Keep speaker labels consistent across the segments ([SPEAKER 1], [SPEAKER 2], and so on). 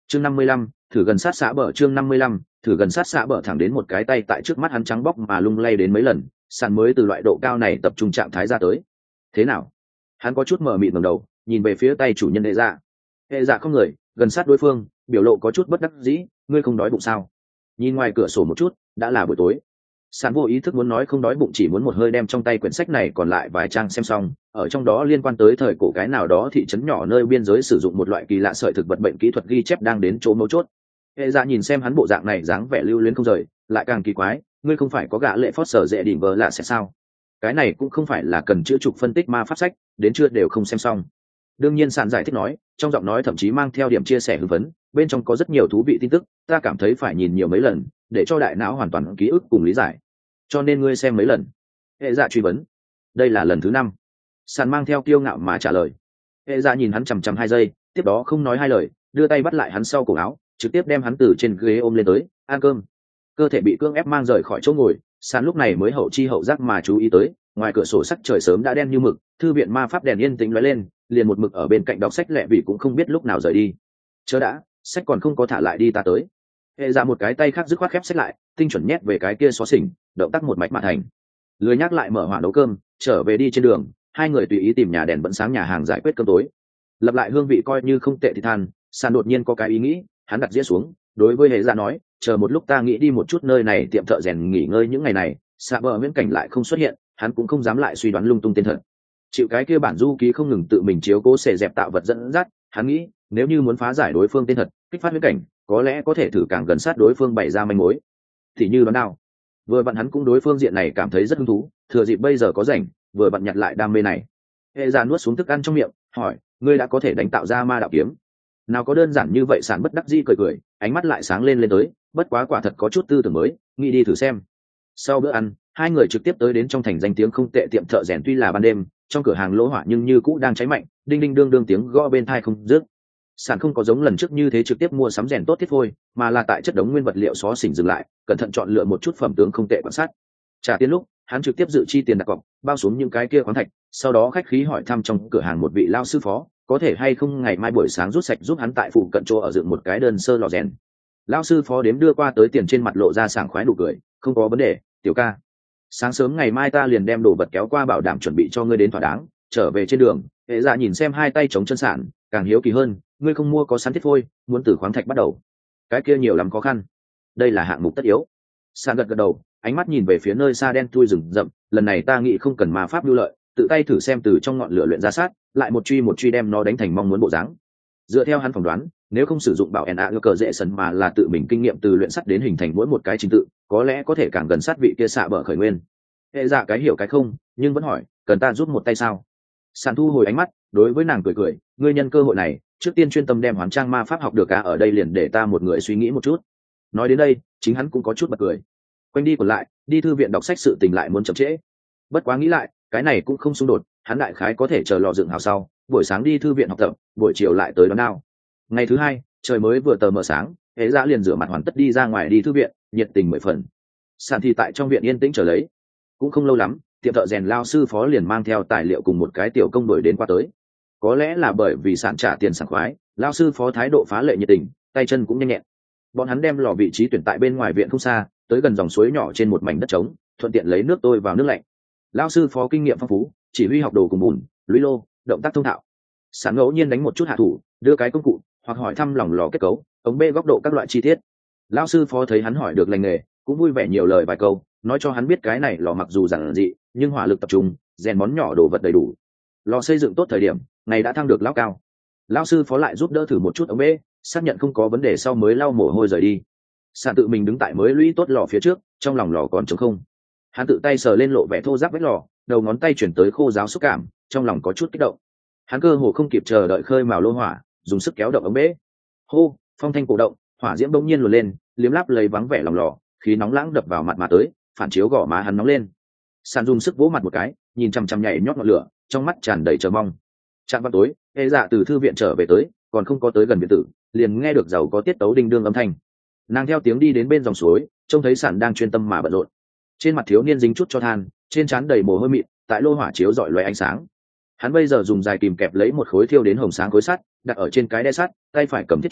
[SPEAKER 1] chương 55, thử gần sát xã bờ. chương 55, thử gần sát xã bờ. Thẳng đến một cái tay tại trước mắt hắn trắng bóc mà lung lay đến mấy lần, sàn mới từ loại độ cao này tập trung trạng thái ra tới. Thế nào? Hắn có chút mờ mịt ngẩng đầu nhìn về phía tay chủ nhân hệ dạ không người gần sát đối phương, biểu lộ có chút bất đắc dĩ. Ngươi không đói bụng sao? Nhìn ngoài cửa sổ một chút, đã là buổi tối. Sàn vô ý thức muốn nói không đói bụng, chỉ muốn một hơi đem trong tay quyển sách này còn lại vài trang xem xong. Ở trong đó liên quan tới thời cổ cái nào đó thị trấn nhỏ nơi biên giới sử dụng một loại kỳ lạ sợi thực vật bệnh kỹ thuật ghi chép đang đến chỗ mấu chốt. Hệ dạ nhìn xem hắn bộ dạng này dáng vẻ lưu luyến không rời, lại càng kỳ quái. Ngươi không phải có gã lệ phót sở dễ đỉnh vờ lạ sẽ sao? Cái này cũng không phải là cần chữa trục phân tích ma pháp sách, đến chưa đều không xem xong. Đương nhiên sàn giải thích nói, trong giọng nói thậm chí mang theo điểm chia sẻ hưng phấn, bên trong có rất nhiều thú vị tin tức, ta cảm thấy phải nhìn nhiều mấy lần để cho đại não hoàn toàn ký ức cùng lý giải. Cho nên ngươi xem mấy lần? Hệ dạ truy vấn. Đây là lần thứ 5. Sàn mang theo kiêu ngạo mà trả lời. Hệ dạ nhìn hắn chằm chằm 2 giây, tiếp đó không nói 2 lời, đưa tay bắt lại hắn sau cổ áo, trực tiếp đem hắn từ trên ghế ôm lên tới. Ăn cơm. Cơ thể bị cưỡng ép mang rời khỏi chỗ ngồi, sàn lúc này mới hậu chi hậu giác mà chú ý tới, ngoài cửa sổ sắc trời sớm đã đen như mực, thư viện ma pháp đèn yên tĩnh lóe lên, liền một mực ở bên cạnh đọc sách lẹ vì cũng không biết lúc nào rời đi. Chớ đã, sách còn không có thả lại đi, ta tới. Hệ dạ một cái tay khác dứt khoát khép sách lại, tinh chuẩn nhét về cái kia xó xỉnh, động tác một mạch mà thành. Lười nhắc lại mở hỏa nấu cơm, trở về đi trên đường, 2 người tùy ý tìm nhà đèn vẫn sáng nhà hàng giải quyết cơm tối. Lập lại hương vị coi như không tệ thì than, sàn đột nhiên có cái ý nghĩ, hắn đặt dĩa xuống, đối với hệ dạ nói, chờ một lúc ta nghĩ đi một chút nơi này tiệm thợ rèn nghỉ ngơi những ngày này. Xạ bờ viễn cảnh lại không xuất hiện, hắn cũng không dám lại suy đoán lung tung tên thật. Chịu cái kia bản du ký không ngừng tự mình chiếu cố xẻ dẹp tạo vật dẫn dắt, hắn nghĩ nếu như muốn phá giải đối phương tên thật, kích phát viễn cảnh, có lẽ có thể thử càng gần sát đối phương bày ra manh mối. Thì như đoán nào, vừa vặn hắn cũng đối phương diện này cảm thấy rất hứng thú, thừa dịp bây giờ có rảnh, vừa vặn nhặt lại đam mê này. Hệ dạ nuốt xuống thức ăn trong miệng, hỏi, ngươi đã có thể đánh tạo ra ma đạo kiếm? Nào có đơn giản như vậy. Sản bất đắc dĩ cười cười, ánh mắt lại sáng lên tới, bất quá quả thật có chút tư tưởng mới, nghĩ đi thử xem. Sau bữa ăn, 2 người trực tiếp tới đến trong thành danh tiếng không tệ tiệm thợ rèn. Tuy là ban đêm, trong cửa hàng lỗ hỏa nhưng như cũ đang cháy mạnh, đinh đinh đương đương tiếng gõ bên tai không dứt. Sản không có giống lần trước như thế trực tiếp mua sắm rèn tốt thiết phôi, mà là tại chất đống nguyên vật liệu xó xỉnh dừng lại, cẩn thận chọn lựa một chút phẩm tướng không tệ quan sát. Trả tiền lúc, hắn trực tiếp dự chi tiền đặt cọc, bao xuống những cái kia khoáng thạch, sau đó khách khí hỏi thăm trong cửa hàng một vị lao sư phó, có thể hay không ngày mai buổi sáng rút sạch giúp hắn tại phụ cận chỗ ở dựng một cái đơn sơ lò rèn. Lao sư phó đếm đưa qua tới tiền, trên mặt lộ ra sảng khoái nụ cười, không có vấn đề, tiểu ca. Sáng sớm ngày mai ta liền đem đồ vật kéo qua, bảo đảm chuẩn bị cho ngươi đến thỏa đáng. Trở về trên đường, hệ dạ nhìn xem 2 tay chống chân Sản, càng hiếu kỳ hơn, ngươi không mua có sẵn thiết phôi, muốn từ khoáng thạch bắt đầu, cái kia nhiều lắm khó khăn. Đây là hạng mục tất yếu. Sản gật gật đầu, ánh mắt nhìn về phía nơi xa đen thui rừng rậm, lần này ta nghĩ không cần ma pháp lưu lợi, tự tay thử xem từ trong ngọn lửa luyện ra sát, lại một truy đem nó đánh thành mong muốn bộ dáng. Dựa theo hắn phỏng đoán, nếu không sử dụng bảo ẻn ạ cờ dễ sần mà là tự mình kinh nghiệm từ luyện sắt đến hình thành mỗi một cái trình tự, có lẽ có thể càng gần sát vị kia xạ bờ khởi nguyên. Hệ dạ cái hiểu cái không, nhưng vẫn hỏi, cần ta giúp một tay sao? Sản thu hồi ánh mắt, đối với nàng cười cười, ngươi nhân cơ hội này, trước tiên chuyên tâm đem hoán trang ma pháp học được ở đây liền để ta một người suy nghĩ một chút. Nói đến đây, chính hắn cũng có chút bật cười. Quanh đi còn lại, đi thư viện đọc sách sự tình lại muốn chậm trễ. Bất quá nghĩ lại, cái này cũng không xung đột, hắn đại khái có thể chờ lò dựng hào sau, buổi sáng đi thư viện học tập, buổi chiều lại tới đón nào. Ngày thứ 2, trời mới vừa tờ mờ sáng, hệ dạ liền rửa mặt hoàn tất đi ra ngoài đi thư viện, nhiệt tình 10 phần. Sản thì tại trong viện yên tĩnh chờ lấy. Cũng không lâu lắm, tiệm thợ rèn lao sư phó liền mang theo tài liệu cùng một cái tiểu công đội đến qua tới. Có lẽ là bởi vì Sản trả tiền sảng khoái, lao sư phó thái độ phá lệ nhiệt tình, tay chân cũng nhanh nhẹn. Bọn hắn đem lò vị trí tuyển tại bên ngoài viện không xa, tới gần dòng suối nhỏ trên một mảnh đất trống, thuận tiện lấy nước tôi vào nước lạnh. Lao sư phó kinh nghiệm phong phú, chỉ huy học đồ cùng bùn, lũy lô, động tác thông thạo. Sản ngẫu nhiên đánh một chút hạ thủ, đưa cái công cụ, hoặc hỏi thăm lòng lò kết cấu, ống bê góc độ các loại chi tiết. Lão sư phó thấy hắn hỏi được lành nghề, cũng vui vẻ nhiều lời vài câu, nói cho hắn biết cái này lò mặc dù giản dị, nhưng hỏa lực tập trung, rèn món nhỏ đồ vật đầy đủ. Lò xây dựng tốt thời điểm, ngày đã thăng được lão cao. Lão sư phó lại giúp đỡ thử một chút ống bê, xác nhận không có vấn đề sau mới lau mồ hôi rời đi. Sản tự mình đứng tại mới lũy tốt lò phía trước, trong lòng lò còn trống không. Hắn tự tay sờ lên lộ vẻ thô ráp vết lò, đầu ngón tay chuyển tới khô ráo xúc cảm, trong lòng có chút kích động. Hắn cơ hồ không kịp chờ đợi khơi mào lô hỏa, dùng sức kéo động ống bê. Hô, phong thanh cổ động, hỏa diễm bỗng nhiên luồn lên, liếm láp lấy vắng vẻ lòng lò, khí nóng lãng đập vào mặt mà tới, phản chiếu gò má hắn nóng lên. Sản dùng sức vỗ mặt một cái, nhìn chằm chằm nhảy nhót ngọn lửa, trong mắt tràn đầy chờ mong. Trạm vào tối, hệ dạ từ thư viện trở về tới, còn không có tới gần viện tử, liền nghe được giàu có tiết tấu đinh đương âm thanh. Nàng theo tiếng đi đến bên dòng suối, trông thấy Sản đang chuyên tâm mà bận rộn. Trên mặt thiếu niên dính chút cho than, trên trán đầy mồ hôi mịn, tại lô hỏa chiếu rọi loé ánh sáng. Hắn bây giờ dùng dài kìm kẹp lấy một khối thiêu đến hồng sáng khối sắt, đặt ở trên cái đe sắt, tay phải cầm thiết truy,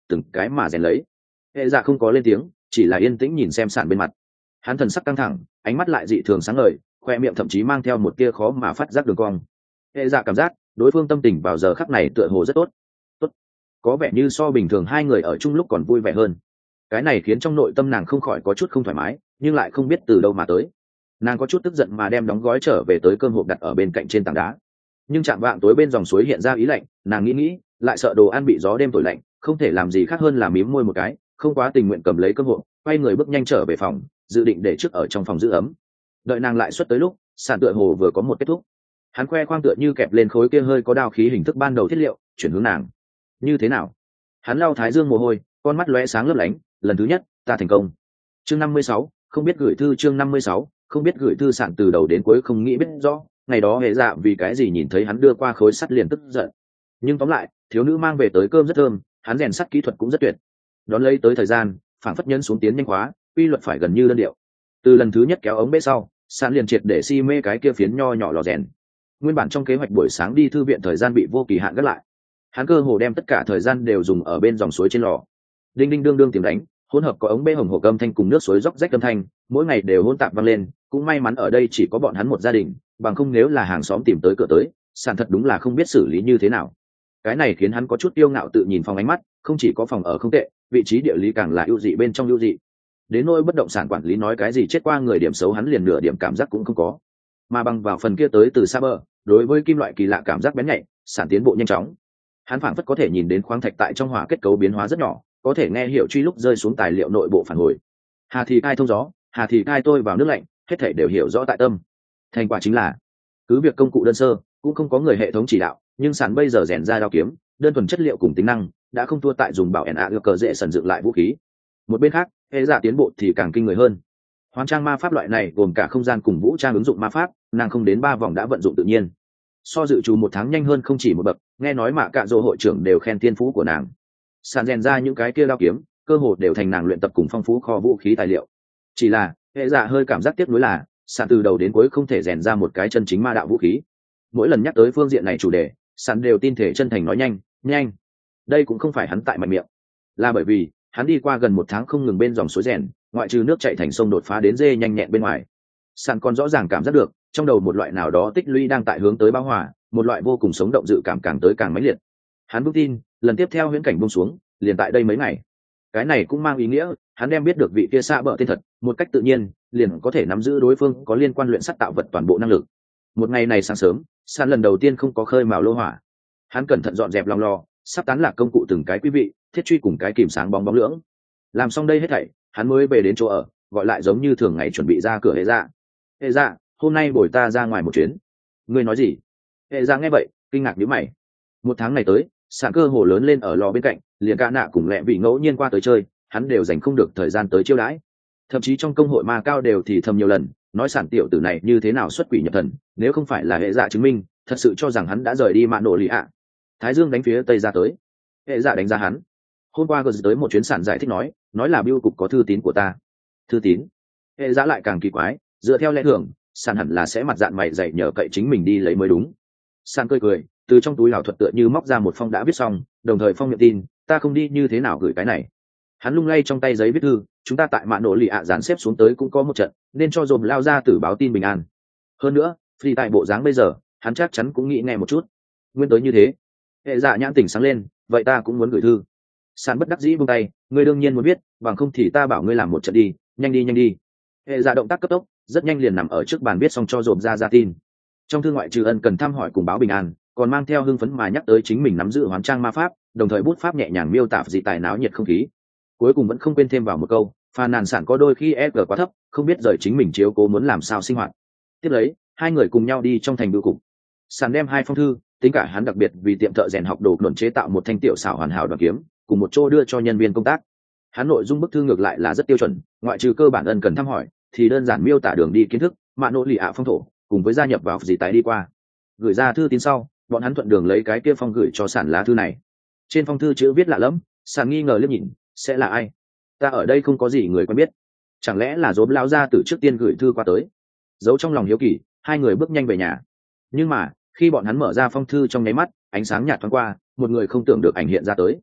[SPEAKER 1] từng cái mà rèn lấy. Hệ dạ không có lên tiếng, chỉ là yên tĩnh nhìn xem Sàn bên mặt. Hắn thần sắc căng thẳng, ánh mắt lại dị thường sáng ngời, khoe miệng thậm chí mang theo một tia khó mà phát giác đường cong. Hệ dạ cảm giác đối phương tâm tình vào giờ khắc này tựa hồ rất tốt. Tốt, có vẻ như so bình thường hai người ở chung lúc còn vui vẻ hơn. Cái này khiến trong nội tâm nàng không khỏi có chút không thoải mái, nhưng lại không biết từ đâu mà tới. Nàng có chút tức giận mà đem đóng gói trở về tới cơm hộp đặt ở bên cạnh trên tảng đá. Nhưng chạm vạng tối bên dòng suối hiện ra ý lạnh, nàng nghĩ lại sợ đồ ăn bị gió đêm thổi lạnh, không thể làm gì khác hơn là mím môi một cái, không quá tình nguyện cầm lấy cơm hộp, quay người bước nhanh trở về phòng, dự định để trước ở trong phòng giữ ấm. Đợi nàng lại xuất tới lúc, Sàn tựa hồ vừa có một kết thúc. Hắn khoe khoang tựa như kẹp lên khối kia hơi có đao khí hình thức ban đầu thiết liệu, chuyển hướng nàng. Như thế nào? Hắn lau thái dương mồ hôi, con mắt lóe sáng lấp lánh. Lần thứ nhất, ta thành công. Chương 56, không biết gửi thư. Chương 56, không biết gửi thư. Sàn từ đầu đến cuối không nghĩ biết rõ ngày đó hệ dạ vì cái gì nhìn thấy hắn đưa qua khối sắt liền tức giận. Nhưng tóm lại, thiếu nữ mang về tới cơm rất thơm, hắn rèn sắt kỹ thuật cũng rất tuyệt. Đón lấy tới thời gian, phản phất nhân xuống tiến nhanh hóa, quy luật phải gần như đơn điệu. Từ lần thứ nhất kéo ống bê sau, Sàn liền triệt để si mê cái kia phiến nho nhỏ lò rèn. Nguyên bản trong kế hoạch buổi sáng đi thư viện thời gian bị vô kỳ hạn gác lại. Hắn cơ hồ đem tất cả thời gian đều dùng ở bên dòng suối trên lò. Đinh đinh đương đương tiếng đánh, hỗn hợp có ống bê hồng hộp âm thanh cùng nước suối róc rách âm thanh, mỗi ngày đều hỗn tạp vang lên. Cũng may mắn ở đây chỉ có bọn hắn một gia đình, bằng không nếu là hàng xóm tìm tới cửa tới, Sàn thật đúng là không biết xử lý như thế nào. Cái này khiến hắn có chút kiêu ngạo tự nhìn phòng ánh mắt, không chỉ có phòng ở không tệ, vị trí địa lý càng là ưu dị bên trong ưu dị. Đến nỗi bất động sản quản lý nói cái gì chết qua người điểm xấu hắn liền nửa điểm cảm giác cũng không có. Mà bằng vào phần kia tới từ xa bờ, đối với kim loại kỳ lạ cảm giác bén nhạy, Sàn tiến bộ nhanh chóng. Hắn phảng phất có thể nhìn đến khoáng thạch tại trong hỏa kết cấu biến hóa rất nhỏ, có thể nghe hiểu truy lúc rơi xuống tài liệu nội bộ phản hồi. Hà thì cai thông gió, hà thì cai tôi vào nước lạnh, hết thảy đều hiểu rõ tại tâm. Thành quả chính là, cứ việc công cụ đơn sơ, cũng không có người hệ thống chỉ đạo, nhưng Sàn bây giờ rèn ra đao kiếm, đơn thuần chất liệu cùng tính năng, đã không thua tại dùng bảo ẻn cờ dễ sần dựng lại vũ khí. Một bên khác, hệ dạ tiến bộ thì càng kinh người hơn. Hoán trang ma pháp loại này gồm cả không gian cùng vũ trang ứng dụng ma pháp, nàng không đến 3 vòng đã vận dụng tự nhiên. So dự trù 1 tháng nhanh hơn không chỉ một bậc, nghe nói mà cả dô hội trưởng đều khen thiên phú của nàng. Sàn rèn ra những cái kia đao kiếm, cơ hồ đều thành nàng luyện tập cùng phong phú kho vũ khí tài liệu. Chỉ là, hệ dạ hơi cảm giác tiếc nuối là, Sàn từ đầu đến cuối không thể rèn ra một cái chân chính ma đạo vũ khí. Mỗi lần nhắc tới phương diện này chủ đề, Sàn đều tin thể chân thành nói nhanh. Đây cũng không phải hắn tại mạnh miệng, là bởi vì hắn đi qua gần 1 tháng không ngừng bên dòng suối rèn, ngoại trừ nước chảy thành sông đột phá đến dê nhanh nhẹn bên ngoài. Sàn còn rõ ràng cảm giác được trong đầu một loại nào đó tích lũy đang tại hướng tới bão hòa, một loại vô cùng sống động dự cảm càng tới càng mãnh liệt. Hắn vững tin lần tiếp theo huyễn cảnh buông xuống liền tại đây mấy ngày. Cái này cũng mang ý nghĩa hắn đem biết được vị kia xạ bợ tên thật, một cách tự nhiên liền có thể nắm giữ đối phương có liên quan luyện sắt tạo vật toàn bộ năng lực. Một ngày này sáng sớm, Sàn lần đầu tiên không có khơi mào lô hỏa. Hắn cẩn thận dọn dẹp lòng lò, sắp tán lạc công cụ từng cái quý vị, thiết truy cùng cái kìm sáng bóng lưỡng. Làm xong đây hết thảy, hắn mới về đến chỗ ở, gọi lại giống như thường ngày chuẩn bị ra cửa hệ dạ. Hệ dạ, hôm nay bồi ta ra ngoài một chuyến. Ngươi nói gì? Hệ dạ nghe vậy, kinh ngạc nhíu mày. 1 tháng này tới, Sàn cơ hồ lớn lên ở lò bên cạnh, liền cả nạ cùng lẹ vị ngẫu nhiên qua tới chơi, hắn đều dành không được thời gian tới chiêu đãi. Thậm chí trong công hội ma cao đều thì thầm nhiều lần, nói Sàn tiểu tử này như thế nào xuất quỷ nhập thần, nếu không phải là hệ dạ chứng minh, thật sự cho rằng hắn đã rời đi mạn nổ lì ạ. Thái dương đánh phía tây ra tới, hệ dạ đánh ra hắn. Hôm qua gờ tới một chuyến Sàn giải thích nói là bưu cục có thư tín của ta. Thư tín? Hệ dạ lại càng kỳ quái, dựa theo lẽ thường, Sàn hẳn là sẽ mặt dạn mày dày nhờ cậy chính mình đi lấy mới đúng. Sàn cười, từ trong túi hảo thuật tựa như móc ra một phong đã viết xong, đồng thời phong nhận tin, ta không đi như thế nào gửi cái này. Hắn lung lay trong tay giấy viết thư, chúng ta tại mạn nổ lì ạ dàn xếp xuống tới cũng có một trận, nên cho dồn lao ra tử báo tin bình an. Hơn nữa, vì tại bộ dáng bây giờ, hắn chắc chắn cũng nghĩ nghe một chút. Nguyên tới như thế. Hệ dạ nhãn tỉnh sáng lên, vậy ta cũng muốn gửi thư. Sàn bất đắc dĩ buông tay, ngươi đương nhiên muốn biết, bằng không thì ta bảo ngươi làm một trận đi, nhanh đi. Hệ dạ động tác cấp tốc, rất nhanh liền nằm ở trước bàn viết xong cho dồn ra tin. Trong thư ngoại trừ ân cần thăm hỏi cùng báo bình an, còn mang theo hưng phấn mà nhắc tới chính mình nắm giữ hoán trang ma pháp, đồng thời bút pháp nhẹ nhàng miêu tả dị tài náo nhiệt không khí. Cuối cùng vẫn không quên thêm vào một câu, phàn nàn Sàn có đôi khi EG quá thấp, không biết rời chính mình chiếu cố muốn làm sao sinh hoạt. Tiếp lấy, hai người cùng nhau đi trong thành bưu cục. Sàn đem 2 phong thư, tính cả hắn đặc biệt vì tiệm thợ rèn học đồ luận chế tạo một thanh tiểu xảo hoàn hảo đoàn kiếm, cùng một chỗ đưa cho nhân viên công tác. Hắn nội dung bức thư ngược lại là rất tiêu chuẩn, ngoại trừ cơ bản ân cần thăm hỏi, thì đơn giản miêu tả đường đi kiến thức, mạn nỗ lì ạ phong thổ, cùng với gia nhập vào dị tài đi qua. Gửi ra thư tín sau, bọn hắn thuận đường lấy cái kia phong gửi cho Sàn lá thư này. Trên phong thư chữ viết lạ lẫm, Sàn nghi ngờ liếc nhìn, sẽ là ai? Ta ở đây không có gì người quen biết, chẳng lẽ là dốm lao ra từ trước tiên gửi thư qua tới? Giấu trong lòng hiếu kỳ, hai người bước nhanh về nhà. Nhưng mà khi bọn hắn mở ra phong thư trong nháy mắt, ánh sáng nhạt thoáng qua, một người không tưởng được ảnh hiện ra tới.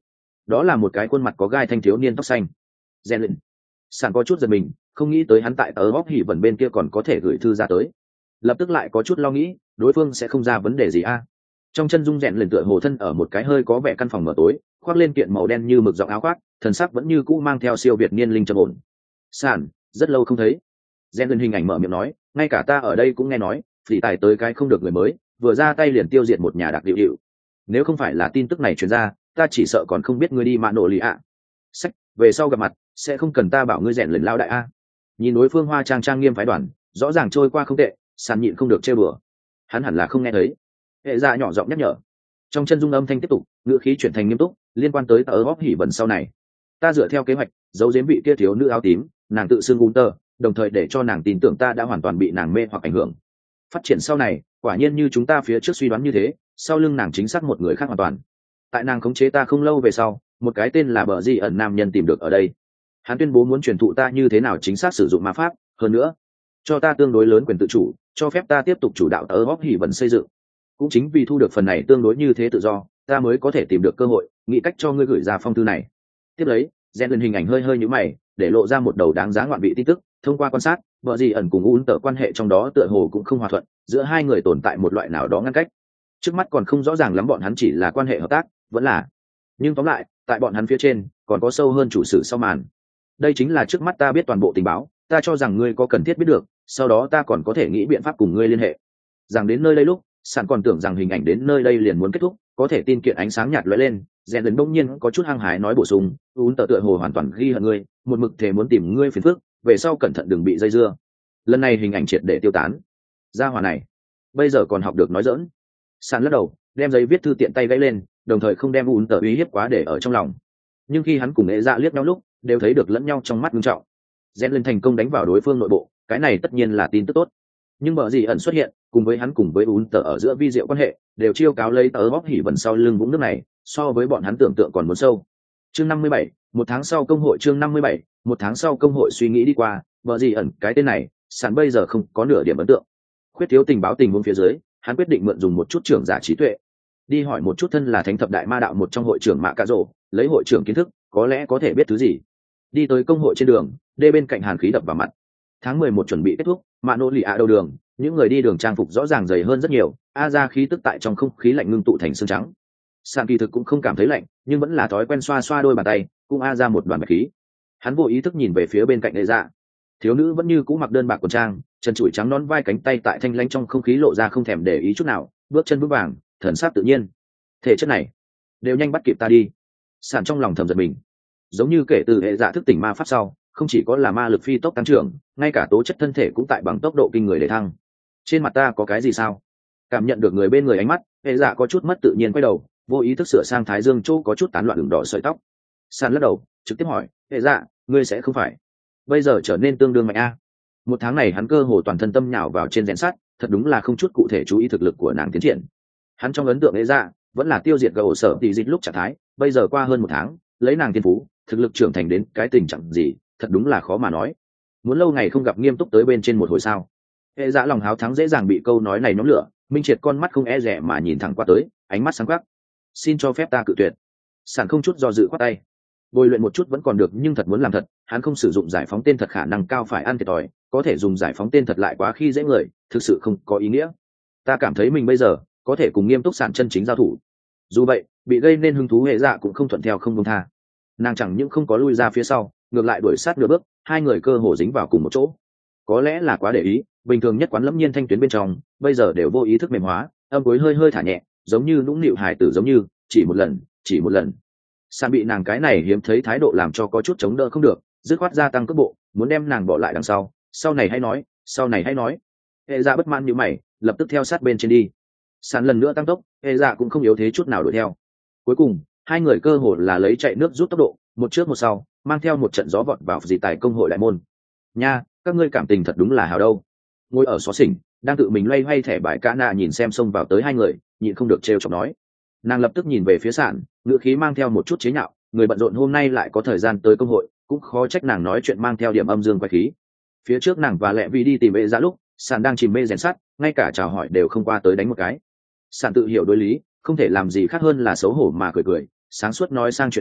[SPEAKER 1] đó là một cái khuôn mặt có gai thanh thiếu niên tóc xanh. Rèn luyện. Sàn có chút giật mình, không nghĩ tới hắn tại tớ bóc hỉ vần bên kia còn có thể gửi thư ra tới. Lập tức lại có chút lo nghĩ, đối phương sẽ không ra vấn đề gì a. Trong chân dung rèn luyện tựa hồ thân ở một cái hơi có vẻ căn phòng mở tối, khoác lên kiện màu đen như mực rộng áo khoác, thần sắc vẫn như cũ mang theo siêu việt niên linh trầm ổn. Sàn, rất lâu không thấy. Rèn luyện hình ảnh mở miệng nói, ngay cả ta ở đây cũng nghe nói, phỉ tài tới cái không được người mới, vừa ra tay liền tiêu diệt một nhà đặc điệu điệu. Nếu không phải là tin tức này truyền ra, ta chỉ sợ còn không biết ngươi đi mạ nổ lì ạ. Sách, về sau gặp mặt sẽ không cần ta bảo ngươi rèn lần lao đại a. Nhìn đối phương hoa trang trang nghiêm phái đoàn, rõ ràng trôi qua không tệ, sàn nhịn không được trêu bừa. Hắn hẳn là không nghe thấy. Hệ dạ nhỏ giọng nhắc nhở. Trong chân dung âm thanh tiếp tục, ngữ khí chuyển thành nghiêm túc, liên quan tới tờ góp hỉ vần sau này. Ta dựa theo kế hoạch, giấu giếm vị kia thiếu nữ áo tím, nàng tự xưng Gunter, đồng thời để cho nàng tin tưởng ta đã hoàn toàn bị nàng mê hoặc ảnh hưởng. Phát triển sau này, quả nhiên như chúng ta phía trước suy đoán như thế, sau lưng nàng chính xác một người khác hoàn toàn. Tại nàng khống chế ta không lâu về sau, một cái tên là Bờ Di ẩn nam nhân tìm được ở đây. Hắn tuyên bố muốn truyền thụ ta như thế nào chính xác sử dụng ma pháp, hơn nữa cho ta tương đối lớn quyền tự chủ, cho phép ta tiếp tục chủ đạo tớ góp hỉ vần xây dựng. Cũng chính vì thu được phần này tương đối như thế tự do, ta mới có thể tìm được cơ hội nghĩ cách cho ngươi gửi ra phong thư này. Tiếp lấy, rèn lên hình ảnh hơi hơi nhíu mày, để lộ ra một đầu đáng giá ngoạn vị tin tức. Thông qua quan sát, Bờ Di ẩn cùng Un tờ quan hệ trong đó tựa hồ cũng không hòa thuận, giữa hai người tồn tại một loại nào đó ngăn cách. Trước mắt còn không rõ ràng lắm bọn hắn chỉ là quan hệ hợp tác vẫn là, nhưng tóm lại tại bọn hắn phía trên còn có sâu hơn chủ sử sau màn. Đây chính là trước mắt ta biết toàn bộ tình báo, ta cho rằng ngươi có cần thiết biết được, sau đó ta còn có thể nghĩ biện pháp cùng ngươi liên hệ. Rằng đến nơi đây lúc sàn còn tưởng rằng hình ảnh đến nơi đây liền muốn kết thúc, có thể tin kiện ánh sáng nhạt lóe lên, rèn lần bỗng nhiên có chút hăng hái nói bổ sung, Un tờ tựa hồ hoàn toàn ghi hận ngươi, một mực thề muốn tìm ngươi phiền phức, về sau cẩn thận đừng bị dây dưa. Lần này hình ảnh triệt để tiêu tán. Gia hỏa này bây giờ còn học được nói dỡn. Sàn lắc đầu, đem giấy viết thư tiện tay gãy lên, đồng thời không đem Un tờ uy hiếp quá để ở trong lòng. Nhưng khi hắn cùng Ệ Dạ liếc nhau lúc, đều thấy được lẫn nhau trong mắt nghiêm trọng. Rèn lên thành công đánh vào đối phương nội bộ, cái này tất nhiên là tin tức tốt. Nhưng Bờ Dĩ ẩn xuất hiện, cùng với hắn cùng với Un tờ ở giữa vi diệu quan hệ, đều chiêu cáo lấy tớ bóc hỉ vần sau lưng vũng nước này, so với bọn hắn tưởng tượng còn muốn sâu. Chương 57, một tháng sau công hội. Chương 57, một tháng sau công hội. Suy nghĩ đi qua, Bờ Dĩ ẩn cái tên này, sàn bây giờ không có nửa điểm ấn tượng. Khuyết thiếu tình báo tình huống phía dưới, hắn quyết định mượn dùng một chút trưởng giả trí tuệ, đi hỏi một chút thân là thánh thập đại ma đạo một trong hội trưởng Mạ Cạ Rổ, lấy hội trưởng kiến thức, có lẽ có thể biết thứ gì. Đi tới công hội trên đường, đê bên cạnh hàn khí đập vào mặt. Tháng 11 chuẩn bị kết thúc, Mạ Nỗ Lì ạ đầu đường, những người đi đường trang phục rõ ràng dày hơn rất nhiều, a ra khí tức tại trong không khí lạnh ngưng tụ thành xương trắng. Sàn kỳ thực cũng không cảm thấy lạnh, nhưng vẫn là thói quen xoa xoa đôi bàn tay, cũng a ra một đoàn bạch khí. Hắn vô ý thức nhìn về phía bên cạnh Ệ Dạ. Thiếu nữ vẫn như cũ mặc đơn bạc quần trang, chân trụi trắng nón vai cánh tay tại thanh lãnh trong không khí lộ ra không thèm để ý chút nào, bước chân vững vàng, thần sắc tự nhiên. Thể chất này đều nhanh bắt kịp ta đi. Sàn trong lòng thầm giật mình, giống như kể từ Hệ Dạ thức tỉnh ma pháp sau, không chỉ có là ma lực phi tốc tăng trưởng, ngay cả tố chất thân thể cũng tại bằng tốc độ kinh người để thăng. Trên mặt ta có cái gì sao? Cảm nhận được người bên người ánh mắt, Hệ Dạ có chút mất tự nhiên quay đầu, vô ý thức sửa sang thái dương chỗ có chút tán loạn đường đỏ sợi tóc. Sàn lắc đầu, trực tiếp hỏi, Hệ Dạ, ngươi sẽ không phải bây giờ trở nên tương đương mạnh a? Một tháng này hắn cơ hồ toàn thân tâm nhào vào trên rèn sắt, thật đúng là không chút cụ thể chú ý thực lực của nàng tiến triển. Hắn trong ấn tượng Hệ Dạ vẫn là tiêu diệt gầu sở tỷ dịch lúc trạng thái, bây giờ qua hơn một tháng, lấy nàng thiên phú, thực lực trưởng thành đến cái tình trạng gì, thật đúng là khó mà nói. Muốn lâu ngày không gặp nghiêm túc tới bên trên một hồi sao? Hệ Dạ lòng háo thắng dễ dàng bị câu nói này nhóm lửa, minh triệt con mắt không e rẻ mà nhìn thẳng qua tới, ánh mắt sáng quắc. Xin cho phép ta cự tuyệt. Sàn không chút do dự khoát tay. Bồi luyện một chút vẫn còn được, nhưng thật muốn làm thật, hắn không sử dụng giải phóng tên thật khả năng cao phải ăn thiệt thòi, có thể dùng giải phóng tên thật lại quá khi dễ người, thực sự không có ý nghĩa. Ta cảm thấy mình bây giờ có thể cùng nghiêm túc sàn chân chính giao thủ. Dù vậy, bị gây nên hứng thú Hệ Dạ cũng không thuận theo không buông tha. Nàng chẳng những không có lui ra phía sau, ngược lại đuổi sát nửa bước, hai người cơ hồ dính vào cùng một chỗ. Có lẽ là quá để ý, bình thường nhất quán Lâm Nhiên thanh tuyến bên trong, bây giờ đều vô ý thức mềm hóa, âm cuối hơi hơi thả nhẹ, giống như nũng nịu hài tử, giống như chỉ một lần. Sàn bị nàng cái này hiếm thấy thái độ làm cho có chút chống đỡ không được, dứt khoát gia tăng cước bộ, muốn đem nàng bỏ lại đằng sau. Sau này hãy nói. Hệ Dạ bất mãn như mày, lập tức theo sát bên trên đi. Sàn lần nữa tăng tốc, Hệ Dạ cũng không yếu thế chút nào đuổi theo. Cuối cùng, hai người cơ hồ là lấy chạy nước rút tốc độ, một trước một sau, mang theo một trận gió vọt vào dị tài công hội đại môn. Nha, các ngươi cảm tình thật đúng là hào đâu. Ngồi ở xó xỉnh, đang tự mình loay hoay thẻ bài cả nạ nhìn xem xông vào tới hai người, nhịn không được trêu chọc nói. Nàng lập tức nhìn về phía Sàn, ngữ khí mang theo một chút chế nhạo, người bận rộn hôm nay lại có thời gian tới công hội, cũng khó trách nàng nói chuyện mang theo điểm âm dương quái khí. Phía trước nàng và Lệ Vi đi tìm Ệ Dạ lúc, Sàn đang chìm mê rèn sắt, ngay cả chào hỏi đều không qua tới đánh một cái. Sàn tự hiểu đối lý, không thể làm gì khác hơn là xấu hổ mà cười, sáng suốt nói sang chuyện khác,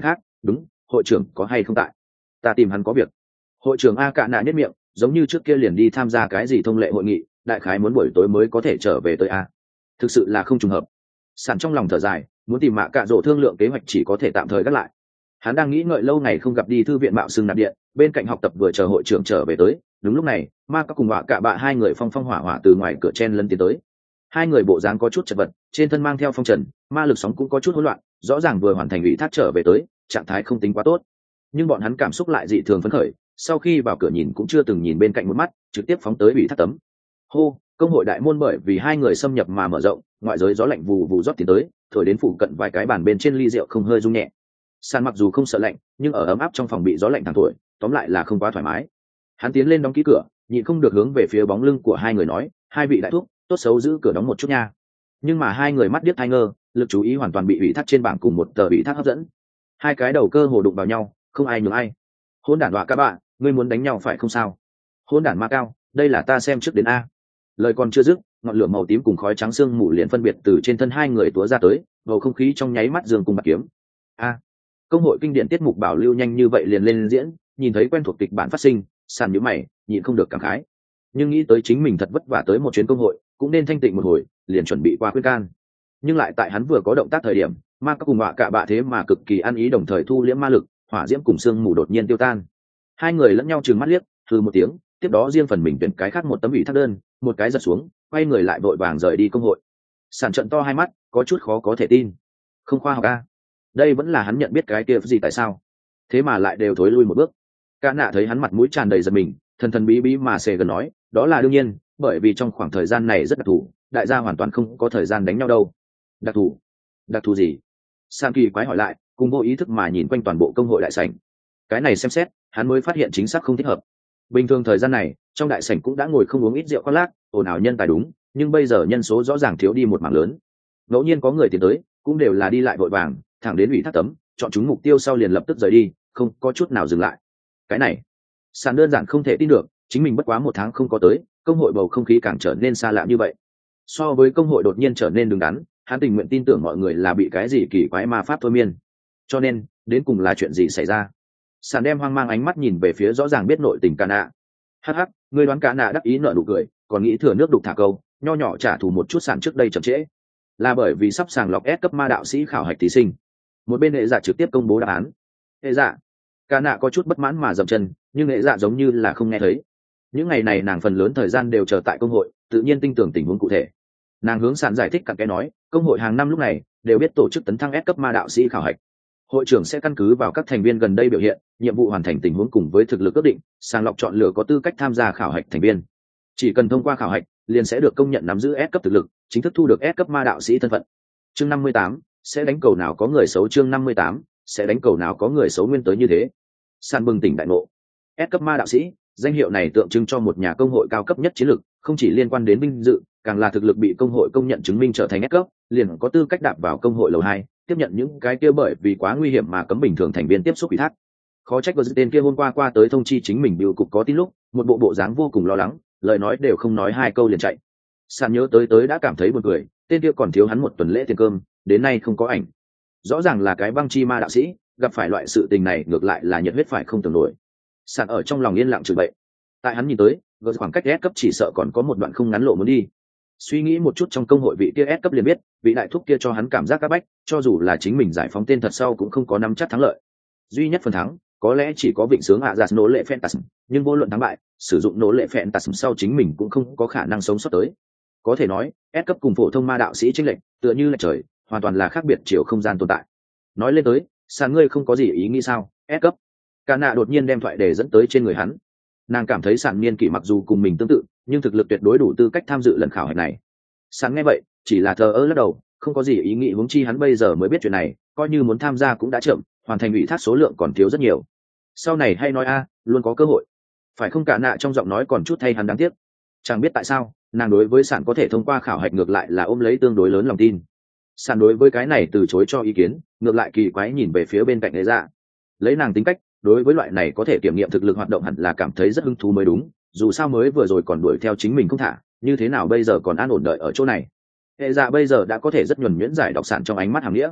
[SPEAKER 1] đúng, hội trưởng có hay không tại? Ta tìm hắn có việc. Hội trưởng a cạ nạ nhất miệng, giống như trước kia liền đi tham gia cái gì thông lệ hội nghị, đại khái muốn buổi tối mới có thể trở về tới a. Thực sự là không trùng hợp. Sàn trong lòng thở dài, muốn tìm mạ cạ rỗ thương lượng kế hoạch chỉ có thể tạm thời gác lại. Hắn đang nghĩ ngợi lâu ngày không gặp đi thư viện mạo xưng nạp điện, bên cạnh học tập vừa chờ hội trưởng trở về tới. Đúng lúc này, ma các cùng họa cạ bạ hai người phong phong hỏa hỏa từ ngoài cửa chen lấn tiến tới. Hai người bộ dáng có chút chật vật, trên thân mang theo phong trần, ma lực sóng cũng có chút hỗn loạn, rõ ràng vừa hoàn thành ủy thác trở về tới, trạng thái không tính quá tốt. Nhưng bọn hắn cảm xúc lại dị thường phấn khởi, sau khi vào cửa nhìn cũng chưa từng nhìn bên cạnh một mắt, trực tiếp phóng tới ủy thác tấm. Hô, công hội đại môn bởi vì hai người xâm nhập mà mở rộng, ngoại giới gió lạnh vù vù rót tiến tới, thổi đến phụ cận vài cái bàn bên trên ly rượu không hơi rung nhẹ. Sàn mặc dù không sợ lạnh, nhưng ở ấm áp trong phòng bị gió lạnh thẳng thổi, tóm lại là không quá thoải mái. Hắn tiến lên đóng kỹ cửa, nhịn không được hướng về phía bóng lưng của hai người nói, hai vị đại thúc, tốt xấu giữ cửa đóng một chút nha. Nhưng mà hai người mắt điếc tai ngơ, lực chú ý hoàn toàn bị ủy thác trên bảng cùng một tờ ủy thác hấp dẫn. Hai cái đầu cơ hồ đụng vào nhau, không ai nhường ai. Hôn đản đọa các bạn, ngươi muốn đánh nhau phải không sao? Hôn đản ma cao, đây là ta xem trước đến a. Lời còn chưa dứt, ngọn lửa màu tím cùng khói trắng sương mù liền phân biệt từ trên thân hai người túa ra tới, bầu không khí trong nháy mắt dương cùng bạc kiếm. A. Công hội kinh điển tiết mục bảo lưu nhanh như vậy liền lên diễn, nhìn thấy quen thuộc kịch bản phát sinh, sàn nhíu mày, nhịn không được cảm khái. Nhưng nghĩ tới chính mình thật vất vả tới một chuyến công hội, cũng nên thanh tịnh một hồi, liền chuẩn bị qua khuyên can. Nhưng lại tại hắn vừa có động tác thời điểm, ma các cùng họa cạ bạ thế mà cực kỳ ăn ý đồng thời thu liễm ma lực, hỏa diễm cùng sương mù đột nhiên tiêu tan. Hai người lẫn nhau trừng mắt liếc, hừ một tiếng, tiếp đó riêng phần mình tuyển cái khác một tấm ủy thác đơn, một cái giật xuống, quay người lại vội vàng rời đi công hội. Sản trận to hai mắt, có chút khó có thể tin. Không khoa học a. Đây vẫn là hắn nhận biết cái kia gì tại sao? Thế mà lại đều thối lui một bước. Cả nạ thấy hắn mặt mũi tràn đầy giận mình, thần thần bí bí mà xề gần nói, đó là đương nhiên, bởi vì trong khoảng thời gian này rất đặc thù, đại gia hoàn toàn không có thời gian đánh nhau đâu. Đặc thù? Đặc thù gì? Sam kỳ quái hỏi lại, cùng vô ý thức mà nhìn quanh toàn bộ công hội đại sảnh. Cái này xem xét, hắn mới phát hiện chính xác không thích hợp. Bình thường thời gian này, trong đại sảnh cũng đã ngồi không uống ít rượu khoác lác, ồn ào nhân tài đúng, nhưng bây giờ nhân số rõ ràng thiếu đi một mảng lớn. Ngẫu nhiên có người tiến tới, cũng đều là đi lại vội vàng, thẳng đến ủy thác tấm, chọn chúng mục tiêu sau liền lập tức rời đi, không có chút nào dừng lại. Cái này, sàn đơn giản không thể tin được, chính mình bất quá một tháng không có tới, công hội bầu không khí càng trở nên xa lạ như vậy. So với công hội đột nhiên trở nên đứng đắn, hắn tình nguyện tin tưởng mọi người là bị cái gì kỳ quái ma pháp thôi miên. Cho nên, đến cùng là chuyện gì xảy ra? Sàn đem hoang mang ánh mắt nhìn về phía rõ ràng biết nội tình Cả nạ. Hắc hắc, ngươi đoán Cả nạ đắc ý nở nụ cười, còn nghĩ thừa nước đục thả câu, nho nhỏ trả thù một chút sàn trước đây chậm trễ. Là bởi vì sắp sàng lọc S cấp ma đạo sĩ khảo hạch thí sinh. Một bên hệ giả trực tiếp công bố đáp án. Hệ giả, Cả nạ có chút bất mãn mà dậm chân, nhưng hệ giả giống như là không nghe thấy. Những ngày này nàng phần lớn thời gian đều chờ tại công hội, tự nhiên tin tưởng tình huống cụ thể. Nàng hướng sàn giải thích cặn kẽ nói, công hội hàng năm lúc này đều biết tổ chức tấn thăng S cấp ma đạo sĩ khảo hạch. Hội trưởng sẽ căn cứ vào các thành viên gần đây biểu hiện, nhiệm vụ hoàn thành tình huống cùng với thực lực ước định, sàng lọc chọn lựa có tư cách tham gia khảo hạch thành viên. Chỉ cần thông qua khảo hạch, liền sẽ được công nhận nắm giữ S cấp thực lực, chính thức thu được S cấp ma đạo sĩ thân phận. Chương 58, sẽ đánh cầu nào có người xấu. Chương 58, sẽ đánh cầu nào có người xấu nguyên tới như thế. Sàn bừng tỉnh đại ngộ. S cấp ma đạo sĩ, danh hiệu này tượng trưng cho một nhà công hội cao cấp nhất chiến lược, không chỉ liên quan đến vinh dự, càng là thực lực bị công hội công nhận chứng minh trở thành S cấp, liền có tư cách đạp vào công hội lầu 2, tiếp nhận những cái kia bởi vì quá nguy hiểm mà cấm bình thường thành viên tiếp xúc ủy thác. Khó trách có tên kia hôm qua tới thông chi chính mình biểu cục có tin lúc, một bộ dáng vô cùng lo lắng, lời nói đều không nói hai câu liền chạy. Sàn nhớ tới đã cảm thấy buồn cười, tên kia còn thiếu hắn một tuần lễ tiền cơm, đến nay không có ảnh. Rõ ràng là cái băng chi ma đạo sĩ, gặp phải loại sự tình này ngược lại là nhiệt huyết phải không tưởng nổi. Sàn ở trong lòng yên lặng chửi bậy. Tại hắn nhìn tới, gần khoảng cách S cấp chỉ sợ còn có một đoạn không ngắn lộ muốn đi. Suy nghĩ một chút trong công hội vị kia S cấp liền biết, vị đại thúc kia cho hắn cảm giác các bách, cho dù là chính mình giải phóng tên thật sau cũng không có nắm chắc thắng lợi. Duy nhất phần thắng, có lẽ chỉ có vịnh sướng hạ giả nỗ lệ Phantasm, nhưng vô luận thắng bại, sử dụng nỗ lệ Phantasm sau chính mình cũng không có khả năng sống sót tới. Có thể nói, S cấp cùng phổ thông ma đạo sĩ chênh lệch, tựa như là trời, hoàn toàn là khác biệt chiều không gian tồn tại. Nói lên tới, sàn ngươi không có gì ý nghĩ sao? S cấp. Cả nạ đột nhiên đem thoại đề dẫn tới trên người hắn. Nàng cảm thấy sàn niên kỷ mặc dù cùng mình tương tự, nhưng thực lực tuyệt đối đủ tư cách tham dự lần khảo hạch này. Sàn nghe vậy, chỉ là thờ ơ lắc đầu, không có gì ý nghĩ, huống chi hắn bây giờ mới biết chuyện này, coi như muốn tham gia cũng đã chậm, hoàn thành ủy thác số lượng còn thiếu rất nhiều. Sau này hay nói luôn có cơ hội. Phải không? Cả nạ trong giọng nói còn chút thay hắn đáng tiếc. Chẳng biết tại sao, nàng đối với sàn có thể thông qua khảo hạch ngược lại là ôm lấy tương đối lớn lòng tin. Sàn đối với cái này từ chối cho ý kiến, ngược lại kỳ quái nhìn về phía bên cạnh Lệ Dạ. Lấy nàng tính cách, đối với loại này có thể kiểm nghiệm thực lực hoạt động hẳn là cảm thấy rất hứng thú mới đúng, dù sao mới vừa rồi còn đuổi theo chính mình không thả, như thế nào bây giờ còn an ổn đợi ở chỗ này. Hệ Dạ bây giờ đã có thể rất nhuần nhuyễn giải đọc sàn trong ánh mắt hàng nghĩa.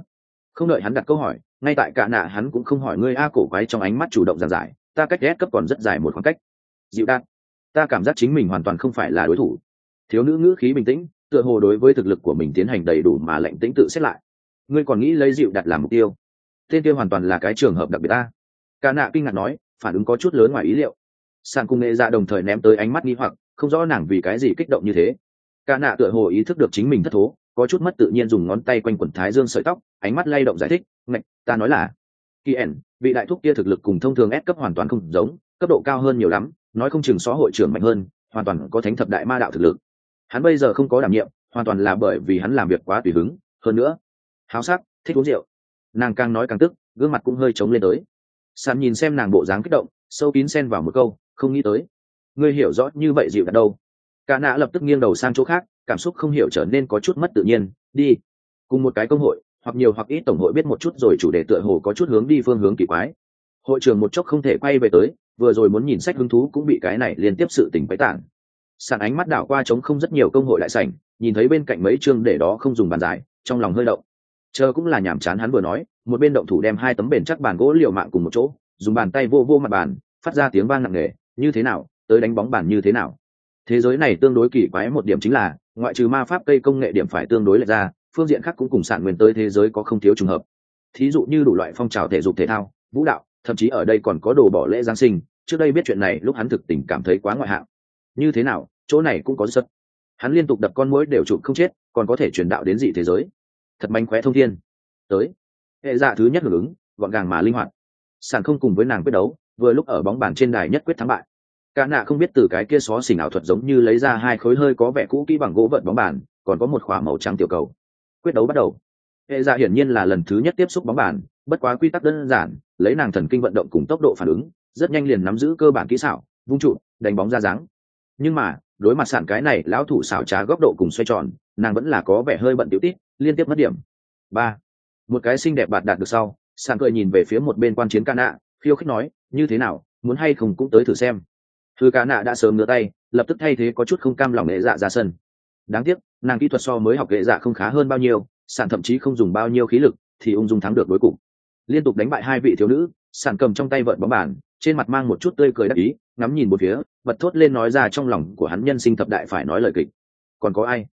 [SPEAKER 1] Không đợi hắn đặt câu hỏi, ngay tại cả nạ hắn cũng không hỏi ngươi a cổ quái trong ánh mắt chủ động giảng giải, ta cách S cấp còn rất dài một khoảng cách. Dịu đạt, ta cảm giác chính mình hoàn toàn không phải là đối thủ. Thiếu nữ ngữ khí bình tĩnh, tựa hồ đối với thực lực của mình tiến hành đầy đủ mà lạnh tĩnh tự xét lại. Ngươi còn nghĩ lấy dịu đạt làm mục tiêu? Tên kia hoàn toàn là cái trường hợp đặc biệt ta. Cả nạ kinh ngạc nói, phản ứng có chút lớn ngoài ý liệu. Sàn cùng nghệ dạ đồng thời ném tới ánh mắt nghi hoặc, không rõ nàng vì cái gì kích động như thế. Cả nạ tựa hồ ý thức được chính mình thất thố, có chút mất tự nhiên dùng ngón tay quanh quần thái dương sợi tóc, ánh mắt lay động giải thích, ngạch, ta nói là Kien, vị đại thúc kia thực lực cùng thông thường S cấp hoàn toàn không giống, cấp độ cao hơn nhiều lắm, nói không chừng xã hội trưởng mạnh hơn, hoàn toàn có thánh thập đại ma đạo thực lực. Hắn bây giờ không có đảm nhiệm, hoàn toàn là bởi vì hắn làm việc quá tùy hứng, hơn nữa, háo sắc, thích uống rượu. Nàng càng nói càng tức, gương mặt cũng hơi trống lên tới. Sàn nhìn xem nàng bộ dáng kích động, sâu kín xen vào một câu, không nghĩ tới. Ngươi hiểu rõ như vậy dịu đạt đâu? Cả nạ lập tức nghiêng đầu sang chỗ khác, cảm xúc không hiểu trở nên có chút mất tự nhiên. Đi, cùng một cái công hội, hoặc nhiều hoặc ít tổng hội biết một chút rồi chủ đề tựa hồ có chút hướng đi phương hướng kỳ quái. Hội trưởng một chốc không thể quay về tới, vừa rồi muốn nhìn sách hứng thú cũng bị cái này liên tiếp sự tình quấy tản. Sàn ánh mắt đảo qua trống không rất nhiều công hội đại sảnh, nhìn thấy bên cạnh mấy chương để đó không dùng bàn dài, trong lòng hơi động. Chờ cũng là nhảm chán hắn vừa nói, một bên động thủ đem hai tấm bền chắc bàn gỗ liều mạng cùng một chỗ, dùng bàn tay vô mặt bàn, phát ra tiếng vang nặng nề. Như thế nào, tới đánh bóng bàn như thế nào? Thế giới này tương đối kỳ quái một điểm chính là, ngoại trừ ma pháp cây công nghệ điểm phải tương đối lệch ra, phương diện khác cũng cùng sản nguyên tới thế giới có không thiếu trùng hợp. Thí dụ như đủ loại phong trào thể dục thể thao, vũ đạo, thậm chí ở đây còn có đồ bỏ lễ giáng sinh. Trước đây biết chuyện này lúc hắn thực tình cảm thấy quá ngoại hạng. Như thế nào, chỗ này cũng có rất. Hắn liên tục đập con muỗi đều chụp không chết, còn có thể truyền đạo đến dị thế giới. Thật manh khóe thông thiên. Tới, hệ dạ thứ nhất hưởng ứng, gọn gàng mà linh hoạt. Sản không cùng với nàng quyết đấu, vừa lúc ở bóng bàn trên đài nhất quyết thắng bại. Cả nạ không biết từ cái kia xó xỉnh ảo thuật giống như lấy ra hai khối hơi có vẻ cũ kỹ bằng gỗ vợt bóng bàn, còn có một khỏa màu trắng tiểu cầu. Quyết đấu bắt đầu. Hệ dạ hiển nhiên là lần thứ nhất tiếp xúc bóng bàn, bất quá quy tắc đơn giản, lấy nàng thần kinh vận động cùng tốc độ phản ứng, rất nhanh liền nắm giữ cơ bản kỹ xảo, vung trụ, đánh bóng ra dáng. Nhưng mà, đối mặt Sản cái này lão thủ xảo trá góc độ cùng xoay tròn, nàng vẫn là có vẻ hơi bận tiểu tít, liên tiếp mất điểm. 3. Một cái xinh đẹp bạt đạt được sau, Sản cười nhìn về phía một bên quan chiến Cả nạ, khiêu khích nói, như thế nào, muốn hay không cũng tới thử xem. Thư Cả nạ đã sớm ngửa tay, lập tức thay thế có chút không cam lòng Nghệ dạ ra sân. Đáng tiếc, nàng kỹ thuật so mới học Nghệ dạ không khá hơn bao nhiêu, Sản thậm chí không dùng bao nhiêu khí lực, thì ung dung thắng được đối cục. Liên tục đánh bại hai vị thiếu nữ, Sản cầm trong tay vợt bóng bàn, trên mặt mang một chút tươi cười đắc ý, ngắm nhìn một phía, bật thốt lên nói ra trong lòng của hắn nhân sinh thập đại phải nói lời kịch. Còn có ai?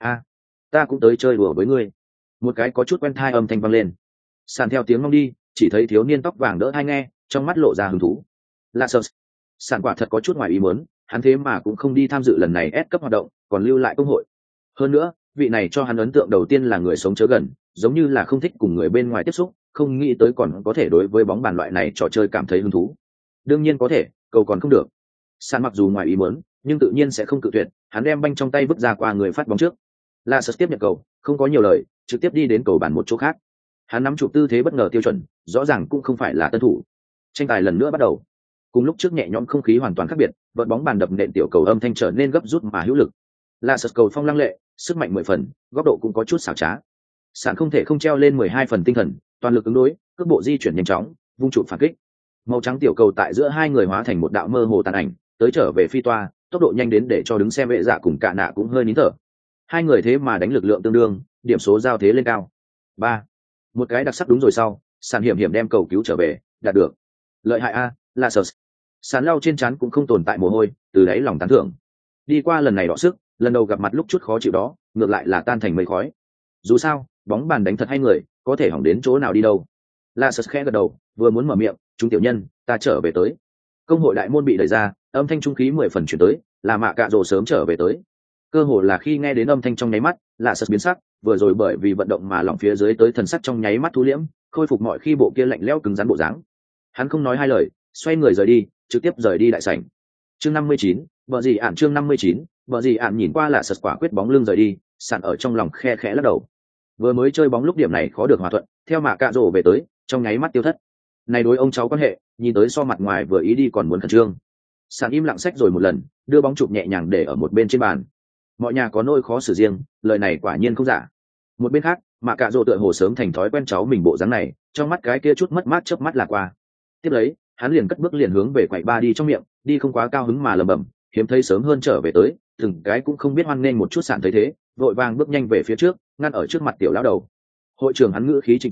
[SPEAKER 1] Ta cũng tới chơi đùa với ngươi. Một cái có chút quen thai âm thanh vang lên. Sản theo tiếng ngong đi, chỉ thấy thiếu niên tóc vàng đỡ hai nghe, trong mắt lộ ra hứng thú. Là sợ. Sản quả thật có chút ngoài ý muốn, hắn thế mà cũng không đi tham dự lần này S cấp hoạt động, còn lưu lại công hội. Hơn nữa, vị này cho hắn ấn tượng đầu tiên là người sống chớ gần, giống như là không thích cùng người bên ngoài tiếp xúc, không nghĩ tới còn có thể đối với bóng bàn loại này trò chơi cảm thấy hứng thú. Đương nhiên có thể, cầu còn không được. Sản mặc dù ngoài ý muốn, nhưng tự nhiên sẽ không cự tuyệt, hắn đem banh trong tay vứt ra qua người phát bóng trước. La Sơ tiếp nhận cầu, không có nhiều lời, trực tiếp đi đến cầu bàn một chỗ khác. Hắn nắm chụp tư thế bất ngờ tiêu chuẩn, rõ ràng cũng không phải là tân thủ. Tranh tài lần nữa bắt đầu. Cùng lúc trước nhẹ nhõm không khí hoàn toàn khác biệt, vợt bóng bàn đập nện tiểu cầu âm thanh trở nên gấp rút mà hữu lực. La Sơ cầu phong lăng lệ, sức mạnh 10 phần, góc độ cũng có chút xảo trá. Sản không thể không treo lên 12 phần tinh thần, toàn lực ứng đối, cước bộ di chuyển nhanh chóng, vung trụ phản kích. Màu trắng tiểu cầu tại giữa hai người hóa thành một đạo mơ hồ tàn ảnh, tới trở về phi toa, tốc độ nhanh đến để cho đứng xem vệ dạ cùng Cả nạ cũng hơi nín thở. Hai người thế mà đánh lực lượng tương đương, điểm số giao thế lên cao. 3. Một cái đặc sắc đúng rồi sau, Sản hiểm hiểm đem cầu cứu trở về, đạt được. Lợi hại a, là sợ. Sản lau trên trán cũng không tồn tại mồ hôi, từ đáy lòng tán thưởng. Đi qua lần này đọ sức, lần đầu gặp mặt lúc chút khó chịu đó, ngược lại là tan thành mây khói. Dù sao, bóng bàn đánh thật hay người, có thể hỏng đến chỗ nào đi đâu. La Sơ khẽ gật đầu, vừa muốn mở miệng, chúng tiểu nhân, ta trở về tới. Công hội đại môn bị đẩy ra, âm thanh trung khí 10 phần chuyển tới, là Mạ Cạ Rồ sớm trở về tới. Cơ hồ là khi nghe đến âm thanh trong nháy mắt, La Sơ biến sắc, vừa rồi bởi vì vận động mà lỏng phía dưới tới thần sắc trong nháy mắt thu liễm, khôi phục mọi khi bộ kia lạnh lẽo cứng rắn bộ dáng. Hắn không nói hai lời, xoay người rời đi, trực tiếp rời đi đại sảnh. Chương 59, vợ gì ạn chương 59, vợ gì ạn nhìn qua là sật quả quyết bóng lưng rời đi, Sản ở trong lòng khe khẽ lắc đầu. Vừa mới chơi bóng lúc điểm này khó được hòa thuận, theo Mạ Cạ Rồ về tới, trong nháy mắt tiêu thất. Này đối ông cháu quan hệ, nhìn tới so mặt ngoài vừa ý đi còn muốn khẩn trương. Sản im lặng xách rồi một lần, đưa bóng chụp nhẹ nhàng để ở một bên trên bàn. Mọi nhà có nỗi khó xử riêng, lời này quả nhiên không giả. Một bên khác, Mạ Cạ Rồ tựa hồ sớm thành thói quen cháu mình bộ dáng này, trong mắt cái kia chút mất mát chớp mắt là qua. Tiếp lấy, hắn liền cất bước liền hướng về quầy ba đi trong miệng, đi không quá cao hứng mà lẩm bẩm, hiếm thấy sớm hơn trở về tới, từng cái cũng không biết hoan nghênh một chút. Sản thấy thế, vội vàng bước nhanh về phía trước, ngăn ở trước mặt tiểu lão đầu. Hội trưởng hắn ngữ khí trịnh trọng,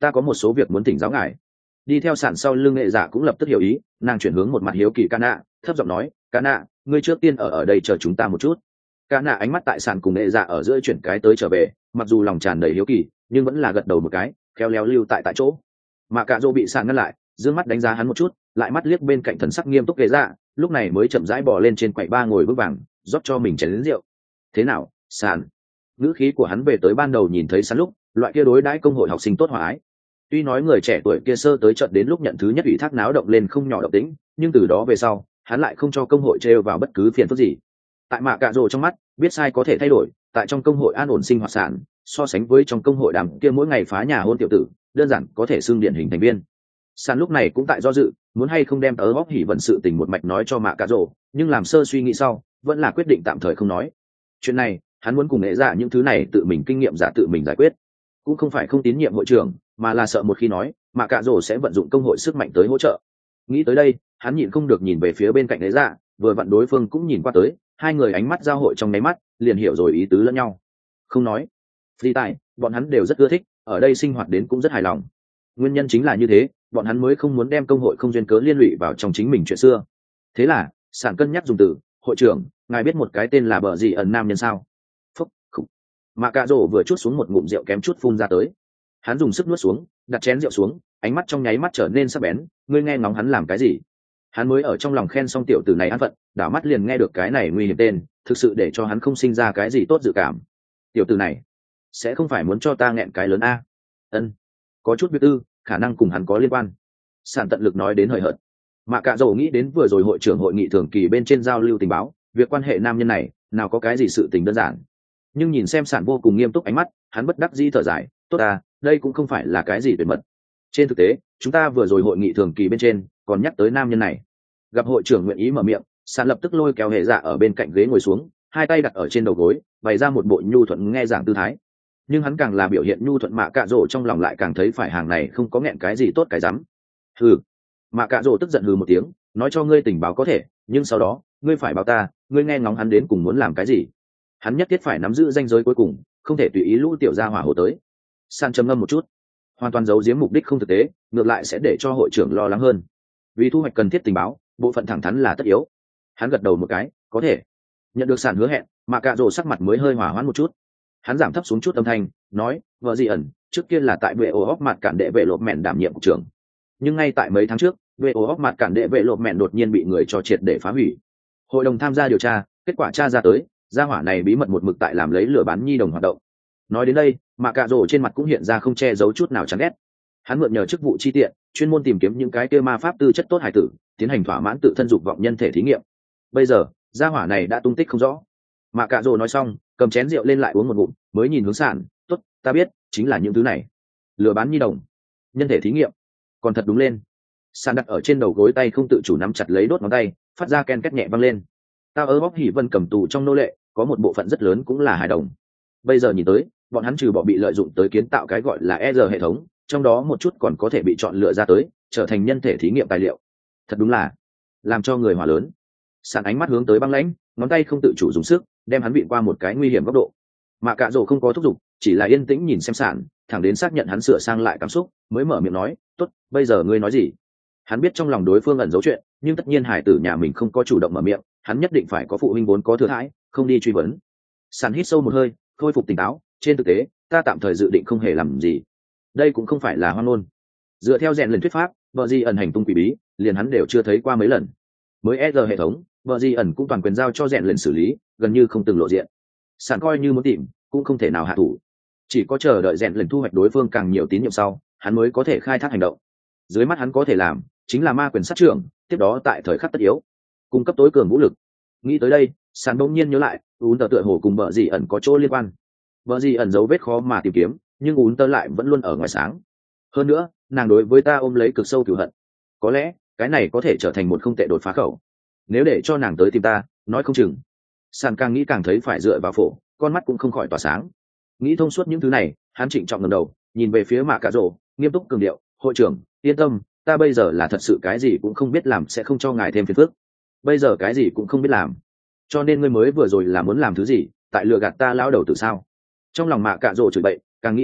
[SPEAKER 1] ta có một số việc muốn thỉnh giáo ngài. Đi theo sàn sau lưng nghệ dạ cũng lập tức hiểu ý, nàng chuyển hướng một mặt hiếu kỳ ca nạ, thấp giọng nói, ca nạ, ngươi trước tiên ở đây chờ chúng ta một chút. Ca nạ ánh mắt tại sàn cùng nghệ dạ ở giữa chuyển cái tới trở về, mặc dù lòng tràn đầy hiếu kỳ nhưng vẫn là gật đầu một cái, khéo léo lưu tại chỗ. Mà cạ rỗ bị sàn ngăn lại, dương mắt đánh giá hắn một chút, lại mắt liếc bên cạnh thần sắc nghiêm túc nghệ dạ, lúc này mới chậm rãi bò lên trên quầy ba ngồi vững vàng, rót cho mình chén rượu. Thế nào, sàn? Ngữ khí của hắn về tới ban đầu nhìn thấy sàn lúc, loại kia đối đãi công hội học sinh tốt hòa ái. Tuy nói người trẻ tuổi kia sơ tới trận đến lúc nhận thứ nhất ủy thác náo động lên không nhỏ động tĩnh, nhưng từ đó về sau hắn lại không cho công hội trêu vào bất cứ phiền phức gì. Tại mạ cạ rồ trong mắt, biết sai có thể thay đổi, tại trong công hội an ổn sinh hoạt sản, so sánh với trong công hội đàm kia mỗi ngày phá nhà hôn tiểu tử, đơn giản có thể xưng điển hình thành viên. Sàn lúc này cũng tại do dự, muốn hay không đem tớ góc hỉ vận sự tình một mạch nói cho mạ cạ rồ, nhưng làm sơ suy nghĩ sau, vẫn là quyết định tạm thời không nói. Chuyện này, hắn muốn cùng nghệ giả những thứ này tự mình kinh nghiệm giả tự mình giải quyết, cũng không phải không tín nhiệm hội trưởng, mà là sợ một khi nói mạ cạ rồ sẽ vận dụng công hội sức mạnh tới hỗ trợ. Nghĩ tới đây, hắn nhịn không được nhìn về phía bên cạnh nghệ giả, vừa vặn đối phương cũng nhìn qua tới, hai người ánh mắt giao hội trong nháy mắt, liền hiểu rồi ý tứ lẫn nhau. Không nói, phi tài, bọn hắn đều rất ưa thích, ở đây sinh hoạt đến cũng rất hài lòng. Nguyên nhân chính là như thế, bọn hắn mới không muốn đem công hội không duyên cớ liên lụy vào trong chính mình chuyện xưa. Thế là, sản cân nhắc dùng từ, hội trưởng, ngài biết một cái tên là bờ gì ẩn nam nhân sao? Phúc, khục. Mạ cạ rồ vừa chút xuống một ngụm rượu kém chút phun ra tới. Hắn dùng sức nuốt xuống, đặt chén rượu xuống, ánh mắt trong nháy mắt trở nên sắc bén. Ngươi nghe ngóng hắn làm cái gì? Hắn mới ở trong lòng khen xong tiểu tử này an phận, đảo mắt liền nghe được cái này nguy hiểm tên, thực sự để cho hắn không sinh ra cái gì tốt dự cảm. Tiểu tử này sẽ không phải muốn cho ta nghẹn cái lớn a? Ân, có chút biết ư, khả năng cùng hắn có liên quan. Sản tận lực nói đến hời hợt. Mạ cạ dầu nghĩ đến vừa rồi hội trưởng hội nghị thường kỳ bên trên giao lưu tình báo, việc quan hệ nam nhân này nào có cái gì sự tình đơn giản. Nhưng nhìn xem sản vô cùng nghiêm túc ánh mắt, hắn bất đắc dĩ thở dài, tốt à, đây cũng không phải là cái gì tuyệt mật. Trên thực tế, chúng ta vừa rồi hội nghị thường kỳ bên trên còn nhắc tới nam nhân này. Gặp hội trưởng nguyện ý mở miệng, sản lập tức lôi kéo hệ dạ ở bên cạnh ghế ngồi xuống, hai tay đặt ở trên đầu gối, bày ra một bộ nhu thuận nghe giảng tư thái. Nhưng hắn càng là biểu hiện nhu thuận, mạ cạ rỗ trong lòng lại càng thấy phải hàng này không có nghẹn cái gì tốt cái rắm. Hừ. Mạ cạ rỗ tức giận hừ một tiếng, nói cho ngươi tình báo có thể, nhưng sau đó ngươi phải báo ta, ngươi nghe ngóng hắn đến cùng muốn làm cái gì. Hắn nhất thiết phải nắm giữ ranh giới cuối cùng, không thể tùy ý lũ tiểu gia hỏa hồ tới. San trầm ngâm một chút, hoàn toàn giấu giếm mục đích không thực tế, ngược lại sẽ để cho hội trưởng lo lắng hơn. Vì thu hoạch cần thiết tình báo, bộ phận thẳng thắn là tất yếu. Hắn gật đầu một cái, có thể. Nhận được Sản hứa hẹn, mạ cạ rỗ sắc mặt mới hơi hỏa hoãn một chút. Hắn giảm thấp xuống chút âm thanh, nói, vợ gì ẩn trước kia là tại vệ ổ hóc mặt cản đệ vệ lộp mẹn đảm nhiệm cục trưởng, nhưng ngay tại mấy tháng trước, vệ ổ hóc mặt cản đệ vệ lộp mẹn đột nhiên bị người cho triệt để phá hủy. Hội đồng tham gia điều tra, kết quả tra ra tới, gia hỏa này bí mật một mực tại làm lấy lừa bán nhi đồng hoạt động. Nói đến đây, mạ cạ rỗ trên mặt cũng hiện ra không che giấu chút nào chán ghét. Hắn mượn nhờ chức vụ chi tiện, chuyên môn tìm kiếm những cái kia ma pháp tư chất tốt hải tử, tiến hành thỏa mãn tự thân dục vọng nhân thể thí nghiệm. Bây giờ, gia hỏa này đã tung tích không rõ. Mạ cạ rỗ nói xong, cầm chén rượu lên lại uống một ngụm, mới nhìn hướng Sản, tốt, ta biết, chính là những thứ này. Lừa bán nhi đồng, nhân thể thí nghiệm, còn thật đúng lên. Sản đặt ở trên đầu gối, tay không tự chủ nắm chặt lấy đốt ngón tay, phát ra ken két nhẹ vang lên. Tao ớ bóc hỉ vân cầm tù trong nô lệ, có một bộ phận rất lớn cũng là hài đồng. Bây giờ nhìn tới, bọn hắn trừ bỏ bị lợi dụng tới kiến tạo cái gọi là ER hệ thống, trong đó một chút còn có thể bị chọn lựa ra tới, trở thành nhân thể thí nghiệm tài liệu. Thật đúng là làm cho người hỏa lớn. Sản ánh mắt hướng tới băng lãnh, ngón tay không tự chủ dùng sức, đem hắn vịn qua một cái nguy hiểm góc độ. Mạ cạ rỗ không có thúc giục, chỉ là yên tĩnh nhìn xem Sản, thẳng đến xác nhận hắn sửa sang lại cảm xúc, mới mở miệng nói, tốt, bây giờ ngươi nói gì? Hắn biết trong lòng đối phương ẩn giấu chuyện, nhưng tất nhiên hải tử nhà mình không có chủ động mở miệng, hắn nhất định phải có phụ huynh vốn có thừa thãi, không đi truy vấn. Sản hít sâu một hơi, khôi phục tỉnh táo, trên thực tế, ta tạm thời dự định không hề làm gì. Đây cũng không phải là hoang ngôn. Dựa theo rèn lần thuyết pháp, vợ di ẩn hành tung quỷ bí, liền hắn đều chưa thấy qua mấy lần. Mới ER hệ thống, vợ di ẩn cũng toàn quyền giao cho rèn lần xử lý, gần như không từng lộ diện. Sản coi như muốn tìm, cũng không thể nào hạ thủ. Chỉ có chờ đợi rèn lần thu hoạch đối phương càng nhiều tín nhiệm sau, hắn mới có thể khai thác hành động. Dưới mắt hắn có thể làm, chính là ma quyền sát trưởng, tiếp đó tại thời khắc tất yếu, cung cấp tối cường vũ lực. Nghĩ tới đây, Sản bỗng nhiên nhớ lại, ún tờ tựa hồ cùng vợ di ẩn có chỗ liên quan. Vợ di ẩn dấu vết khó mà tìm kiếm, nhưng ún tờ lại vẫn luôn ở ngoài sáng. Hơn nữa, nàng đối với ta ôm lấy cực sâu cửu hận. Có lẽ cái này có thể trở thành một không tệ đột phá khẩu. Nếu để cho nàng tới tìm ta, nói không chừng. Sản càng nghĩ càng thấy phải dựa vào phổ, con mắt cũng không khỏi tỏa sáng. Nghĩ thông suốt những thứ này, hắn trịnh trọng ngẩng đầu, nhìn về phía mạ cạ rỗ, nghiêm túc cường điệu, hội trưởng, yên tâm, ta bây giờ là thật sự cái gì cũng không biết làm, sẽ không cho ngài thêm phiền phức. Bây giờ cái gì cũng không biết làm, cho nên ngươi mới vừa rồi là muốn làm thứ gì, tại lừa gạt ta lão đầu tử sao? Trong lòng mạ cạ rỗ chửi bậy, càng nghĩ càng giận,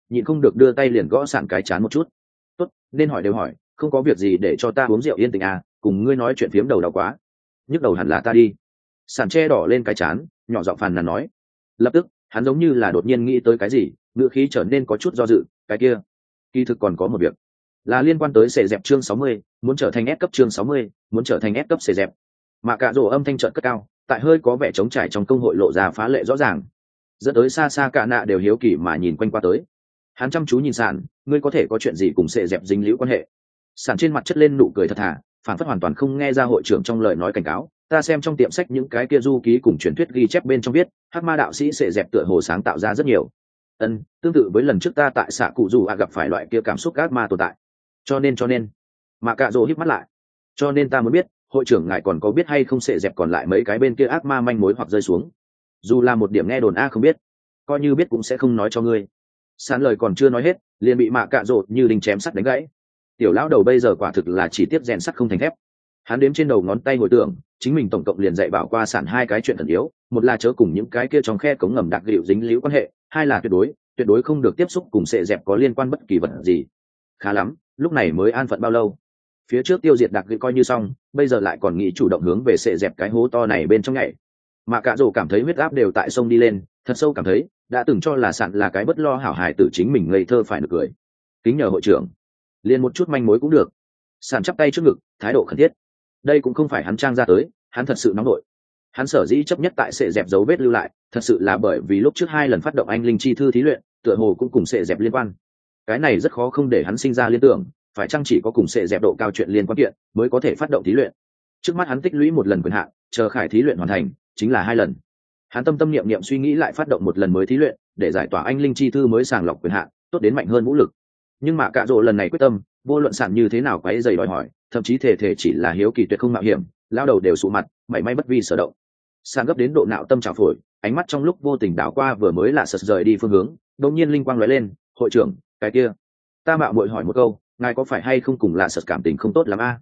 [SPEAKER 1] nhịn không được đưa tay liền gõ sàn cái chán một chút. Tốt, nên hỏi đều hỏi, không có việc gì để cho ta uống rượu yên tình à, cùng ngươi nói chuyện phiếm đầu đau quá. Nhức đầu hẳn là ta đi. Sàn che đỏ lên cái chán, nhỏ giọng phàn nàn nói. Lập tức hắn giống như là đột nhiên nghĩ tới cái gì, ngữ khí trở nên có chút do dự. Cái kia kỳ thực còn có một việc là liên quan tới sệ dẹp chương 60, muốn trở thành S cấp chương 60, muốn trở thành S cấp sệ dẹp. Mà cả rổ âm thanh trợn cất cao, tại hơi có vẻ trống trải trong công hội lộ ra phá lệ rõ ràng, dẫn tới xa xa cả nạ đều hiếu kỳ mà nhìn quanh qua tới. Hắn chăm chú nhìn Sàn, ngươi có thể có chuyện gì cùng sệ dẹp dính liễu quan hệ? Sàn trên mặt chất lên nụ cười thật thà, phản phất hoàn toàn không nghe ra hội trưởng trong lời nói cảnh cáo. Ta xem trong tiệm sách những cái kia du ký cùng truyền thuyết ghi chép bên trong viết, hắc ma đạo sĩ sệ dẹp tựa hồ sáng tạo ra rất nhiều. Tương tự với lần trước ta tại xạ cụ dù gặp phải loại kia cảm xúc ác ma tồn tại. Cho nên mà cạ rồ híp mắt lại, cho nên ta muốn biết hội trưởng ngài còn có biết hay không sệ dẹp còn lại mấy cái bên kia ác ma manh mối hoặc rơi xuống, dù là một điểm nghe đồn a không biết, coi như biết cũng sẽ không nói cho ngươi. Sán lời còn chưa nói hết liền bị mạ cạ rồ như đinh chém sắt đánh gãy. Tiểu lão đầu bây giờ quả thực là chỉ tiếp rèn sắt không thành thép. Hắn đếm trên đầu ngón tay hồi tưởng chính mình tổng cộng liền dạy bảo qua Sàn hai cái chuyện thần yếu, một là chớ cùng những cái kia trong khe cống ngầm đặc gịu dính líu quan hệ, hai là tuyệt đối không được tiếp xúc cùng sệ dẹp có liên quan bất kỳ vật gì. Khá lắm, lúc này mới an phận bao lâu, phía trước tiêu diệt đặc gịu coi như xong, bây giờ lại còn nghĩ chủ động hướng về sệ dẹp cái hố to này bên trong nhảy. Mà cả rồ cảm thấy huyết áp đều tại sông đi lên, thật sâu cảm thấy đã từng cho là Sàn là cái bất lo hảo hài tử chính mình ngây thơ phải được cười. Kính nhờ hội trưởng, liền một chút manh mối cũng được. Sàn chắp tay trước ngực, thái độ khẩn thiết. Đây cũng không phải hắn trang ra tới, hắn thật sự nóng nổi. Hắn sở dĩ chấp nhất tại sệ dẹp dấu vết lưu lại, thật sự là bởi vì lúc trước hai lần phát động anh linh chi thư thí luyện, tựa hồ cũng cùng sệ dẹp liên quan. Cái này rất khó không để hắn sinh ra liên tưởng, phải chăng chỉ có cùng sệ dẹp độ cao chuyện liên quan kiện mới có thể phát động thí luyện. Trước mắt hắn tích lũy một lần quyền hạn, chờ khải thí luyện hoàn thành, chính là hai lần. Hắn tâm niệm suy nghĩ lại phát động một lần mới thí luyện, để giải tỏa anh linh chi thư mới sàng lọc quyền hạn, tốt đến mạnh hơn vũ lực. Nhưng mà cạ rồ lần này quyết tâm, vô luận Sàn như thế nào quấy rầy đòi hỏi, thậm chí thể chỉ là hiếu kỳ tuyệt không mạo hiểm, lao đầu đều sụ mặt, mảy may bất vi sở động. Sàn gấp đến độ nạo tâm trào phổi, ánh mắt trong lúc vô tình đảo qua vừa mới là sật rời đi phương hướng, đột nhiên linh quang lóe lên. Hội trưởng, cái kia, ta mạo muội hỏi một câu, ngài có phải hay không cùng là sật cảm tình không tốt lắm a?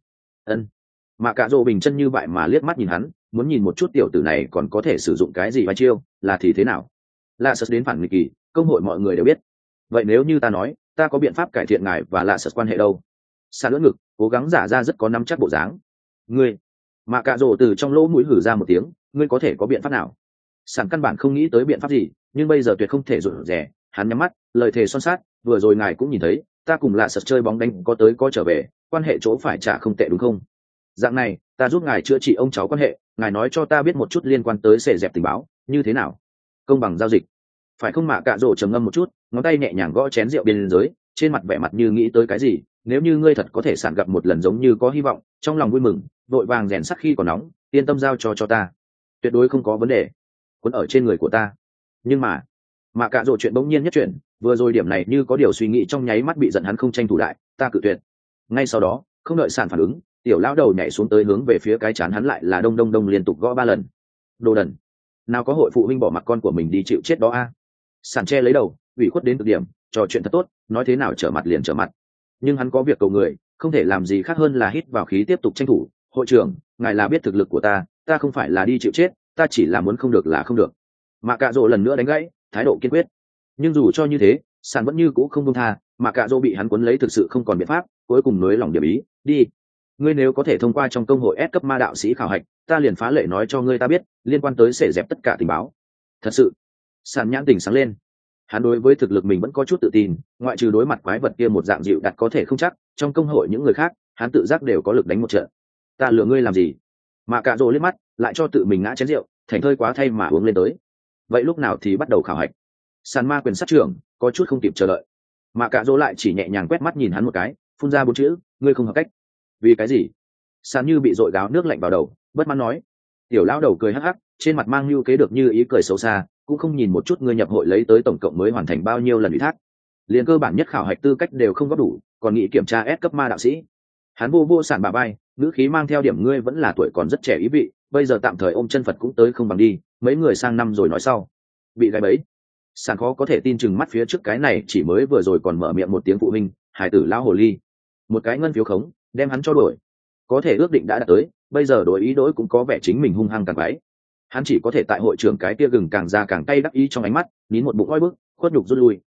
[SPEAKER 1] Mà cả rồ bình chân như vậy mà liếc mắt nhìn hắn, muốn nhìn một chút tiểu tử này còn có thể sử dụng cái gì vai chiêu, là thì thế nào? Là sật đến phản nghịch kỳ, công hội mọi người đều biết. Vậy nếu như ta nói, ta có biện pháp cải thiện ngài và là sật quan hệ đâu? Sàn lưỡng ngực, cố gắng giả ra rất có nắm chắc bộ dáng. Ngươi, mà cạ rồ từ trong lỗ mũi hử ra một tiếng, ngươi có thể có biện pháp nào? Sàn căn bản không nghĩ tới biện pháp gì, nhưng bây giờ tuyệt không thể rụt rè. Hắn nhắm mắt, lời thề son sát, vừa rồi ngài cũng nhìn thấy, ta cùng là sật chơi bóng đánh có tới có trở về, quan hệ chỗ phải trả không tệ đúng không? Dạng này, ta giúp ngài chữa trị ông cháu quan hệ, ngài nói cho ta biết một chút liên quan tới sệ dẹp tình báo, như thế nào? Công bằng giao dịch, phải không? Mạ cạ rồ trầm ngâm một chút, ngón tay nhẹ nhàng gõ chén rượu bên dưới, trên mặt vẻ mặt như nghĩ tới cái gì. Nếu như ngươi thật có thể Sàn gặp một lần giống như có hy vọng, trong lòng vui mừng, vội vàng rèn sắt khi còn nóng, yên tâm giao cho ta, tuyệt đối không có vấn đề, cuốn ở trên người của ta. Nhưng mà cả rộ chuyện bỗng nhiên nhất chuyển, vừa rồi điểm này như có điều suy nghĩ trong nháy mắt bị giận hắn không tranh thủ lại, ta cự tuyệt. Ngay sau đó, không đợi Sàn phản ứng, tiểu lão đầu nhảy xuống tới hướng về phía cái chán hắn lại là đông đông đông liên tục gõ 3 lần. Đồ đần, nào có hội phụ huynh bỏ mặc con của mình đi chịu chết đó a? Sàn che lấy đầu, ủy khuất đến cực điểm, trò chuyện thật tốt, nói thế nào trở mặt liền trở mặt. Nhưng hắn có việc cầu người, không thể làm gì khác hơn là hít vào khí tiếp tục tranh thủ. Hội trưởng, ngài là biết thực lực của ta không phải là đi chịu chết, ta chỉ là muốn không được là không được. Mà cạ rồ lần nữa đánh gãy, thái độ kiên quyết. Nhưng dù cho như thế, Sàn vẫn như cũ không buông tha, mà cạ rồ bị hắn cuốn lấy thực sự không còn biện pháp, cuối cùng nới lòng điểm ý, đi. Ngươi nếu có thể thông qua trong công hội S cấp ma đạo sĩ khảo hạch, ta liền phá lệ nói cho ngươi ta biết, liên quan tới sệ dẹp tất cả tình báo. Thật sự? Sàn nhãn tỉnh sáng lên. Hắn đối với thực lực mình vẫn có chút tự tin, ngoại trừ đối mặt quái vật kia một dạng dịu đặt có thể không chắc, trong công hội những người khác hắn tự giác đều có lực đánh một trận. Ta lừa ngươi làm gì? Mà cạ rồ liếc mắt, lại cho tự mình ngã chén rượu, thành thơi quá thay mà uống lên tới. Vậy lúc nào thì bắt đầu khảo hạch? Sàn ma quyền sát trưởng có chút không kịp chờ đợi. Mà cạ rồ lại chỉ nhẹ nhàng quét mắt nhìn hắn một cái, phun ra 4 chữ, ngươi không hợp cách. Vì cái gì? Sàn như bị dội gáo nước lạnh vào đầu, bất mãn nói. Tiểu lão đầu cười hắc hắc, trên mặt mang lưu kế được như ý cười xấu xa, cũng không nhìn một chút ngươi nhập hội lấy tới tổng cộng mới hoàn thành bao nhiêu lần ủy thác, liền cơ bản nhất khảo hạch tư cách đều không góp đủ, còn nghĩ kiểm tra S cấp ma đạo sĩ. Hắn vô Sàn bà bay, ngữ khí mang theo điểm ngươi vẫn là tuổi còn rất trẻ ý vị, bây giờ tạm thời ôm chân Phật cũng tới không bằng đi, mấy người sang năm rồi nói sau. Bị gáy bẫy. Sàn khó có thể tin chừng mắt phía trước cái này chỉ mới vừa rồi còn mở miệng một tiếng phụ huynh, hải tử lão hồ ly. Một cái ngân phiếu khống, đem hắn cho đổi. Có thể ước định đã đạt tới, bây giờ đổi ý đổi cũng có vẻ chính mình hung hăng càng quái. Hắn chỉ có thể tại hội trưởng cái tia gừng càng ra càng cay đắc ý trong ánh mắt, nín một bụng oi bức, khuất nhục rút lui.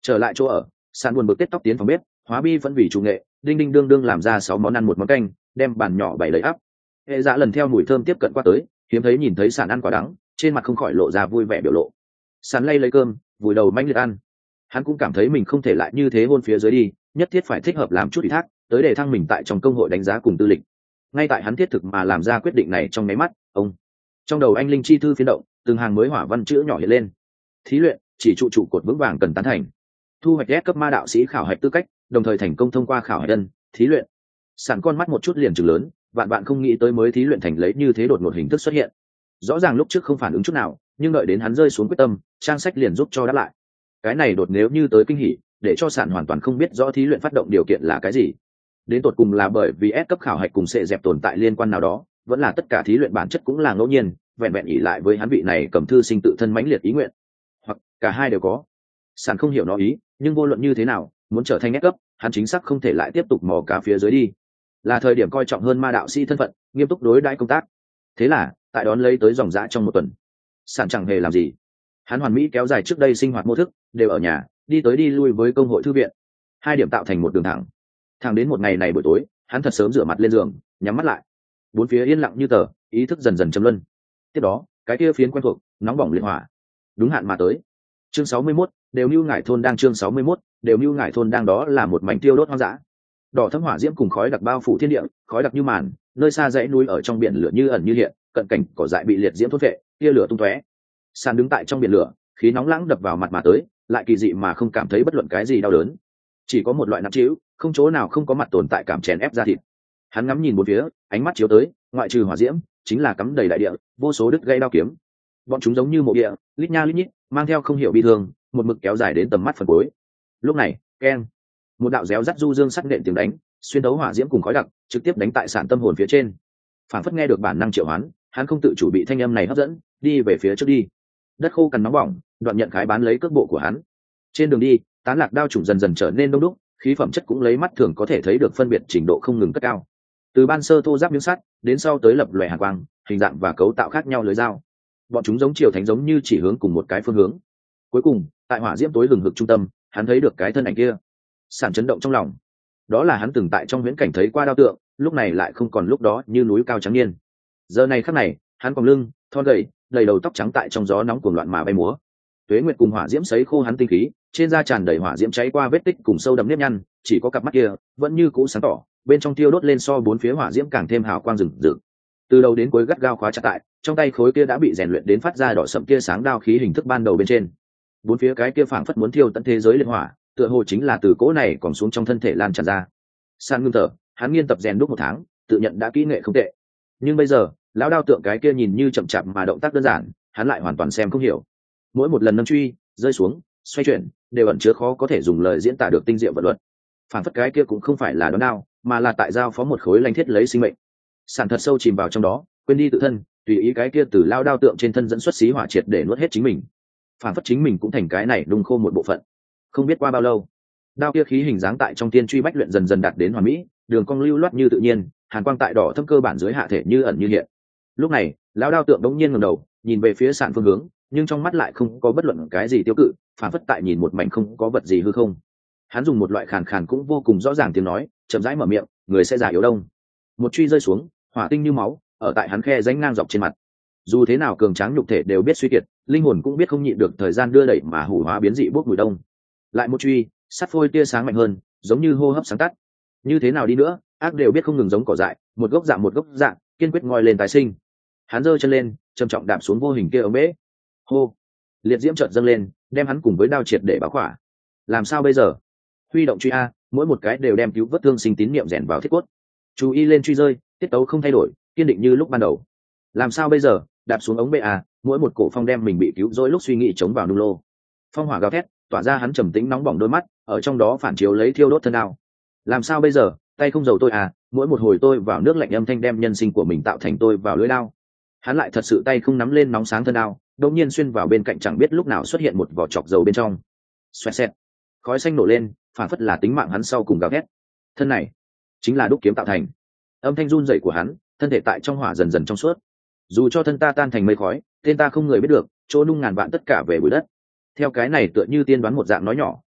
[SPEAKER 1] Trở lại chỗ ở, sàn buồn bực tết tóc tiến phòng bếp, hóa bi vẫn vì chủ nghệ, đinh đinh đương đương làm ra 6 món ăn một món canh, đem bàn nhỏ bày đầy ắp. Hệ dạ lần theo mùi thơm tiếp cận qua tới, hiếm thấy nhìn thấy sàn ăn quả đắng, trên mặt không khỏi lộ ra vui vẻ biểu lộ. Sàn lấy cơm, vùi đầu manh liệt ăn. Hắn cũng cảm thấy mình không thể lại như thế hôn phía dưới đi, nhất thiết phải thích hợp làm chút ủy thác, tới để thăng mình tại trong công hội đánh giá cùng tư lịch. Ngay tại hắn thiết thực mà làm ra quyết định này trong nháy mắt, ông trong đầu anh linh chi thư phiên động, từng hàng mới hỏa văn chữ nhỏ hiện lên. Thí luyện, chỉ trụ cột vững vàng cần tán thành. Thu hoạch S cấp ma đạo sĩ khảo hạch tư cách, đồng thời thành công thông qua khảo hạch đơn, thí luyện. Sàn con mắt một chút liền trừng lớn, vạn bạn không nghĩ tới mới thí luyện thành lấy như thế đột ngột hình thức xuất hiện. Rõ ràng lúc trước không phản ứng chút nào, nhưng đợi đến hắn rơi xuống quyết tâm, trang sách liền giúp cho đáp lại. Cái này đột nếu như tới kinh hỉ, để cho sàn hoàn toàn không biết rõ thí luyện phát động điều kiện là cái gì. Đến tột cùng là bởi vì S cấp khảo hạch cùng sẽ dẹp tồn tại liên quan nào đó, vẫn là tất cả thí luyện bản chất cũng là ngẫu nhiên, vẹn vẹn ỷ lại với hắn vị này cầm thư sinh tự thân mãnh liệt ý nguyện, hoặc cả hai đều có. Sàn không hiểu nó ý, nhưng vô luận như thế nào, muốn trở thành S cấp, hắn chính xác không thể lại tiếp tục mò cá phía dưới đi. Là thời điểm coi trọng hơn ma đạo sĩ thân phận, nghiêm túc đối đãi công tác. Thế là, tại đón lấy tới dòng dã trong một tuần, sàn chẳng hề làm gì. Hắn hoàn mỹ kéo dài trước đây sinh hoạt mô thức, đều ở nhà, đi tới đi lui với công hội thư viện. 2 điểm tạo thành một đường thẳng. Thẳng đến một ngày này buổi tối, hắn thật sớm rửa mặt lên giường, nhắm mắt lại. Bốn phía yên lặng như tờ, ý thức dần dần châm luân. Tiếp đó, cái kia phiến quen thuộc, nóng bỏng liệt hỏa, đúng hạn mà tới. Chương 61, đều Nưu Ngải thôn đang chương 61, đều Nưu Ngải thôn đang đó là một mảnh tiêu đốt hoang dã. Đỏ thẫm hỏa diễm cùng khói đặc bao phủ thiên địa, khói đặc như màn, nơi xa dãy núi ở trong biển lửa như ẩn như hiện, cận cảnh cỏ dại bị liệt diễm thôn phệ, tia lửa tung tóe. Sàn đứng tại trong biển lửa, khí nóng lãng đập vào mặt mà tới, lại kỳ dị mà không cảm thấy bất luận cái gì đau đớn. Chỉ có một loại nặng trĩu, không chỗ nào không có mặt tồn tại cảm chèn ép ra thịt. Hắn ngắm nhìn bốn phía, ánh mắt chiếu tới, ngoại trừ hỏa diễm, chính là cắm đầy đại địa, vô số đứt gãy đao kiếm. Bọn chúng giống như mộ địa, lít nha lít nhít, mang theo không hiểu bi thương, một mực kéo dài đến tầm mắt phần cuối. Lúc này, keng, một đạo réo rắt du dương sắc nện tiếng đánh, xuyên thấu hỏa diễm cùng khói đặc, trực tiếp đánh tại sản tâm hồn phía trên. Phản phất nghe được bản năng triệu hoán, hắn không tự chủ bị thanh âm này hấp dẫn, đi về phía trước đi. Đất khô cằn nóng bỏng, đoạn nhận khái bán lấy cước bộ của hắn. Trên đường đi, tán lạc đao chủng dần dần trở nên đông đúc, khí phẩm chất cũng lấy mắt thường có thể thấy được phân biệt trình độ không ngừng cất cao. Từ ban sơ thô giáp miếng sắt, đến sau tới lập lòe hàn quang, hình dạng và cấu tạo khác nhau lưới dao. Bọn chúng giống chiều thánh giống như chỉ hướng cùng một cái phương hướng. Cuối cùng, tại hỏa diễm tối hừng hực trung tâm, hắn thấy được cái thân ảnh kia. Sản chấn động trong lòng. Đó là hắn từng tại trong viễn cảnh thấy qua đao tượng, lúc này lại không còn lúc đó như núi cao trắng niên. Giờ này khắc này, hắn còng lưng, thon gầy, đầy đầu tóc trắng tại trong gió nóng cuồng loạn mà bay múa. Tuế nguyệt cùng hỏa diễm sấy khô hắn tinh khí, trên da tràn đầy hỏa diễm cháy qua vết tích cùng sâu đậm nếp nhăn, chỉ có cặp mắt kia vẫn như cũ sáng tỏ, bên trong tiêu đốt lên so bốn phía hỏa diễm càng thêm hào quang rừng rực. Từ đầu đến cuối gắt gao khóa chặt tại, trong tay khối kia đã bị rèn luyện đến phát ra đỏ sậm kia sáng đao khí hình thức ban đầu bên trên. Bốn phía cái kia phảng phất muốn thiêu tận thế giới liên hỏa, tựa hồ chính là từ cỗ này còn xuống trong thân thể lan tràn ra. San ngưng thở, hắn nghiên tập rèn đúc 1 tháng, tự nhận đã kỹ nghệ không tệ. Nhưng bây giờ, lão đao tượng cái kia nhìn như chậm chạp mà động tác đơn giản, hắn lại hoàn toàn xem không hiểu. Mỗi một lần nâng truy, rơi xuống, xoay chuyển, đều ẩn chứa khó có thể dùng lời diễn tả được tinh diệu vật luật. Phảng phất cái kia cũng không phải là đón đao, mà là tại giao phó một khối lanh thiết lấy sinh mệnh. Sản thật sâu chìm vào trong đó, quên đi tự thân, tùy ý cái kia từ lao đao tượng trên thân dẫn xuất xí hỏa triệt để nuốt hết chính mình. Phảng phất chính mình cũng thành cái này đung khô một bộ phận. Không biết qua bao lâu, đao kia khí hình dáng tại trong tiên truy bách luyện dần dần đạt đến hoàn mỹ, đường cong lưu loát như tự nhiên, hàn quang tại đỏ thâm cơ bản dưới hạ thể như ẩn như hiện. Lúc này, lão đao tượng đống nhiên ngẩng đầu, nhìn về phía Sản phương hướng, nhưng trong mắt lại không có bất luận cái gì tiêu cự, phảng phất tại nhìn một mảnh không có vật gì hư không. Hắn dùng một loại khàn khàn cũng vô cùng rõ ràng tiếng nói, chậm rãi mở miệng, người sẽ già yếu đông. Một truy rơi xuống, hỏa tinh như máu, ở tại hắn khe rãnh ngang dọc trên mặt. Dù thế nào cường tráng nhục thể đều biết suy kiệt, linh hồn cũng biết không nhịn được thời gian đưa đẩy mà hủ hóa biến dị bốc mùi đông. Lại một truy, sắt phôi tia sáng mạnh hơn, giống như hô hấp sáng tắt. Như thế nào đi nữa, ác đều biết không ngừng giống cỏ dại, một gốc dạng, kiên quyết ngoi lên tái sinh. Hắn giơ chân lên, trầm trọng đạp xuống vô hình kia ống bể. Hô, liệt diễm chợt dâng lên, đem hắn cùng với đao triệt để báo khỏa. Làm sao bây giờ? Huy động truy a, mỗi một cái đều đem cứu vớt thương sinh tín niệm rèn vào thiết cốt. Chú ý lên truy rơi, tiết tấu không thay đổi, kiên định như lúc ban đầu. Làm sao bây giờ? Đạp xuống ống bể a, mỗi một cổ phong đem mình bị cứu rỗi lúc suy nghĩ chống vào nung lô. Phong hỏa gào thét, tỏa ra hắn trầm tĩnh nóng bỏng đôi mắt, ở trong đó phản chiếu lấy thiêu đốt thân đao. Làm sao bây giờ? Tay không dầu tôi à, mỗi một hồi tôi vào nước lạnh âm thanh đem nhân sinh của mình tạo thành tôi vào lưỡi đao. Hắn lại thật sự tay không nắm lên nóng sáng thân đao, đột nhiên xuyên vào bên cạnh chẳng biết lúc nào xuất hiện một vỏ chọc dầu bên trong. Xoẹt xẹt, khói xanh nổ lên, phản phất là tính mạng hắn sau cùng gào thét. Thân này chính là đúc kiếm tạo thành. Âm thanh run rẩy của hắn, thân thể tại trong hỏa dần dần trong suốt. Dù cho thân ta tan thành mây khói, tên ta không người biết được, chỗ nung ngàn vạn tất cả về bụi đất. Theo cái này tựa như tiên đoán một dạng nói nhỏ,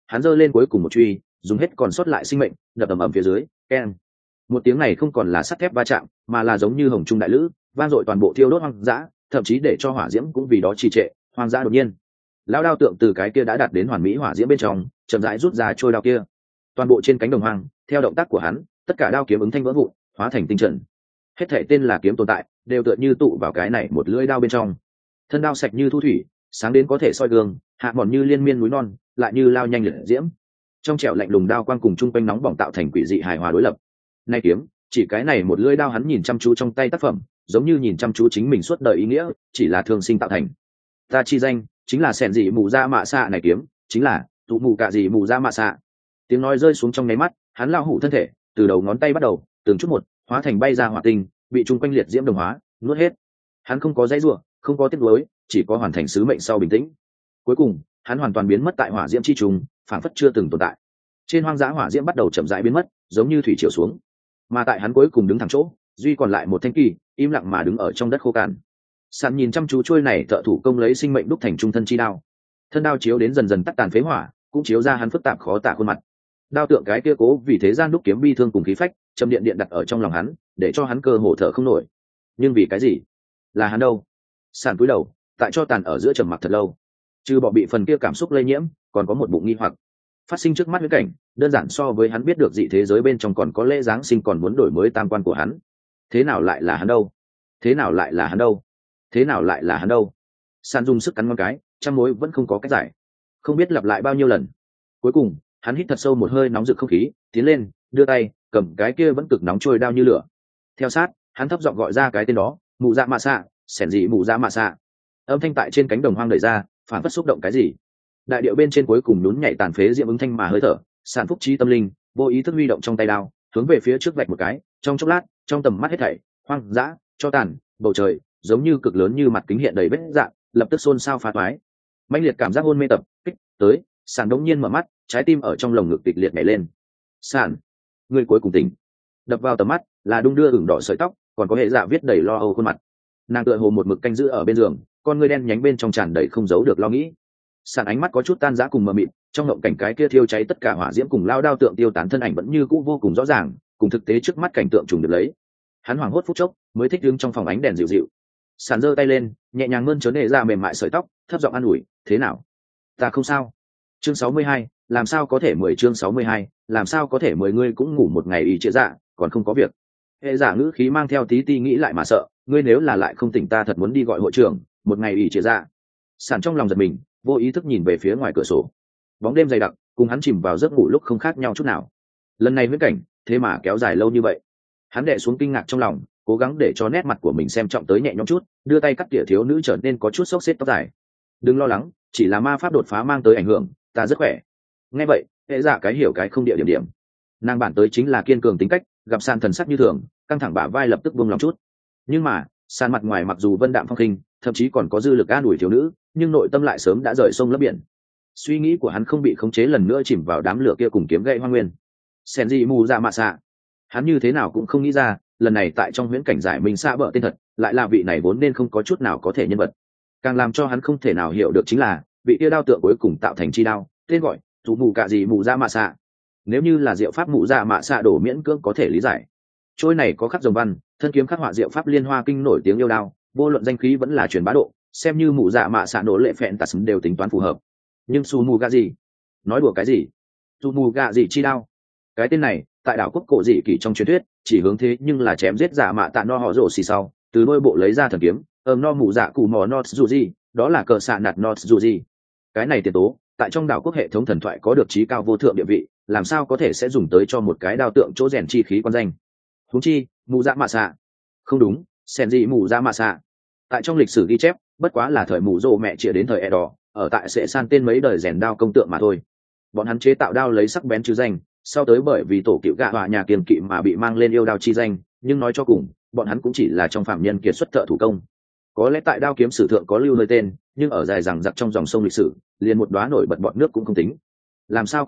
[SPEAKER 1] hắn giơ lên cuối cùng một truy, dùng hết còn sót lại sinh mệnh đập ầm ầm phía dưới. Keng. Một tiếng này không còn là sắt thép va chạm, mà là giống như hồng trung đại lữ, vang dội toàn bộ thiêu đốt hoang dã, thậm chí để cho hỏa diễm cũng vì đó trì trệ. Hoang dã đột nhiên, lão đao tượng từ cái kia đã đạt đến hoàn mỹ hỏa diễm bên trong chậm rãi rút ra trôi đao kia. Toàn bộ trên cánh đồng hoang, theo động tác của hắn, tất cả đao kiếm ứng thanh vỡ vụn, hóa thành tinh trận. Hết thể tên là kiếm tồn tại đều tựa như tụ vào cái này một lưỡi đao bên trong. Thân đao sạch như thu thủy, sáng đến có thể soi gương, hạ mòn như liên miên núi non, lại như lao nhanh liệt diễm. Trong trẻo lạnh lùng đao quang cùng trung quanh nóng bỏng tạo thành quỷ dị hài hòa đối lập. Nay kiếm, chỉ cái này một lưỡi đao hắn nhìn chăm chú trong tay tác phẩm, giống như nhìn chăm chú chính mình suốt đời ý nghĩa, chỉ là thương sinh tạo thành. Ta chi danh chính là sẻn dị mù ra mạ xạ này kiếm, chính là tụ mù cả dị mù ra mạ xạ. Tiếng nói rơi xuống trong nháy mắt, hắn lao hủ thân thể, từ đầu ngón tay bắt đầu, từng chút một, hóa thành bay ra hỏa tinh, bị trung quanh liệt diễm đồng hóa, nuốt hết. Hắn không có dãy rủa, không có tiếc nuối, chỉ có hoàn thành sứ mệnh sau bình tĩnh. Cuối cùng, hắn hoàn toàn biến mất tại hỏa diễm chi trùng, phảng phất chưa từng tồn tại. Trên hoang dã hỏa diễm bắt đầu chậm rãi biến mất, giống như thủy triều xuống. Mà tại hắn cuối cùng đứng thẳng chỗ, duy còn lại một thanh kỳ, im lặng mà đứng ở trong đất khô cằn. Sàn nhìn chăm chú chuôi này thợ thủ công lấy sinh mệnh đúc thành trung thân chi đao. Thân đao chiếu đến dần dần tắt tàn phế hỏa, cũng chiếu ra hắn phức tạp khó tả khuôn mặt. Đao tượng cái kia cố vì thế gian đúc kiếm bi thương cùng khí phách, châm điện điện đặt ở trong lòng hắn, để cho hắn cơ hồ thở không nổi. Nhưng vì cái gì? Là hắn đâu? Sàn cúi đầu, tại cho tàn ở giữa trầm mặc thật lâu. Trừ bỏ bị phần kia cảm xúc lây nhiễm, còn có một bụng nghi hoặc phát sinh trước mắt viễn cảnh, đơn giản so với hắn biết được dị thế giới bên trong còn có lễ giáng sinh còn muốn đổi mới tam quan của hắn. Thế nào lại là hắn đâu? Thế nào lại là hắn đâu? Thế nào lại là hắn đâu? San dùng sức cắn ngón cái, trăm mối vẫn không có cách giải, không biết lặp lại bao nhiêu lần. Cuối cùng, hắn hít thật sâu một hơi nóng rực không khí, tiến lên, đưa tay, cầm cái kia vẫn cực nóng trôi đao như lửa. Theo sát, hắn thấp giọng gọi ra cái tên đó, mù dạ mạ xạ, sẻn dị mù dạ mạ xạ. Âm thanh tại trên cánh đồng hoang đẩy ra, phản phất xúc động cái gì. Đại điệu bên trên cuối cùng nhún nhảy tàn phế diệm ứng thanh mà hơi thở, sản phúc trí tâm linh, vô ý thức huy động trong tay đao, hướng về phía trước vạch một cái, trong chốc lát, trong tầm mắt hết thảy, hoang dã, cho tàn, bầu trời, giống như cực lớn như mặt kính hiện đầy vết dạn, lập tức xôn xao phá toái. Mãnh liệt cảm giác hôn mê tập kích tới, Sản đống nhiên mở mắt, trái tim ở trong lồng ngực kịch liệt nhảy lên. Sản, người cuối cùng tỉnh. Đập vào tầm mắt là đung đưa ửng đỏ sợi tóc, còn có hệ dạ viết đầy lo âu khuôn mặt. Nàng tựa hồ một mực canh giữ ở bên giường, con ngươi đen nhánh bên trong tràn đầy không giấu được lo nghĩ. Sản ánh mắt có chút tan rã cùng mờ mịt, trong ngộng cảnh cái kia thiêu cháy tất cả hỏa diễm cùng lao đao tượng tiêu tán thân ảnh vẫn như cũ vô cùng rõ ràng, cùng thực tế trước mắt cảnh tượng trùng được lấy. Hắn hoảng hốt phút chốc mới thích đứng trong phòng ánh đèn dịu dịu. Sản giơ tay lên, nhẹ nhàng mơn trớn hệ ra mềm mại sợi tóc, thấp giọng an ủi, thế nào? Ta không sao. Chương 62, làm sao có thể 10 chương 62, làm sao có thể 10 ngươi cũng ngủ một ngày ý trễ dạ, còn không có việc. Hệ giả ngữ khí mang theo tí ti nghĩ lại mà sợ, ngươi nếu là lại không tỉnh ta thật muốn đi gọi hội trưởng, một ngày ý trễ dạ. Sản trong lòng giật mình, vô ý thức nhìn về phía ngoài cửa sổ. Bóng đêm dày đặc, cùng hắn chìm vào giấc ngủ lúc không khác nhau chút nào. Lần này viễn cảnh, thế mà kéo dài lâu như vậy. Hắn đè xuống kinh ngạc trong lòng, cố gắng để cho nét mặt của mình xem trọng tới nhẹ nhõm chút, đưa tay cắt tỉa thiếu nữ trở nên có chút xốc xếp tóc dài. Đừng lo lắng, chỉ là ma pháp đột phá mang tới ảnh hưởng, ta rất khỏe. Nghe vậy, hệ giả cái hiểu cái không địa điểm điểm. Nàng bản tới chính là kiên cường tính cách, gặp San thần sắc như thường, căng thẳng bả vai lập tức buông lòng chút. Nhưng mà, San mặt ngoài mặc dù vân đạm phong khinh, thậm chí còn có dư lực an ủi thiếu nữ, nhưng nội tâm lại sớm đã rời sông lấp biển. Suy nghĩ của hắn không bị khống chế lần nữa chìm vào đám lửa kia cùng kiếm gậy hoang nguyên. Sen gì mù dạ mạ xạ. Hắn như thế nào cũng không nghĩ ra, lần này tại trong huyễn cảnh giải mình xa bợ tên thật, lại là vị này vốn nên không có chút nào có thể nhân vật. Càng làm cho hắn không thể nào hiểu được chính là, vị kia đao tượng cuối cùng tạo thành chi đao, tên gọi thủ mù cả gì mù dạ mạ xạ. Nếu như là diệu pháp mù dạ mạ xạ đổ miễn cưỡng có thể lý giải. Trôi này có khắc dòng văn, thân kiếm khắc họa diệu pháp liên hoa kinh nổi tiếng yêu đao, vô luận danh khí vẫn là truyền bá độ, xem như mù dạ mạ xạ nổ lệ phẹn tạt đều tính toán phù hợp. Nhưng su mù gà gì? Nói đùa cái gì? Su mù gà gì chi đao? Cái tên này tại đảo quốc cổ dị kỳ trong truyền thuyết chỉ hướng thế nhưng là chém giết giả mạ tạ no họ rổ xì sau, từ đôi bộ lấy ra thần kiếm no mù dạ cụ mò not dù gì, đó là cờ xạ nạt not dù gì. Cái này tiền tố tại trong đảo quốc hệ thống thần thoại có được trí cao vô thượng địa vị, làm sao có thể sẽ dùng tới cho một cái đao tượng chỗ rèn chi khí quan danh. Huống chi mù dạ mạ xạ, không đúng, sen gì mù dạ mạ xạ tại trong lịch sử ghi chép bất quá là thời mù rô mẹ chia đến thời Edo, ở tại sẽ san tên mấy đời rèn đao công tượng mà thôi. Bọn hắn chế tạo đao lấy sắc bén chứ danh, sau tới bởi vì tổ cựu gạ họa nhà kiềm kỵ mà bị mang lên yêu đao chi danh, nhưng nói cho cùng bọn hắn cũng chỉ là trong phạm nhân kiệt xuất thợ thủ công. Có lẽ tại đao kiếm sử thượng có lưu nơi tên, nhưng ở dài rằng giặc trong dòng sông lịch sử liền một đóa nổi bật bọt nước cũng không tính. Làm sao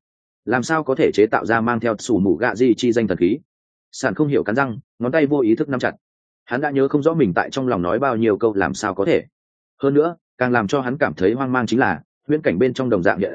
[SPEAKER 1] có thể chế tạo ra mang theo sủ mù gạ gì chi danh thần khí? Sản không hiểu cắn răng, ngón tay vô ý thức nắm chặt. Hắn đã nhớ không rõ mình tại trong lòng nói bao nhiêu câu làm sao có thể. Hơn nữa, càng làm cho hắn cảm thấy hoang mang chính là huyễn cảnh bên trong đồng dạng hiện ra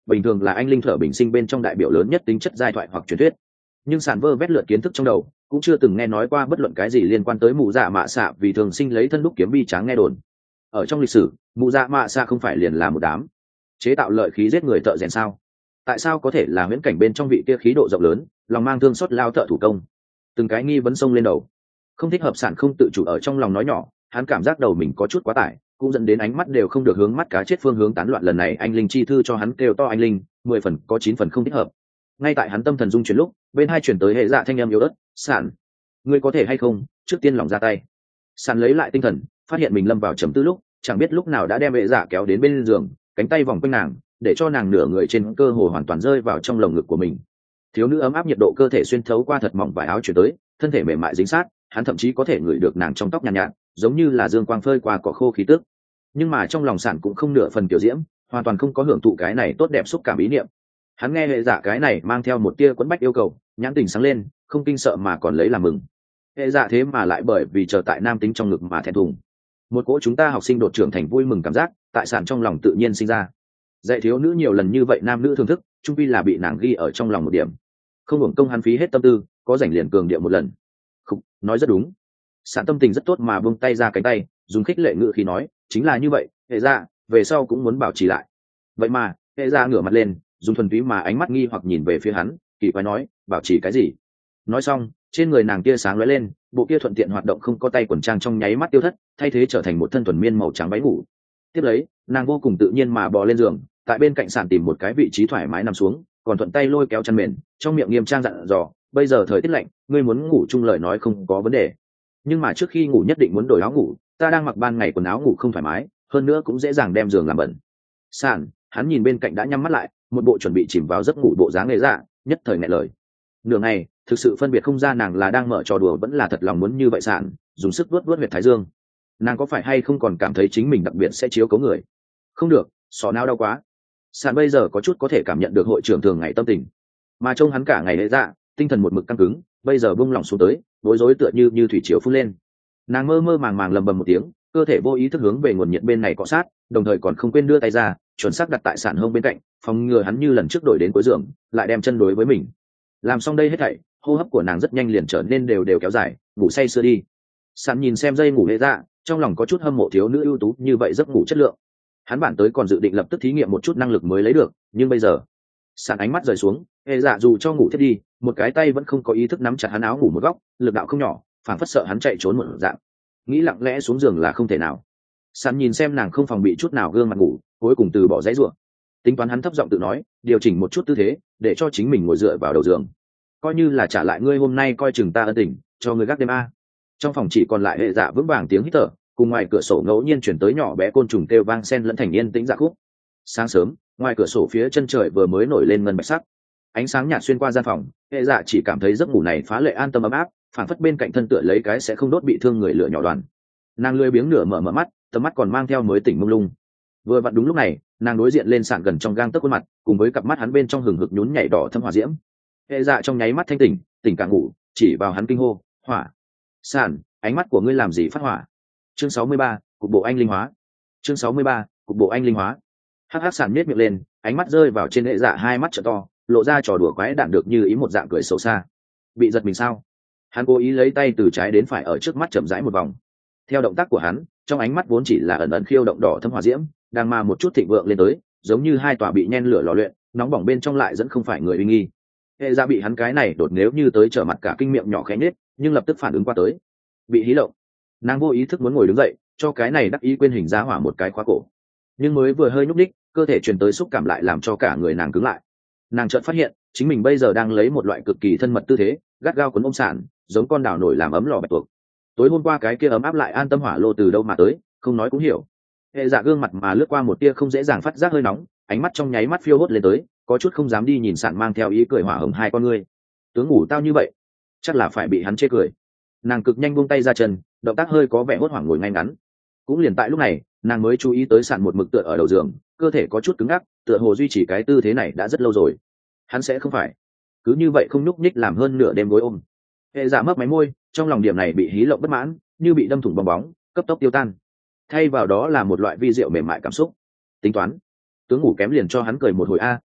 [SPEAKER 1] bình thường là anh linh thở bình sinh bên trong đại biểu lớn nhất tính chất giai thoại hoặc truyền thuyết. Nhưng sàn vơ vét lượt kiến thức trong đầu, cũng chưa từng nghe nói qua bất luận cái gì liên quan tới mụ dạ mạ xạ vì thường sinh lấy thân đúc kiếm bi tráng nghe đồn. Ở trong lịch sử, mụ dạ mạ xạ không phải liền là một đám chế tạo lợi khí giết người thợ rèn sao? Tại sao có thể là huyễn cảnh bên trong vị kia khí độ rộng lớn, lòng mang thương xót lao thợ thủ công? Từng cái nghi vấn xông lên đầu. Không thích hợp sản không tự chủ ở trong lòng nói nhỏ, hắn cảm giác đầu mình có chút quá tải, cũng dẫn đến ánh mắt đều không được hướng mắt cá chết phương hướng tán loạn. Lần này anh linh chi thư cho hắn kêu to anh linh, 10 phần có 9 phần không thích hợp. Ngay tại hắn tâm thần dung chuyển lúc, bên hai chuyển tới hệ dạ thanh âm yếu ớt, "Sản, ngươi có thể hay không trước tiên lòng ra tay?" Sản lấy lại tinh thần, phát hiện mình lâm vào trầm tư lúc, chẳng biết lúc nào đã đem hệ dạ kéo đến bên giường, cánh tay vòng quanh nàng, để cho nàng nửa người trên cơ hồ hoàn toàn rơi vào trong lồng ngực của mình. Thiếu nữ ấm áp nhiệt độ cơ thể xuyên thấu qua thật mỏng vải áo chuyển tới, thân thể mềm mại dính sát, hắn thậm chí có thể ngửi được nàng trong tóc nhàn nhạt, giống như là dương quang phơi qua cỏ khô khí tức. Nhưng mà trong lòng Sản cũng không nửa phần tiểu diễm, hoàn toàn không có hưởng thụ cái này tốt đẹp xúc cảm ý niệm. Hắn nghe hệ dạ cái này mang theo một tia quẫn bách yêu cầu, nhãn tình sáng lên, không kinh sợ mà còn lấy làm mừng. Hệ dạ thế mà lại bởi vì chờ tại nam tính trong ngực mà thẹn thùng. Một cỗ chúng ta học sinh đột trưởng thành vui mừng cảm giác tại Sản trong lòng tự nhiên sinh ra. Dạy thiếu nữ nhiều lần như vậy nam nữ thưởng thức, chung quy là bị nàng ghi ở trong lòng một điểm. Không hưởng công hắn phí hết tâm tư, có rảnh liền cường điệu một lần. Không, nói rất đúng. Sản tâm tình rất tốt mà buông tay ra cánh tay, dùng khích lệ ngữ khi nói, chính là như vậy, hệ dạ, về sau cũng muốn bảo trì lại. Vậy mà, hệ dạ ngửa mặt lên, dùng thuần túy mà ánh mắt nghi hoặc nhìn về phía hắn, kỳ quái nói, bảo trì cái gì? Nói xong, trên người nàng tia sáng lóe lên, bộ kia thuận tiện hoạt động không có tay quần trang trong nháy mắt tiêu thất, thay thế trở thành một thân thuần miên màu trắng váy ngủ. Tiếp lấy, nàng vô cùng tự nhiên mà bò lên giường, tại bên cạnh Sản tìm một cái vị trí thoải mái nằm xuống, còn thuận tay lôi kéo chăn mền, trong miệng nghiêm trang dặn dò, bây giờ thời tiết lạnh, ngươi muốn ngủ chung lời nói không có vấn đề, nhưng mà trước khi ngủ nhất định muốn đổi áo ngủ, ta đang mặc ban ngày quần áo ngủ không thoải mái, hơn nữa cũng dễ dàng đem giường làm bẩn. Sản, hắn nhìn bên cạnh đã nhắm mắt lại, một bộ chuẩn bị chìm vào giấc ngủ bộ dáng nghề dạ, nhất thời nghẹn lời. Nửa ngày, thực sự phân biệt không ra nàng là đang mở trò đùa vẫn là thật lòng muốn như vậy. Sản dùng sức vuốt vuốt huyệt thái dương, nàng có phải hay không còn cảm thấy chính mình đặc biệt sẽ chiếu cố người? Không được, sọ não đau quá. Sản bây giờ có chút có thể cảm nhận được hội trưởng thường ngày tâm tình, mà trông hắn cả ngày lễ dạ, tinh thần một mực căng cứng, bây giờ buông lỏng xuống tới, bối rối tựa như thủy triều phun lên. Nàng mơ mơ màng màng lầm bầm một tiếng, cơ thể vô ý thức hướng về nguồn nhiệt bên này cọ sát, đồng thời còn không quên đưa tay ra, chuẩn xác đặt tại Sản hông bên cạnh, phòng ngừa hắn như lần trước đổi đến cuối giường, lại đem chân đối với mình. Làm xong đây hết thảy, hô hấp của nàng rất nhanh liền trở nên đều kéo dài, ngủ say sưa đi. Sản nhìn xem dây ngủ lễ dạ, trong lòng có chút hâm mộ thiếu nữ ưu tú như vậy giấc ngủ chất lượng. Hắn bản tới còn dự định lập tức thí nghiệm một chút năng lực mới lấy được, nhưng bây giờ, Sản ánh mắt rời xuống, hệ dạ dù cho ngủ thiết đi, một cái tay vẫn không có ý thức nắm chặt hắn áo ngủ một góc, lực đạo không nhỏ, phảng phất sợ hắn chạy trốn một dạng. Nghĩ lặng lẽ xuống giường là không thể nào. Sản nhìn xem nàng không phòng bị chút nào gương mặt ngủ, cuối cùng từ bỏ giấy rủa. Tính toán hắn thấp giọng tự nói, điều chỉnh một chút tư thế, để cho chính mình ngồi dựa vào đầu giường. Coi như là trả lại ngươi hôm nay coi chừng ta ân tình, cho ngươi gác đêm a. Trong phòng chỉ còn lại hệ dạ vững vàng tiếng hít thở, cùng ngoài cửa sổ ngẫu nhiên chuyển tới nhỏ bé côn trùng kêu vang xen lẫn thành yên tĩnh dạ khúc. Sáng sớm, ngoài cửa sổ phía chân trời vừa mới nổi lên ngân bạch sắc, ánh sáng nhạt xuyên qua gian phòng, hệ dạ chỉ cảm thấy giấc ngủ này phá lệ an tâm ấm áp, phản phất bên cạnh thân tựa lấy cái sẽ không đốt bị thương người lửa nhỏ đoàn. Nàng lười biếng nửa mở mắt, tầm mắt còn mang theo mới tỉnh mông lung. Vừa vặn đúng lúc này, nàng đối diện lên Sản gần trong gang tấc khuôn mặt, cùng với cặp mắt hắn bên trong hừng hực nhún nhảy đỏ thâm hỏa diễm. Hệ dạ trong nháy mắt thanh tỉnh cả ngủ, chỉ vào hắn kinh hô, hỏa. Sản, ánh mắt của ngươi làm gì phát hỏa? Chương 63, cục bộ anh linh hóa. Chương 63, cục bộ anh linh hóa. Hắc Sản nhếch miệng lên, ánh mắt rơi vào trên hệ dạ, hai mắt trợ to, lộ ra trò đùa quái đản được như ý một dạng cười xấu xa. Bị giật mình sao? Hắn cố ý lấy tay từ trái đến phải ở trước mắt chậm rãi một vòng. Theo động tác của hắn, trong ánh mắt vốn chỉ là ẩn ẩn khiêu động đỏ thâm hỏa diễm, đang mà một chút thịnh vượng lên tới, giống như hai tòa bị nhen lửa lò luyện, nóng bỏng bên trong lại dẫn không phải người uy nghi. Hệ dạ bị hắn cái này đột nếu như tới trở mặt cả kinh miệng nhỏ khẽ nết, nhưng lập tức phản ứng qua tới, bị hí lộng. Nàng vô ý thức muốn ngồi đứng dậy, cho cái này đắc ý quên hình giá hỏa một cái khóa cổ, nhưng mới vừa hơi nhúc đích, cơ thể truyền tới xúc cảm lại làm cho cả người nàng cứng lại. Nàng chợt phát hiện chính mình bây giờ đang lấy một loại cực kỳ thân mật tư thế, gắt gao cuốn ôm Sản, giống con đảo nổi làm ấm lò bạch tuộc. Tối hôm qua cái kia ấm áp lại an tâm hỏa lô từ đâu mà tới, không nói cũng hiểu. Hệ dạ gương mặt mà lướt qua một tia không dễ dàng phát giác hơi nóng, ánh mắt trong nháy mắt phiêu hốt lên tới, có chút không dám đi nhìn Sản mang theo ý cười hỏa hồng hai con ngươi. Tướng ngủ tao như vậy, chắc là phải bị hắn chê cười. Nàng cực nhanh buông tay ra chân, động tác hơi có vẻ hốt hoảng ngồi ngay ngắn. Cũng liền tại lúc này, nàng mới chú ý tới Sản một mực tựa ở đầu giường, cơ thể có chút cứng ngắc, tựa hồ duy trì cái tư thế này đã rất lâu rồi. Hắn sẽ không phải cứ như vậy không nhúc nhích làm hơn nửa đêm gối ôm. Hệ dạ mấp máy môi, trong lòng điểm này bị hí lộng bất mãn, như bị đâm thủng bong bóng, cấp tốc tiêu tan. Thay vào đó là một loại vi diệu mềm mại cảm xúc. Tính toán, tướng ngủ kém liền cho hắn cười một hồi a,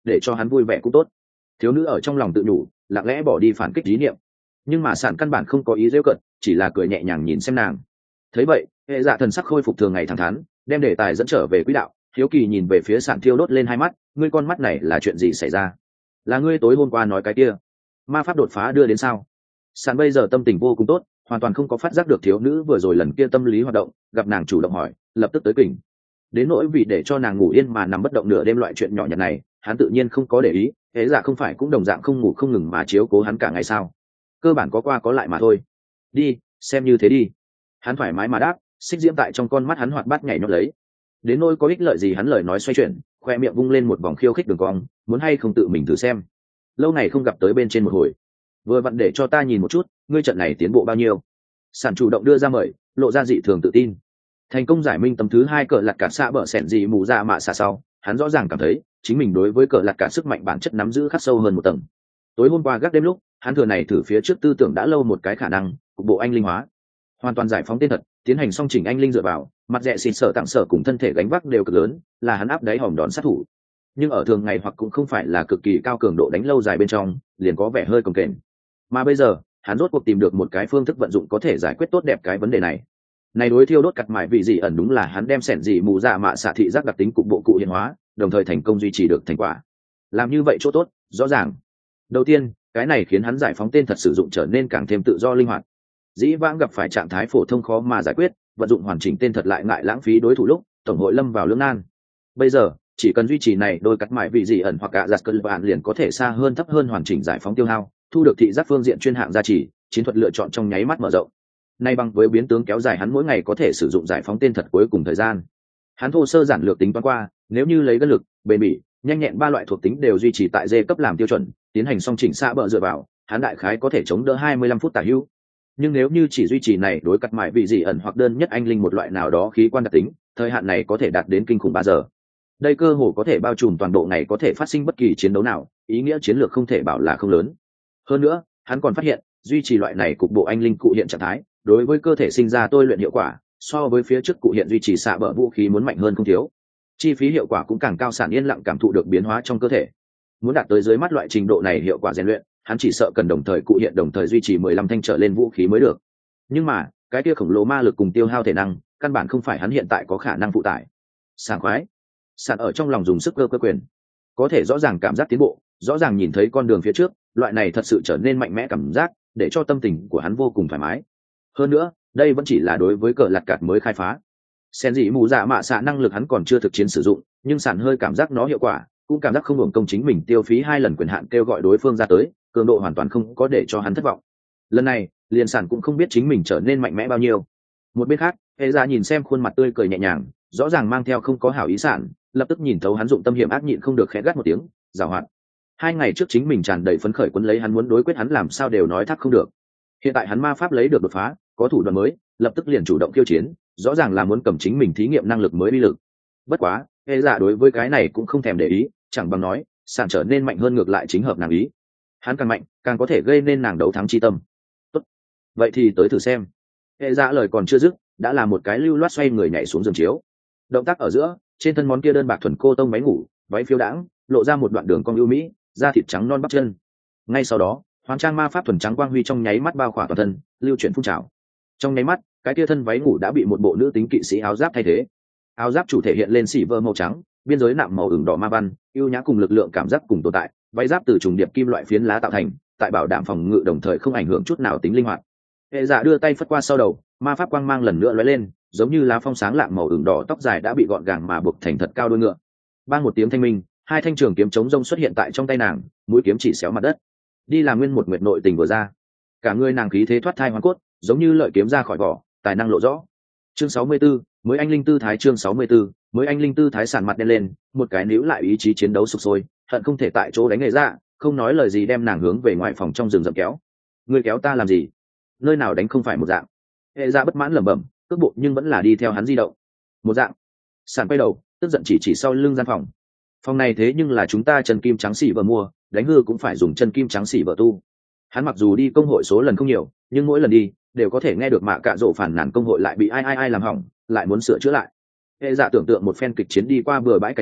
[SPEAKER 1] để cho hắn vui vẻ cũng tốt. Thiếu nữ ở trong lòng tự nhủ, lặng lẽ bỏ đi phản kích ý niệm, nhưng mà Sạn căn bản không có ý giễu cợt, chỉ là cười nhẹ nhàng nhìn xem nàng. Thấy vậy, hệ dạ thần sắc khôi phục thường ngày thẳng thắn, đem đề tài dẫn trở về quỹ đạo, hiếu kỳ nhìn về phía Sạn thiêu đốt lên hai mắt, ngươi con mắt này là chuyện gì xảy ra? Là ngươi tối hôm qua nói cái kia ma pháp đột phá đưa đến sao? Sạn bây giờ tâm tình vô cùng tốt, hoàn toàn không có phát giác được thiếu nữ vừa rồi lần kia tâm lý hoạt động, gặp nàng chủ động hỏi, lập tức tới kỉnh. Đến nỗi vì để cho nàng ngủ yên mà nằm bất động nửa đêm loại chuyện nhỏ nhặt này, hắn tự nhiên không có để ý, thế dạ không phải cũng đồng dạng không ngủ không ngừng mà chiếu cố hắn cả ngày sao? Cơ bản có qua có lại mà thôi. Đi, xem như thế đi. Hắn thoải mái mà đáp, xích diễm tại trong con mắt hắn hoạt bát nhảy nhót lấy. Đến nỗi có ích lợi gì hắn lời nói xoay chuyển, khoe miệng vung lên một vòng khiêu khích đường cong, muốn hay không tự mình thử xem. Lâu ngày không gặp tới bên trên một hồi, vừa vặn để cho ta nhìn một chút ngươi trận này tiến bộ bao nhiêu. Sản chủ động đưa ra mời, lộ ra dị thường tự tin. Thành công giải minh tấm thứ hai cờ lạt cạn xạ bờ sẹn gì mù ra mạ xạ sau, hắn rõ ràng cảm thấy chính mình đối với cờ lạt cạn sức mạnh bản chất nắm giữ khắc sâu hơn một tầng. Tối hôm qua gác đêm lúc hắn thừa này thử phía trước tư tưởng đã lâu một cái khả năng cục bộ anh linh hóa, hoàn toàn giải phóng tên thật, tiến hành song chỉnh anh linh dựa vào mặt rẽ xịt sở tặng sở cùng thân thể gánh vác đều cực lớn, là hắn áp đáy hòm đón sát thủ. Nhưng ở thường ngày hoặc cũng không phải là cực kỳ cao cường độ đánh lâu dài bên trong, liền có vẻ hơi cồng kềnh. Mà bây giờ hắn rốt cuộc tìm được một cái phương thức vận dụng có thể giải quyết tốt đẹp cái vấn đề này. Này đối thiêu đốt cặt mại vị gì ẩn đúng là hắn đem sẻn gì mù dạ mạ xạ thị giác đặc tính cục bộ cụ hiện hóa, đồng thời thành công duy trì được thành quả. Làm như vậy chỗ tốt rõ ràng. Đầu tiên, cái này khiến hắn giải phóng tên thật sử dụng trở nên càng thêm tự do linh hoạt. Dĩ vãng gặp phải trạng thái phổ thông khó mà giải quyết, vận dụng hoàn chỉnh tên thật lại ngại lãng phí đối thủ lúc tổng hội lâm vào lưỡng nan. Bây giờ chỉ cần duy trì này đôi cắt mại vị gì ẩn hoặc cả giặt cơn bạn liền có thể xa hơn thấp hơn hoàn chỉnh giải phóng tiêu hao, thu được thị giác phương diện chuyên hạng gia trì, chiến thuật lựa chọn trong nháy mắt mở rộng. Nay bằng với biến tướng kéo dài hắn mỗi ngày có thể sử dụng giải phóng tên thật cuối cùng thời gian. Hắn thô sơ giản lược tính toán qua, nếu như lấy gân lực, bền bỉ, nhanh nhẹn ba loại thuộc tính đều duy trì tại D cấp làm tiêu chuẩn, tiến hành song chỉnh xạ bờ dựa vào, hắn đại khái có thể chống đỡ 25 phút tả hữu. Nhưng nếu như chỉ duy trì này đối cắt mại vị gì ẩn hoặc đơn nhất anh linh một loại nào đó khí quan đặc tính, thời hạn này có thể đạt đến kinh khủng 3 giờ. Đây cơ hồ có thể bao trùm toàn bộ ngày có thể phát sinh bất kỳ chiến đấu nào, ý nghĩa chiến lược không thể bảo là không lớn. Hơn nữa, hắn còn phát hiện, duy trì loại này cục bộ anh linh cụ hiện trạng thái, đối với cơ thể sinh ra tôi luyện hiệu quả, so với phía trước cụ hiện duy trì xạ bờ vũ khí muốn mạnh hơn không thiếu. Chi phí hiệu quả cũng càng cao, sản yên lặng cảm thụ được biến hóa trong cơ thể. Muốn đạt tới dưới mắt loại trình độ này hiệu quả rèn luyện, hắn chỉ sợ cần đồng thời cụ hiện đồng thời duy trì 15 thanh trở lên vũ khí mới được. Nhưng mà, cái kia khổng lồ ma lực cùng tiêu hao thể năng, căn bản không phải hắn hiện tại có khả năng phụ tải. Sảng khoái. Sạn ở trong lòng dùng sức cơ quyền, có thể rõ ràng cảm giác tiến bộ, rõ ràng nhìn thấy con đường phía trước, loại này thật sự trở nên mạnh mẽ cảm giác, để cho tâm tình của hắn vô cùng thoải mái. Hơn nữa, đây vẫn chỉ là đối với cờ lạt cạt mới khai phá. Sen dị mù dạ mạ xạ năng lực hắn còn chưa thực chiến sử dụng, nhưng Sạn hơi cảm giác nó hiệu quả, cũng cảm giác không hưởng công chính mình tiêu phí 2 lần quyền hạn kêu gọi đối phương ra tới, cường độ hoàn toàn không có để cho hắn thất vọng. Lần này, liền Sạn cũng không biết chính mình trở nên mạnh mẽ bao nhiêu. Một bên khác, hệ ra nhìn xem khuôn mặt tươi cười nhẹ nhàng, rõ ràng mang theo không có hảo ý Sạn, lập tức nhìn thấu hắn dụng tâm hiểm ác, nhịn không được khẽ gắt một tiếng, giảo hoạt. 2 ngày trước chính mình tràn đầy phấn khởi quấn lấy hắn muốn đối quyết hắn làm sao đều nói thắc không được. Hiện tại hắn ma pháp lấy được đột phá, có thủ đoạn mới, lập tức liền chủ động khiêu chiến, rõ ràng là muốn cầm chính mình thí nghiệm năng lực mới uy lực. Bất quá, hệ giả đối với cái này cũng không thèm để ý, chẳng bằng nói, Sạn trở nên mạnh hơn ngược lại chính hợp nàng ý. Hắn càng mạnh, càng có thể gây nên nàng đấu thắng chi tâm. Tốt, vậy thì tới thử xem. Hệ giả lời còn chưa dứt, đã là một cái lưu loát xoay người nhảy xuống giường chiếu. Động tác ở giữa, trên thân món kia đơn bạc thuần cô tông váy ngủ, váy phiêu đãng, lộ ra một đoạn đường cong ưu mỹ, da thịt trắng non bắp chân. Ngay sau đó, hoàng trang ma pháp thuần trắng quang huy trong nháy mắt bao khỏa toàn thân, lưu chuyển phun trào. Trong nháy mắt, cái kia thân váy ngủ đã bị một bộ nữ tính kỵ sĩ áo giáp thay thế. Áo giáp chủ thể hiện lên xỉ vơ màu trắng, biên giới nạm màu ửng đỏ ma văn, ưu nhã cùng lực lượng cảm giác cùng tồn tại. Váy giáp từ trùng điệp kim loại phiến lá tạo thành, tại bảo đảm phòng ngự đồng thời không ảnh hưởng chút nào tính linh hoạt. Hệ giả đưa tay phất qua sau đầu, ma pháp quang mang lần nữa lóe lên, giống như lá phong sáng lạng màu ửng đỏ tóc dài đã bị gọn gàng mà buộc thành thật cao đuôi ngựa. Bang một tiếng thanh minh, 2 thanh trường kiếm chống rông xuất hiện tại trong tay nàng, mũi kiếm chỉ xéo mặt đất. Đi làm nguyên một nguyệt nội tình vừa ra, cả người nàng khí thế thoát thai hoàn cốt, giống như lợi kiếm ra khỏi vỏ, tài năng lộ rõ. Chương 64, mới anh linh tư thái. Chương 64, mới anh linh tư thái. Sàn mặt đen lên, một cái níu lại ý chí chiến đấu sục sôi, hận không thể tại chỗ đánh người ra, không nói lời gì đem nàng hướng về ngoài phòng trong rừng rậm kéo. Ngươi kéo ta làm gì? Nơi nào đánh không phải một dạng. Hệ ra bất mãn lẩm bẩm, cước bộ nhưng vẫn là đi theo hắn di động. Một dạng. Sàn quay đầu, tức giận chỉ sau lưng gian phòng. Phòng này thế nhưng là chúng ta chân kim trắng xỉ vợ mua, đánh hư cũng phải dùng chân kim trắng xỉ vợ tu. Hắn mặc dù đi công hội số lần không nhiều, nhưng mỗi lần đi đều có thể nghe được mạ cạ rộ phản nàn công hội lại bị ai làm hỏng, lại muốn sửa chữa lại. Hệ dạ tưởng tượng một phen kịch chiến đi qua bừa bãi cảnh tượng,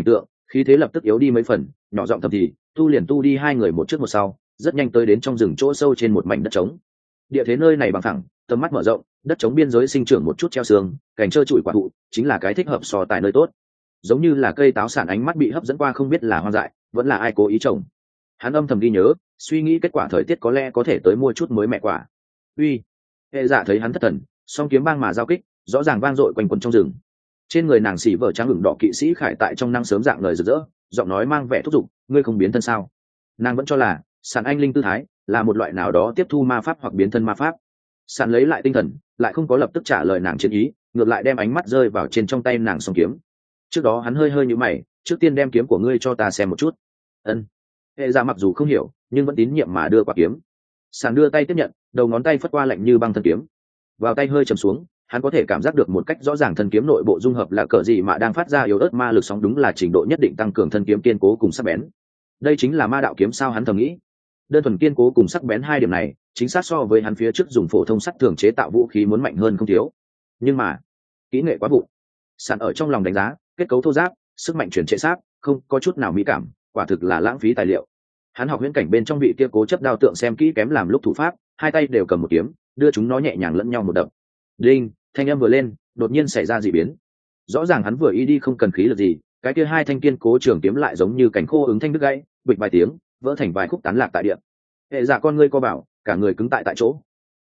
[SPEAKER 1] khí thế lập tức yếu đi mấy phần, nhỏ giọng thầm thì tu liền tu đi hai người một trước một sau, rất nhanh tới đến trong rừng chỗ sâu trên một mảnh đất trống. Địa thế nơi này bằng phẳng, tầm mắt mở rộng, đất trống biên giới sinh trưởng một chút treo xương, cành trơ trụi quả thụ, chính là cái thích hợp so tài nơi tốt. Giống như là cây táo sản ánh mắt bị hấp dẫn qua, không biết là hoang dại vẫn là ai cố ý trồng. Hắn âm thầm ghi nhớ, suy nghĩ kết quả thời tiết có lẽ có thể tới mua chút mới mẹ quả. Uy, hệ dạ thấy hắn thất thần, song kiếm bang mà giao kích rõ ràng vang dội quanh quẩn trong rừng. Trên người nàng xỉ vở trắng ửng đỏ kỵ sĩ khải tại trong năng sớm dạng lời rực rỡ, giọng nói mang vẻ thúc giục, ngươi không biến thân sao? Nàng vẫn cho là sàn anh linh tư thái là một loại nào đó tiếp thu ma pháp hoặc biến thân ma pháp. Sàn lấy lại tinh thần, lại không có lập tức trả lời nàng chiến ý, ngược lại đem ánh mắt rơi vào trên trong tay nàng song kiếm. Trước đó hắn hơi hơi nhíu mày, trước tiên đem kiếm của ngươi cho ta xem một chút. Ân. Hệ dạ mặc dù không hiểu nhưng vẫn tín nhiệm mà đưa qua kiếm. Sàn đưa tay tiếp nhận, đầu ngón tay phất qua lạnh như băng thân kiếm. Vào tay hơi trầm xuống, hắn có thể cảm giác được một cách rõ ràng thân kiếm nội bộ dung hợp là cỡ gì mà đang phát ra yếu ớt ma lực sóng, đúng là trình độ nhất định tăng cường thân kiếm kiên cố cùng sắc bén. Đây chính là ma đạo kiếm sao, hắn thầm nghĩ. Đơn thuần kiên cố cùng sắc bén hai điểm này chính xác so với hắn phía trước dùng phổ thông sắt thường chế tạo vũ khí muốn mạnh hơn không thiếu, nhưng mà kỹ nghệ quá vụn. Sàn ở trong lòng đánh giá kết cấu thô ráp, sức mạnh chuyển trệ sáp, không có chút nào mỹ cảm, quả thực là lãng phí tài liệu. Hắn học huyễn cảnh bên trong vị kia cố chấp đao tượng xem kỹ kém làm lúc thủ pháp, hai tay đều cầm một kiếm, đưa chúng nó nhẹ nhàng lẫn nhau một đập. Đinh, thanh âm vừa lên, đột nhiên xảy ra dị biến. Rõ ràng hắn vừa ý đi không cần khí lực gì, cái kia hai thanh kiên cố trường kiếm lại giống như cành khô ứng thanh đứt gãy, bịch vài tiếng, vỡ thành vài khúc tán lạc tại địa. Hệ dạ con ngươi co bảo, cả người cứng tại chỗ.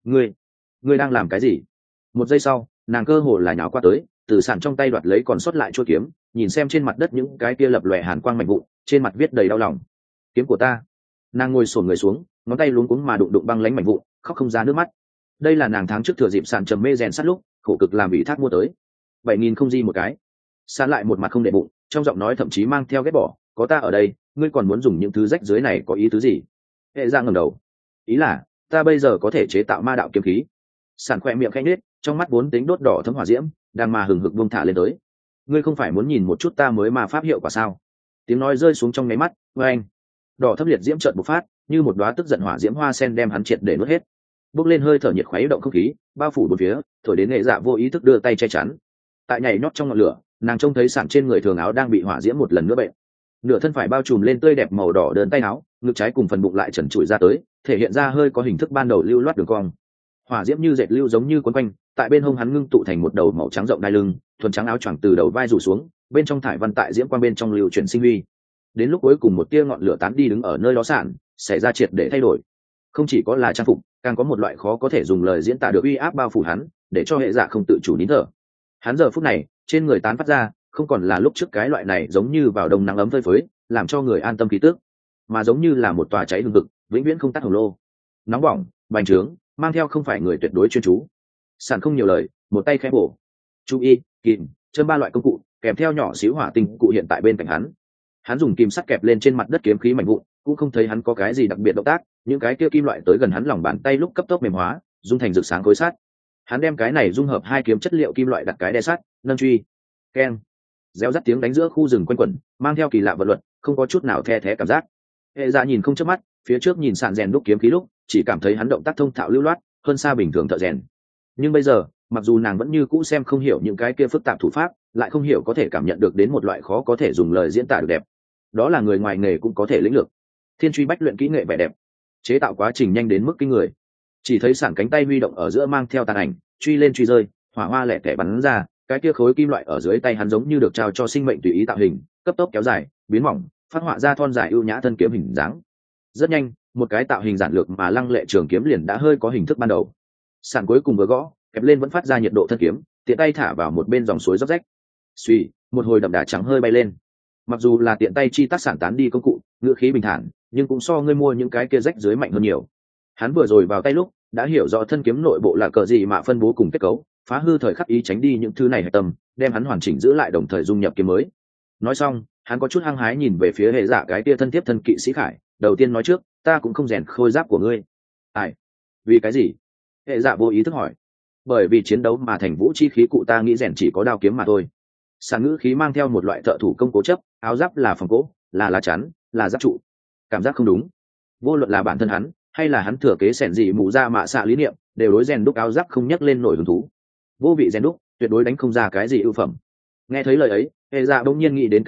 [SPEAKER 1] Ngươi đang làm cái gì? Một giây sau, nàng cơ hồ là nhào qua tới, từ sàn trong tay đoạt lấy còn sót lại chuôi kiếm, nhìn xem trên mặt đất những cái kia lập lòe hàn quang mạnh vụn, trên mặt viết đầy đau lòng. Kiếm của ta. Nàng ngồi xổm người xuống, ngón tay luống cuống mà đụng băng lánh mạnh vụn, khóc không ra nước mắt. Đây là nàng tháng trước thừa dịp sàn trầm mê rèn sắt lúc khổ cực làm ủy thác mua tới. 7.000 không di một cái. Sàn lại một mặt không để bụng, trong giọng nói thậm chí mang theo ghét bỏ, có ta ở đây ngươi còn muốn dùng những thứ rách dưới này có ý tứ gì? Hệ dạ ngẩng đầu, ý là ta bây giờ có thể chế tạo ma đạo kiếm khí. Sàn khoe miệng khẽ nhếch, trong mắt vốn tính đốt đỏ thấm hỏa diễm đang mà hừng hực buông thả lên tới. Ngươi không phải muốn nhìn một chút ta mới ma pháp hiệu quả sao? Tiếng nói rơi xuống trong nháy mắt, anh đỏ thấm liệt diễm chợt bộc phát, như một đóa tức giận hỏa diễm hoa sen đem hắn triệt để nuốt hết. Bốc lên hơi thở nhiệt khuấy động không khí, bao phủ bốn phía, thổi đến Nghệ Dạ vô ý thức đưa tay che chắn. Tại nhảy nhót trong ngọn lửa, nàng trông thấy sàn trên người thường áo đang bị hỏa diễm một lần nữa bệnh. Nửa thân phải bao trùm lên tươi đẹp màu đỏ đơn tay áo, ngực trái cùng phần bụng lại trần trụi ra tới, thể hiện ra hơi có hình thức ban đầu lưu loát đường cong. Hỏa diễm như dệt lưu giống như quấn quanh, tại bên hông hắn ngưng tụ thành một đầu màu trắng rộng đai lưng, thuần trắng áo choàng từ đầu vai rủ xuống, bên trong thải văn tại diễm quang bên trong lưu chuyển sinh huy. Đến lúc cuối cùng một tia ngọn lửa tán đi, đứng ở nơi đó sàn xảy ra triệt để thay đổi. Không chỉ có là trang phục, càng có một loại khó có thể dùng lời diễn tả được uy áp bao phủ hắn, để cho hệ dạ không tự chủ nín thở. Hắn giờ phút này trên người tán phát ra không còn là lúc trước cái loại này giống như vào đông nắng ấm phơi phới làm cho người an tâm khí tức, mà giống như là một tòa cháy hừng hực vĩnh viễn không tắt hồng lô, nóng bỏng bành trướng, mang theo không phải người tuyệt đối chuyên chú. Sàn không nhiều lời, một tay khẽ bổ, chú y kìm chân ba loại công cụ kèm theo nhỏ xíu hỏa tinh cụ hiện tại bên cạnh hắn. Hắn dùng kim sắt kẹp lên trên mặt đất kiếm khí mạnh vụn, cũng không thấy hắn có cái gì đặc biệt động tác, những cái kia kim loại tới gần hắn lòng bàn tay lúc cấp tốc mềm hóa, dung thành rực sáng khối sắt. Hắn đem cái này dung hợp hai kiếm chất liệu kim loại đặt cái đe sắt, nâng truy, keng, réo rắt tiếng đánh giữa khu rừng quanh quẩn, mang theo kỳ lạ vật luật, không có chút nào the thé cảm giác. Hệ dạ nhìn không chớp mắt, phía trước nhìn sàn rèn đúc kiếm khí lúc, chỉ cảm thấy hắn động tác thông thạo lưu loát, hơn xa bình thường thợ rèn. Nhưng bây giờ, mặc dù nàng vẫn như cũ xem không hiểu những cái kia phức tạp thủ pháp, lại không hiểu có thể cảm nhận được đến một loại khó có thể dùng lời diễn tả được đẹp. Đó là người ngoài nghề cũng có thể lĩnh lược. Thiên truy bách luyện kỹ nghệ vẻ đẹp, chế tạo quá trình nhanh đến mức kinh người. Chỉ thấy sàn cánh tay huy động ở giữa mang theo tàn ảnh, truy lên truy rơi, hỏa hoa lẻ tẻ bắn ra, cái kia khối kim loại ở dưới tay hắn giống như được trao cho sinh mệnh tùy ý tạo hình, cấp tốc kéo dài, biến mỏng, phát họa ra thon dài ưu nhã thân kiếm hình dáng. Rất nhanh, một cái tạo hình giản lược mà lăng lệ trường kiếm liền đã hơi có hình thức ban đầu. Sàn cuối cùng vừa gõ, kẹp lên vẫn phát ra nhiệt độ thân kiếm, tiện tay thả vào một bên dòng suối róc rách. Suy, một hồi đậm đà trắng hơi bay lên. Mặc dù là tiện tay chi tác sản tán đi công cụ, ngựa khí bình thản, nhưng cũng so ngươi mua những cái kia rách dưới mạnh hơn nhiều. Hắn vừa rồi vào tay lúc đã hiểu rõ thân kiếm nội bộ là cờ gì mà phân bố cùng kết cấu, phá hư thời khắc ý tránh đi những thứ này hệ tâm, đem hắn hoàn chỉnh giữ lại đồng thời dung nhập kiếm mới. Nói xong, hắn có chút hăng hái nhìn về phía hệ dạ cái kia thân thiết thân kỵ sĩ khải, đầu tiên nói trước, ta cũng không rèn khôi giáp của ngươi. Ai? Vì cái gì? Hệ dạ vô ý thức hỏi. Bởi vì chiến đấu mà thành vũ chi khí cụ ta nghĩ rèn chỉ có đao kiếm mà thôi. Sàn ngữ khí mang theo một loại thợ thủ công cố chấp, áo giáp là phòng gỗ, là lá chắn, là giáp trụ. Cảm giác không đúng. Vô luận là bản thân hắn hay là hắn thừa kế sẻn gì mù ra mạ xạ lý niệm, đều đối rèn đúc áo giáp không nhắc lên nổi hứng thú. Vô vị rèn đúc tuyệt đối đánh không ra cái gì ưu phẩm. Nghe thấy lời ấy, hệ dạ bỗng nhiên nghĩ đến cái gì,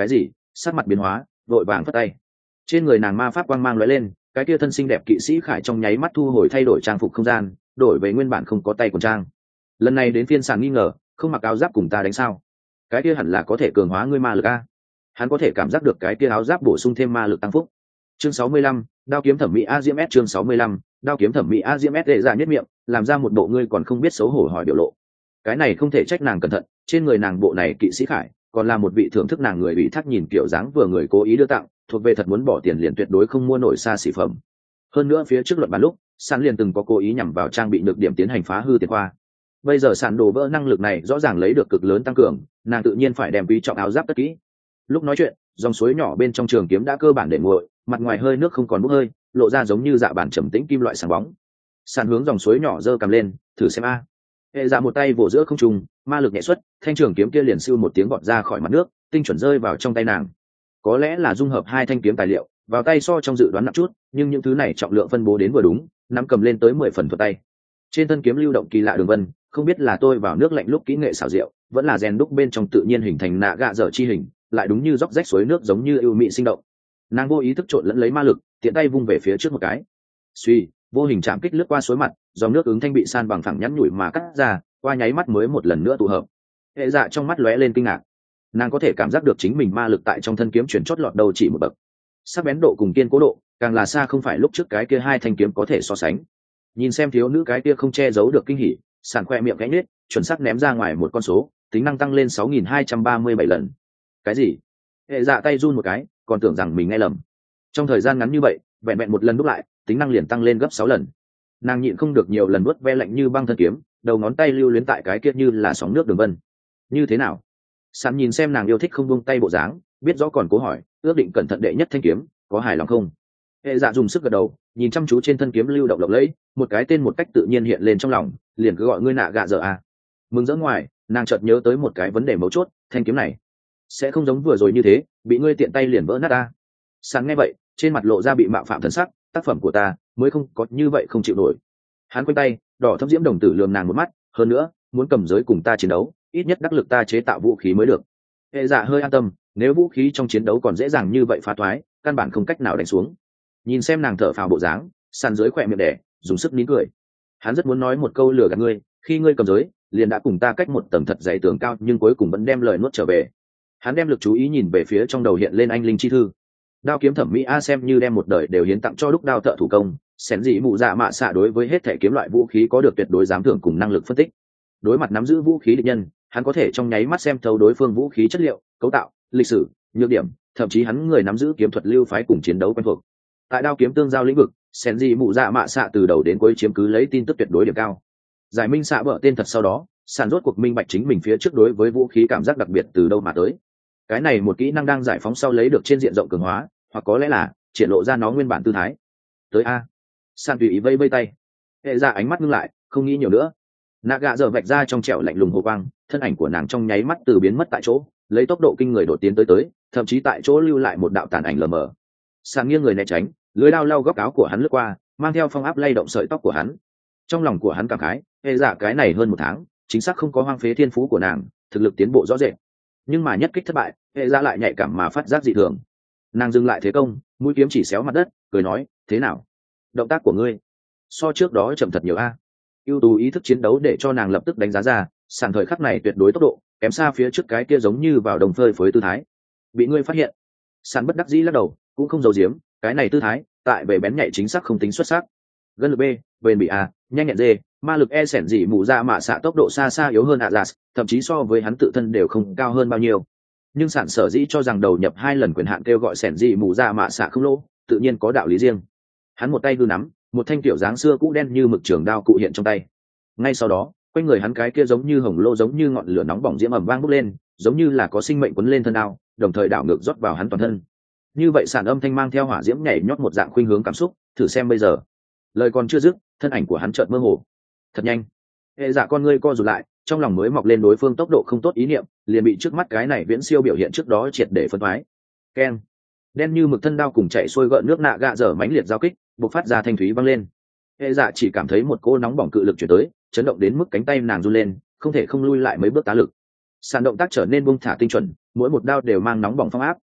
[SPEAKER 1] sắc mặt biến hóa vội vàng phất tay. Trên người nàng ma pháp quang mang lóe lên, cái kia thân xinh đẹp kỵ sĩ khải trong nháy mắt thu hồi thay đổi trang phục không gian, đổi về nguyên bản không có tay quần trang. Lần này đến phiên Sàn nghi ngờ, không mặc áo giáp cùng ta đánh sao? Cái kia hẳn là có thể cường hóa ngươi ma lực a. Hắn có thể cảm giác được cái kia áo giáp bổ sung thêm ma lực tăng phúc. Chương 65, đao kiếm thẩm mỹ a diễm s chương 65, đao kiếm thẩm mỹ a diễm s để ra nhất miệng, làm ra một bộ ngươi còn không biết xấu hổ hỏi biểu lộ. Cái này không thể trách nàng cẩn thận, trên người nàng bộ này kỵ sĩ khải, còn là một vị thưởng thức nàng người ủy thác nhìn kiểu dáng vừa người cố ý đưa tặng, thuộc về thật muốn bỏ tiền liền tuyệt đối không mua nổi xa xỉ phẩm. Hơn nữa phía trước luận bàn lúc, Sàn liền từng có cố ý nhằm vào trang bị nhược điểm tiến hành phá hư tiền khoa. Bây giờ Sàn đổ vỡ năng lực này rõ ràng lấy được cực lớn tăng cường, nàng tự nhiên phải đem quý trọng áo giáp tất kỹ. Lúc nói chuyện, dòng suối nhỏ bên trong trường kiếm đã cơ bản để nguội, mặt ngoài hơi nước không còn bốc hơi, lộ ra giống như dạ bản trầm tĩnh kim loại sáng bóng. Sàn hướng dòng suối nhỏ giơ cầm lên, thử xem a. Hệ dạ một tay vỗ giữa không trung, ma lực nhẹ xuất, thanh trường kiếm kia liền siêu một tiếng vọt ra khỏi mặt nước, tinh chuẩn rơi vào trong tay nàng. Có lẽ là dung hợp hai thanh kiếm tài liệu, vào tay so trong dự đoán nặng chút, nhưng những thứ này trọng lượng phân bố đến vừa đúng, nắm cầm lên tới 10 phần thuận tay. Trên thân kiếm lưu động kỳ lạ đường vân, không biết là tôi vào nước lạnh lúc kỹ nghệ xảo diệu, vẫn là rèn đúc bên trong tự nhiên hình thành nạ gạ dở chi hình, lại đúng như róc rách suối nước giống như ưu mị sinh động. Nàng vô ý thức trộn lẫn lấy ma lực, tiện tay vung về phía trước một cái. Suy, vô hình chạm kích lướt qua suối mặt, dòng nước ứng thanh bị san bằng phẳng nhắn nhủi mà cắt ra, qua nháy mắt mới một lần nữa tụ hợp. Hệ dạ trong mắt lóe lên kinh ngạc. Nàng có thể cảm giác được chính mình ma lực tại trong thân kiếm chuyển chót lọt đầu chỉ một bậc. Sắc bén độ cùng kiên cố độ, càng là xa không phải lúc trước cái kia hai thanh kiếm có thể so sánh. Nhìn xem thiếu nữ cái kia không che giấu được kinh hỉ, sàn khoe miệng gãy nết, chuẩn xác ném ra ngoài một con số, tính năng tăng lên 6.237 lần. Cái gì? Hệ dạ tay run một cái, còn tưởng rằng mình nghe lầm. Trong thời gian ngắn như vậy, vẹn vẹn một lần đúc lại, tính năng liền tăng lên gấp 6 lần. Nàng nhịn không được nhiều lần vuốt ve lạnh như băng thân kiếm, đầu ngón tay lưu luyến tại cái kia như là sóng nước đường vân. Như thế nào? Sàn nhìn xem nàng yêu thích không buông tay bộ dáng, biết rõ còn cố hỏi, ước định cẩn thận đệ nhất thanh kiếm, có hài lòng không? Hệ dạ dùng sức gật đầu, nhìn chăm chú trên thân kiếm lưu động lộng lẫy, một cái tên một cách tự nhiên hiện lên trong lòng, liền cứ gọi ngươi nạ gạ dở à. Mừng rỡ ngoài, nàng chợt nhớ tới một cái vấn đề mấu chốt, thanh kiếm này sẽ không giống vừa rồi như thế, bị ngươi tiện tay liền vỡ nát ta. Sàn nghe vậy, trên mặt lộ ra bị mạo phạm thần sắc, tác phẩm của ta mới không có như vậy không chịu nổi. Hắn quay tay, đỏ thâm diễm đồng tử lườm nàng một mắt, hơn nữa, muốn cầm giới cùng ta chiến đấu, ít nhất đắc lực ta chế tạo vũ khí mới được. Hệ dạ hơi an tâm, nếu vũ khí trong chiến đấu còn dễ dàng như vậy phá thoái, căn bản không cách nào đánh xuống. Nhìn xem nàng thở phào bộ dáng, sàn dưới khỏe miệng đẻ, dùng sức nín cười. Hắn rất muốn nói một câu lừa gạt ngươi, khi ngươi cầm giới, liền đã cùng ta cách một tầng thật dày tường cao, nhưng cuối cùng vẫn đem lời nuốt trở về. Hắn đem lực chú ý nhìn về phía trong đầu hiện lên anh linh chi thư. Đao kiếm thẩm mỹ a xem như đem một đời đều hiến tặng cho đúc đao thợ thủ công, xén dị mụ dạ mạ xạ đối với hết thể kiếm loại vũ khí có được tuyệt đối dám thưởng cùng năng lực phân tích. Đối mặt nắm giữ vũ khí địch nhân, hắn có thể trong nháy mắt xem thấu đối phương vũ khí chất liệu, cấu tạo, lịch sử, nhược điểm, thậm chí hắn người nắm giữ kiếm thuật lưu phái cùng chiến đấu quen thuộc. Tại đao kiếm tương giao lĩnh vực, xén dị mụ dạ mạ xạ từ đầu đến cuối chiếm cứ lấy tin tức tuyệt đối điểm cao. Giải minh xạ bở tên thật sau đó, sàn rốt cuộc minh bạch chính mình phía trước đối với vũ khí cảm giác đặc biệt từ đâu mà tới. Cái này một kỹ năng đang giải phóng sau lấy được trên diện rộng cường hóa, hoặc có lẽ là triển lộ ra nó nguyên bản tư thái. Tới a. Sàn tùy ý vây vây tay. Hệ ra ánh mắt ngưng lại, không nghĩ nhiều nữa. Nạ gạ giờ vạch ra trong trẻo lạnh lùng hồ quang, thân ảnh của nàng trong nháy mắt từ biến mất tại chỗ, lấy tốc độ kinh người đột tiến tới, thậm chí tại chỗ lưu lại một đạo tàn ảnh lờ mờ. Sàn nghiêng người né tránh, lưới đao lau góc áo của hắn lướt qua, mang theo phong áp lay động sợi tóc của hắn. Trong lòng của hắn cảm khái, hệ giả cái này hơn một tháng, chính xác không có hoang phế thiên phú của nàng, thực lực tiến bộ rõ rệt. Nhưng mà nhất kích thất bại, hệ giả lại nhạy cảm mà phát giác dị thường. Nàng dừng lại thế công, mũi kiếm chỉ xéo mặt đất, cười nói, thế nào? Động tác của ngươi so trước đó chậm thật nhiều a. Ưu tú ý thức chiến đấu để cho nàng lập tức đánh giá ra, sàn thời khắc này tuyệt đối tốc độ kém xa phía trước cái kia giống như vào đồng phơi phới tư thái. Bị ngươi phát hiện. Sàn bất đắc dĩ lắc đầu, cũng không giấu giếm, cái này tư thái, tại về bén nhạy chính xác không tính xuất sắc. Gân lực B, bền bị A, nhanh nhẹn D, ma lực E sẻn dị mù ra mạ xạ tốc độ xa xa yếu hơn Atlas, thậm chí so với hắn tự thân đều không cao hơn bao nhiêu. Nhưng sản sở dĩ cho rằng đầu nhập 2 lần quyền hạn kêu gọi sẻn dị mù ra mạ xạ không lỗ, tự nhiên có đạo lý riêng. Hắn một tay hư nắm, một thanh tiểu dáng xưa cũ đen như mực trường đao cụ hiện trong tay. Ngay sau đó, quanh người hắn cái kia giống như hồng lô giống như ngọn lửa nóng bỏng diễm ầm vang bốc lên, giống như là có sinh mệnh quấn lên thân đao, đồng thời đảo ngược rót vào hắn toàn thân. Như vậy sản âm thanh mang theo hỏa diễm nhảy nhót một dạng khuynh hướng cảm xúc, thử xem bây giờ. Lời còn chưa dứt, thân ảnh của hắn chợt mơ hồ. Thật nhanh. Hệ dạ con ngươi co rụt lại, trong lòng mới mọc lên đối phương tốc độ không tốt ý niệm, liền bị trước mắt cái này viễn siêu biểu hiện trước đó triệt để phân thoái. Keng. Đen như mực thân đao cùng chạy xuôi gợn nước nạ gạ dở mãnh liệt giao kích, bộc phát ra thanh thúy vang lên. Hệ dạ chỉ cảm thấy một cô nóng bỏng cự lực chuyển tới, chấn động đến mức cánh tay nàng run lên, không thể không lui lại mấy bước tá lực. Sàn động tác trở nên buông thả tinh chuẩn, mỗi một đao đều mang nóng bỏng phong áp,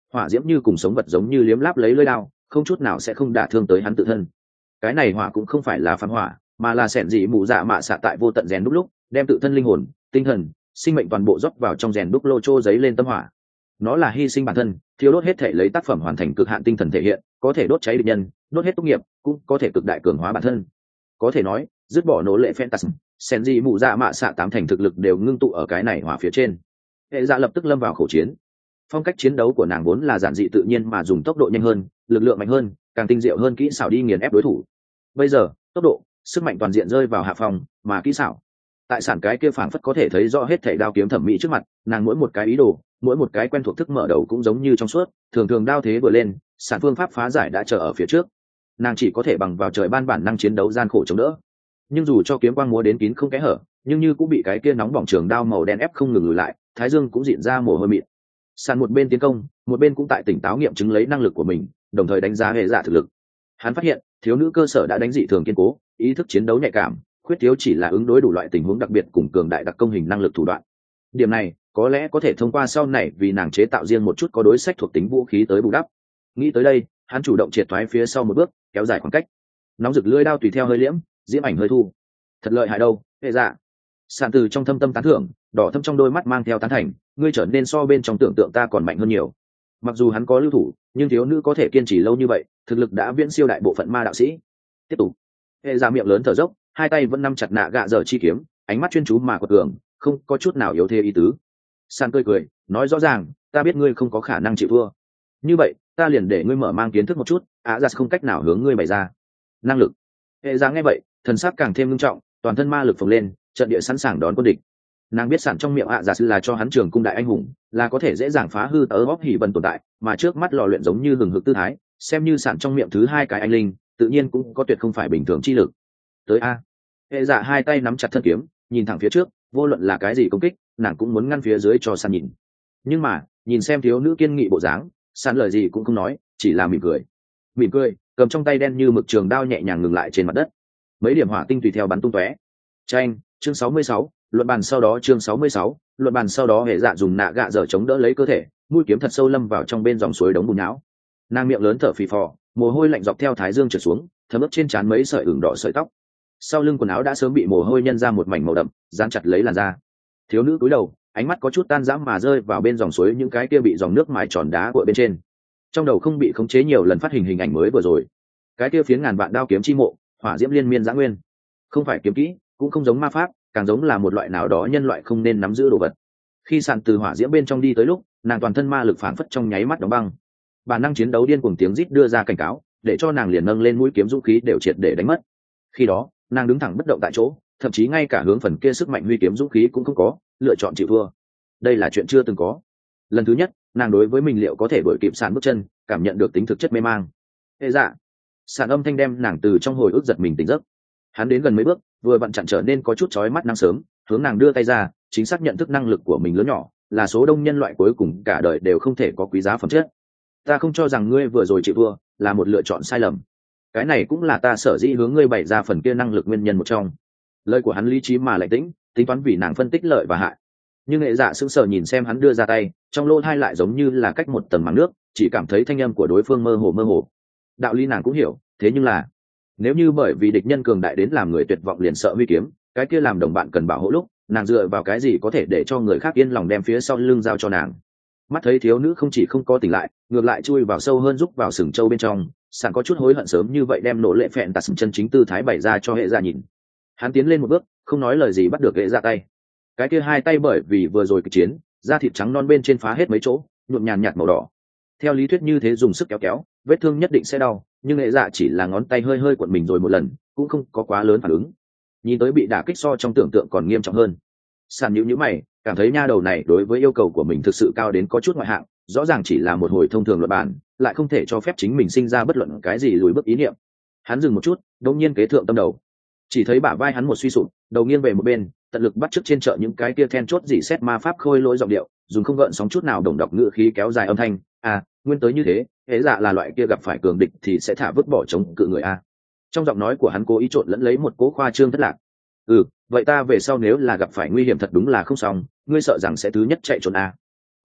[SPEAKER 1] hỏa diễm như cùng sống vật giống như liếm láp lấy lưỡi đao, không chút nào sẽ không đả thương tới hắn tự thân. Cái này hỏa cũng không phải là phản hỏa, mà là sẻn dị mù dạ mạ xạ tại vô tận rèn đúc lúc đem tự thân linh hồn, tinh thần, sinh mệnh toàn bộ dốc vào trong rèn đúc lô chô giấy lên tâm hỏa. Nó là hy sinh bản thân, thiếu đốt hết thể lấy tác phẩm hoàn thành cực hạn tinh thần thể hiện, có thể đốt cháy địch nhân, đốt hết tốt nghiệp, cũng có thể cực đại cường hóa bản thân. có thể nói dứt bỏ nỗ lệ phantasm sen di mụ dạ mạ xạ tám thành thực lực đều ngưng tụ ở cái này hỏa phía trên. Hệ dạ lập tức lâm vào khẩu chiến. Phong cách chiến đấu của nàng vốn là giản dị tự nhiên mà dùng tốc độ nhanh hơn, lực lượng mạnh hơn, càng tinh diệu hơn kỹ xảo đi nghiền ép đối thủ. Bây giờ tốc độ, sức mạnh toàn diện rơi vào hạ phòng, mà kỹ xảo tại sản cái kia phảng phất có thể thấy rõ hết thảy đao kiếm thẩm mỹ trước mặt nàng, mỗi một cái ý đồ, mỗi một cái quen thuộc thức mở đầu cũng giống như trong suốt, thường thường đao thế vừa lên, sản phương pháp phá giải đã chờ ở phía trước, nàng chỉ có thể bằng vào trời ban bản năng chiến đấu gian khổ chống đỡ. Nhưng dù cho kiếm quang múa đến kín không kẽ hở, nhưng như cũng bị cái kia nóng bỏng trường đao màu đen ép không ngừng lùi lại, thái dương cũng dịn ra mồ hôi mịn. Sàn một bên tiến công, một bên cũng tại tỉnh táo nghiệm chứng lấy năng lực của mình, đồng thời đánh giá hệ dạ thực lực. Hắn phát hiện thiếu nữ cơ sở đã đánh dị thường kiên cố, ý thức chiến đấu nhạy cảm, khuyết thiếu chỉ là ứng đối đủ loại tình huống đặc biệt cùng cường đại đặc công hình năng lực thủ đoạn. Điểm này có lẽ có thể thông qua sau này vì nàng chế tạo riêng một chút có đối sách thuộc tính vũ khí tới bù đắp. Nghĩ tới đây, hắn chủ động triệt thoái phía sau một bước, kéo dài khoảng cách. Nóng rực lưỡi đao tùy theo hơi liễm, diễm ảnh hơi thu. Thật lợi hại đâu, hệ dạ. Sàn từ trong thâm tâm tán thưởng, đỏ thâm trong đôi mắt mang theo tán thành, ngươi trở nên so bên trong tưởng tượng ta còn mạnh hơn nhiều. Mặc dù hắn có lưu thủ, nhưng thiếu nữ có thể kiên trì lâu như vậy, thực lực đã viễn siêu đại bộ phận ma đạo sĩ. Tiếp tục. Hệ dạ miệng lớn thở dốc, hai tay vẫn nắm chặt nạ gạ dở chi kiếm, ánh mắt chuyên chú mà quật cường, không có chút nào yếu thế ý tứ. Sàn cười, nói rõ ràng, ta biết ngươi không có khả năng chịu thua. Như vậy, ta liền để ngươi mở mang kiến thức một chút, giặt không cách nào hướng ngươi bày ra năng lực. Hệ dạ nghe vậy, thần sắc càng thêm nghiêm trọng, toàn thân ma lực phồng lên, trận địa sẵn sàng đón quân địch. Nàng biết sản trong miệng giặt là cho hắn trường cung đại anh hùng, là có thể dễ dàng phá hư tớ bóp hỉ vân tồn tại, mà trước mắt lò luyện giống như hừng hực tư thái, xem như sản trong miệng thứ hai cái anh linh, tự nhiên cũng có tuyệt không phải bình thường chi lực. Tới a. Hệ dạ hai tay nắm chặt thân kiếm, nhìn thẳng phía trước, vô luận là cái gì công kích, nàng cũng muốn ngăn phía dưới cho sàn nhìn. Nhưng mà nhìn xem thiếu nữ kiên nghị bộ dáng, sàn lời gì cũng không nói, chỉ là mỉm cười, cầm trong tay đen như mực trường đao nhẹ nhàng ngừng lại trên mặt đất. Mấy điểm hỏa tinh tùy theo bắn tung tóe. Tranh chương 66, luận bàn sau đó chương 66, luận bàn sau đó hệ dạ dùng nạ gạ dở chống đỡ lấy cơ thể, mũi kiếm thật sâu lâm vào trong bên dòng suối đống bùn nhão. Nàng miệng lớn thở phì phò, mồ hôi lạnh dọc theo thái dương trượt xuống, thấm ướt trên trán mấy sợi ửng đỏ sợi tóc. Sau lưng quần áo đã sớm bị mồ hôi nhân ra một mảnh màu đậm, dán chặt lấy làn da. Thiếu nữ cúi đầu, ánh mắt có chút tan rã mà rơi vào bên dòng suối những cái kia bị dòng nước mài tròn đá của bên trên. Trong đầu không bị khống chế nhiều lần phát hình ảnh mới vừa rồi. Cái kia phiến ngàn vạn đao kiếm chi mộ, hỏa diễm liên miên dã nguyên. Không phải kiếm kỹ, cũng không giống ma pháp, càng giống là một loại nào đó nhân loại không nên nắm giữ đồ vật. Khi sàn từ hỏa diễm bên trong đi tới lúc, nàng toàn thân ma lực phản phất trong nháy mắt đóng băng. Bản năng chiến đấu điên cuồng tiếng rít đưa ra cảnh cáo, để cho nàng liền nâng lên mũi kiếm dũng khí đều triệt để đánh mất. Khi đó, nàng đứng thẳng bất động tại chỗ, thậm chí ngay cả hướng phần kia sức mạnh huy kiếm dũng khí cũng không có, lựa chọn chịu thua. Đây là chuyện chưa từng có. Lần thứ nhất, nàng đối với mình liệu có thể đuổi kịp sàn bước chân, cảm nhận được tính thực chất mê mang. Ê dạ. Sàn âm thanh đem nàng từ trong hồi ức giật mình tỉnh giấc. Hắn đến gần mấy bước, vừa vặn chặn trở nên có chút chói mắt năng sớm, hướng nàng đưa tay ra, chính xác nhận thức năng lực của mình lớn nhỏ, là số đông nhân loại cuối cùng cả đời đều không thể có quý giá phẩm chất. Ta không cho rằng ngươi vừa rồi chịu thua là một lựa chọn sai lầm. Cái này cũng là ta sở dĩ hướng ngươi bày ra phần kia năng lực nguyên nhân một trong. Lời của hắn lý trí mà lạnh tĩnh, tính toán vì nàng phân tích lợi và hại. Nhưng hệ dạ sững sờ nhìn xem hắn đưa ra tay, trong lỗ tai lại giống như là cách một tầng màng nước, chỉ cảm thấy thanh âm của đối phương mơ hồ. Đạo lý nàng cũng hiểu, thế nhưng là nếu như bởi vì địch nhân cường đại đến làm người tuyệt vọng liền sợ huy kiếm, cái kia làm đồng bạn cần bảo hộ lúc, nàng dựa vào cái gì có thể để cho người khác yên lòng đem phía sau lưng giao cho nàng. Mắt thấy thiếu nữ không chỉ không có tỉnh lại, ngược lại chui vào sâu hơn, rúc vào sừng châu bên trong, sàn có chút hối hận sớm như vậy đem nổ lệ phẹn tạt chân chính tư thái bày ra cho hệ dạ nhìn. Hắn tiến lên một bước, không nói lời gì bắt được hệ dạ tay. Cái kia hai tay bởi vì vừa rồi kịch chiến, da thịt trắng non bên trên phá hết mấy chỗ, nhuộm nhàn nhạt màu đỏ. Theo lý thuyết như thế dùng sức kéo, vết thương nhất định sẽ đau, nhưng hệ dạ chỉ là ngón tay hơi cuộn mình rồi một lần, cũng không có quá lớn phản ứng. Nhìn tới bị đả kích so trong tưởng tượng còn nghiêm trọng hơn. Sàn nhíu mày, cảm thấy nha đầu này đối với yêu cầu của mình thực sự cao đến có chút ngoại hạng, rõ ràng chỉ là một hồi thông thường luận bàn, lại không thể cho phép chính mình sinh ra bất luận cái gì lùi bước ý niệm. Hắn dừng một chút, đột nhiên kế thượng tâm đầu. Chỉ thấy bả vai hắn một suy sụp, đầu nghiêng về một bên, tận lực bắt chước trên chợ những cái kia then chốt gì xét ma pháp khôi lỗi giọng điệu, dùng không gợn sóng chút nào đồng đọc ngữ khí kéo dài âm thanh, nguyên tới như thế, hễ dạ là loại kia gặp phải cường địch thì sẽ thả vứt bỏ chống cự người a. Trong giọng nói của hắn cố ý trộn lẫn lấy một cố khoa trương thất lạc. Vậy ta về sau nếu là gặp phải nguy hiểm thật đúng là không xong, ngươi sợ rằng sẽ thứ nhất chạy trốn a. Ai,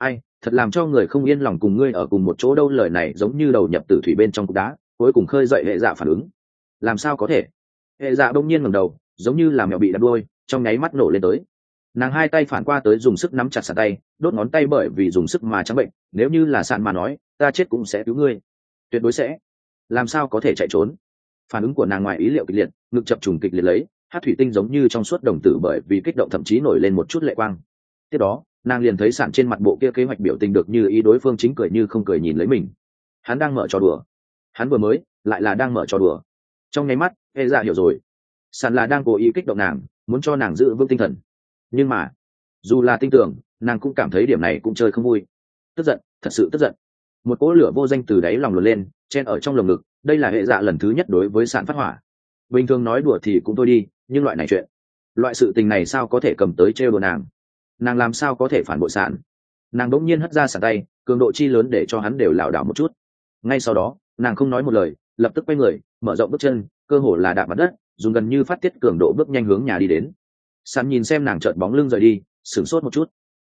[SPEAKER 1] thật làm cho người không yên lòng cùng ngươi ở cùng một chỗ đâu. Lời này giống như đầu nhập tử thủy bên trong cục đá, cuối cùng khơi dậy hệ dạ phản ứng. Làm sao có thể? Hệ dạ đông nhiên ngẩng đầu, giống như là mèo bị đập đuôi, trong nháy mắt nổ lên tới. Nàng hai tay phản qua tới dùng sức nắm chặt sàn tay, đốt ngón tay bởi vì dùng sức mà trắng bệnh. Nếu như là sàn mà nói, ta chết cũng sẽ cứu ngươi, tuyệt đối sẽ. Làm sao có thể chạy trốn? Phản ứng của nàng ngoài ý liệu kịch liệt, ngực chập trùng kịch liệt lấy, hát thủy tinh giống như trong suốt đồng tử bởi vì kích động thậm chí nổi lên một chút lệ quang. Tiếp đó nàng liền thấy sàn trên mặt bộ kia kế hoạch biểu tình được như ý, đối phương chính cười như không cười nhìn lấy mình. Hắn đang mở trò đùa, hắn vừa mới lại là đang mở trò đùa. Trong nháy mắt hệ dạ hiểu rồi, sàn là đang cố ý kích động nàng, muốn cho nàng giữ vững tinh thần. Nhưng mà dù là tin tưởng, nàng cũng cảm thấy điểm này cũng chơi không vui. Tức giận, thật sự tức giận. Một cỗ lửa vô danh từ đáy lòng luồn lên, chen ở trong lồng ngực. Đây là hệ dạ lần thứ nhất đối với sàn phát hỏa. Bình thường nói đùa thì cũng thôi đi, nhưng loại này chuyện, loại sự tình này sao có thể cầm tới trêu đùa nàng? Nàng làm sao có thể phản bội sàn? Nàng đỗng nhiên hất ra sàn tay, cường độ chi lớn để cho hắn đều lảo đảo một chút. Ngay sau đó nàng không nói một lời, lập tức quay người, mở rộng bước chân, cơ hồ là đạp mặt đất, dùng gần như phát tiết cường độ bước nhanh hướng nhà đi đến. Sàn nhìn xem nàng trợn bóng lưng rời đi, sửng sốt một chút.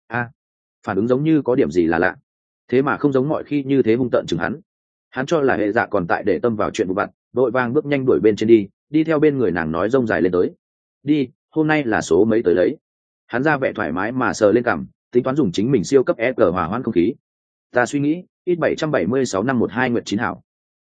[SPEAKER 1] Phản ứng giống như có điểm gì là lạ, thế mà không giống mọi khi như thế hung tợn chừng hắn. Hắn cho là hệ dạ còn tại để tâm vào chuyện vụ vặt, đội vàng bước nhanh đuổi bên trên đi theo bên người nàng nói rông dài lên tới. Đi, hôm nay là số mấy tới lấy. Hắn ra vẻ thoải mái mà sờ lên cằm, tính toán dùng chính mình siêu cấp SG hòa hoãn không khí. Ta suy nghĩ ít 776 năm 12 nguyệt 9 hảo.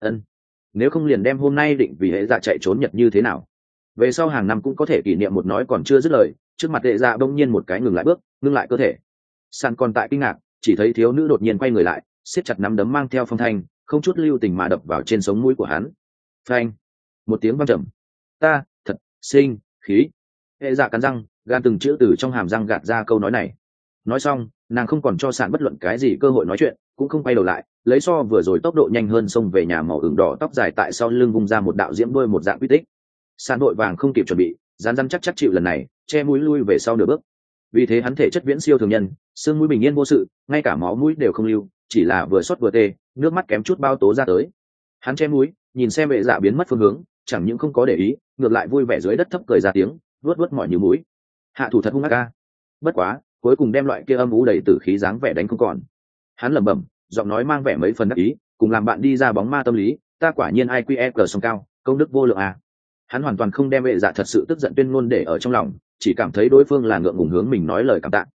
[SPEAKER 1] Nếu không liền đem hôm nay định vì hệ dạ chạy trốn nhật như thế nào, về sau hàng năm cũng có thể kỷ niệm. Một nói còn chưa dứt lời, trước mặt hệ dạ bỗng nhiên một cái ngừng lại bước, ngưng lại cơ thể. Sàn còn tại kinh ngạc, chỉ thấy thiếu nữ đột nhiên quay người lại, siết chặt nắm đấm mang theo phong thanh, không chút lưu tình mà đập vào trên sống mũi của hắn. Phanh! Một tiếng vang trầm. Ta thật sinh khí. Hệ dạ cắn răng, gan từng chữ từ trong hàm răng gạt ra câu nói này. Nói xong nàng không còn cho sàn bất luận cái gì cơ hội nói chuyện, cũng không quay đầu lại, lấy so vừa rồi tốc độ nhanh hơn xông về nhà, màu ửng đỏ tóc dài tại sau lưng vung ra một đạo diễm đôi một dạng quy tích. Sàn đội vàng không kịp chuẩn bị, rán rán chắc chịu lần này, che mũi lui về sau nửa bước. Vì thế hắn thể chất viễn siêu thường nhân, xương mũi bình yên vô sự, ngay cả máu mũi đều không lưu, chỉ là vừa xót vừa tê, nước mắt kém chút bao tố ra tới. Hắn che mũi, nhìn xem vệ dạ biến mất phương hướng, chẳng những không có để ý, ngược lại vui vẻ dưới đất thấp cười ra tiếng, vuốt vuốt mọi nhíu mũi. Hạ thủ thật hung ác a. Bất quá cuối cùng đem loại kia âm u đầy tử khí dáng vẻ đánh không còn. Hắn lẩm bẩm, giọng nói mang vẻ mấy phần đắc ý, cùng làm bạn đi ra bóng ma tâm lý, ta quả nhiên IQ song cao, công đức vô lượng a. Hắn hoàn toàn không đem vệ dạ thật sự tức giận tuyên ngôn để ở trong lòng, chỉ cảm thấy đối phương là ngượng ngùng hướng mình nói lời cảm tạ.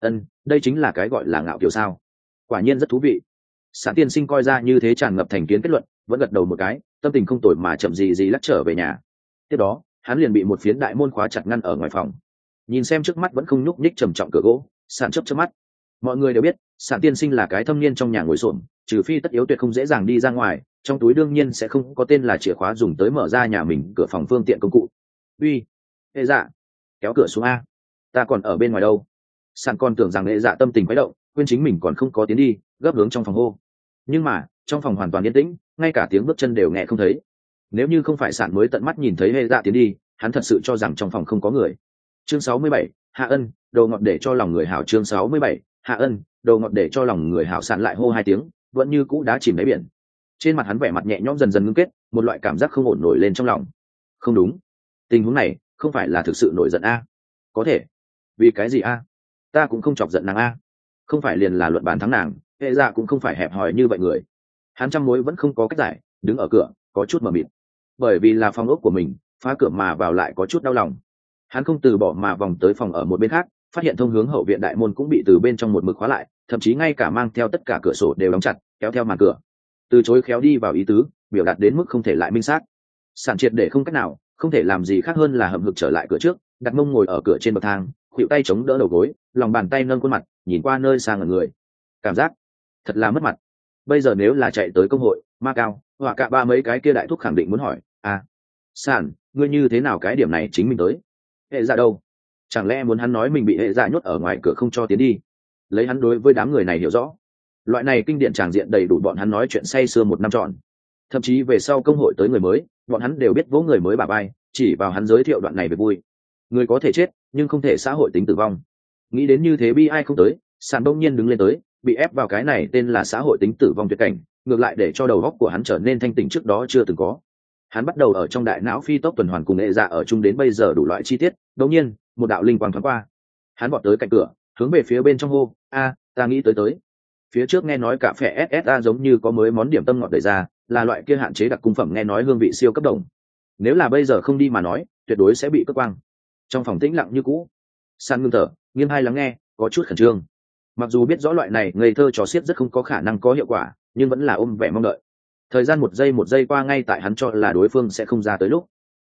[SPEAKER 1] Đây chính là cái gọi là ngạo kiều sao? Quả nhiên rất thú vị. Sản tiên sinh coi ra như thế tràn ngập thành kiến kết luận, vẫn gật đầu một cái, tâm tình không tồi mà chậm gì lắc trở về nhà. Tiếp đó hắn liền bị một phiến đại môn khóa chặt ngăn ở ngoài phòng. Nhìn xem trước mắt vẫn không nhúc nhích trầm trọng cửa gỗ, Sản chớp mắt. Mọi người đều biết Sản tiên sinh là cái thâm niên trong nhà ngồi xổm, trừ phi tất yếu tuyệt không dễ dàng đi ra ngoài, trong túi đương nhiên sẽ không có tên là chìa khóa dùng tới mở ra nhà mình cửa phòng phương tiện công cụ. Uy, hệ dạ, kéo cửa xuống a, ta còn ở bên ngoài đâu. Sản còn tưởng rằng hệ dạ tâm tình quấy động, quên chính mình còn không có tiến đi, gấp hướng trong phòng hô. Nhưng mà trong phòng hoàn toàn yên tĩnh, ngay cả tiếng bước chân đều nghe không thấy. Nếu như không phải Sản mới tận mắt nhìn thấy hệ dạ tiến đi, hắn thật sự cho rằng trong phòng không có người. Chương 67, Hạ Ân, đầu ngọt để cho lòng người hảo. Chương 67, Hạ Ân, đầu ngọt để cho lòng người hảo. Sản lại hô hai tiếng, vẫn như cũ đá chìm đáy biển. Trên mặt hắn vẻ mặt nhẹ nhõm dần dần ngưng kết, một loại cảm giác không ổn nổi lên trong lòng. Không đúng, tình huống này không phải là thực sự nổi giận a? Có thể. Vì cái gì a? Ta cũng không chọc giận nàng a. Không phải liền là luận bàn thắng nàng, hệ dạ cũng không phải hẹp hòi như vậy người. Hắn trăm mối vẫn không có cách giải, đứng ở cửa có chút mờ mịt. Bởi vì là phòng ốc của mình, phá cửa mà vào lại có chút đau lòng. Hắn không từ bỏ mà vòng tới phòng ở một bên khác, phát hiện thông hướng hậu viện đại môn cũng bị từ bên trong một mực khóa lại, thậm chí ngay cả mang theo tất cả cửa sổ đều đóng chặt, kéo theo màn cửa. Từ chối khéo đi vào ý tứ, biểu đạt đến mức không thể lại minh xác. Sản triệt để không cách nào, không thể làm gì khác hơn là hậm hực trở lại cửa trước, đặt mông ngồi ở cửa trên bậc thang, khuỵu tay chống đỡ đầu gối, lòng bàn tay nâng khuôn mặt, nhìn qua nơi xa ngẩn người. Cảm giác thật là mất mặt. Bây giờ nếu là chạy tới công hội ma cao, họa cả ba mấy cái kia đại thúc khẳng định muốn hỏi, Sản, ngươi như thế nào cái điểm này chính mình tới? Hệ dạ đâu? Chẳng lẽ muốn hắn nói mình bị hệ dạ nhốt ở ngoài cửa không cho tiến đi? Lấy hắn đối với đám người này hiểu rõ, loại này kinh điển tràng diện đầy đủ bọn hắn nói chuyện say sưa một năm trọn. Thậm chí về sau công hội tới người mới, bọn hắn đều biết vỗ người mới bà bay, chỉ vào hắn giới thiệu đoạn này về vui. Người có thể chết, nhưng không thể xã hội tính tử vong. Nghĩ đến như thế bi ai không tới, Sản bỗng nhiên đứng lên tới, bị ép vào cái này tên là xã hội tính tử vong tuyệt cảnh, ngược lại để cho đầu óc của hắn trở nên thanh tỉnh trước đó chưa từng có. Hắn bắt đầu ở trong đại não phi tốc tuần hoàn cùng hệ dạ ở chung đến bây giờ đủ loại chi tiết. Đột nhiên một đạo linh quang thoáng qua, hắn vọt tới cạnh cửa, hướng về phía bên trong hô, ta nghĩ tới. phía trước nghe nói cà phê ssa giống như có mới món điểm tâm ngọt đẩy ra, là loại kia hạn chế đặc cung phẩm, nghe nói hương vị siêu cấp đồng. Nếu là bây giờ không đi mà nói, tuyệt đối sẽ bị cướp quang. Trong phòng tĩnh lặng như cũ, San ngưng thở, nghiêng hai lắng nghe, có chút khẩn trương. Mặc dù biết rõ loại này ngây thơ trò xiết rất không có khả năng có hiệu quả, nhưng vẫn là ôm vẻ mong đợi. Thời gian một giây qua, ngay tại hắn cho là đối phương sẽ không ra tới lúc,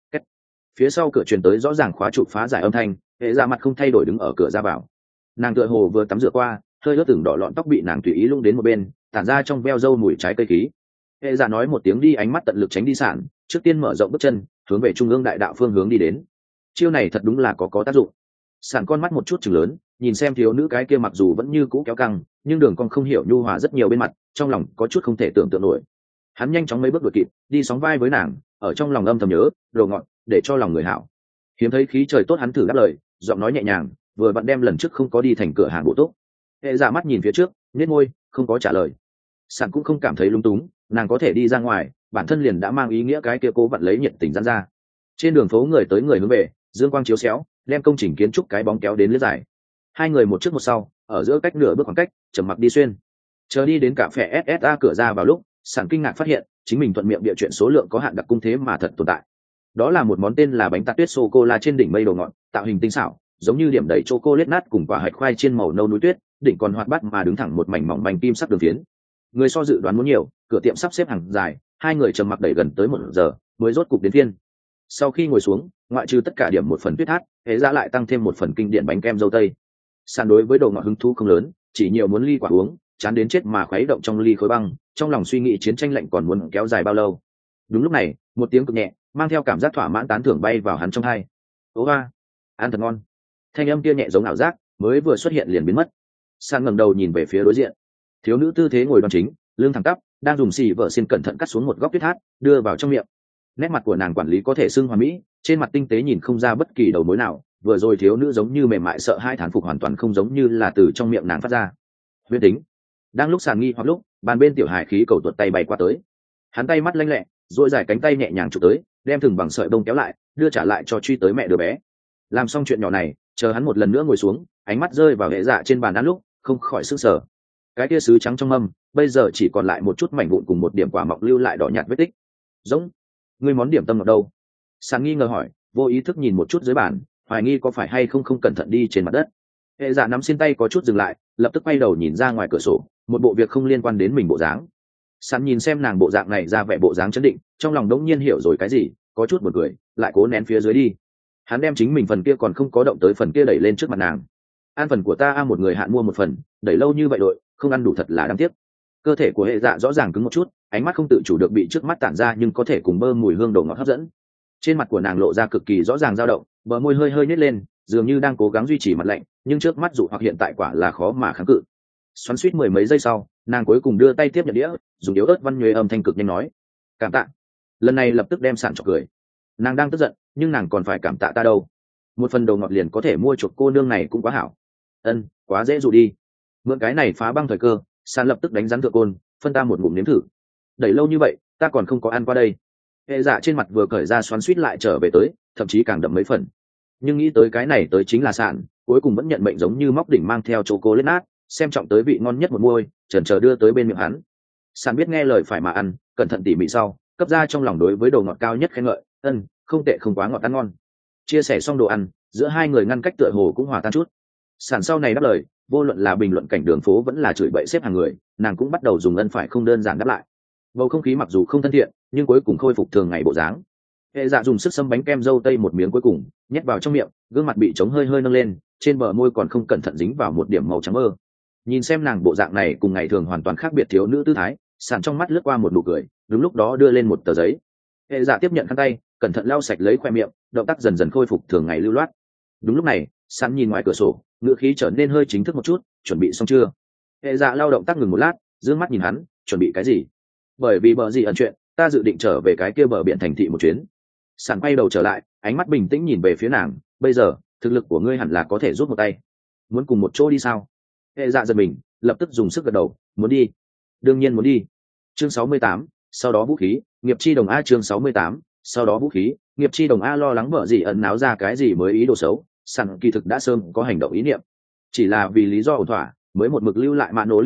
[SPEAKER 1] phía sau cửa truyền tới rõ ràng khóa trụ phá giải âm thanh. Hệ Dạ mặt không thay đổi đứng ở cửa ra vào. Nàng tựa hồ vừa tắm rửa qua, hơi ướt từng đỏ lọn tóc bị nàng tùy ý lung đến một bên, tản ra trong veo râu mùi trái cây khí. Hệ Dạ nói một tiếng đi, ánh mắt tận lực tránh đi Sản, trước tiên mở rộng bước chân hướng về trung ương đại đạo phương hướng đi đến. Chiêu này thật đúng là có tác dụng. Sản con mắt một chút chừng lớn, nhìn xem thiếu nữ cái kia mặc dù vẫn như cũ kéo căng, nhưng đường cong không hiểu nhu hòa rất nhiều bên mặt, trong lòng có chút không thể tưởng tượng nổi. Hắn nhanh chóng mấy bước đuổi kịp, đi sóng vai với nàng, ở trong lòng âm thầm nhớ, đồ ngọt, để cho lòng người hảo. Hiếm thấy khí trời tốt, hắn thử đáp lời, giọng nói nhẹ nhàng, vừa vặn đem lần trước không có đi thành cửa hàng bộ túc. Hệ Dạ mắt nhìn phía trước, nhếch môi, không có trả lời. Sản cũng không cảm thấy lung túng, nàng có thể đi ra ngoài, bản thân liền đã mang ý nghĩa cái kia cố vặn lấy nhiệt tình giãn ra. Trên đường phố người tới người hướng về, dương quang chiếu xéo, đem công trình kiến trúc cái bóng kéo đến lưới dài. Hai người một trước một sau, ở giữa cách nửa bước khoảng cách, trầm mặc đi xuyên. Chờ đi đến cà phê ssa cửa ra vào lúc, Sản kinh ngạc phát hiện chính mình thuận miệng địa chuyện số lượng có hạn đặc cung thế mà thật tồn tại. Đó là một món tên là bánh tạt tuyết sô cô la trên đỉnh mây đồ ngọt, tạo hình tinh xảo, giống như điểm đầy chocolate nát cùng quả hạch khoai trên màu nâu núi tuyết, đỉnh còn hoạt bát mà đứng thẳng một mảnh mỏng manh kim sắc đường phiến. Người so dự đoán muốn nhiều, cửa tiệm sắp xếp hàng dài, hai người trầm mặc đẩy gần tới 1 giờ mới rốt cục đến phiên. Sau khi ngồi xuống, ngoại trừ tất cả điểm một phần tuyết hát, Hệ Dạ lại tăng thêm một phần kinh điển bánh kem dâu tây. Sản đối với đồ ngọt hứng thú không lớn, chỉ nhiều muốn ly quả uống, chán đến chết mà khuấy động trong ly khối băng, trong lòng suy nghĩ chiến tranh lạnh còn muốn kéo dài bao lâu. Đúng lúc này, một tiếng cực nhẹ, mang theo cảm giác thỏa mãn tán thưởng bay vào hắn trong tai. Ố a, ăn thật ngon. Thanh âm kia nhẹ giống ảo giác, mới vừa xuất hiện liền biến mất. San ngẩng đầu nhìn về phía đối diện, thiếu nữ tư thế ngồi đoan chính, lưng thẳng tắp, đang dùng xì vợ xin cẩn thận cắt xuống một góc tuyết hát, đưa vào trong miệng. Nét mặt của nàng quản lý có thể xưng hoàn mỹ, trên mặt tinh tế nhìn không ra bất kỳ đầu mối nào. Vừa rồi thiếu nữ giống như mềm mại sợ hai thán phục hoàn toàn không giống như là từ trong miệng nàng phát ra. Huyễn tính. Đang lúc Sàn nghi hoặc lúc, bàn bên tiểu hải khí cầu tuột tay bay qua tới. Hắn tay mắt lanh lẹ, duỗi dài cánh tay nhẹ nhàng chụp tới, đem thừng bằng sợi bông kéo lại, đưa trả lại cho truy tới mẹ đứa bé. Làm xong chuyện nhỏ này, chờ hắn một lần nữa ngồi xuống, ánh mắt rơi vào Hệ Dạ trên bàn ăn lúc, không khỏi sửng sở. Cái kia sứ trắng trong mâm, bây giờ chỉ còn lại một chút mảnh vụn cùng một điểm quả mọng lưu lại đỏ nhạt vết tích. Giống, ngươi món điểm tâm ở đâu? Sàn nghi ngờ hỏi, vô ý thức nhìn một chút dưới bàn, hoài nghi có phải hay không cẩn thận đi trên mặt đất. Hệ Dạ nắm xin tay có chút dừng lại, lập tức quay đầu nhìn ra ngoài cửa sổ, một bộ việc không liên quan đến mình bộ dáng. Sàn nhìn xem nàng bộ dạng này ra vẻ bộ dáng chấn định, trong lòng đống nhiên hiểu rồi cái gì, có chút buồn cười, lại cố nén phía dưới đi. Hắn đem chính mình phần kia còn không có động tới phần kia đẩy lên trước mặt nàng. Ăn phần của ta, một người hạn mua một phần, đẩy lâu như vậy đội, không ăn đủ thật là đáng tiếc. Cơ thể của Hệ Dạ rõ ràng cứng một chút, ánh mắt không tự chủ được bị trước mắt tản ra nhưng có thể cùng bơ mùi hương đồ ngọt hấp dẫn. Trên mặt của nàng lộ ra cực kỳ rõ ràng dao động, bờ môi hơi hơi nhếch lên, dường như đang cố gắng duy trì mặt lạnh, nhưng trước mắt dụ hoặc hiện tại quả là khó mà kháng cự. Xoắn xuýt mười mấy giây sau, nàng cuối cùng đưa tay tiếp nhận đĩa, dùng yếu ớt văn nhuế âm thanh cực nhanh nói: "Cảm tạ." Lần này lập tức đem Sàn chọc cười. Nàng đang tức giận, nhưng nàng còn phải cảm tạ ta đâu. Một phần đồ ngọt liền có thể mua chuộc cô nương này cũng quá hảo. Ân, quá dễ dụ đi. Mượn cái này phá băng thời cơ, Sàn lập tức đánh rắn thượng côn, phân ta một ngụm nếm thử. Đẩy lâu như vậy, ta còn không có ăn qua đây. Hệ Dạ trên mặt vừa cởi ra xoắn xuýt lại trở về tới, thậm chí càng đậm mấy phần. Nhưng nghĩ tới cái này tới chính là Sàn, cuối cùng vẫn nhận mệnh giống như móc đỉnh mang theo chocolate nát, xem trọng tới vị ngon nhất một muôi, chần chờ đưa tới bên miệng hắn. Sàn biết nghe lời phải mà ăn, cẩn thận tỉ mỉ sau, cấp ra trong lòng đối với đồ ngọt cao nhất khen ngợi, ân, không tệ không quá ngọt ăn ngon. Chia sẻ xong đồ ăn, giữa hai người ngăn cách tựa hồ cũng hòa tan chút. Sàn sau này đáp lời, vô luận là bình luận cảnh đường phố vẫn là chửi bậy xếp hàng người, nàng cũng bắt đầu dùng ân phải không đơn giản đáp lại. Bầu không khí mặc dù không thân thiện, nhưng cuối cùng khôi phục thường ngày bộ dáng. Hệ Dạ dùng sức xâm bánh kem dâu tây một miếng cuối cùng, nhét vào trong miệng, gương mặt bị trống hơi hơi nâng lên, trên bờ môi còn không cẩn thận dính vào một điểm màu trắng mơ. Nhìn xem nàng bộ dạng này cùng ngày thường hoàn toàn khác biệt thiếu nữ tư thái, Sàn trong mắt lướt qua một nụ cười, đúng lúc đó đưa lên một tờ giấy. Hệ Dạ tiếp nhận khăn tay, cẩn thận lau sạch lấy khoe miệng, động tác dần dần khôi phục thường ngày lưu loát. Đúng lúc này, Sàn nhìn ngoài cửa sổ, ngữ khí trở nên hơi chính thức một chút, chuẩn bị xong chưa? Hệ Dạ lau động tác ngừng một lát, dương mắt nhìn hắn, chuẩn bị cái gì? Bởi vì bờ gì ẩn chuyện, ta dự định trở về cái kia bờ biển thành thị một chuyến. Sàn quay đầu trở lại, ánh mắt bình tĩnh nhìn về phía nàng, bây giờ thực lực của ngươi hẳn là có thể giúp một tay. Muốn cùng một chỗ đi sao? Hệ Dạ giật mình, lập tức dùng sức gật đầu, muốn đi, đương nhiên muốn đi. Chương 68, sau đó vũ khí, nghiệp chi đồng A. Chương 68, sau đó vũ khí, nghiệp chi đồng A. Lo lắng vợ gì ẩn náo ra cái gì mới ý đồ xấu, Sàn kỳ thực đã sớm có hành động ý niệm, chỉ là vì lý do ổn thỏa mới một mực lưu lại mạn nổ lý ạ,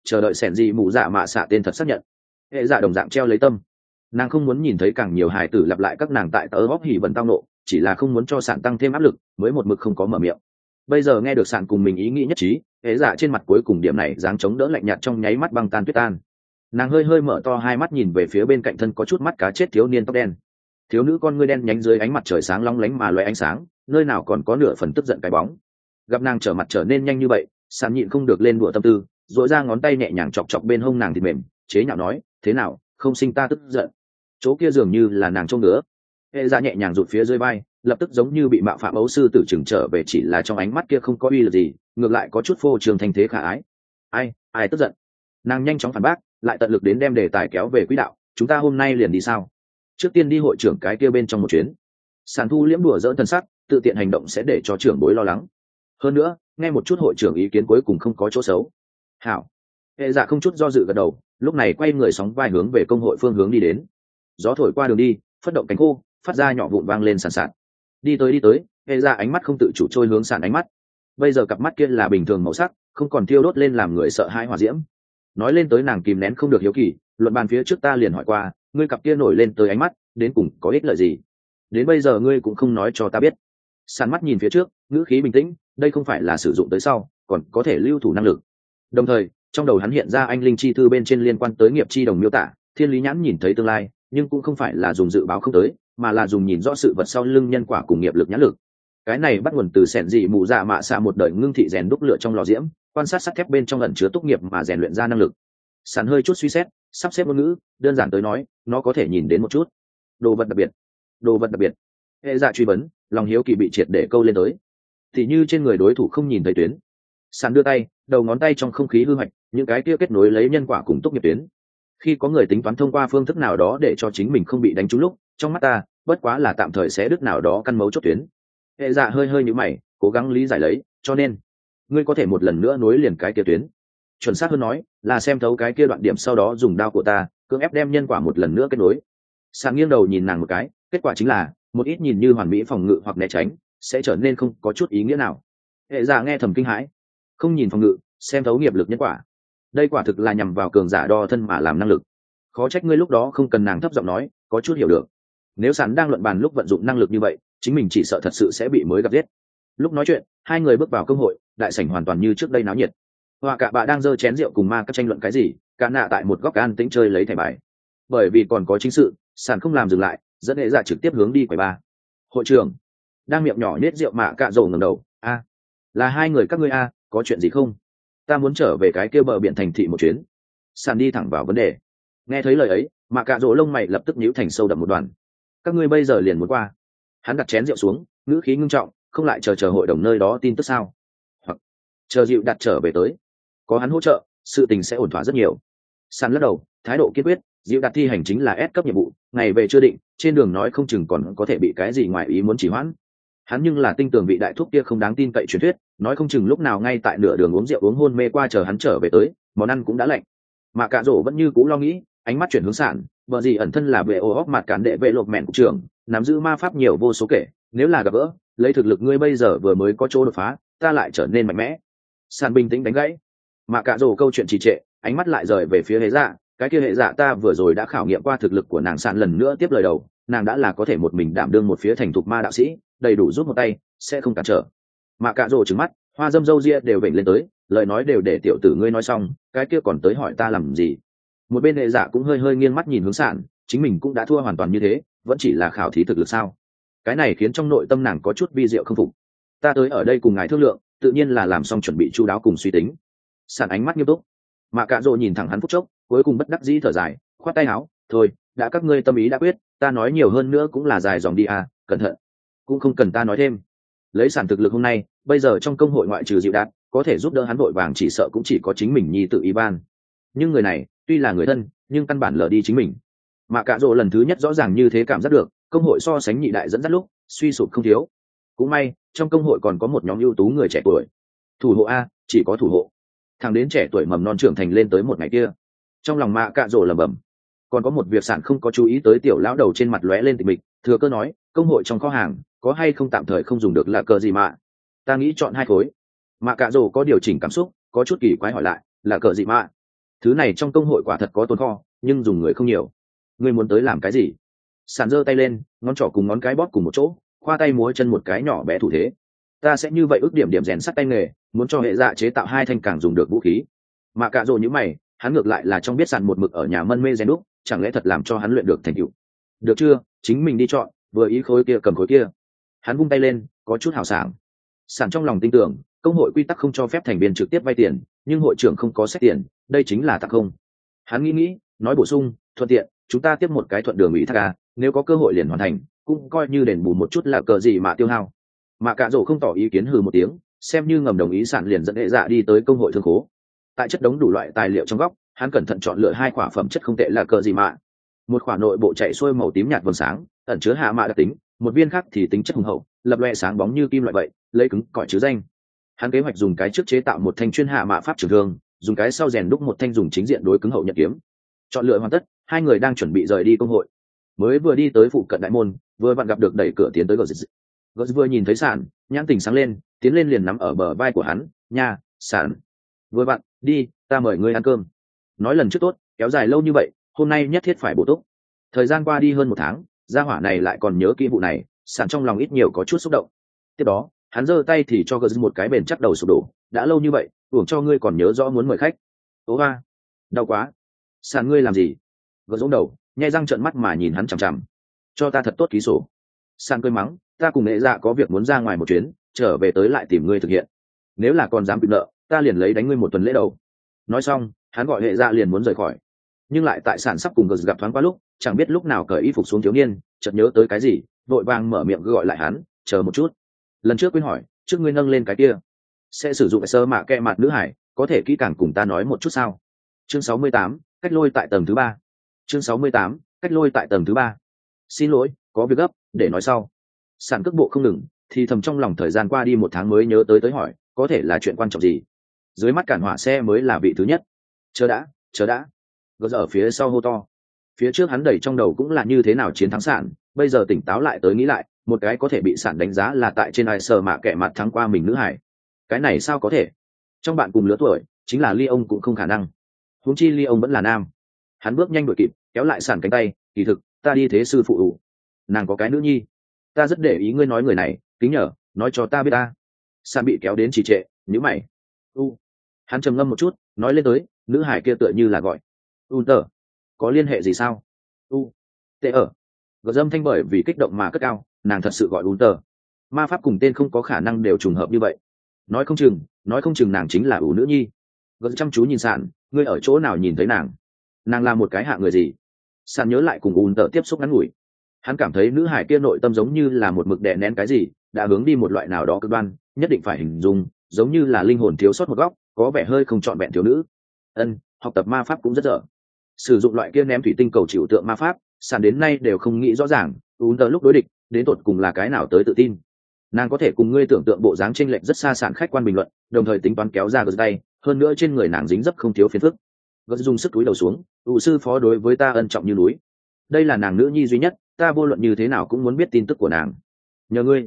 [SPEAKER 1] chờ đợi sẻn gì mụ dạ mạ xạ tên thật xác nhận. Hệ dạ đồng dạng treo lấy tâm, nàng không muốn nhìn thấy càng nhiều hài tử lặp lại các nàng tại tớ góp hỉ vần tao nộ, chỉ là không muốn cho sạn tăng thêm áp lực mới một mực không có mở miệng. Bây giờ nghe được sạn cùng mình ý nghĩ nhất trí, hệ dạ trên mặt cuối cùng điểm này dáng chống đỡ lạnh nhạt trong nháy mắt băng tan tuyết tan. Nàng hơi hơi mở to hai mắt nhìn về phía bên cạnh thân có chút mắt cá chết thiếu niên tóc đen. Thiếu nữ con ngươi đen nhánh dưới ánh mặt trời sáng long lánh mà loé ánh sáng, nơi nào còn có nửa phần tức giận cái bóng. Gặp nàng trở mặt trở nên nhanh như vậy, sạn nhịn không được lên đùa tâm tư, duỗi ra ngón tay nhẹ nhàng chọc chọc bên hông nàng thịt mềm, chế nhạo nói, thế nào, không sinh ta tức giận. Chỗ kia dường như là nàng trông nữa. Hệ dạ nhẹ nhàng rụt phía dưới vai, lập tức giống như bị mạo phạm ấu sư tử chừng trở về, chỉ là trong ánh mắt kia không có uy lực gì, ngược lại có chút phô trương thanh thế khả ái. Ai tức giận? Nàng nhanh chóng phản bác, lại tận lực đến đem đề tài kéo về quỹ đạo. Chúng ta hôm nay liền đi sao? Trước tiên đi hội trưởng cái kia bên trong một chuyến. Sản thu liễm đùa dỡn thân sắc, tự tiện hành động sẽ để cho trưởng bối lo lắng. Hơn nữa, nghe một chút hội trưởng ý kiến cuối cùng không có chỗ xấu. Hảo. Hệ dạ không chút do dự gật đầu, lúc này quay người sóng vai hướng về công hội phương hướng đi đến. Gió thổi qua đường đi, phất động cánh khô, phát ra nhỏ vụn vang lên sàn sạt. Đi tới, hệ dạ ánh mắt không tự chủ trôi hướng sàn ánh mắt. Bây giờ cặp mắt kia là bình thường màu sắc, không còn thiêu đốt lên làm người sợ hãi hỏa diễm. Nói lên tới nàng kìm nén không được hiếu kỳ, luận bàn phía trước ta liền hỏi qua, ngươi cặp kia nổi lên tới ánh mắt, đến cùng có ích lợi gì? Đến bây giờ ngươi cũng không nói cho ta biết. Sàn mắt nhìn phía trước, ngữ khí bình tĩnh, đây không phải là sử dụng tới sau, còn có thể lưu thủ năng lực. Đồng thời, trong đầu hắn hiện ra anh linh chi thư bên trên liên quan tới nghiệp chi đồng miêu tả, thiên lý nhãn nhìn thấy tương lai, nhưng cũng không phải là dùng dự báo không tới, mà là dùng nhìn rõ sự vật sau lưng nhân quả cùng nghiệp lực nhãn lực. Cái này bắt nguồn từ sẻn dị mù dạ mạ xạ một đời ngưng thị rèn đúc lửa trong lò diễm, quan sát sắt thép bên trong ẩn chứa túc nghiệp mà rèn luyện ra năng lực. Sàn hơi chút suy xét, sắp xếp ngôn ngữ, đơn giản tới nói, nó có thể nhìn đến một chút đồ vật đặc biệt. Hệ dạ truy vấn, lòng hiếu kỳ bị triệt để câu lên tới. Thì như trên người đối thủ không nhìn thấy tuyến. Sàn đưa tay, đầu ngón tay trong không khí hư hoạch, những cái kia kết nối lấy nhân quả cùng túc nghiệp tuyến. Khi có người tính toán thông qua phương thức nào đó để cho chính mình không bị đánh trúng lúc, trong mắt ta, bất quá là tạm thời sẽ đứt nào đó căn mấu chốt tuyến. Hệ dạ hơi nhíu mày, cố gắng lý giải lấy, cho nên ngươi có thể một lần nữa nối liền cái kia tuyến. Chuẩn xác hơn nói, là xem thấu cái kia đoạn điểm sau đó dùng đao của ta, cưỡng ép đem nhân quả một lần nữa kết nối. Sàn nghiêng đầu nhìn nàng một cái, kết quả chính là một ít nhìn như hoàn mỹ phòng ngự hoặc né tránh sẽ trở nên không có chút ý nghĩa nào. Hệ giả nghe thầm kinh hãi, không nhìn phòng ngự, xem thấu nghiệp lực nhân quả, đây quả thực là nhằm vào cường giả đo thân mà làm năng lực. Khó trách ngươi lúc đó không cần nàng thấp giọng nói, có chút hiểu được. Nếu sàn đang luận bàn lúc vận dụng năng lực như vậy, chính mình chỉ sợ thật sự sẽ bị mới gặp giết. Lúc nói chuyện, hai người bước vào công hội, đại sảnh hoàn toàn như trước đây náo nhiệt. Hoa cả bà đang giơ chén rượu cùng ma các tranh luận cái gì, cả nạ tại một góc an tĩnh chơi lấy thẻ bài. Bởi vì còn có chính sự, sàn không làm dừng lại, dẫn hệ dạ trực tiếp hướng đi quầy ba. Hội trưởng đang miệng nhỏ nết rượu mạ cạ rổ ngẩng đầu, là hai người các ngươi có chuyện gì không? Ta muốn trở về cái kia bờ biển thành thị một chuyến. Sàn đi thẳng vào vấn đề. Nghe thấy lời ấy, mạ cạ rổ lông mày lập tức nhíu thành sâu đậm một đoàn. Các ngươi bây giờ liền muốn qua? Hắn đặt chén rượu xuống, ngữ khí ngưng trọng, không lại chờ hội đồng nơi đó tin tức sao? Hoặc chờ dịu đặt trở về tới, có hắn hỗ trợ, sự tình sẽ ổn thỏa rất nhiều. Sàn lắc đầu, thái độ kiên quyết, dịu đặt thi hành chính là S cấp nhiệm vụ, ngày về chưa định, trên đường nói không chừng còn có thể bị cái gì ngoài ý muốn trì hoãn. Hắn nhưng là tinh tường vị đại thúc kia không đáng tin cậy truyền thuyết, nói không chừng lúc nào ngay tại nửa đường uống rượu uống hôn mê qua chờ hắn trở về tới, món ăn cũng đã lạnh. Mà cạ rổ vẫn như cũ lo nghĩ, ánh mắt chuyển hướng Sàn, vợ gì ẩn thân là vệ ô hóc mặt cán đệ vệ lột mẹn cục trưởng, nắm giữ ma pháp nhiều vô số kể, nếu là gặp gỡ, lấy thực lực ngươi bây giờ vừa mới có chỗ đột phá, ta lại trở nên mạnh mẽ. Sàn bình tĩnh đánh gãy. Mà cạ rổ câu chuyện trì trệ, ánh mắt lại rời về phía hệ dạ, cái kia hệ dạ ta vừa rồi đã khảo nghiệm qua thực lực của nàng. Sàn lần nữa tiếp lời đầu, nàng đã là có thể một mình đảm đương một phía thành thục ma đạo sĩ, đầy đủ giúp một tay, sẽ không cản trở. Mà cạ rổ trừng mắt, hoa dâm râu ria đều vểnh lên tới, lời nói đều để tiểu tử ngươi nói xong, cái kia còn tới hỏi ta làm gì? Một bên hệ dạ cũng hơi nghiêng mắt nhìn hướng Sàn, chính mình cũng đã thua hoàn toàn như thế, vẫn chỉ là khảo thí thực lực sao? Cái này khiến trong nội tâm nàng có chút vi diệu không phục. Ta tới ở đây cùng ngài thương lượng, tự nhiên là làm xong chuẩn bị chu đáo cùng suy tính. Sàn ánh mắt nghiêm túc. Mà cạ rồ nhìn thẳng hắn phút chốc, cuối cùng bất đắc dĩ thở dài, khoát tay áo, thôi, đã các ngươi tâm ý đã quyết, ta nói nhiều hơn nữa cũng là dài dòng đi cẩn thận. Cũng không cần ta nói thêm. Lấy Sàn thực lực hôm nay, bây giờ trong công hội ngoại trừ dịu đạt, có thể giúp đỡ hắn vội vàng chỉ sợ cũng chỉ có chính mình nhi tự Ivan. Nhưng người này, tuy là người thân, nhưng căn bản lờ đi chính mình. Mà cạ rồ lần thứ nhất rõ ràng như thế cảm giác được, công hội so sánh nhị đại dẫn dắt lúc, suy sụp không thiếu. Cũng may, trong công hội còn có một nhóm ưu tú người trẻ tuổi. Thủ hộ chỉ có thủ hộ. Thằng đến trẻ tuổi mầm non trưởng thành lên tới một ngày kia, trong lòng mạ cạ rổ lẩm bẩm. Còn có một việc Sản không có chú ý tới, tiểu lão đầu trên mặt lóe lên tịch mịch, thừa cơ nói, công hội trong kho hàng có hay không tạm thời không dùng được là cờ gì mà? Ta nghĩ chọn 2 khối. Mạ cạ rổ có điều chỉnh cảm xúc, có chút kỳ quái hỏi lại, là cờ gì mà? thứ này trong công hội quả thật có tồn kho, nhưng dùng người không nhiều. Ngươi muốn tới làm cái gì? Sàn giơ tay lên, ngón trỏ cùng ngón cái bóp cùng một chỗ, khoa tay múa chân một cái nhỏ bé thủ thế. Ta sẽ như vậy ước điểm điểm rèn sắt tay nghề, muốn cho hệ dạ chế tạo 2 thanh càng dùng được vũ khí. Mà cạ rồ như mày, hắn ngược lại là trong biết sàn một mực ở nhà mân mê rèn đúc, chẳng lẽ thật làm cho hắn luyện được thành tựu? Được chưa, chính mình đi chọn, vừa ý khối kia cầm khối kia. Hắn vung tay lên, có chút hào sảng. Sàn trong lòng tin tưởng, công hội quy tắc không cho phép thành viên trực tiếp vay tiền, nhưng hội trưởng không có xét tiền, đây chính là tặng không. Hắn nghĩ, nói bổ sung, thuận tiện, chúng ta tiếp một cái thuận đường ủy thác à, nếu có cơ hội liền hoàn thành, cũng coi như đền bù một chút là cờ gì mà tiêu hao. Mà cạ rồ không tỏ ý kiến hừ một tiếng, xem như ngầm đồng ý. Sàn liền dẫn hệ dạ đi tới công hội thương khố. Tại chất đống đủ loại tài liệu trong góc, hắn cẩn thận chọn lựa 2 quả phẩm chất không tệ là cờ gì mà. Một quả nội bộ chạy xuôi màu tím nhạt vầng sáng, ẩn chứa hạ mạ đặc tính, một viên khác thì tính chất hùng hậu, lập loè sáng bóng như kim loại vậy, lấy cứng cỏi chứ danh. Hắn kế hoạch dùng cái trước chế tạo một thanh chuyên hạ mạ pháp trường thương, dùng cái sau rèn đúc một thanh dùng chính diện đối cứng hậu nhật kiếm. Chọn lựa hoàn tất, 2 người đang chuẩn bị rời đi công hội. Mới vừa đi tới phụ cận đại môn, vừa vặn gặp được đẩy cửa tiến tới Gờ vừa nhìn thấy Sàn, nhãn tình sáng lên, tiến lên liền nắm ở bờ vai của hắn. Nha, Sàn, vừa vặn, đi, ta mời ngươi ăn cơm. Nói lần trước tốt, kéo dài lâu như vậy, hôm nay nhất thiết phải bổ túc. Thời gian qua đi hơn 1 tháng, gia hỏa này lại còn nhớ kỹ vụ này. Sàn trong lòng ít nhiều có chút xúc động. Tiếp đó, hắn giơ tay thì cho Gờ một cái bền chắc đầu sụp đổ. Đã lâu như vậy, uổng cho ngươi còn nhớ rõ muốn mời khách. Ố hoa, đau quá. Sàn, ngươi làm gì? Gờ giống đầu, nhai răng trợn mắt mà nhìn hắn chằm chằm. Cho ta thật tốt ký sổ. Sàn cười mắng, ta cùng nghệ dạ có việc muốn ra ngoài một chuyến, trở về tới lại tìm ngươi thực hiện. Nếu là còn dám bị nợ, ta liền lấy đánh ngươi một tuần lễ đầu. Nói xong, hắn gọi hệ dạ liền muốn rời khỏi. Nhưng lại tại Sàn sắp cùng Gờ gặp thoáng qua lúc, chẳng biết lúc nào cởi y phục xuống thiếu niên, chợt nhớ tới cái gì, vội vàng mở miệng gọi lại hắn, chờ một chút. Lần trước quên hỏi, trước ngươi nâng lên cái kia, sẽ sử dụng sơ mạ kẹ mặt nữ hải, có thể kỹ càng cùng ta nói một chút sao? Chương 68, cách lôi tại tầng thứ 3. Chương 68, cách lôi tại tầng thứ 3. Xin lỗi, có việc gấp, để nói sau. Sàn cước bộ không ngừng, thì thầm trong lòng thời gian qua đi 1 tháng mới nhớ tới hỏi, có thể là chuyện quan trọng gì? Dưới mắt cản hỏa xe mới là vị thứ nhất. Chờ đã. Gỡ ở phía sau hô to. Phía trước hắn đẩy trong đầu cũng là như thế nào chiến thắng Sàn, bây giờ tỉnh táo lại tới nghĩ lại, một cái có thể bị Sàn đánh giá là tại trên ai sờ mạ kẻ mặt thắng qua mình nữ hải. Cái này sao có thể? Trong bạn cùng lứa tuổi, chính là Ly ông cũng không khả năng. Huống chi Ly ông vẫn là nam. Hắn bước nhanh đuổi kịp, kéo lại Sàn cánh tay, kỳ thực, ta đi thế sư phụ ủ. Nàng có cái nữ nhi. Ta rất để ý ngươi nói người này, kính nhờ, nói cho ta biết ta. Sàn bị kéo đến trì trệ, nhíu mày. Hắn trầm ngâm một chút, nói lên tới, nữ hải kia tựa như là gọi tờ, có liên hệ gì sao? Tệ ở. Gờ dâm thanh bởi vì kích động mà cất cao, nàng thật sự gọi tờ. Ma pháp cùng tên không có khả năng đều trùng hợp như vậy. Nói không chừng nàng chính là nữ nhi. Gờ chăm chú nhìn Sàn, ngươi ở chỗ nào nhìn thấy nàng? Nàng là một cái hạ người gì? Sàn nhớ lại cùng tờ tiếp xúc ngắn ngủi. Hắn cảm thấy nữ hải kia nội tâm giống như là một mực đè nén cái gì, đã hướng đi một loại nào đó cực đoan, nhất định phải hình dung, giống như là linh hồn thiếu sót một góc, có vẻ hơi không trọn vẹn thiếu nữ. Học tập ma pháp cũng rất dở. Sử dụng loại kia ném thủy tinh cầu chịu tượng ma pháp, Sàn đến nay đều không nghĩ rõ ràng, tờ lúc đối địch, đến tột cùng là cái nào tới tự tin. Nàng có thể cùng ngươi tưởng tượng bộ dáng chênh lệch rất xa. Sàn khách quan bình luận, đồng thời tính toán kéo ra gật tay, hơn nữa trên người nàng dính dấp không thiếu phiền phức. Gật dùng sức túi đầu xuống, sư phó đối với ta ân trọng như núi. Đây là nàng nữ nhi duy nhất, ta vô luận như thế nào cũng muốn biết tin tức của nàng. Nhờ ngươi,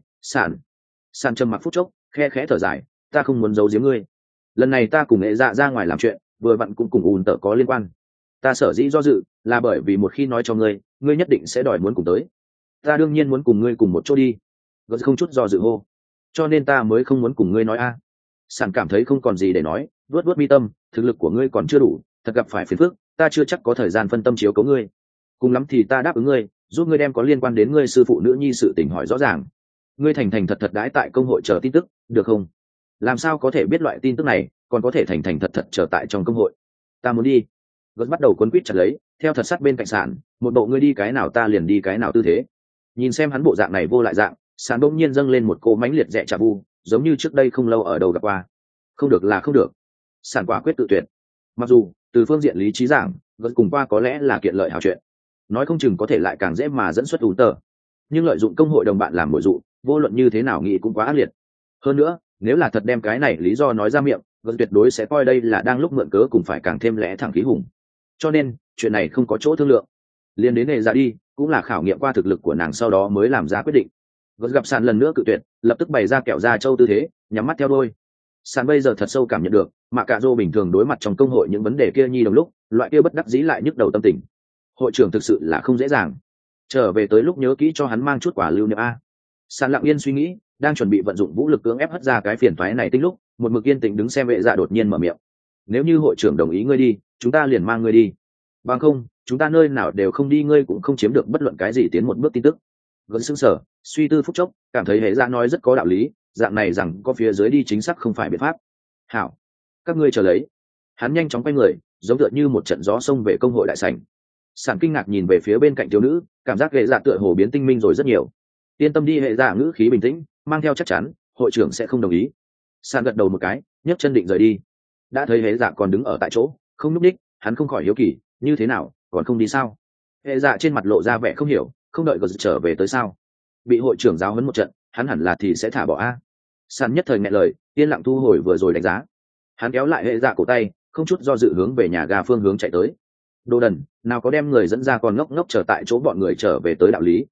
[SPEAKER 1] Sàn trầm mặc phút chốc, khe khẽ thở dài, ta không muốn giấu giếm ngươi. Lần này ta cùng nghệ dạ ra ngoài làm chuyện, vừa vặn cũng cùng tờ có liên quan. Ta sở dĩ do dự là bởi vì một khi nói cho ngươi, ngươi nhất định sẽ đòi muốn cùng tới. Ta đương nhiên muốn cùng ngươi cùng một chỗ đi. Gật không chút do dự hô, cho nên ta mới không muốn cùng ngươi nói a. Sàn cảm thấy không còn gì để nói, vuốt mi tâm, thực lực của ngươi còn chưa đủ, thật gặp phải phiền phức, ta chưa chắc có thời gian phân tâm chiếu cố ngươi. Cùng lắm thì ta đáp ứng ngươi, giúp ngươi đem có liên quan đến ngươi sư phụ nữ nhi sự tình hỏi rõ ràng. Ngươi thành thật thật đãi tại công hội chờ tin tức, được không? Làm sao có thể biết loại tin tức này, còn có thể thành thật thật chờ tại trong công hội? Ta muốn đi. Gật bắt đầu quấn quýt chặt lấy, theo thật sát bên cạnh Sàn, một bộ ngươi đi cái nào ta liền đi cái nào tư thế. Nhìn xem hắn bộ dạng này vô lại dạng, Sàn bỗng nhiên dâng lên một cô mãnh liệt dẹ chà bu, giống như trước đây không lâu ở đâu gặp qua. Không được là không được. Sàn quả quyết tự tuyệt. Mặc dù từ phương diện lý trí giảng, Gật cùng qua có lẽ là kiện lợi hảo chuyện, nói không chừng có thể lại càng dễ mà dẫn xuất tờ, nhưng lợi dụng công hội đồng bạn làm mồi dụ, vô luận như thế nào nghĩ cũng quá ác liệt. Hơn nữa, nếu là thật đem cái này lý do nói ra miệng, Gật tuyệt đối sẽ coi đây là đang lúc mượn cớ, cùng phải càng thêm lẽ thẳng khí hùng. Cho nên chuyện này không có chỗ thương lượng, liền đến nghề ra đi, cũng là khảo nghiệm qua thực lực của nàng sau đó mới làm ra quyết định. Gật gặp Sàn lần nữa cự tuyệt, lập tức bày ra kẹo da trâu tư thế, nhắm mắt theo đôi. Sàn bây giờ thật sâu cảm nhận được mà cả dô bình thường đối mặt trong công hội những vấn đề kia nhi đồng lúc loại kia bất đắc dĩ lại nhức đầu tâm tình. Hội trưởng thực sự là không dễ dàng. Trở về tới lúc nhớ kỹ cho hắn mang chút quả lưu niệm a. Sàn lặng yên suy nghĩ, đang chuẩn bị vận dụng vũ lực cưỡng ép hất ra cái phiền toái này tinh lúc một mực yên tĩnh đứng xem vệ dạ đột nhiên mở miệng. Nếu như hội trưởng đồng ý ngươi đi, chúng ta liền mang ngươi đi. Bằng không, chúng ta nơi nào đều không đi, ngươi cũng không chiếm được bất luận cái gì tiến một bước tin tức. Gần sững sờ, suy tư phút chốc, cảm thấy hệ dạ nói rất có đạo lý, dạng này rằng có phía dưới đi chính xác không phải biện pháp. Hảo, các ngươi chờ lấy. Hắn nhanh chóng quay người, giống tựa như một trận gió xông về công hội đại sảnh. Sản kinh ngạc nhìn về phía bên cạnh thiếu nữ, cảm giác hệ dạ tựa hồ biến tinh minh rồi rất nhiều. Yên tâm đi, hệ dạ ngữ khí bình tĩnh, mang theo chắc chắn, hội trưởng sẽ không đồng ý. Sản gật đầu một cái, nhấc chân định rời đi. Đã thấy hệ dạ còn đứng ở tại chỗ, không nhúc nhích, hắn không khỏi hiếu kỳ, như thế nào, còn không đi sao? Hệ dạ trên mặt lộ ra vẻ không hiểu, không đợi gờ trở về tới sao? Bị hội trưởng giáo huấn một trận, hắn hẳn là thì sẽ thả bỏ a. Sản nhất thời nghẹn lời, yên lặng thu hồi vừa rồi đánh giá. Hắn kéo lại hệ dạ cổ tay, không chút do dự hướng về nhà ga phương hướng chạy tới. Đồ đần, nào có đem người dẫn ra còn ngốc ngốc chờ tại chỗ bọn người trở về tới đạo lý.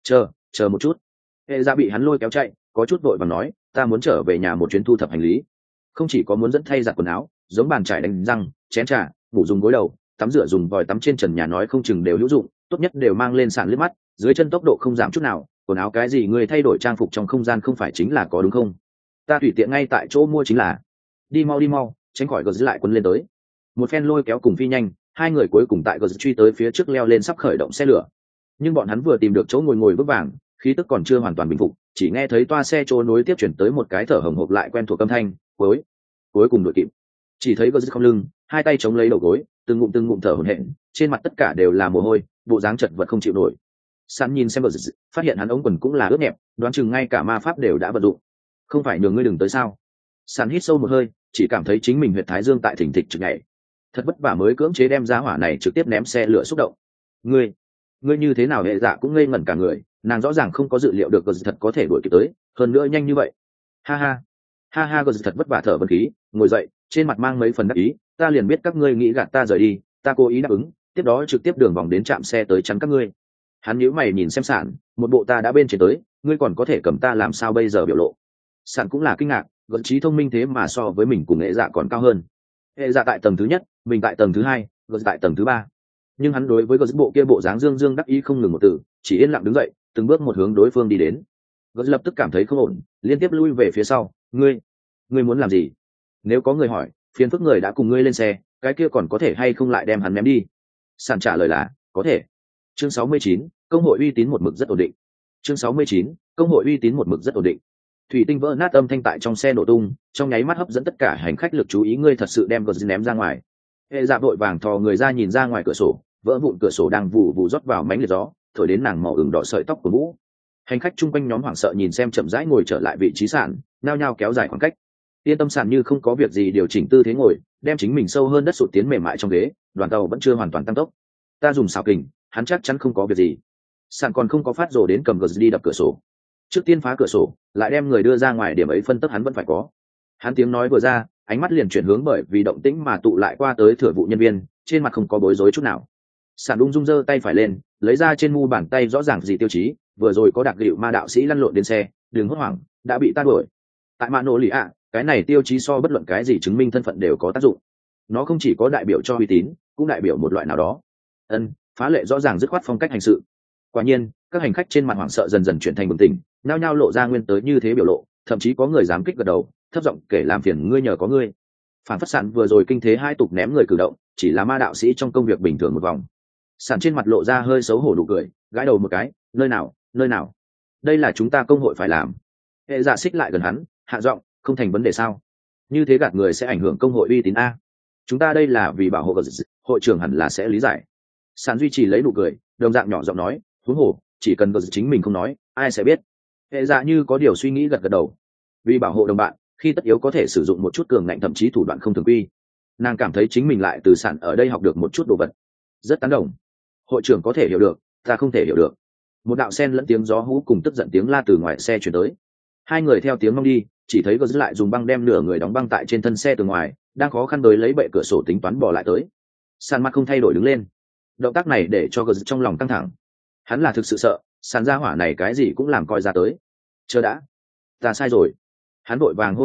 [SPEAKER 1] Chờ một chút. Hệ dạ bị hắn lôi kéo chạy, có chút vội vàng nói, ta muốn trở về nhà một chuyến thu thập hành lý. Không chỉ có muốn dẫn thay giặt quần áo, giống bàn chải đánh răng, chén trà, ngủ dùng gối đầu, tắm rửa dùng vòi tắm trên trần nhà nói không chừng đều hữu dụng, tốt nhất đều mang lên sàn liếc mắt, dưới chân tốc độ không giảm chút nào, quần áo cái gì người thay đổi trang phục trong không gian không phải chính là có đúng không? Ta tùy tiện ngay tại chỗ mua chính là. Đi mau, tránh khỏi gờ giữ lại quân lên tới. Một phen lôi kéo cùng phi nhanh, hai người cuối cùng tại gờ truy tới phía trước leo lên sắp khởi động xe lửa. Nhưng bọn hắn vừa tìm được chỗ ngồi vững vàng, khí tức còn chưa hoàn toàn bình phục, chỉ nghe thấy toa xe chỗ nối tiếp chuyển tới một cái thở hồng hộc lại quen thuộc âm thanh, cuối cùng đuổi kịp. Chỉ thấy gờ không lưng, hai tay chống lấy đầu gối, từng ngụm thở hổn hển, trên mặt tất cả đều là mồ hôi, bộ dáng chật vật không chịu nổi. Sẵn nhìn xem phát hiện hắn ống quần cũng là ướt nhẹp, đoán chừng ngay cả ma pháp đều đã vận dụng. Không phải nhường ngươi đừng tới sao? Sẵn hít sâu một hơi, chỉ cảm thấy chính mình huyệt thái dương tại thỉnh thịch trực nhảy. Thật vất vả mới cưỡng chế đem giá hỏa này trực tiếp ném xe lửa xúc động. Ngươi như thế nào? Hệ dạ cũng ngây ngẩn cả người, nàng rõ ràng không có dự liệu được gờ thật có thể đuổi kịp tới, hơn nữa nhanh như vậy. Ha ha, gờ thật vất vả thở vân khí, ngồi dậy, trên mặt mang mấy phần đắc ý, ta liền biết các ngươi nghĩ gạt ta rời đi, ta cố ý đáp ứng, tiếp đó trực tiếp đường vòng đến trạm xe tới chắn các ngươi. Hắn nhíu mày nhìn xem Sản, một bộ ta đã bên trên tới, ngươi còn có thể cầm ta làm sao bây giờ biểu lộ. Sản cũng là kinh ngạc, gợi trí thông minh thế mà so với mình cùng hệ dạ còn cao hơn. Hệ dạ tại tầng thứ nhất, mình tại tầng thứ hai, gợi tại tầng thứ ba. Nhưng hắn đối với gợi bộ kia bộ dáng dương đắc ý không ngừng một từ, chỉ yên lặng đứng dậy, từng bước một hướng đối phương đi đến. Gợi lập tức cảm thấy không ổn, liên tiếp lui về phía sau. Ngươi muốn làm gì? Nếu có người hỏi, phiền phức người đã cùng ngươi lên xe, cái kia còn có thể hay không lại đem hắn ném đi? Sản trả lời là có thể. Chương 69, công hội uy tín một mực rất ổn định. Chương 69, công hội uy tín một mực rất ổn định. Thủy tinh vỡ nát âm thanh tại trong xe nổ tung, trong nháy mắt hấp dẫn tất cả hành khách lực chú ý, ngươi thật sự đem gờ ném ra ngoài. Hệ dạ vội vàng thò người ra nhìn ra ngoài cửa sổ, vỡ vụn cửa sổ đang vụ rót vào mánh liệt gió, thổi đến nàng màu ửng đỏ sợi tóc của Vũ. Hành khách chung quanh nhóm hoảng sợ nhìn xem chậm rãi ngồi trở lại vị trí Sản, nao nhao kéo dài khoảng cách. Yên tâm Sản như không có việc gì điều chỉnh tư thế ngồi, đem chính mình sâu hơn đất sụt tiến mềm mại trong ghế, đoàn tàu vẫn chưa hoàn toàn tăng tốc. Ta dùng xào kình, hắn chắc chắn không có việc gì. Sản còn không có phát rồ đến cầm gờ đi đập cửa sổ. Trước tiên phá cửa sổ, lại đem người đưa ra ngoài, điểm ấy phân tức hắn vẫn phải có. Hắn tiếng nói vừa ra, ánh mắt liền chuyển hướng bởi vì động tĩnh mà tụ lại qua tới thừa vụ nhân viên, trên mặt không có bối rối chút nào. Sản ung dung giơ tay phải lên, lấy ra trên mu bàn tay rõ ràng gì tiêu chí, vừa rồi có đặc hiệu ma đạo sĩ lăn lộn đến xe, đừng hốt hoảng, đã bị ta đuổi. Tại mạ nổ lì ạ, cái này tiêu chí so bất luận cái gì chứng minh thân phận đều có tác dụng. Nó không chỉ có đại biểu cho uy tín, cũng đại biểu một loại nào đó. Phá lệ rõ ràng dứt khoát phong cách hành sự. Quả nhiên, các hành khách trên mặt hoảng sợ dần dần chuyển thành bừng tỉnh, nhao nhao lộ ra nguyên tới như thế biểu lộ, thậm chí có người dám kích gật đầu, thấp giọng kể làm phiền ngươi nhờ có ngươi. Phản phất Sản vừa rồi kinh thế hai tục ném người cử động, chỉ là ma đạo sĩ trong công việc bình thường một vòng. Sản trên mặt lộ ra hơi xấu hổ nụ cười, gãi đầu một cái, nơi nào? Đây là chúng ta công hội phải làm. Hệ dạ xích lại gần hắn, hạ giọng, không thành vấn đề sao? Như thế gạt người sẽ ảnh hưởng công hội uy tín a. Chúng ta đây là vì bảo hộ hội trưởng hẳn là sẽ lý giải. Sản duy trì lấy nụ cười, đồng dạng nhỏ giọng nói, huống hồ, chỉ cần chính mình không nói, ai sẽ biết. Hệ dạ như có điều suy nghĩ gật gật đầu. Vì bảo hộ đồng bạn, khi tất yếu có thể sử dụng một chút cường ngạnh thậm chí thủ đoạn không thường quy. Nàng cảm thấy chính mình lại từ Sản ở đây học được một chút đồ vật. Rất tán đồng. Hội trưởng có thể hiểu được, ta không thể hiểu được. Một đạo sen lẫn tiếng gió hú cùng tức giận tiếng la từ ngoài xe chuyển tới. Hai người theo tiếng mong đi, chỉ thấy Gơ lại dùng băng đem nửa người đóng băng tại trên thân xe từ ngoài, đang khó khăn đối lấy bệ cửa sổ tính toán bỏ lại tới. Sản mặt không thay đổi đứng lên. Động tác này để cho Gơ trong lòng căng thẳng. Hắn là thực sự sợ, Sản gia hỏa này cái gì cũng làm coi ra tới. Chờ đã, ta sai rồi. Hắn vội vàng hô to,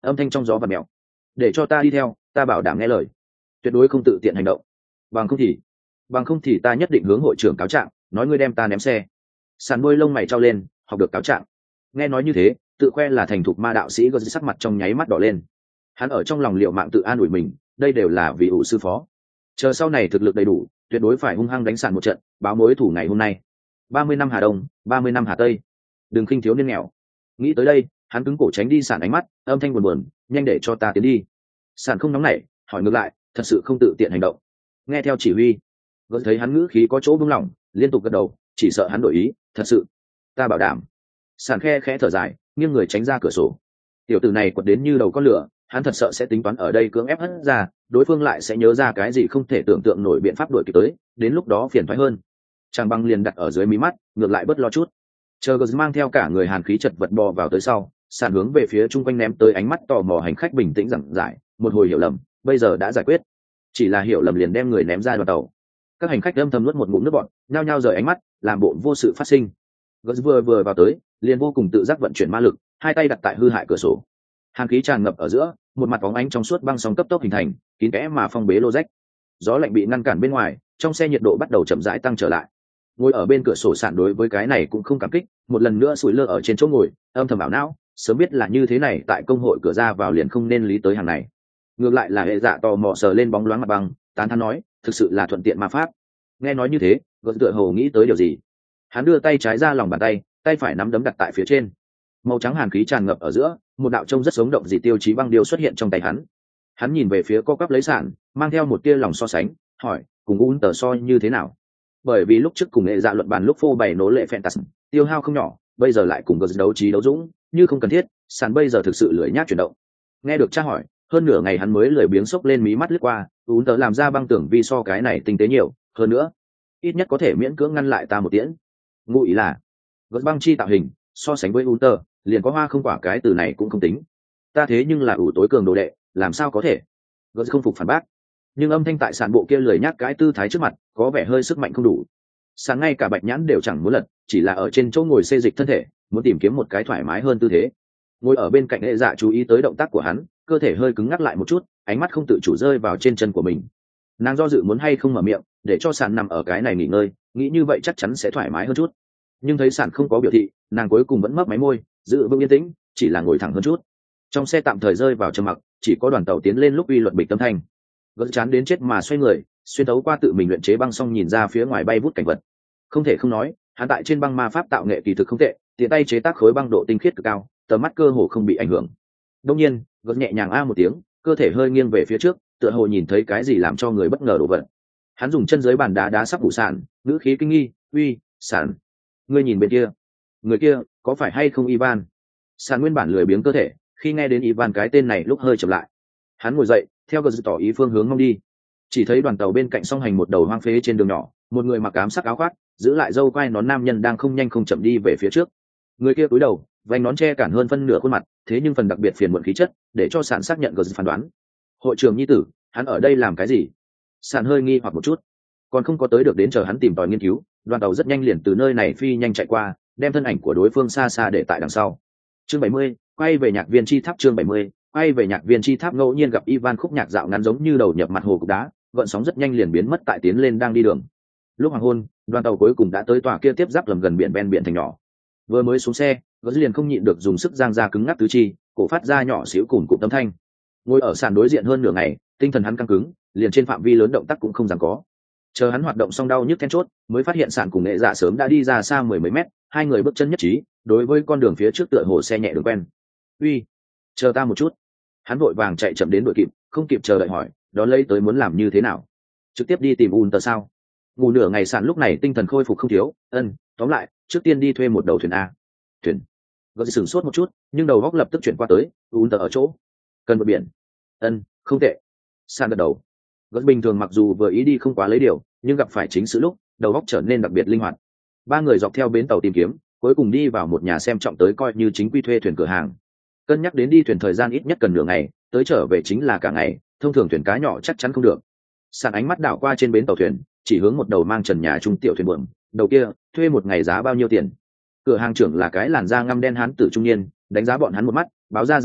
[SPEAKER 1] âm thanh trong gió và mèo. Để cho ta đi theo, ta bảo đảm nghe lời, tuyệt đối không tự tiện hành động. Bằng không thì ta nhất định hướng hội trưởng cáo trạng, nói ngươi đem ta ném xe. Sàn đuôi lông mày trao lên, học được cáo trạng. Nghe nói như thế, tự khoe là thành thục ma đạo sĩ có sắc mặt trong nháy mắt đỏ lên. Hắn ở trong lòng liệu mạng tự an ủi mình, đây đều là vì ủ sư phó. Chờ sau này thực lực đầy đủ, tuyệt đối phải hung hăng đánh sàn một trận, báo mối thủ ngày hôm nay. 30 năm Hà Đông, 30 năm Hà Tây. Đừng khinh thiếu niên nghèo. Nghĩ tới đây, hắn cứng cổ tránh đi sàn ánh mắt, âm thanh buồn buồn, nhanh để cho ta tiến đi. Sàn không nóng nảy, hỏi ngược lại, thật sự không tự tiện hành động. Nghe theo chỉ huy. Gớt thấy hắn ngữ khí có chỗ buông lỏng, liên tục gật đầu, chỉ sợ hắn đổi ý, thật sự, ta bảo đảm. Sàn khe khẽ thở dài, nghiêng người tránh ra cửa sổ. Tiểu tử này quật đến như đầu con lửa, hắn thật sợ sẽ tính toán ở đây cưỡng ép hất ra, đối phương lại sẽ nhớ ra cái gì không thể tưởng tượng nổi biện pháp đuổi kịp tới, đến lúc đó phiền toái hơn. Chàng băng liền đặt ở dưới mí mắt, ngược lại bớt lo chút. Chờ Gớt mang theo cả người hàn khí chật vật bò vào tới sau, sàn hướng về phía chung quanh ném tới ánh mắt tò mò hành khách bình tĩnh giảng giải, một hồi hiểu lầm, bây giờ đã giải quyết. Chỉ là hiểu lầm liền đem người ném ra đoàn tàu. Các hành khách âm thầm nuốt một ngụm nước bọt, nhao nhao rời ánh mắt, làm bộ vô sự phát sinh. Gớt vừa vào tới, liền vô cùng tự giác vận chuyển ma lực, hai tay đặt tại hư hại cửa sổ. Hàn khí tràn ngập ở giữa, một mặt bóng ánh trong suốt băng sóng cấp tốc hình thành, kín kẽ mà phong bế lô rách. Gió lạnh bị ngăn cản bên ngoài, trong xe nhiệt độ bắt đầu chậm rãi tăng trở lại. Ngồi ở bên cửa sổ sạn đối với cái này cũng không cảm kích, một lần nữa sủi lơ ở trên chỗ ngồi, âm thầm ảo não, sớm biết là như thế này tại công hội cửa ra vào liền không nên lý tới hàng này. Ngược lại là hệ dạ tò mò sờ lên bóng loáng mặt băng, tán thán nói, thực sự là thuận tiện ma pháp. Nghe nói như thế, Gớt tựa hồ nghĩ tới điều gì. Hắn đưa tay trái ra lòng bàn tay, tay phải nắm đấm đặt tại phía trên. Màu trắng hàn khí tràn ngập ở giữa, một đạo trông rất sống động dị tiêu chí băng điêu xuất hiện trong tay hắn. Hắn nhìn về phía co quắp lấy sạn, mang theo một tia lòng so sánh, hỏi, cùng Un tờ so như thế nào? Bởi vì lúc trước cùng nghệ dạ luận bàn lúc phô bày nỗ lệ Fantasm, tiêu hao không nhỏ, bây giờ lại cùng Gớt đấu trí đấu dũng, như không cần thiết, sàn bây giờ thực sự lười nhác chuyển động. Nghe được tra hỏi, hơn nửa ngày hắn mới lười biếng xốc lên mí mắt lướt qua, Un tờ làm ra băng tưởng vì so cái này tinh tế nhiều, hơn nữa, ít nhất có thể miễn cưỡng ngăn lại ta một tiễn. Ngụ ý là, Gớt băng chi tạo hình, so sánh với Un tờ, liền có hoa không quả cái từ này cũng không tính. Ta thế nhưng là ủ tối cường đồ đệ, làm sao có thể? Gớt không phục phản bác, nhưng âm thanh tại sàn bộ kia lười nhác cái tư thái trước mặt có vẻ hơi sức mạnh không đủ. Sáng ngay cả bạch nhãn đều chẳng muốn lật, chỉ là ở trên chỗ ngồi xê dịch thân thể, muốn tìm kiếm một cái thoải mái hơn tư thế. Ngồi ở bên cạnh hệ dạ chú ý tới động tác của hắn, cơ thể hơi cứng ngắc lại một chút, ánh mắt không tự chủ rơi vào trên chân của mình. Nàng do dự muốn hay không mở miệng, để cho sàn nằm ở cái này nghỉ ngơi, nghĩ như vậy chắc chắn sẽ thoải mái hơn chút. Nhưng thấy sàn không có biểu thị, nàng cuối cùng vẫn mấp máy môi, giữ vững yên tĩnh, chỉ là ngồi thẳng hơn chút. Trong xe tạm thời rơi vào trầm mặc, chỉ có đoàn tàu tiến lên lúc uy luật bịch tâm thanh. Gớt chán đến chết mà xoay người, xuyên thấu qua tự mình luyện chế băng xong nhìn ra phía ngoài bay vút cảnh vật. Không thể không nói, hắn tại trên băng ma pháp tạo nghệ kỳ thực không tệ, tiện tay chế tác khối băng độ tinh khiết cực cao, tầm mắt cơ hồ không bị ảnh hưởng. Đương nhiên, Gớt nhẹ nhàng a một tiếng, cơ thể hơi nghiêng về phía trước, tựa hồ nhìn thấy cái gì làm cho người bất ngờ đổ vật. Hắn dùng chân dưới bàn đá đá sắp phủ sàn, ngữ khí kinh nghi, uy, sàn, ngươi nhìn bên kia, người kia có phải hay không Ivan? Sàn nguyên bản lười biếng cơ thể, khi nghe đến Ivan cái tên này lúc hơi chậm lại. Hắn ngồi dậy, theo Gớt tỏ ý phương hướng mong đi. Chỉ thấy đoàn tàu bên cạnh song hành một đầu hoang phế trên đường nhỏ, một người mặc ám sắc áo khoác, giữ lại râu quai nón nam nhân đang không nhanh không chậm đi về phía trước. Người kia cúi đầu, vành nón che cản hơn phân nửa khuôn mặt, thế nhưng phần đặc biệt phiền muộn khí chất, để cho Sàn xác nhận Gớt phán đoán. Hội trưởng nhi tử, hắn ở đây làm cái gì? Sàn hơi nghi hoặc một chút, còn không có tới được đến chờ hắn tìm tòi nghiên cứu, đoàn tàu rất nhanh liền từ nơi này phi nhanh chạy qua, đem thân ảnh của đối phương xa xa để tại đằng sau. Chương 70, quay về nhạc viên chi tháp. Chương 70, quay về nhạc viên chi tháp. Ngẫu nhiên gặp Ivan khúc nhạc dạo ngắn giống như đầu nhập mặt hồ cục đá, gợn sóng rất nhanh liền biến mất tại tiến lên đang đi đường. Lúc hoàng hôn, đoàn tàu cuối cùng đã tới tòa kia tiếp giáp lầm gần biển ven biển thành nhỏ. Vừa mới xuống xe, Gớt liền không nhịn được dùng sức giang ra cứng ngắc tứ chi, cổ phát ra nhỏ xíu cùn cụm tâm thanh. Ngồi ở sàn đối diện hơn nửa ngày, tinh thần hắn căng cứng, liền trên phạm vi lớn động tác cũng không dám có. Chờ hắn hoạt động xong đau nhức then chốt, mới phát hiện sàn cùng nghệ dạ sớm đã đi ra xa mười mấy mét, hai người bước chân nhất trí, đối với con đường phía trước tựa hồ xe nhẹ đường quen. Uy, chờ ta một chút. Hắn vội vàng chạy chậm đến đội kịp, không kịp chờ đợi hỏi, đón lấy tới muốn làm như thế nào? Trực tiếp đi tìm Unter sao? Ngủ nửa ngày sàn lúc này tinh thần khôi phục không thiếu, tóm lại, trước tiên đi thuê một đầu thuyền a. Thuyền. Gớt sửng sốt một chút, nhưng đầu góc lập tức chuyển qua tới, Unter ở chỗ. Cần vượt biển. Không tệ. Sàn gật đầu. Gớt bình thường mặc dù vừa ý đi không quá lấy điều, nhưng gặp phải chính sự lúc, đầu góc trở nên đặc biệt linh hoạt. Ba người dọc theo bến tàu tìm kiếm, cuối cùng đi vào một nhà xem trọng tới coi như chính quy thuê thuyền cửa hàng. Cân nhắc đến đi thuyền thời gian ít nhất cần nửa ngày, tới trở về chính là cả ngày, thông thường thuyền cá nhỏ chắc chắn không được. Sàn ánh mắt đảo qua trên bến tàu thuyền, chỉ hướng một đầu mang trần nhà trung tiểu thuyền buồm, đầu kia thuê một ngày giá bao nhiêu tiền? Cửa hàng trưởng là cái làn da ngăm đen hán tử trung niên, đánh giá bọn hắn một mắt, báo ra giá cả,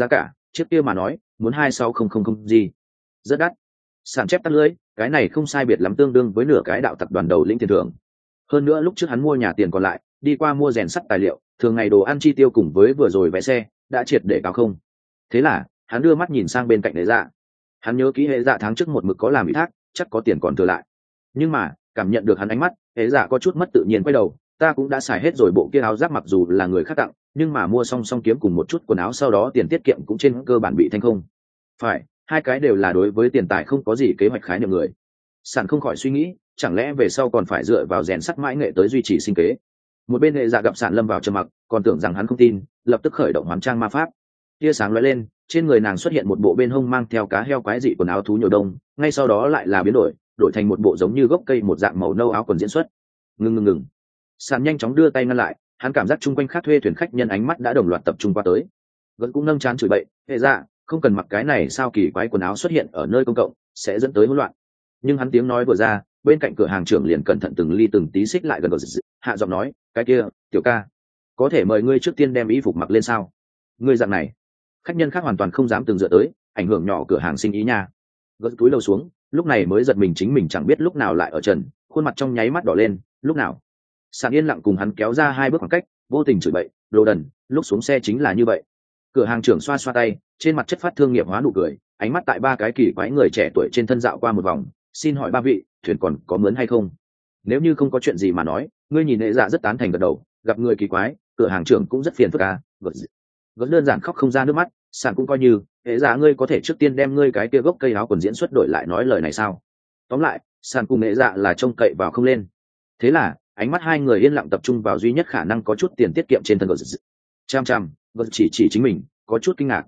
[SPEAKER 1] chiếc kia mà nói muốn 26,000 gì rất đắt. Sàn chép tắt lưỡi, cái này không sai biệt lắm tương đương với nửa cái đạo tập đoàn đầu lĩnh tiền thưởng. Hơn nữa lúc trước hắn mua nhà tiền còn lại đi qua mua rèn sắt tài liệu, thường ngày đồ ăn chi tiêu cùng với vừa rồi vé xe đã triệt để cao không. Thế là hắn đưa mắt nhìn sang bên cạnh Hệ Dạ. Hắn nhớ kỹ Hệ Dạ tháng trước một mực có làm ủy thác, chắc có tiền còn thừa lại. Nhưng mà cảm nhận được hắn ánh mắt, Hệ Dạ có chút mất tự nhiên quay đầu. Ta cũng đã xài hết rồi bộ kia áo giáp, mặc dù là người khác tặng, nhưng mà mua song song kiếm cùng một chút quần áo sau đó tiền tiết kiệm cũng trên cơ bản bị thanh không. Phải, hai cái đều là đối với tiền tài không có gì kế hoạch khái niệm người. Sản không khỏi suy nghĩ, chẳng lẽ về sau còn phải dựa vào rèn sắt mãi nghệ tới duy trì sinh kế. Một bên Hệ Dạ gặp Sản lâm vào trầm mặc, còn tưởng rằng hắn không tin, lập tức khởi động hoán trang ma pháp. Tia sáng lóe lên, trên người nàng xuất hiện một bộ bên hông mang theo cá heo quái dị quần áo thú nhồi đông, ngay sau đó lại là biến đổi thành một bộ giống như gốc cây một dạng màu nâu áo quần diễn xuất. Ngừng. Sản nhanh chóng đưa tay ngăn lại, hắn cảm giác chung quanh khác thuê thuyền khách nhân ánh mắt đã đồng loạt tập trung qua tới. Vẫn cũng nâng trán chửi bậy, Hệ Dạ, không cần mặc cái này, sao kỳ quái quần áo xuất hiện ở nơi công cộng sẽ dẫn tới hỗn loạn. Nhưng hắn tiếng nói vừa ra, bên cạnh cửa hàng trưởng liền cẩn thận từng ly từng tí xích lại gần gần, hạ giọng nói, cái kia, tiểu ca, có thể mời ngươi trước tiên đem y phục mặc lên sao? Ngươi dạng này, khách nhân khác hoàn toàn không dám từng dựa tới, ảnh hưởng nhỏ cửa hàng sinh ý nha. Gật túi lâu xuống, lúc này mới giật mình chính mình chẳng biết lúc nào lại ở trần, khuôn mặt trong nháy mắt đỏ lên. Lúc nào? Sàn yên lặng cùng hắn kéo ra 2 bước khoảng cách, vô tình chửi bậy, đồ đần, lúc xuống xe chính là như vậy. Cửa hàng trưởng xoa xoa tay, trên mặt chất phát thương nghiệp hóa nụ cười, ánh mắt tại 3 cái kỳ quái người trẻ tuổi trên thân dạo qua một vòng. Xin hỏi 3 vị, thuyền còn có mướn hay không? Nếu như không có chuyện gì mà nói, ngươi nhìn Hệ Dạ rất tán thành gật đầu, gặp người kỳ quái, cửa hàng trưởng cũng rất phiền phức à. Gật đơn giản khóc không ra nước mắt. Sàn cũng coi như, Hệ Dạ ngươi có thể trước tiên đem ngươi cái kia gốc cây áo quần diễn xuất đổi lại nói lời này sao? Tóm lại, Sàn cùng Hệ Dạ là trông cậy vào không lên. Thế là ánh mắt hai người yên lặng tập trung vào duy nhất khả năng có chút tiền tiết kiệm trên thân gật. Gật chỉ chính mình, có chút kinh ngạc.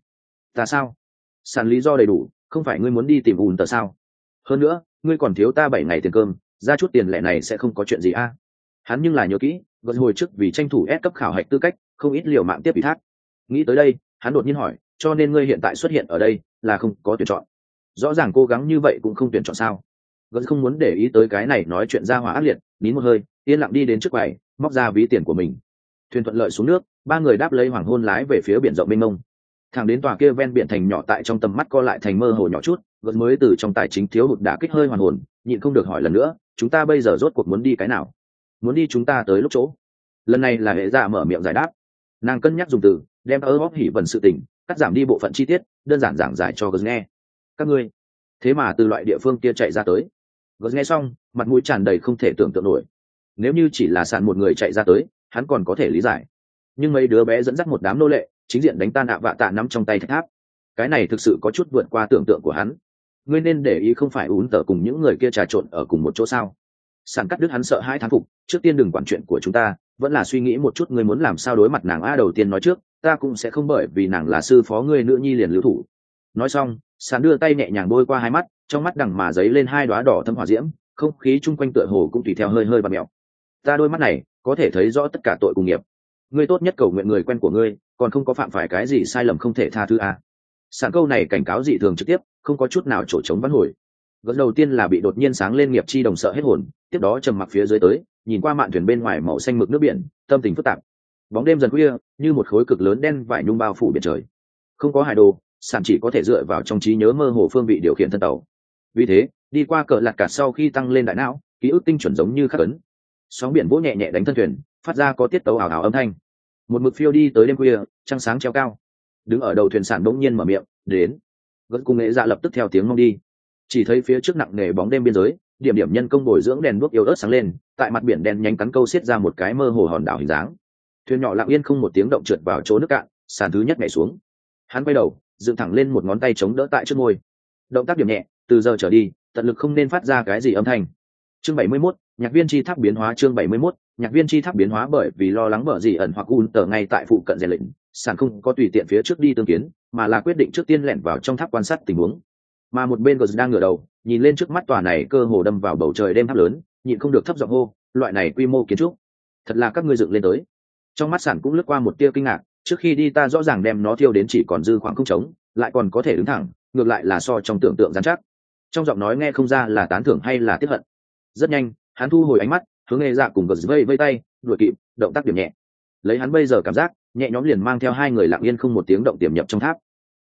[SPEAKER 1] Ta sao? Sàn lý do đầy đủ, không phải ngươi muốn đi tìm ùn tờ sao? Hơn nữa, ngươi còn thiếu ta 7 ngày tiền cơm, ra chút tiền lẻ này sẽ không có chuyện gì a. Hắn nhưng là nhớ kỹ, gật hồi trước vì tranh thủ ép cấp khảo hạch tư cách, không ít liều mạng tiếp ủy thác. Nghĩ tới đây, hắn đột nhiên hỏi, cho nên ngươi hiện tại xuất hiện ở đây là không có tuyển chọn? Rõ ràng cố gắng như vậy cũng không tuyển chọn sao? Gật không muốn để ý tới cái này nói chuyện ra hỏa ác liệt, nín một hơi, yên lặng đi đến trước quầy, móc ra ví tiền của mình. Thuyền thuận lợi xuống nước, 3 người đáp lấy hoàng hôn lái về phía biển rộng mênh mông. Thẳng đến tòa kia ven biển thành nhỏ tại trong tầm mắt co lại thành mơ hồ nhỏ chút, Gật mới từ trong tài chính thiếu hụt đã kích hơi hoàn hồn, nhịn không được hỏi lần nữa, chúng ta bây giờ rốt cuộc muốn đi cái nào? Muốn đi chúng ta tới lúc chỗ. Lần này là Hệ Dạ mở miệng giải đáp. Nàng cân nhắc dùng từ, đem ớt hỉ vần sự tình, cắt giảm đi bộ phận chi tiết, đơn giản giảng giải cho Gật nghe. Các ngươi, thế mà từ loại địa phương kia chạy ra tới. Gật nghe xong, mặt mũi tràn đầy không thể tưởng tượng nổi. Nếu như chỉ là Sàn một người chạy ra tới, hắn còn có thể lý giải. Nhưng mấy đứa bé dẫn dắt một đám nô lệ, chính diện đánh tan ạ vạ tạ nắm trong tay thạch tháp, cái này thực sự có chút vượt qua tưởng tượng của hắn. Ngươi nên để ý không phải ún tờ cùng những người kia trà trộn ở cùng một chỗ sao? Sàn cắt đứt hắn sợ hãi thán phục, trước tiên đừng quản chuyện của chúng ta, vẫn là suy nghĩ một chút ngươi muốn làm sao đối mặt nàng. Đầu tiên nói trước, ta cũng sẽ không bởi vì nàng là sư phó ngươi nữ nhi liền lưu thủ. Nói xong, Sàn đưa tay nhẹ nhàng bôi qua 2 mắt, trong mắt đằng mà giấy lên 2 đóa đỏ thâm hỏa diễm, không khí chung quanh tựa hồ cũng tùy theo hơi hơi vặn mèo. Ta đôi mắt này có thể thấy rõ tất cả tội cùng nghiệp. Ngươi tốt nhất cầu nguyện người quen của ngươi còn không có phạm phải cái gì sai lầm không thể tha thứ à? Sàn câu này cảnh cáo dị thường trực tiếp, không có chút nào chỗ trống vãn hồi. Gật đầu tiên là bị đột nhiên sáng lên nghiệp chi đồng sợ hết hồn, tiếp đó trầm mặc phía dưới tới, nhìn qua mạn thuyền bên ngoài màu xanh mực nước biển, tâm tình phức tạp. Bóng đêm dần khuya, như một khối cực lớn đen vải nhung bao phủ biển trời. Không có hải đồ, Sàn chỉ có thể dựa vào trong trí nhớ mơ hồ phương vị điều khiển thân tàu. Vì thế, đi qua cờ lạt cạt sau khi tăng lên đại não, ký ức tinh chuẩn giống như khắc ấn. Sóng biển vỗ nhẹ nhẹ đánh thân thuyền, phát ra có tiết tấu ảo ảo âm thanh. Một mực phiêu đi tới đêm khuya, trăng sáng treo cao. Đứng ở đầu thuyền Sàn bỗng nhiên mở miệng, đến. Vẫn cùng Nghệ Dạ lập tức theo tiếng mong đi. Chỉ thấy phía trước nặng nề bóng đêm biên giới, điểm điểm nhân công bồi dưỡng đèn đuốc yếu ớt sáng lên, tại mặt biển đen nhánh cắn câu xiết ra một cái mơ hồ hòn đảo hình dáng. Thuyền nhỏ lặng yên không một tiếng động trượt vào chỗ nước cạn, Sàn thứ nhất nhảy xuống. Hắn quay đầu, dựng thẳng lên một ngón tay chống đỡ tại trước môi. Động tác điểm nhẹ, từ giờ trở đi, tận lực không nên phát ra cái gì âm thanh. Chương 71, nhạc viên chi tháp biến hóa. Chương 71, nhạc viên chi tháp biến hóa. Bởi vì lo lắng bở gì ẩn hoặc un tờ ngay tại phụ cận rèn lệnh, Sàn không có tùy tiện phía trước đi tương kiến, mà là quyết định trước tiên lẻn vào trong tháp quan sát tình huống. Mà một bên Gật đang ngửa đầu, nhìn lên trước mắt tòa này cơ hồ đâm vào bầu trời đêm tháp lớn, nhịn không được thấp giọng hô, loại này quy mô kiến trúc, thật là các ngươi dựng lên tới. Trong mắt Sàn cũng lướt qua một tia kinh ngạc, trước khi đi ta rõ ràng đem nó thiêu đến chỉ còn dư khoảng không trống, lại còn có thể đứng thẳng, ngược lại là so trong tưởng tượng rắn chắc. Trong giọng nói nghe không ra là tán thưởng hay là tiếc hận. Rất nhanh, hắn thu hồi ánh mắt, hướng Nghệ Dạ cùng Gật vây vây tay, đuổi kịp, động tác điểm nhẹ. Lấy hắn bây giờ cảm giác, nhẹ nhõm liền mang theo 2 người lặng yên không một tiếng động tiềm nhập trong tháp.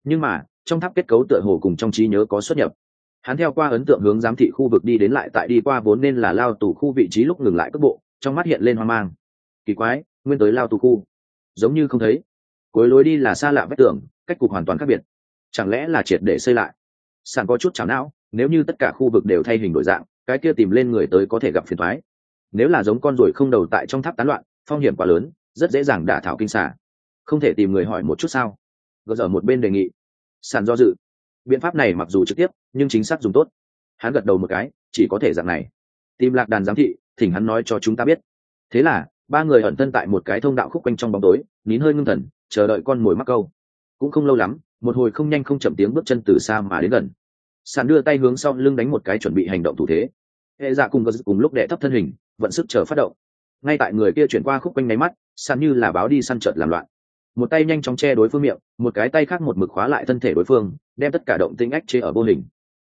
[SPEAKER 1] nhưng mà trong tháp kết cấu tựa hồ cùng trong trí nhớ có xuất nhập. Hắn theo qua ấn tượng hướng giám thị khu vực đi đến, lại tại đi qua vốn nên là lao tù khu vị trí lúc ngừng lại cước bộ, trong mắt hiện lên hoang mang. Kỳ quái, nguyên tới lao tù khu giống như không thấy. Cuối lối đi là xa lạ vách tường, cách cục hoàn toàn khác biệt. Chẳng lẽ là triệt để xây lại? Sàn có chút chảo não, nếu như tất cả khu vực đều thay hình đổi dạng, cái kia tìm lên người tới có thể gặp phiền toái. Nếu là giống con ruồi không đầu tại trong tháp tán loạn, phong hiểm quá lớn, rất dễ dàng đả thảo kinh xà. Không thể tìm người hỏi một chút sao? Gỡ ở một bên đề nghị. Sàn do dự. Biện pháp này mặc dù trực tiếp, nhưng chính xác dùng tốt. Hắn gật đầu một cái, chỉ có thể dạng này. Tìm lạc đàn giám thị, thỉnh hắn nói cho chúng ta biết. Thế là ba người ẩn thân tại một cái thông đạo khúc quanh trong bóng tối, nín hơi ngưng thần, chờ đợi con mồi mắc câu. Cũng không lâu lắm, một hồi không nhanh không chậm tiếng bước chân từ xa mà đến gần. Sàn đưa tay hướng sau lưng đánh một cái chuẩn bị hành động thủ thế. Hệ dạ cùng lúc đệ thấp thân hình, vận sức chờ phát động. Ngay tại người kia chuyển qua khúc quanh nháy mắt, Sàn như là báo đi săn chợt làm loạn. Một tay nhanh chóng che đối phương miệng, một cái tay khác một mực khóa lại thân thể đối phương, đem tất cả động tĩnh ách chế ở vô hình.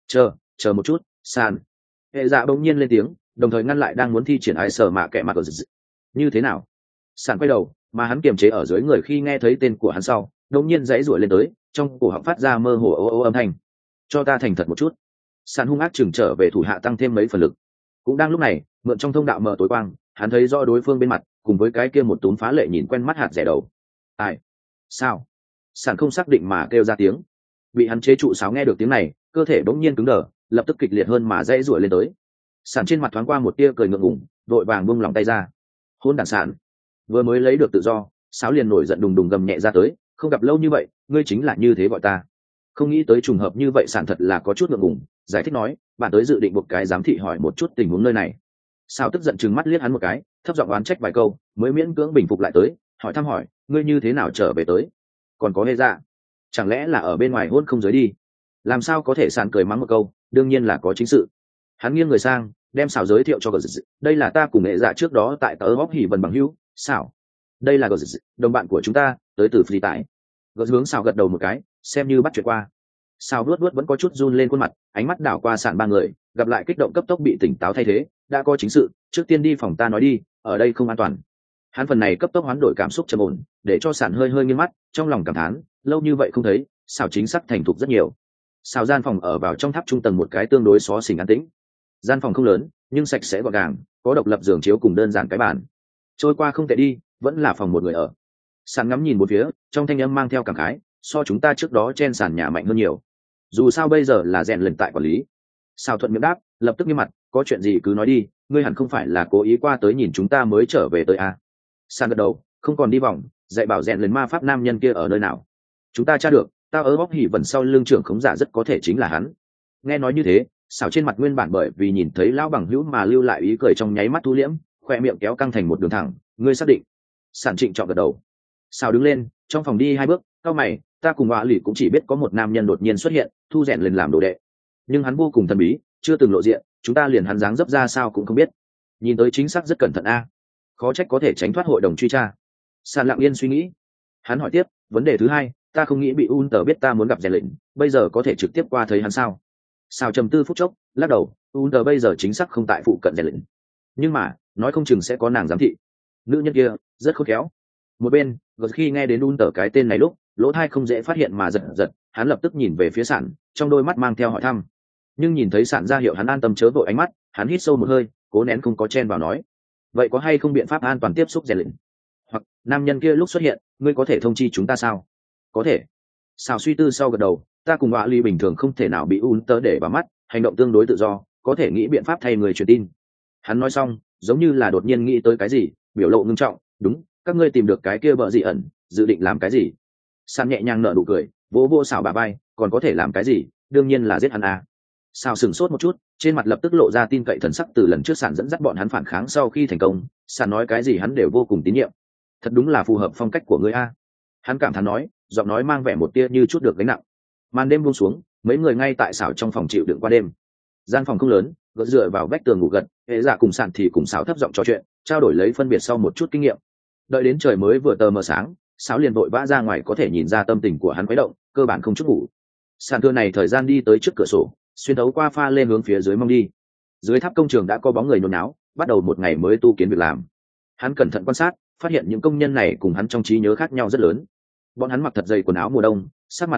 [SPEAKER 1] Chờ một chút, Sàn. Hệ dạ bỗng nhiên lên tiếng, đồng thời ngăn lại đang muốn thi triển ái sở mạ kẻ mặt. Như thế nào? Sàn quay đầu, mà hắn kiềm chế ở dưới người khi nghe thấy tên của hắn sau, đột nhiên giãy giụa lên tới, trong cổ họng phát ra mơ hồ ô ô âm thanh. Cho ta thành thật một chút. Sàn hung ác chừng trở về thủ hạ tăng thêm mấy phần lực. Cũng đang lúc này, mượn trong thông đạo mờ tối quang, hắn thấy rõ đối phương bên mặt, cùng với cái kia một túm phá lệ nhìn quen mắt hạt rẻ đầu. Ai? Sao? Sàn không xác định mà kêu ra tiếng. Bị hắn chế trụ sáo nghe được tiếng này, cơ thể bỗng nhiên cứng đờ, lập tức kịch liệt hơn mà giãy giụa lên tới. Sàn trên mặt thoáng qua một tia cười ngượng ngùng, vội vàng buông lòng tay ra. Hôn đản Sàn, vừa mới lấy được tự do, sáo liền nổi giận đùng đùng gầm nhẹ ra tới, không gặp lâu như vậy, ngươi chính là như thế gọi ta. Không nghĩ tới trùng hợp như vậy. Sàn thật là có chút ngượng ngùng, giải thích nói, bạn tới dự định buộc cái giám thị hỏi một chút tình huống nơi này. Sao tức giận chừng mắt liếc hắn một cái, thấp giọng oán trách vài câu, mới miễn cưỡng bình phục lại tới, hỏi thăm hỏi, ngươi như thế nào trở về tới? Còn có Hê Dạ, chẳng lẽ là ở bên ngoài hôn không giới đi? Làm sao có thể? Sàn cười mắng một câu, đương nhiên là có chính sự. Hắn nghiêng người sang, đem Sào giới thiệu cho Gờ Dị. Đây là ta cùng Hê Dạ trước đó tại tớ Hóc Hỉ Vân bằng hữu. Sào, đây là Gờ Dị, đồng bạn của chúng ta, tới từ phi tải. Gờ hướng Sào gật đầu một cái, xem như bắt chuyện qua. Sào luốt vẫn có chút run lên khuôn mặt, ánh mắt đảo qua Sàn ba người, gặp lại kích động cấp tốc bị tỉnh táo thay thế. Đã có chính sự, trước tiên đi phòng ta nói đi, ở đây không an toàn. Hắn phần này cấp tốc hoán đổi cảm xúc trầm ổn, để cho Sàn hơi hơi nghiêng mắt, trong lòng cảm thán, lâu như vậy không thấy, Sào chính xác thành thục rất nhiều. Sào gian phòng ở vào trong tháp trung tầng một cái tương đối xó xỉnh an tĩnh. Gian phòng không lớn, nhưng sạch sẽ gọn gàng, có độc lập giường chiếu cùng đơn giản cái bàn. Trôi qua không tệ đi, vẫn là phòng một người ở. Sàn ngắm nhìn một phía, trong thanh âm mang theo cảm khái, so chúng ta trước đó trên sàn nhà mạnh hơn nhiều. Dù sao bây giờ là rèn lần tại quản lý. Sào thuận miệng đáp, lập tức nghiêm mặt, có chuyện gì cứ nói đi, ngươi hẳn không phải là cố ý qua tới nhìn chúng ta mới trở về tới à? Sàn gật đầu, không còn đi vòng, dạy bảo rèn lần ma pháp nam nhân kia ở nơi nào. Chúng ta tra được, tao ở Hóc Hỉ Vân sau lưng trưởng khống giả rất có thể chính là hắn. Nghe nói như thế, Sào trên mặt nguyên bản bởi vì nhìn thấy lão bằng hữu mà lưu lại ý cười trong nháy mắt thu liễm, khoe miệng kéo căng thành một đường thẳng. Ngươi xác định? Sàn trịnh trọng gật đầu. Sào đứng lên, trong phòng đi hai bước, cao mày, ta cùng họa lì cũng chỉ biết có một nam nhân đột nhiên xuất hiện, thu rèn lên làm đồ đệ, nhưng hắn vô cùng thần bí, chưa từng lộ diện, chúng ta liền hắn dáng dấp ra sao cũng không biết. Nhìn tới chính xác rất cẩn thận a. Khó trách có thể tránh thoát hội đồng truy tra. Sàn lặng yên suy nghĩ. Hắn hỏi tiếp, vấn đề thứ hai, ta không nghĩ bị Unter biết ta muốn gặp rèn lệnh, bây giờ có thể trực tiếp qua thấy hắn sao? Sao trầm tư phút chốc, lắc đầu, Unter bây giờ chính xác không tại phụ cận rèn lệnh, nhưng mà nói không chừng sẽ có nàng giám thị. Nữ nhân kia rất khôn khéo. Một bên, khi nghe đến Unter cái tên này lúc, lỗ tai không dễ phát hiện mà giật giật, hắn lập tức nhìn về phía Sàn, trong đôi mắt mang theo hỏi thăm. Nhưng nhìn thấy Sàn ra hiệu hắn an tâm chớ vội ánh mắt, hắn hít sâu một hơi, cố nén không có chen vào nói, vậy có hay không biện pháp an toàn tiếp xúc rèn lệnh? Hoặc nam nhân kia lúc xuất hiện, ngươi có thể thông chi chúng ta sao? Có thể. Sao suy tư sau gật đầu, ta cùng họa ly bình thường không thể nào bị Unter để vào mắt, hành động tương đối tự do, có thể nghĩ biện pháp thay người truyền tin. Hắn nói xong, giống như là đột nhiên nghĩ tới cái gì, biểu lộ ngưng trọng, đúng, các ngươi tìm được cái kia bợ dị ẩn, dự định làm cái gì? Sàn nhẹ nhàng nở nụ cười, vỗ vỗ Sào bà bay, còn có thể làm cái gì, đương nhiên là giết hắn à. Sào sửng sốt một chút, trên mặt lập tức lộ ra tin cậy thần sắc từ lần trước Sàn dẫn dắt bọn hắn phản kháng sau khi thành công, Sàn nói cái gì hắn đều vô cùng tín nhiệm. Thật đúng là phù hợp phong cách của ngươi a. Hắn cảm thán nói, giọng nói mang vẻ một tia như chút được gánh nặng. Màn đêm buông xuống, mấy người ngay tại xảo trong phòng chịu đựng qua đêm. Gian phòng không lớn, gật dựa vào vách tường ngủ gật, Hệ Dạ cùng Sàn thì cùng Sáo thấp giọng trò chuyện, trao đổi lấy phân biệt sau một chút kinh nghiệm. Đợi đến trời mới vừa tờ mờ sáng, Sáo liền vội vã ra ngoài, có thể nhìn ra tâm tình của hắn quấy động, cơ bản không chút ngủ. Sàn thưa này thời gian đi tới trước cửa sổ, xuyên thấu qua pha lên hướng phía dưới mong đi. Dưới tháp công trường đã có bóng người nôn náo, bắt đầu một ngày mới tu kiến việc làm. Hắn cẩn thận quan sát, phát hiện những công nhân này cùng hắn trong trí nhớ khác nhau rất lớn. Bọn hắn mặc thật dày quần áo mùa đông, sắc mặt hồng nhuận,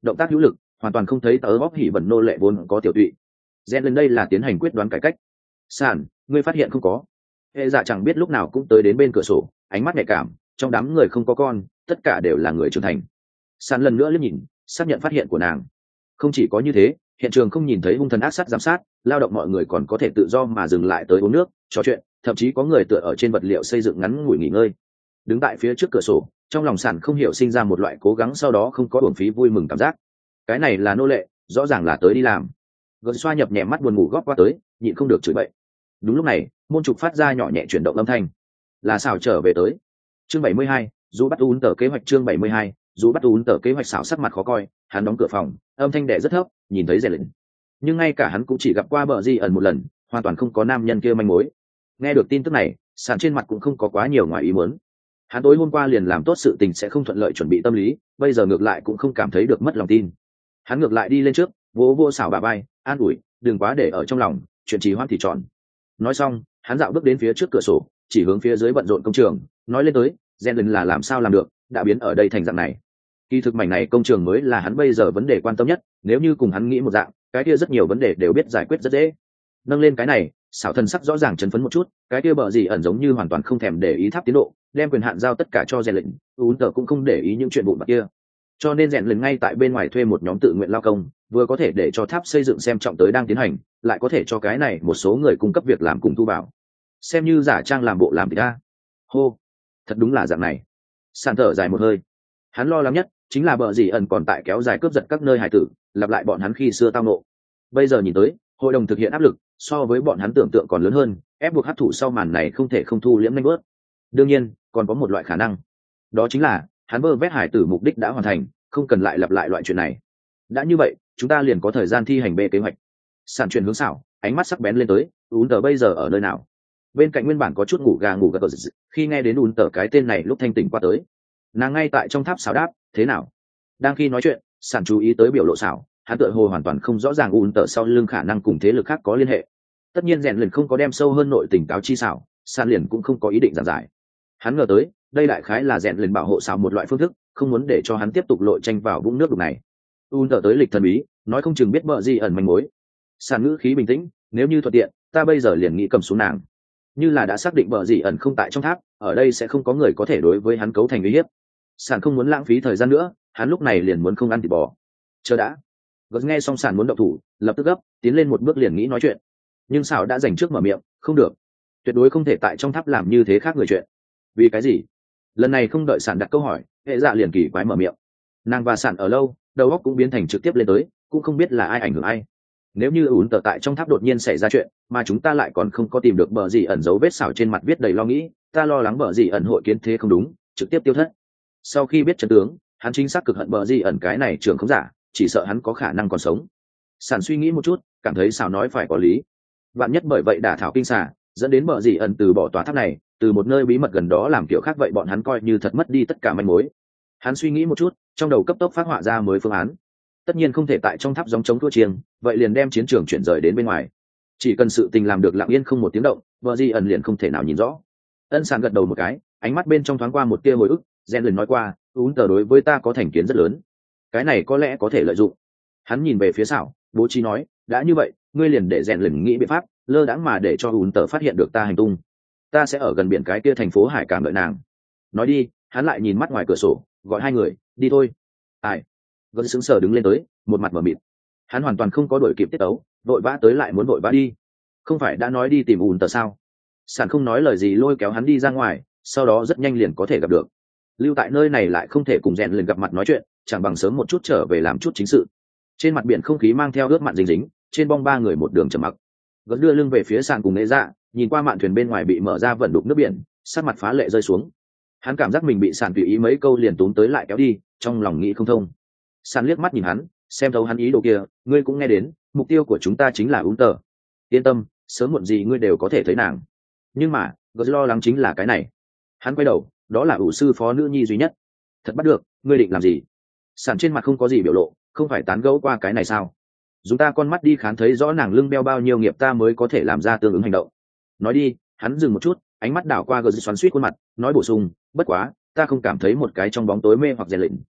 [SPEAKER 1] động tác hữu lực, hoàn toàn không thấy tớ bóp hỉ vẩn nô lệ vốn có tiểu tụy. Rèn lên đây là tiến hành quyết đoán cải cách. Sàn, ngươi phát hiện không có? Hệ dạ chẳng biết lúc nào cũng tới đến bên cửa sổ, ánh mắt nhạy cảm, trong đám người không có con, tất cả đều là người trưởng thành. Sàn lần nữa liếc nhìn, xác nhận phát hiện của nàng. Không chỉ có như thế, hiện trường không nhìn thấy hung thần ác sát giám sát, lao động mọi người còn có thể tự do mà dừng lại tới uống nước, trò chuyện, thậm chí có người tựa ở trên vật liệu xây dựng ngắn ngủi nghỉ ngơi. Đứng tại phía trước cửa sổ, trong lòng Sàn không hiểu sinh ra một loại cố gắng sau đó không có uổng phí vui mừng cảm giác. Cái này là nô lệ, rõ ràng là tới đi làm. Gần xoa nhập nhẹ mắt buồn ngủ góp qua tới, nhịn không được chửi bậy. Đúng lúc này, môn trục phát ra nhỏ nhẹ chuyển động âm thanh. Là xảo trở về tới. Chương 72, dù bắt ún tờ kế hoạch chương 72, dù bắt ún tờ kế hoạch. Xảo sắc mặt khó coi, hắn đóng cửa phòng, âm thanh đẻ rất thấp, nhìn thấy rèn lệnh. Nhưng ngay cả hắn cũng chỉ gặp qua bờ di ẩn một lần, hoàn toàn không có nam nhân kia manh mối. Nghe được tin tức này, Sàn trên mặt cũng không có quá nhiều ngoài ý muốn. Hắn tối hôm qua liền làm tốt sự tình sẽ không thuận lợi chuẩn bị tâm lý, bây giờ ngược lại cũng không cảm thấy được mất lòng tin. Hắn ngược lại đi lên trước, vỗ vỗ Xảo bả vai, an ủi, đừng quá để ở trong lòng, chuyện trì hoãn thì tròn. Nói xong, hắn dạo bước đến phía trước cửa sổ, chỉ hướng phía dưới bận rộn công trường, nói lên tới, rèn lần là làm sao làm được, đã biến ở đây thành dạng này. Kỳ thực mảnh này công trường mới là hắn bây giờ vấn đề quan tâm nhất, nếu như cùng hắn nghĩ một dạng, cái kia rất nhiều vấn đề đều biết giải quyết rất dễ. Nâng lên cái này, Xảo thần sắc rõ ràng chấn phấn một chút, cái kia bờ gì ẩn giống như hoàn toàn không thèm để ý tháp tiến độ, đem quyền hạn giao tất cả cho rèn lệnh, ún tờ cũng không để ý những chuyện vụn vặt kia. Cho nên rèn lần ngay tại bên ngoài thuê một nhóm tự nguyện lao công, vừa có thể để cho tháp xây dựng xem trọng tới đang tiến hành, lại có thể cho cái này một số người cung cấp việc làm cùng thu vào, xem như giả trang làm bộ làm thì ta. Hô, thật đúng là dạng này. Sàn thở dài một hơi. Hắn lo lắng nhất chính là bờ gì ẩn còn tại kéo dài cướp giật các nơi hải tử, lặp lại bọn hắn khi xưa tao nộ. Bây giờ nhìn tới, hội đồng thực hiện áp lực so với bọn hắn tưởng tượng còn lớn hơn, ép buộc hấp thụ sau màn này không thể không thu liễm nhanh bớt. Đương nhiên, còn có một loại khả năng, đó chính là hắn vơ vét hải tử mục đích đã hoàn thành, không cần lại lặp lại loại chuyện này. Đã như vậy, chúng ta liền có thời gian thi hành bê kế hoạch. Sàn chuyển hướng Xảo, ánh mắt sắc bén lên tới, ún tờ bây giờ ở nơi nào? Bên cạnh nguyên bản có chút ngủ gà ngủ gật, khi nghe đến ún tờ cái tên này lúc thanh tỉnh qua tới, nàng ngay tại trong tháp. Xảo đáp, thế nào? Đang khi nói chuyện, Sàn chú ý tới biểu lộ Xảo, hắn tựa hồ hoàn toàn không rõ ràng ún tờ sau lưng khả năng cùng thế lực khác có liên hệ. Tất nhiên rèn liền không có đem sâu hơn nội tình cáo chi Xảo, Sàn liền cũng không có ý định giảng giải. Hắn ngờ tới, đây đại khái là rèn liền bảo hộ Xảo một loại phương thức, không muốn để cho hắn tiếp tục lội tranh vào vũng nước đục này. Un tờ tới lịch thần bí, nói không chừng biết bợ gì ẩn manh mối. Sàn ngữ khí bình tĩnh, nếu như thuận tiện, ta bây giờ liền nghĩ cầm xuống nàng. Như là đã xác định bợ gì ẩn không tại trong tháp, ở đây sẽ không có người có thể đối với hắn cấu thành uy hiếp. Sàn không muốn lãng phí thời gian nữa, hắn lúc này liền muốn không ăn thịt bò. Chờ đã. Gật nghe xong Sàn muốn động thủ, lập tức gấp, tiến lên một bước liền nghĩ nói chuyện. Nhưng Xảo đã dành trước mở miệng, không được, tuyệt đối không thể tại trong tháp làm như thế khác người chuyện. Vì cái gì? Lần này không đợi Sàn đặt câu hỏi, hệ dạ liền kỳ quái mở miệng. Nàng và Sàn ở lâu, đầu óc cũng biến thành trực tiếp lên tới, cũng không biết là ai ảnh hưởng ai. Nếu như ủn tờ tại trong tháp đột nhiên xảy ra chuyện, mà chúng ta lại còn không có tìm được bờ gì ẩn dấu vết Xảo trên mặt viết đầy lo nghĩ, ta lo lắng bờ gì ẩn hội kiến thế không đúng, trực tiếp tiêu thất. Sau khi biết chân tướng, hắn chính xác cực hận bờ gì ẩn cái này trưởng không giả, chỉ sợ hắn có khả năng còn sống. Sàn suy nghĩ một chút, cảm thấy Xảo nói phải có lý. Vạn nhất bởi vậy đả thảo kinh xà, dẫn đến bờ gì ẩn từ bỏ tòa tháp này, từ một nơi bí mật gần đó làm kiểu khác, vậy bọn hắn coi như thật mất đi tất cả manh mối. Hắn suy nghĩ một chút, trong đầu cấp tốc phát họa ra mới phương án. Tất nhiên không thể tại trong tháp gióng chống thua chiêng, vậy liền đem chiến trường chuyển rời đến bên ngoài. Chỉ cần sự tình làm được lặng yên không một tiếng động, vợ di ẩn liền không thể nào nhìn rõ. Ân Sàn gật đầu một cái, ánh mắt bên trong thoáng qua một tia hồi ức. Gen liền nói qua, ún tờ đối với ta có thành kiến rất lớn, cái này có lẽ có thể lợi dụng. Hắn nhìn về phía Xảo, bố trí nói, đã như vậy, ngươi liền để Gen liền nghĩ biện pháp, lơ đãng mà để cho ún tờ phát hiện được ta hành tung. Ta sẽ ở gần biển cái kia thành phố hải cảng đợi nàng. Nói đi, hắn lại nhìn mắt ngoài cửa sổ, gọi hai người, đi thôi. Ai? Gần sững sờ đứng lên tới, một mặt mở mịt. Hắn hoàn toàn không có đuổi kịp tiết tấu, vội vã tới lại muốn vội vã đi. Không phải đã nói đi tìm ùn tờ sao? Sàn không nói lời gì lôi kéo hắn đi ra ngoài, sau đó rất nhanh liền có thể gặp được. Lưu tại nơi này lại không thể cùng rèn liền gặp mặt nói chuyện, chẳng bằng sớm một chút trở về làm chút chính sự. Trên mặt biển không khí mang theo ướt mặn dính dính, trên bong ba người một đường trầm mặc. Gần đưa lưng về phía sàn cùng Nệ Dạ, nhìn qua mạn thuyền bên ngoài bị mở ra vẩn đục nước biển, sát mặt phá lệ rơi xuống. Hắn cảm giác mình bị sàn tùy ý mấy câu liền túm tới lại kéo đi, trong lòng nghĩ không thông. Sàn liếc mắt nhìn hắn, xem thấu hắn ý đồ kia, ngươi cũng nghe đến, mục tiêu của chúng ta chính là ún tờ. Yên tâm, sớm muộn gì ngươi đều có thể thấy nàng. Nhưng mà, gớt lo lắng chính là cái này. Hắn quay đầu, đó là ủ sư phó nữ nhi duy nhất. Thật bắt được, ngươi định làm gì? Sàn trên mặt không có gì biểu lộ, không phải tán gẫu qua cái này sao? Dùng ta con mắt đi khán thấy rõ nàng lưng beo bao nhiêu nghiệp ta mới có thể làm ra tương ứng hành động. Nói đi, hắn dừng một chút, ánh mắt đảo qua gớt xoắn suýt khuôn mặt, nói bổ sung, bất quá, ta không cảm thấy một cái trong bóng tối mê hoặc rèn lệnh,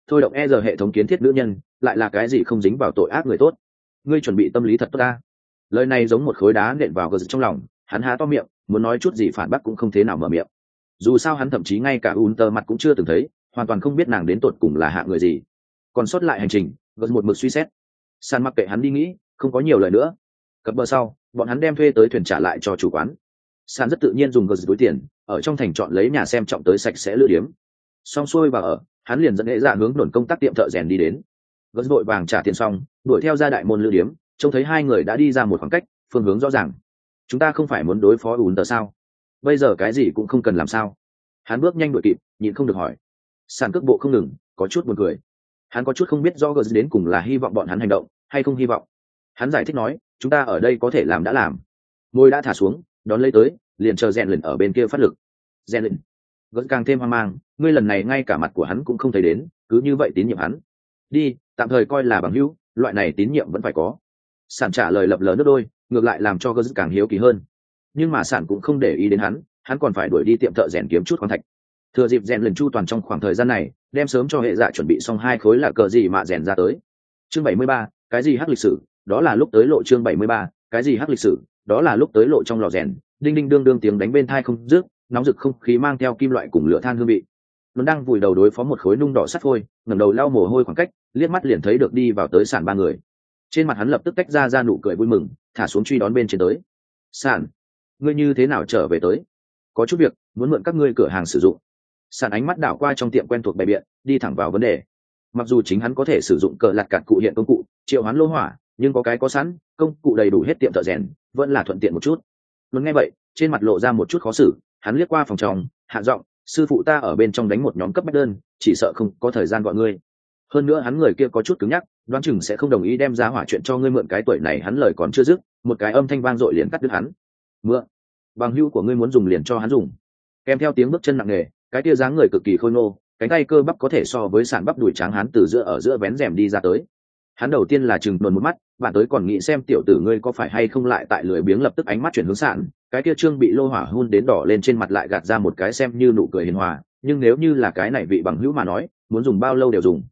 [SPEAKER 1] thôi động e giờ hệ thống kiến thiết nữ nhân lại là cái gì không dính vào tội ác người tốt. Ngươi chuẩn bị tâm lý thật tốt ta. Lời này giống một khối đá nện vào gờ trong lòng, hắn há to miệng muốn nói chút gì phản bác cũng không thế nào mở miệng. Dù sao hắn thậm chí ngay cả Unter mặt cũng chưa từng thấy, hoàn toàn không biết nàng đến tột cùng là hạ người gì. Còn sót lại hành trình gờ một mực suy xét. San mặc kệ hắn đi nghĩ, không có nhiều lời nữa. Cập bờ sau, bọn hắn đem thuê tới thuyền trả lại cho chủ quán. San rất tự nhiên dùng gờ túi tiền ở trong thành chọn lấy nhà xem trọng tới sạch sẽ lữ điếm. Xong xuôi và ở, hắn liền dẫn hệ dạ hướng đồn công tác tiệm thợ rèn đi đến. Gờ vội vàng trả tiền xong, đuổi theo ra đại môn lữ điếm, trông thấy hai người đã đi ra một khoảng cách, phương hướng rõ ràng. Chúng ta không phải muốn đối phó Unter sao? Bây giờ cái gì cũng không cần làm sao? Hắn bước nhanh đuổi kịp, nhịn không được hỏi. Sàn cước bộ không ngừng, có chút buồn cười. Hắn có chút không biết do gờ đến cùng là hy vọng bọn hắn hành động hay không hy vọng. Hắn giải thích nói, chúng ta ở đây có thể làm đã làm. Môi đã thả xuống, đón lấy tới, liền chờ rèn lần ở bên kia phát lực. Rèn lần gờ càng thêm hoang mang, ngươi lần này ngay cả mặt của hắn cũng không thấy đến, cứ như vậy tín nhiệm hắn. Đi, tạm thời coi là bằng hữu, loại này tín nhiệm vẫn phải có. Sàn trả lời lập lờ nước đôi, ngược lại làm cho gờ càng hiếu kỳ hơn. Nhưng mà Sàn cũng không để ý đến hắn còn phải đuổi đi tiệm thợ rèn kiếm chút khoáng thạch. Thừa dịp rèn lần chu toàn trong khoảng thời gian này, đem sớm cho hệ dạ chuẩn bị xong 2 khối là cờ gì mà rèn ra tới. Chương 73, cái gì hắc lịch sử, đó là lúc tới lộ. Chương 73, cái gì hắc lịch sử, đó là lúc tới lộ. Trong lò rèn, đinh đinh đương đương tiếng đánh bên tai không dứt, nóng rực không khí mang theo kim loại cùng lửa than hương vị. Luôn đang vùi đầu đối phó một khối nung đỏ sắt phôi, ngẩng đầu lau mồ hôi khoảng cách, liếc mắt liền thấy được đi vào tới Sàn 3 người. Trên mặt hắn lập tức tách ra nụ cười vui mừng, thả xuống truy đón bên trên tới. Sàn, ngươi như thế nào trở về tới? Có chút việc muốn mượn các ngươi cửa hàng sử dụng. Sàn ánh mắt đảo qua trong tiệm quen thuộc bày biện, đi thẳng vào vấn đề. Mặc dù chính hắn có thể sử dụng cờ lặt cạt cụ hiện công cụ triệu hoán lô hỏa, nhưng có cái có sẵn công cụ đầy đủ hết tiệm thợ rèn vẫn là thuận tiện một chút. Luôn nghe vậy, trên mặt lộ ra một chút khó xử, hắn liếc qua phòng trong, hạ giọng, sư phụ ta ở bên trong đánh một nhóm cấp bách đơn, chỉ sợ không có thời gian gọi ngươi. Hơn nữa hắn người kia có chút cứng nhắc, đoán chừng sẽ không đồng ý đem ra hỏa chuyện cho ngươi mượn. Cái tuổi này hắn lời còn chưa dứt, một cái âm thanh vang dội liền cắt đứt hắn. Mượn? Bằng hữu của ngươi muốn dùng liền cho hắn dùng. Kèm theo tiếng bước chân nặng nề, cái tia dáng người cực kỳ khôi ngô, cánh tay cơ bắp có thể so với sàn bắp đùi trắng hắn từ giữa vén rèm đi ra tới. Hắn đầu tiên là chừng luồn một mắt, bạn tới còn nghĩ xem tiểu tử ngươi có phải hay không lại tại lười biếng, lập tức ánh mắt chuyển hướng Sàn, cái kia trương bị lô hỏa hun đến đỏ lên trên mặt lại gạt ra một cái xem như nụ cười hiền hòa, nhưng nếu như là cái này vị bằng hữu mà nói, muốn dùng bao lâu đều dùng.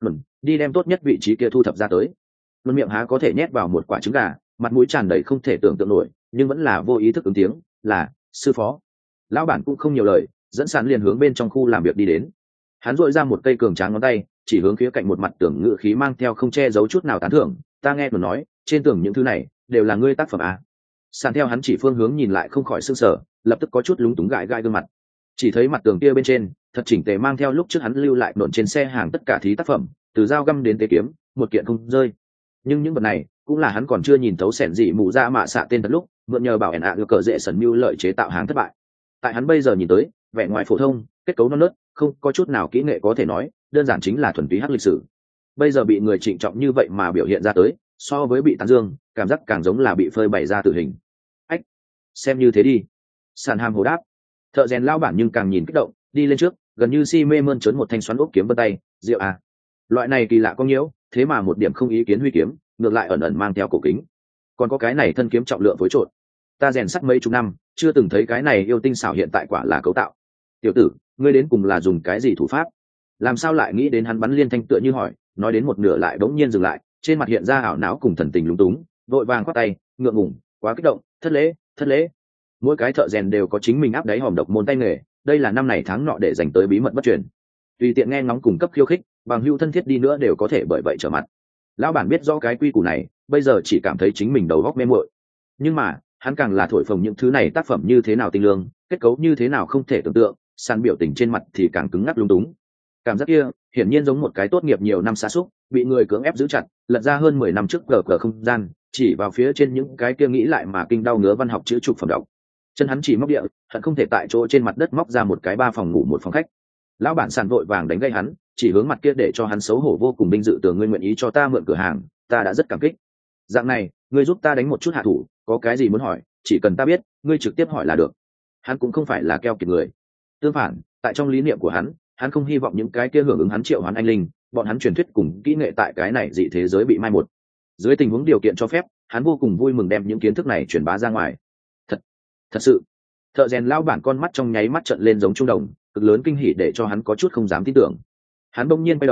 [SPEAKER 1] Đi đem tốt nhất vị trí kia thu thập ra tới. Luôn miệng há có thể nhét vào một quả trứng gà, mặt mũi tràn đầy không thể tưởng tượng nổi, nhưng vẫn là vô ý thức ứng tiếng, là sư phó. Lão bản cũng không nhiều lời, dẫn Sàn liền hướng bên trong khu làm việc đi đến. Hắn dội ra một cây cường tráng ngón tay, chỉ hướng khía cạnh một mặt tường, ngự khí mang theo không che giấu chút nào tán thưởng, ta nghe đồn nói trên tường những thứ này đều là ngươi tác phẩm à. Sàn theo hắn chỉ phương hướng nhìn lại không khỏi sưng sở, lập tức có chút lúng túng gãi gương mặt. Chỉ thấy mặt tường kia bên trên thật chỉnh tề mang theo lúc trước hắn lưu lại nộn trên xe hàng tất cả thí tác phẩm, từ dao găm đến tế kiếm, một kiện không rơi. Nhưng những vật này cũng là hắn còn chưa nhìn thấu sẻn gì mù ra mạ xạ tên thật lúc mượn nhờ bảo ẻn ạ cờ dễ sần mưu lợi chế tạo hàng thất bại. Tại hắn bây giờ nhìn tới, vẻ ngoài phổ thông, kết cấu non nớt, không có chút nào kỹ nghệ có thể nói, đơn giản chính là thuần túy hắc lịch sử. Bây giờ bị người trịnh trọng như vậy mà biểu hiện ra tới, so với bị tán dương, cảm giác càng giống là bị phơi bày ra tử hình. Ách, xem như thế đi. Sàn ham hồ đáp. Thợ rèn lao bản nhưng càng nhìn kích động, đi lên trước, gần như si mê mơn trớn một thanh xoắn ốc kiếm vân tay, rượu à. Loại này kỳ lạ có nhiễu, thế mà một điểm không ý kiến huy kiếm, ngược lại ẩn ẩn mang theo cổ kính. Còn có cái này thân kiếm trọng lượng phối trộn. Ta rèn sắt mấy chục năm, chưa từng thấy cái này yêu tinh xảo hiện tại quả là cấu tạo. Tiểu tử, ngươi đến cùng là dùng cái gì thủ pháp? Làm sao lại nghĩ đến hắn bắn liên thanh tựa như hỏi, nói đến một nửa lại bỗng nhiên dừng lại, trên mặt hiện ra ảo não cùng thần tình lúng túng, vội vàng khoát tay, ngượng ngùng, quá kích động, thất lễ, thất lễ. Mỗi cái thợ rèn đều có chính mình áp đáy hòm độc môn tay nghề, đây là năm này tháng nọ để dành tới bí mật bất truyền. Tùy tiện nghe ngóng cùng cấp khiêu khích, bằng hữu thân thiết đi nữa đều có thể bởi vậy trở mặt. Lão bản biết rõ cái quy củ này, bây giờ chỉ cảm thấy chính mình đầu óc mê muội. Nhưng mà, hắn càng là thổi phồng những thứ này tác phẩm như thế nào tinh lương, kết cấu như thế nào không thể tưởng tượng, Sàn biểu tình trên mặt thì càng cứng ngắc lung túng. Cảm giác kia hiển nhiên giống một cái tốt nghiệp nhiều năm xa xúc bị người cưỡng ép giữ chặt, lật ra hơn 10 năm trước gờ không gian, chỉ vào phía trên những cái kia nghĩ lại mà kinh đau ngứa văn học chữ trục phẩm đọc. Chân hắn chỉ móc địa, hận không thể tại chỗ trên mặt đất móc ra một cái 3 phòng ngủ 1 phòng khách. Lão bản Sàn vội vàng đánh gây hắn, chỉ hướng mặt kia để cho hắn xấu hổ vô cùng, binh dự tưởng ngươi nguyện ý cho ta mượn cửa hàng, ta đã rất cảm kích. Dạng này, ngươi giúp ta đánh một chút hạ thủ, có cái gì muốn hỏi, chỉ cần ta biết, ngươi trực tiếp hỏi là được. Hắn cũng không phải là keo kiệt người. Tương phản, tại trong lý niệm của hắn không hy vọng những cái kia hưởng ứng hắn triệu hoán anh linh, bọn hắn truyền thuyết cùng kỹ nghệ tại cái này dị thế giới bị mai một. Dưới tình huống điều kiện cho phép, hắn vô cùng vui mừng đem những kiến thức này truyền bá ra ngoài. Thật sự. Thợ rèn lão bản con mắt trong nháy mắt trợn lên giống trung đồng, cực lớn kinh hỉ để cho hắn có chút không dám tin tưởng. Hắn bỗng nhiên quay đầu,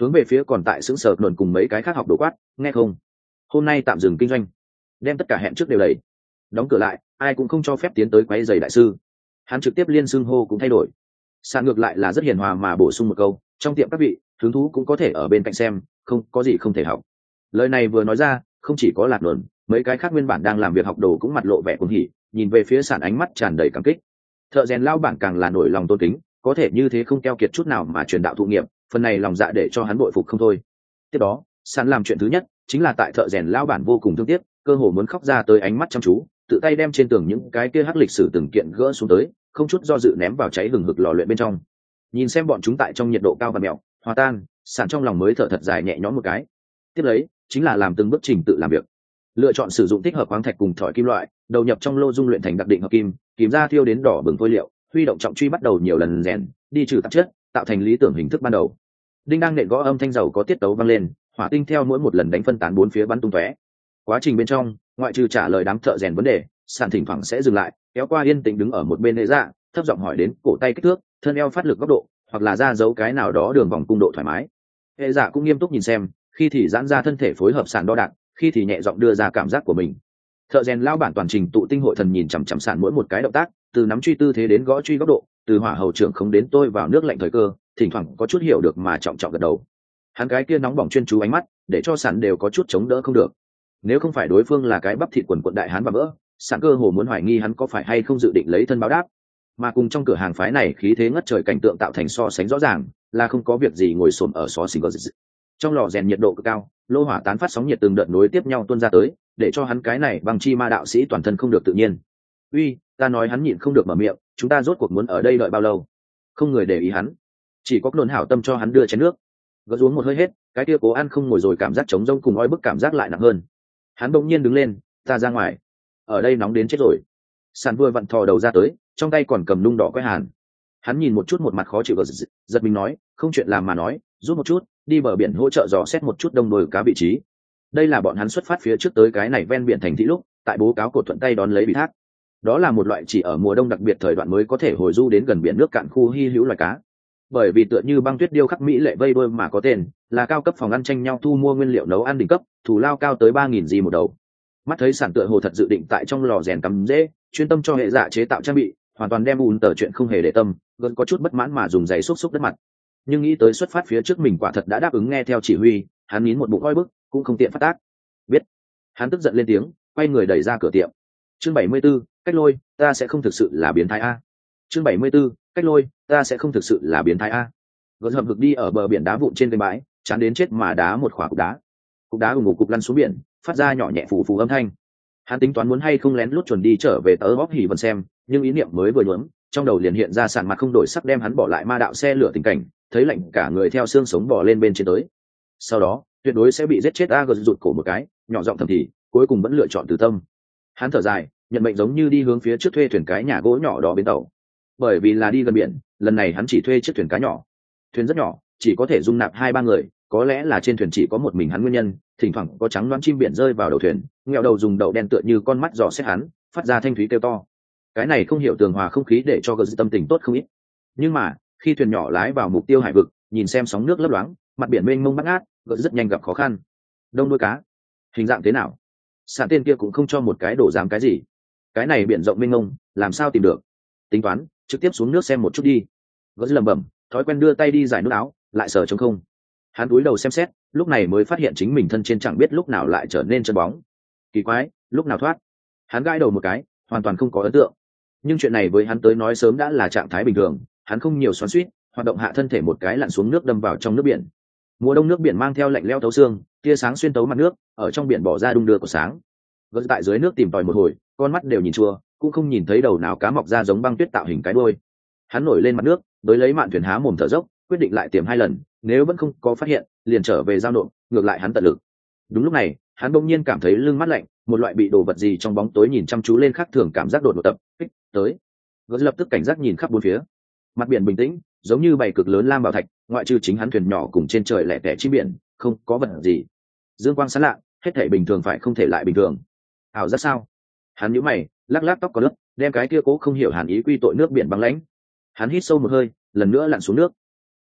[SPEAKER 1] hướng về phía còn tại xứng sở luận cùng mấy cái khác học đồ quát, nghe không, hôm nay tạm dừng kinh doanh, đem tất cả hẹn trước đều đẩy, đóng cửa lại, ai cũng không cho phép tiến tới quấy giày đại sư. Hắn trực tiếp liên xưng hô cũng thay đổi. Sàn ngược lại là rất hiền hòa mà bổ sung một câu, trong tiệm các vị hứng thú cũng có thể ở bên cạnh xem, không có gì không thể học. Lời này vừa nói ra, không chỉ có Lạc Luận, mấy cái khác nguyên bản đang làm việc học đồ cũng mặt lộ vẻ cuồng hỉ, nhìn về phía Sàn ánh mắt tràn đầy cảm kích. Thợ rèn lao bản càng là nổi lòng tôn kính, có thể như thế không keo kiệt chút nào mà truyền đạo thụ nghiệp, phần này lòng dạ để cho hắn bội phục không thôi. Tiếp đó, Sàn làm chuyện thứ nhất chính là tại thợ rèn lao bản vô cùng thương tiếc, cơ hồ muốn khóc ra tới ánh mắt chăm chú, tự tay đem trên tường những cái kia hắc lịch sử từng kiện gỡ xuống tới, không chút do dự ném vào cháy hừng hực lò luyện bên trong. Nhìn xem bọn chúng tại trong nhiệt độ cao và mèo hòa tan, Sàn trong lòng mới thở thật dài nhẹ nhõm một cái. Tiếp lấy chính là làm từng bước trình tự làm việc, lựa chọn sử dụng thích hợp khoáng thạch cùng thỏi kim loại, đầu nhập trong lô dung luyện thành đặc định hợp kim, kìm ra thiêu đến đỏ bừng phôi liệu, huy động trọng truy bắt đầu nhiều lần rèn đi trừ tạp chất, tạo thành lý tưởng hình thức ban đầu. Đinh đang nện gõ âm thanh dầu có tiết tấu vang lên, hỏa tinh theo mỗi một lần đánh phân tán bốn phía bắn tung tóe. Quá trình bên trong, ngoại trừ trả lời đám thợ rèn vấn đề, Sàn thỉnh thoảng sẽ dừng lại, kéo qua yên tĩnh đứng ở một bên hệ dạ, thấp giọng hỏi đến cổ tay kích thước, thân eo phát lực góc độ, hoặc là ra dấu cái nào đó đường vòng cung độ thoải mái. Hệ dạ cũng nghiêm túc nhìn xem, khi thì giãn ra thân thể phối hợp Sàn đo đạc, khi thì nhẹ giọng đưa ra cảm giác của mình. Thợ rèn lao bản toàn trình tụ tinh hội thần nhìn chằm chằm Sàn mỗi một cái động tác, từ nắm truy tư thế đến gõ truy góc độ, từ hỏa hầu trưởng không đến tôi vào nước lạnh thời cơ, thỉnh thoảng có chút hiểu được mà trọng trọng gật đầu. Hắn cái kia nóng bỏng chuyên chú ánh mắt, để cho Sàn đều có chút chống đỡ không được. Nếu không phải đối phương là cái bắp thịt quần quận đại hán và vỡ, Sàn cơ hồ muốn hoài nghi hắn có phải hay không dự định lấy thân báo đáp. Mà cùng trong cửa hàng phái này khí thế ngất trời cảnh tượng tạo thành so sánh rõ ràng, là không có việc gì ngồi xổm ở xó xỉnh. Trong lò rèn nhiệt độ cực cao, lô hỏa tán phát sóng nhiệt từng đợt nối tiếp nhau tuôn ra tới, để cho hắn cái này bằng chi ma đạo sĩ toàn thân không được tự nhiên. Uy, ta nói, hắn nhịn không được mở miệng, chúng ta rốt cuộc muốn ở đây đợi bao lâu? Không người để ý hắn, chỉ có Nôn hảo tâm cho hắn đưa chén nước. Gỡ uống một hơi hết, cái kia cố ăn không ngồi rồi, cảm giác trống rỗng cùng oi bức cảm giác lại nặng hơn. Hắn bỗng nhiên đứng lên, ta ra ngoài, ở đây nóng đến chết rồi. Sàn vừa vặn thò đầu ra tới, trong tay còn cầm nung đỏ quét hàn. Hắn nhìn một chút một mặt khó chịu, giật mình nói, không chuyện làm mà nói, rút một chút, đi bờ biển hỗ trợ dò xét một chút đông đồi cá vị trí. Đây là bọn hắn xuất phát phía trước tới cái này ven biển thành thị lúc, tại bố cáo cột thuận tay đón lấy bị thác. Đó là một loại chỉ ở mùa đông đặc biệt thời đoạn mới có thể hồi du đến gần biển nước cạn khu hy hữu loài cá. Bởi vì tựa như băng tuyết điêu khắc mỹ lệ vây đôi mà có tên, là cao cấp phòng ăn tranh nhau thu mua nguyên liệu nấu ăn đỉnh cấp, thù lao cao tới 3.000 gì một đầu. Mắt thấy Sản tựa hồ thật dự định tại trong lò rèn cắm dễ, chuyên tâm cho hệ dạ chế tạo trang bị, hoàn toàn đem ùn tờ chuyện không hề để tâm, gần có chút bất mãn mà dùng giày xúc xúc đất mặt. Nhưng nghĩ tới xuất phát phía trước mình quả thật đã đáp ứng nghe theo chỉ huy, hắn nín một bụng oi bức, cũng không tiện phát tác. Biết. Hắn tức giận lên tiếng, quay người đẩy ra cửa tiệm. Chương 74, cách lôi, ta sẽ không thực sự là biến thái a. Chương 74, cách lôi, ta sẽ không thực sự là biến thái a. Gần hầm hực đi ở bờ biển đá vụn trên kênh bãi, chán đến chết mà đá một khỏa cục đá ủng ngục cục lăn xuống biển, phát ra nhỏ nhẹ phù phù âm thanh. Hắn tính toán muốn hay không lén lút chuẩn đi trở về tớ bóp hỉ vần xem, nhưng ý niệm mới vừa nhuốm, trong đầu liền hiện ra Sàn mặt không đổi sắc đem hắn bỏ lại ma đạo xe lửa tình cảnh, thấy lạnh cả người theo xương sống bò lên bên trên tới. Sau đó tuyệt đối sẽ bị giết chết. Gần rụt cổ một cái, nhỏ giọng thầm thì, cuối cùng vẫn lựa chọn từ tâm. Hắn thở dài, nhận mệnh giống như đi hướng phía trước thuê thuyền cái nhà gỗ nhỏ đó bến tàu. Bởi vì là đi gần biển, lần này hắn chỉ thuê chiếc thuyền cá nhỏ. Thuyền rất nhỏ, chỉ có thể dung nạp 2-3 người, có lẽ là trên thuyền chỉ có một mình hắn nguyên nhân, thỉnh thoảng có trắng loáng chim biển rơi vào đầu thuyền, nghẹo đầu dùng đậu đen tựa như con mắt dò xét hắn, phát ra thanh thúy kêu to. Cái này không hiểu tường hòa không khí để cho Gờ tâm tình tốt không ít. Nhưng mà khi thuyền nhỏ lái vào mục tiêu hải vực, nhìn xem sóng nước lấp loáng, mặt biển mênh mông bát ngát, Gờ rất nhanh gặp khó khăn. Đông nuôi cá, hình dạng thế nào? Sàn tên kia cũng không cho một cái đổ dám cái gì. Cái này biển rộng mênh mông, làm sao tìm được? Tính toán trực tiếp xuống nước xem một chút đi. Gờ lẩm bẩm, thói quen đưa tay đi giải nút áo, lại sờ trống không. Hắn cúi đầu xem xét, lúc này mới phát hiện chính mình thân trên chẳng biết lúc nào lại trở nên chân bóng. Kỳ quái, lúc nào thoát? Hắn gãi đầu một cái, hoàn toàn không có ấn tượng. Nhưng chuyện này với hắn tới nói sớm đã là trạng thái bình thường, hắn không nhiều xoắn xuýt, hoạt động hạ thân thể một cái lặn xuống nước, đâm vào trong nước biển. Mùa đông nước biển mang theo lạnh lẽo thấu xương, tia sáng xuyên tấu mặt nước, ở trong biển bỏ ra đung đưa của sáng. Vẫn tại dưới nước tìm tòi một hồi, con mắt đều nhìn chua, cũng không nhìn thấy đầu nào cá mọc ra giống băng tuyết tạo hình cái đuôi. Hắn nổi lên mặt nước, đối lấy mạn thuyền há mồm thở dốc, quyết định lại tiềm 2 lần, nếu vẫn không có phát hiện, liền trở về giao nộp, ngược lại hắn tận lực. Đúng lúc này, hắn bỗng nhiên cảm thấy lưng mát lạnh, một loại bị đồ vật gì trong bóng tối nhìn chăm chú lên khác thường cảm giác đột ngột tập kích tới. Gớt lập tức cảnh giác nhìn khắp bốn phía. Mặt biển bình tĩnh, giống như bầy cực lớn lam bảo thạch, ngoại trừ chính hắn thuyền nhỏ cùng trên trời lẻ tẻ chim biển, không có vật gì. Dương quang sáng lạ, hết thảy bình thường phải không thể lại bình thường. Ảo giác sao? Hắn nhíu mày, lắc lắc tóc có lớp, đem cái kia cố không hiểu hàn ý quy tội nước biển băng lãnh. Hắn hít sâu một hơi, lần nữa lặn xuống nước.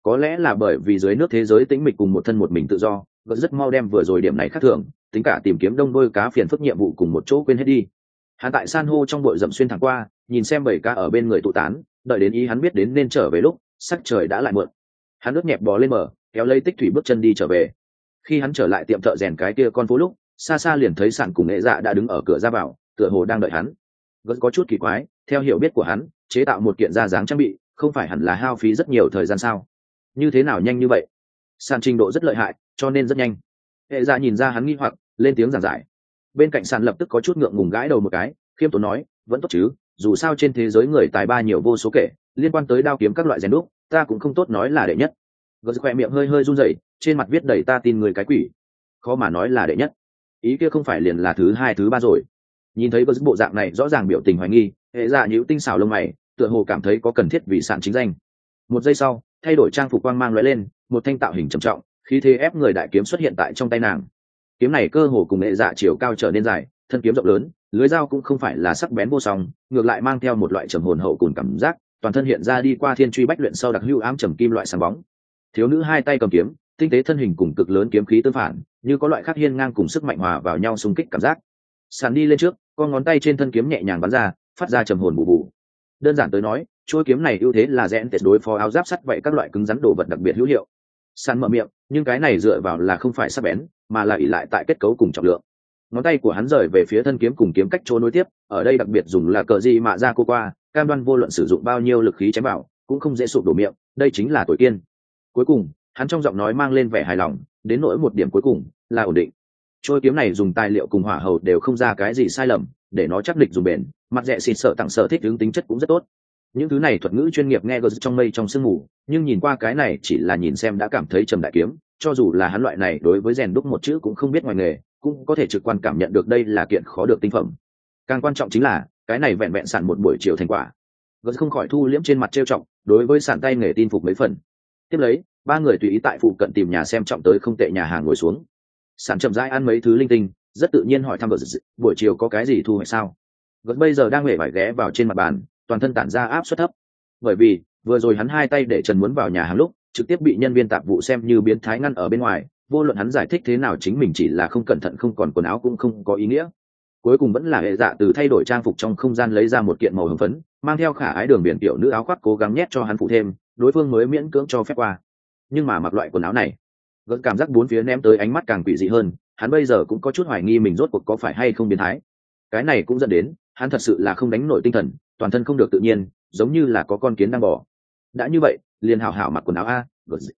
[SPEAKER 1] Có lẽ là bởi vì dưới nước thế giới tĩnh mịch cùng một thân một mình tự do, gật rất mau đem vừa rồi điểm này khác thường, tính cả tìm kiếm đông đôi cá phiền phức nhiệm vụ cùng một chỗ quên hết đi. Hắn tại san hô trong bụi rậm xuyên thẳng qua, nhìn xem bảy cá ở bên người tụ tán, đợi đến ý hắn biết đến nên trở về lúc sắc trời đã lại muộn. Hắn ướt nhẹp bò lên bờ, kéo lấy tích thủy bước chân đi trở về. Khi hắn trở lại tiệm thợ rèn cái kia con phố lúc, xa xa liền thấy Sạn cùng Nghệ Dạ đã đứng ở cửa ra vào, tựa hồ đang đợi hắn. Gật có chút kỳ quái, theo hiểu biết của hắn, chế tạo một kiện da dáng trang bị không phải hẳn là hao phí rất nhiều thời gian sao? Như thế nào nhanh như vậy? Sạn trình độ rất lợi hại, cho nên rất nhanh. Nghệ Dạ nhìn ra hắn nghi hoặc, lên tiếng giảng giải. Bên cạnh Sạn lập tức có chút ngượng ngùng gãi đầu một cái, khiêm tốn nói, vẫn tốt chứ, dù sao trên thế giới người tài ba nhiều vô số kể, liên quan tới đao kiếm các loại rèn đúc, ta cũng không tốt nói là đệ nhất. Gật khoe miệng hơi hơi run rẩy, trên mặt viết đầy ta tin người cái quỷ. Khó mà nói là đệ nhất, ý kia không phải liền là thứ hai thứ ba rồi. Nhìn thấy bộ dạng này rõ ràng biểu tình hoài nghi, Hệ Dạ nhíu tinh xảo lông mày, tựa hồ cảm thấy có cần thiết vì Sạn chính danh. Một giây sau, thay đổi trang phục quang mang lóe lên, một thanh tạo hình trầm trọng, khí thế ép người đại kiếm xuất hiện tại trong tay nàng. Kiếm này cơ hồ cùng Hệ Dạ chiều cao trở nên dài, thân kiếm rộng lớn, lưới dao cũng không phải là sắc bén vô song, ngược lại mang theo một loại trầm hồn hậu cùng cảm giác, toàn thân hiện ra đi qua thiên truy bách luyện sau đặc hữu ám trầm kim loại sáng bóng. Thiếu nữ hai tay cầm kiếm, tinh tế thân hình cùng cực lớn kiếm khí tương phản, như có loại khắc hiên ngang cùng sức mạnh hòa vào nhau xung kích cảm giác. Sàn đi lên trước, con ngón tay trên thân kiếm nhẹ nhàng bắn ra, phát ra trầm hồn bù bù. Đơn giản tới nói, chuôi kiếm này ưu thế là rẽn tệt đối phó áo giáp sắt vậy các loại cứng rắn đồ vật đặc biệt hữu hiệu. Sàn mở miệng, nhưng cái này dựa vào là không phải sắc bén, mà là ỷ lại tại kết cấu cùng trọng lượng. Ngón tay của hắn rời về phía thân kiếm cùng kiếm cách chỗ nối tiếp, ở đây đặc biệt dùng là cờ gì mà ra cô qua, cam đoan vô luận sử dụng bao nhiêu lực khí chém vào, cũng không dễ sụp đổ miệng, đây chính là tuổi kiên. Cuối cùng, hắn trong giọng nói mang lên vẻ hài lòng, đến nỗi một điểm cuối cùng là ổn định. Trôi kiếm này dùng tài liệu cùng hỏa hầu đều không ra cái gì sai lầm, để nó chắc địch dùng bền, mặt rẻ xịt sợ tặng sở thích ứng tính chất cũng rất tốt. Những thứ này thuật ngữ chuyên nghiệp nghe gờ trong mây trong sương mù, nhưng nhìn qua cái này chỉ là nhìn xem đã cảm thấy trầm đại kiếm, cho dù là hắn loại này đối với rèn đúc một chữ cũng không biết ngoài nghề, cũng có thể trực quan cảm nhận được đây là kiện khó được tinh phẩm. Càng quan trọng chính là cái này vẹn vẹn sản một buổi chiều thành quả. Gờ không khỏi thu liễm trên mặt trêu trọng, đối với sản tay nghề tin phục mấy phần. Tiếp lấy, ba người tùy ý tại phụ cận tìm nhà xem trọng tới không tệ nhà hàng ngồi xuống. Sản chậm rãi ăn mấy thứ linh tinh, rất tự nhiên hỏi thăm vợ buổi chiều có cái gì thu hoạch sao. Gật bây giờ đang hề vải ghé vào trên mặt bàn, toàn thân tản ra áp suất thấp, bởi vì vừa rồi hắn hai tay để trần muốn vào nhà hàng lúc trực tiếp bị nhân viên tạp vụ xem như biến thái ngăn ở bên ngoài. Vô luận hắn giải thích thế nào chính mình chỉ là không cẩn thận không còn quần áo cũng không có ý nghĩa. Cuối cùng vẫn là Hệ Dạ từ thay đổi trang phục trong không gian lấy ra một kiện màu hồng phấn, mang theo khả ái đường biển tiểu nữ áo khoác cố gắng nhét cho hắn phụ thêm, đối phương mới miễn cưỡng cho phép qua. Nhưng mà mặc loại quần áo này, gật cảm giác bốn phía ném tới ánh mắt càng quỷ dị hơn, hắn bây giờ cũng có chút hoài nghi mình rốt cuộc có phải hay không biến thái. Cái này cũng dẫn đến hắn thật sự là không đánh nổi tinh thần, toàn thân không được tự nhiên, giống như là có con kiến đang bò. Đã như vậy liền hảo hảo mặc quần áo a.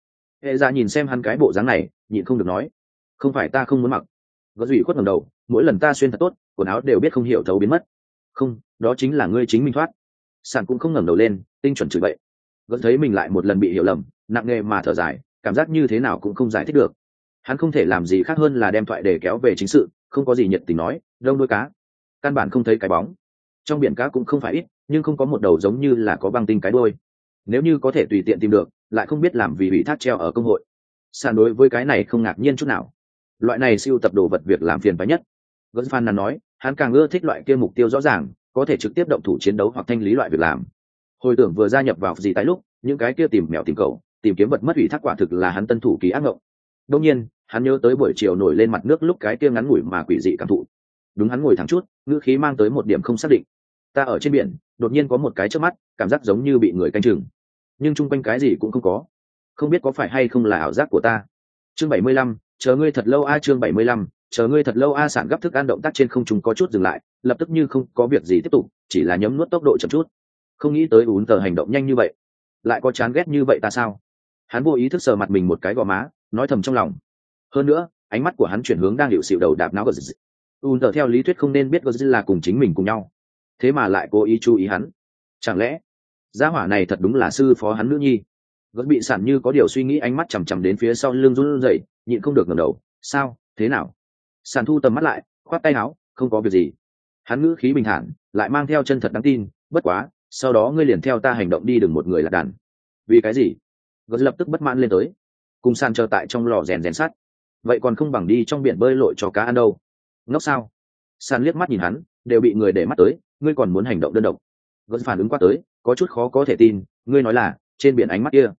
[SPEAKER 1] Hệ Dạ nhìn xem hắn cái bộ dáng này, nhịn không được nói, không phải ta không muốn mặc. Gật ủy khuất ngẩng đầu, mỗi lần ta xuyên thật tốt, quần áo đều biết không hiểu thấu biến mất. Không, đó chính là ngươi chính mình thoát. Sản cũng không ngẩng đầu lên, tinh chuẩn chửi bậy. Gật thấy mình lại một lần bị hiểu lầm, nặng nề mà thở dài, cảm giác như thế nào cũng không giải thích được. Hắn không thể làm gì khác hơn là đem thoại để kéo về chính sự, không có gì nhiệt tình nói, đông đuôi cá, căn bản không thấy cái bóng. Trong biển cá cũng không phải ít, nhưng không có một đầu giống như là có băng tinh cái đuôi. Nếu như có thể tùy tiện tìm được, lại không biết làm vì ủy thác treo ở công hội. Sàn đối với cái này không ngạc nhiên chút nào. Loại này siêu tập đồ vật việc làm phiền phái nhất. Gớt Phan Nàn nói, hắn càng ưa thích loại kia mục tiêu rõ ràng, có thể trực tiếp động thủ chiến đấu hoặc thanh lý loại việc làm. Hồi tưởng vừa gia nhập vào gì tại lúc, những cái kia tìm mèo tìm cậu, tìm kiếm vật mất ủy thác quả thực là hắn tân thủ ký ác ngộng. Đương nhiên, hắn nhớ tới buổi chiều nổi lên mặt nước lúc cái kia ngắn ngủi mà quỷ dị cảm thụ. Đúng, hắn ngồi thẳng chút, ngữ khí mang tới một điểm không xác định. Ta ở trên biển, đột nhiên có một cái chớp mắt, cảm giác giống như bị người canh chừng, nhưng chung quanh cái gì cũng không có, không biết có phải hay không là ảo giác của ta. Chương 75, chờ ngươi thật lâu a. Chương 75, chờ ngươi thật lâu a. Sản gấp thức ăn động tác trên không trung có chút dừng lại, lập tức như không có việc gì tiếp tục, chỉ là nhấm nuốt tốc độ chậm chút. Không nghĩ tới ún tờ hành động nhanh như vậy, lại có chán ghét như vậy ta sao? Hắn vô ý thức sờ mặt mình một cái gò má, nói thầm trong lòng. Hơn nữa, ánh mắt của hắn chuyển hướng đang hiệu xịu đầu đạp não gờ dị. ún tờ theo lý thuyết không nên biết gờ dị là cùng chính mình cùng nhau, thế mà lại cố ý chú ý hắn. Chẳng lẽ gia hỏa này thật đúng là sư phó hắn nữ nhi? Gớt bị Sản như có điều suy nghĩ, ánh mắt chằm chằm đến phía sau lưng run rẩy, nhịn không được ngẩng đầu. Sao thế nào? Sản thu tầm mắt lại, khoát tay áo, không có việc gì. Hắn ngữ khí bình thản, lại mang theo chân thật đáng tin. Bất quá sau đó ngươi liền theo ta hành động đi, đừng một người lạc đàn. Vì cái gì? Gớt lập tức bất mãn lên tới. Cùng Sản chờ tại trong lò rèn sắt, vậy còn không bằng đi trong biển bơi lội cho cá ăn đâu. Ngốc sao? Sản liếc mắt nhìn hắn, đều bị người để mắt tới, ngươi còn muốn hành động đơn độc. Gớt phản ứng qua tới, có chút khó có thể tin, ngươi nói là trên biển ánh mắt kia.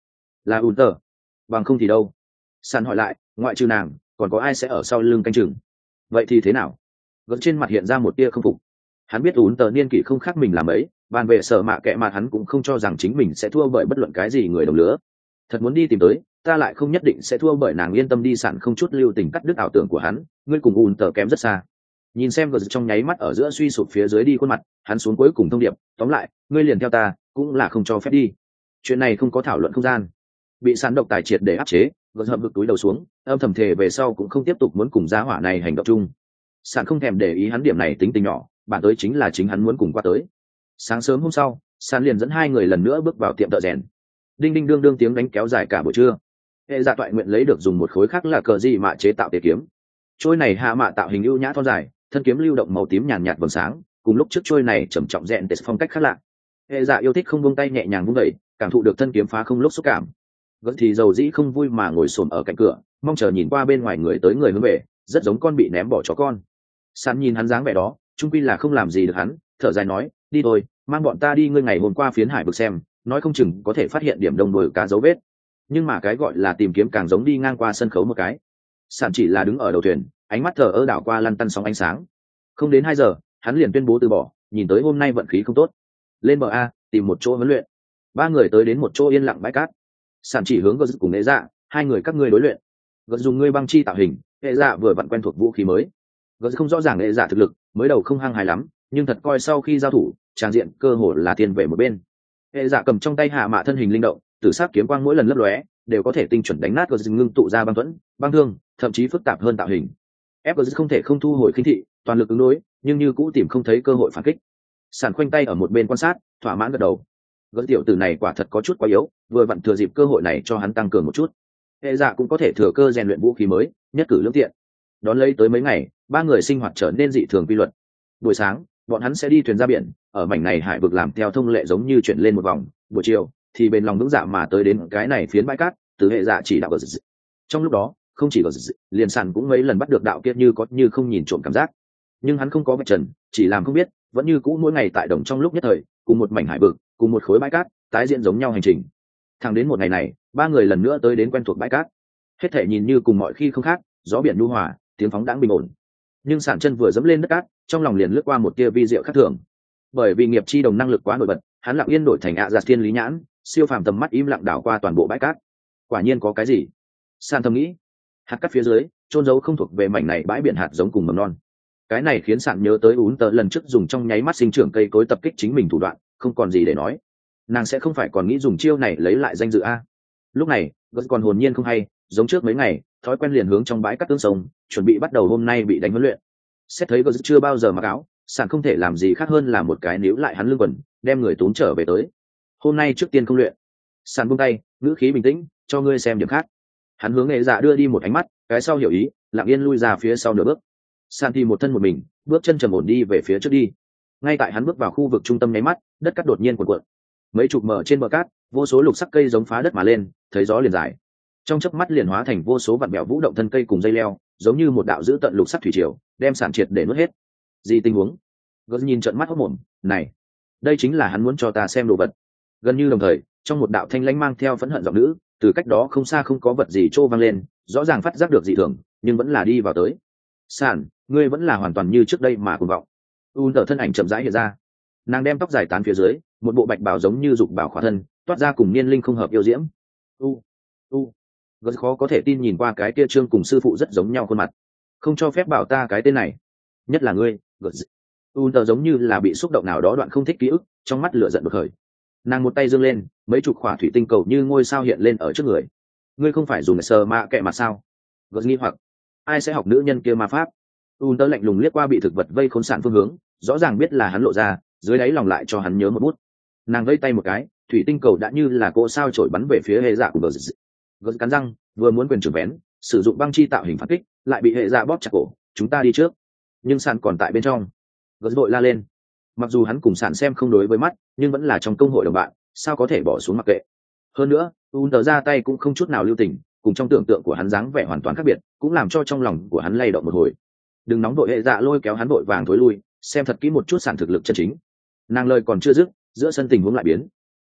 [SPEAKER 1] là ùn tờ. Bằng không thì đâu? Sàn hỏi lại, ngoại trừ nàng còn có ai sẽ ở sau lưng canh chừng? Vậy thì thế nào? Gật trên mặt hiện ra một tia không phục. Hắn biết ùn tờ niên kỷ không khác mình làm ấy, bàn về sở mạ kệ mặt hắn cũng không cho rằng chính mình sẽ thua bởi bất luận cái gì người đồng lứa. Thật muốn đi tìm tới, ta lại không nhất định sẽ thua bởi nàng, yên tâm đi. Sàn không chút lưu tình cắt đứt ảo tưởng của hắn, ngươi cùng ùn tờ kém rất xa. Nhìn xem gật trong nháy mắt ở giữa suy sụp phía dưới đi khuôn mặt, hắn xuống cuối cùng thông điệp, tóm lại, ngươi liền theo ta, cũng là không cho phép đi. Chuyện này không có thảo luận không gian. Bị sàn độc tài triệt để áp chế, gật hậm ngực túi đầu xuống, âm thầm thề về sau cũng không tiếp tục muốn cùng gia hỏa này hành động chung. Sàn không thèm để ý hắn điểm này tính tình nhỏ, bản tới chính là chính hắn muốn cùng qua tới. Sáng sớm hôm sau, sàn liền dẫn hai người lần nữa bước vào tiệm thợ rèn. Đinh đinh đương đương tiếng đánh kéo dài cả buổi trưa. Hệ dạ toại nguyện lấy được dùng một khối khác là cờ gì mạ chế tạo tề kiếm. Trôi này hạ mạ tạo hình ưu nhã thon dài, thân kiếm lưu động màu tím nhàn nhạt vầng sáng, cùng lúc trước trôi này trầm trọng rèn tề phong cách khác lạ. Hệ dạ yêu thích không buông tay, nhẹ nhàng vung đẩy, cảm thụ được thân kiếm phá không lúc xúc cảm. Vẫn thì dầu dĩ không vui mà ngồi xổm ở cạnh cửa, mong chờ nhìn qua bên ngoài người tới người hướng về, rất giống con bị ném bỏ chó con. Sàn nhìn hắn dáng vẻ đó, trung quy là không làm gì được hắn, thở dài nói, đi thôi, mang bọn ta đi, ngươi ngày hôm qua phiến hải vực xem, nói không chừng có thể phát hiện điểm đồng đồi cá dấu vết. Nhưng mà cái gọi là tìm kiếm càng giống đi ngang qua sân khấu một cái. Sàn chỉ là đứng ở đầu thuyền, ánh mắt thờ ơ đảo qua lăn tăn sóng ánh sáng. Không đến 2 giờ, hắn liền tuyên bố từ bỏ, nhìn tới hôm nay vận khí không tốt, lên bờ a, tìm một chỗ huấn luyện. Ba người tới đến một chỗ yên lặng bãi cát. Sàn chỉ hướng gờ cùng Hệ dạ, hai người các ngươi đối luyện. Gờ dùng ngươi băng chi tạo hình, Hệ dạ vừa vặn quen thuộc vũ khí mới. Gờ không rõ ràng Hệ dạ thực lực, mới đầu không hăng hài lắm, nhưng thật coi sau khi giao thủ, tràng diện cơ hồ là thiên về một bên. Hệ dạ cầm trong tay hạ mạ thân hình linh động, tử sắc kiếm quang mỗi lần lấp lóe đều có thể tinh chuẩn đánh nát gờ ngưng tụ ra băng thuẫn, băng thương, thậm chí phức tạp hơn tạo hình. Ép gờ không thể không thu hồi khinh thị, toàn lực ứng đối, nhưng như cũ tìm không thấy cơ hội phản kích. Sàn khoanh tay ở một bên quan sát, thỏa mãn gật đầu. Gỡ tiểu tử này quả thật có chút quá yếu, vừa vặn thừa dịp cơ hội này cho hắn tăng cường một chút. Hệ dạ cũng có thể thừa cơ rèn luyện vũ khí mới, nhất cử lưỡng tiện. Đón lấy tới mấy ngày, ba người sinh hoạt trở nên dị thường quy luật. Buổi sáng, bọn hắn sẽ đi thuyền ra biển, ở mảnh này hải vực làm theo thông lệ giống như chuyển lên một vòng. Buổi chiều thì bền lòng vững dạ mà tới đến cái này phiến bãi cát, từ Hệ dạ chỉ đạo gỡ. Trong lúc đó, không chỉ gỡ, liền Sàn cũng mấy lần bắt được đạo kia như có như không nhìn trộm cảm giác. Nhưng hắn không có vạch trần, chỉ làm không biết, vẫn như cũ mỗi ngày tại đồng trong lúc nhất thời, cùng một mảnh hải vực, cùng một khối bãi cát, tái diễn giống nhau hành trình. Thẳng đến một ngày này, ba người lần nữa tới đến quen thuộc bãi cát. Hết thể nhìn như cùng mọi khi không khác, gió biển nhu hòa, tiếng phóng đãng bình ổn. Nhưng Sàn chân vừa dẫm lên đất cát, trong lòng liền lướt qua một tia vi diệu khác thường. Bởi vì nghiệp chi đồng năng lực quá nổi bật, hắn lặng yên đổi thành ạ giạt thiên lý nhãn, siêu phàm tầm mắt im lặng đảo qua toàn bộ bãi cát. Quả nhiên có cái gì? Sàn thầm nghĩ. Hạt cát phía dưới, trôn giấu không thuộc về mảnh này bãi biển hạt giống cùng mầm non. Cái này khiến Sàn nhớ tới ún tờ lần trước dùng trong nháy mắt sinh trưởng cây cối tập kích chính mình thủ đoạn, không còn gì để nói. Nàng sẽ không phải còn nghĩ dùng chiêu này lấy lại danh dự a? Lúc này vẫn còn hồn nhiên không hay, giống trước mấy ngày, thói quen liền hướng trong bãi cát tương sông, chuẩn bị bắt đầu hôm nay bị đánh huấn luyện. Xét thấy vẫn chưa bao giờ mặc áo, Sàn không thể làm gì khác hơn là một cái níu lại hắn lưng quần, đem người tốn trở về tới. Hôm nay trước tiên không luyện. Sàn buông tay, ngữ khí bình tĩnh, cho ngươi xem điểm khác. Hắn hướng Hệ dạ đưa đi một ánh mắt, cái sau hiểu ý, lặng yên lui ra phía sau nửa bước. Sàn thì một thân một mình, bước chân trầm ổn đi về phía trước đi. Ngay tại hắn bước vào khu vực trung tâm nháy mắt, đất cát đột nhiên cuộn cuộn. Mấy chục mở trên bờ cát, vô số lục sắc cây giống phá đất mà lên, thấy gió liền dài. Trong chớp mắt liền hóa thành vô số vạn bèo vũ động thân cây cùng dây leo, giống như một đạo giữ tận lục sắc thủy triều, đem Sàn triệt để nuốt hết. Gì tình huống? Gớt nhìn trợn mắt hốt mồm, này, đây chính là hắn muốn cho ta xem đồ vật. Gần như đồng thời, trong một đạo thanh lãnh mang theo phẫn hận giọng nữ, từ cách đó không xa không có vật gì trô vang lên, rõ ràng phát giác được dị thường, nhưng vẫn là đi vào tới. Sàn, ngươi vẫn là hoàn toàn như trước đây mà cuồng vọng. Tờ thân ảnh chậm rãi hiện ra, nàng đem tóc dài tán phía dưới, một bộ bạch bào giống như dục bảo khỏa thân, toát ra cùng niên linh không hợp yêu diễm. Gớt khó có thể tin nhìn qua cái kia trương cùng sư phụ rất giống nhau khuôn mặt. Không cho phép bảo ta cái tên này, nhất là ngươi. Gớt tờ giống như là bị xúc động nào đó đoạn không thích ký ức, trong mắt lửa giận bực khởi. Nàng một tay giương lên, mấy chục khỏa thủy tinh cầu như ngôi sao hiện lên ở trước người. Ngươi không phải dùng sờ mạ kệ mặt sao? Gớt nghi hoặc, ai sẽ học nữ nhân kia ma pháp? Tờ lạnh lùng liếc qua bị thực vật vây khốn sản phương hướng, rõ ràng biết là hắn lộ ra, dưới đáy lòng lại cho hắn nhớ một bút. Nàng vây tay một cái, thủy tinh cầu đã như là cỗ sao trổi bắn về phía Hệ dạ của Gớt cắn răng, vừa muốn quyền trưởng vén, sử dụng băng chi tạo hình phản kích, lại bị Hệ dạ bóp chặt cổ. Chúng ta đi trước. Nhưng Sàn còn tại bên trong. Gớt vội la lên. Mặc dù hắn cùng Sàn xem không đối với mắt, nhưng vẫn là trong công hội đồng bạn, sao có thể bỏ xuống mặc kệ. Hơn nữa, tờ ra tay cũng không chút nào lưu tình, cùng trong tưởng tượng của hắn dáng vẻ hoàn toàn khác biệt, cũng làm cho trong lòng của hắn lay động một hồi. Đừng nóng vội. Hệ dạ lôi kéo hắn vội vàng thối lui, xem thật kỹ một chút Sàn thực lực chân chính. Nàng lời còn chưa dứt, giữa sân tình huống lại biến.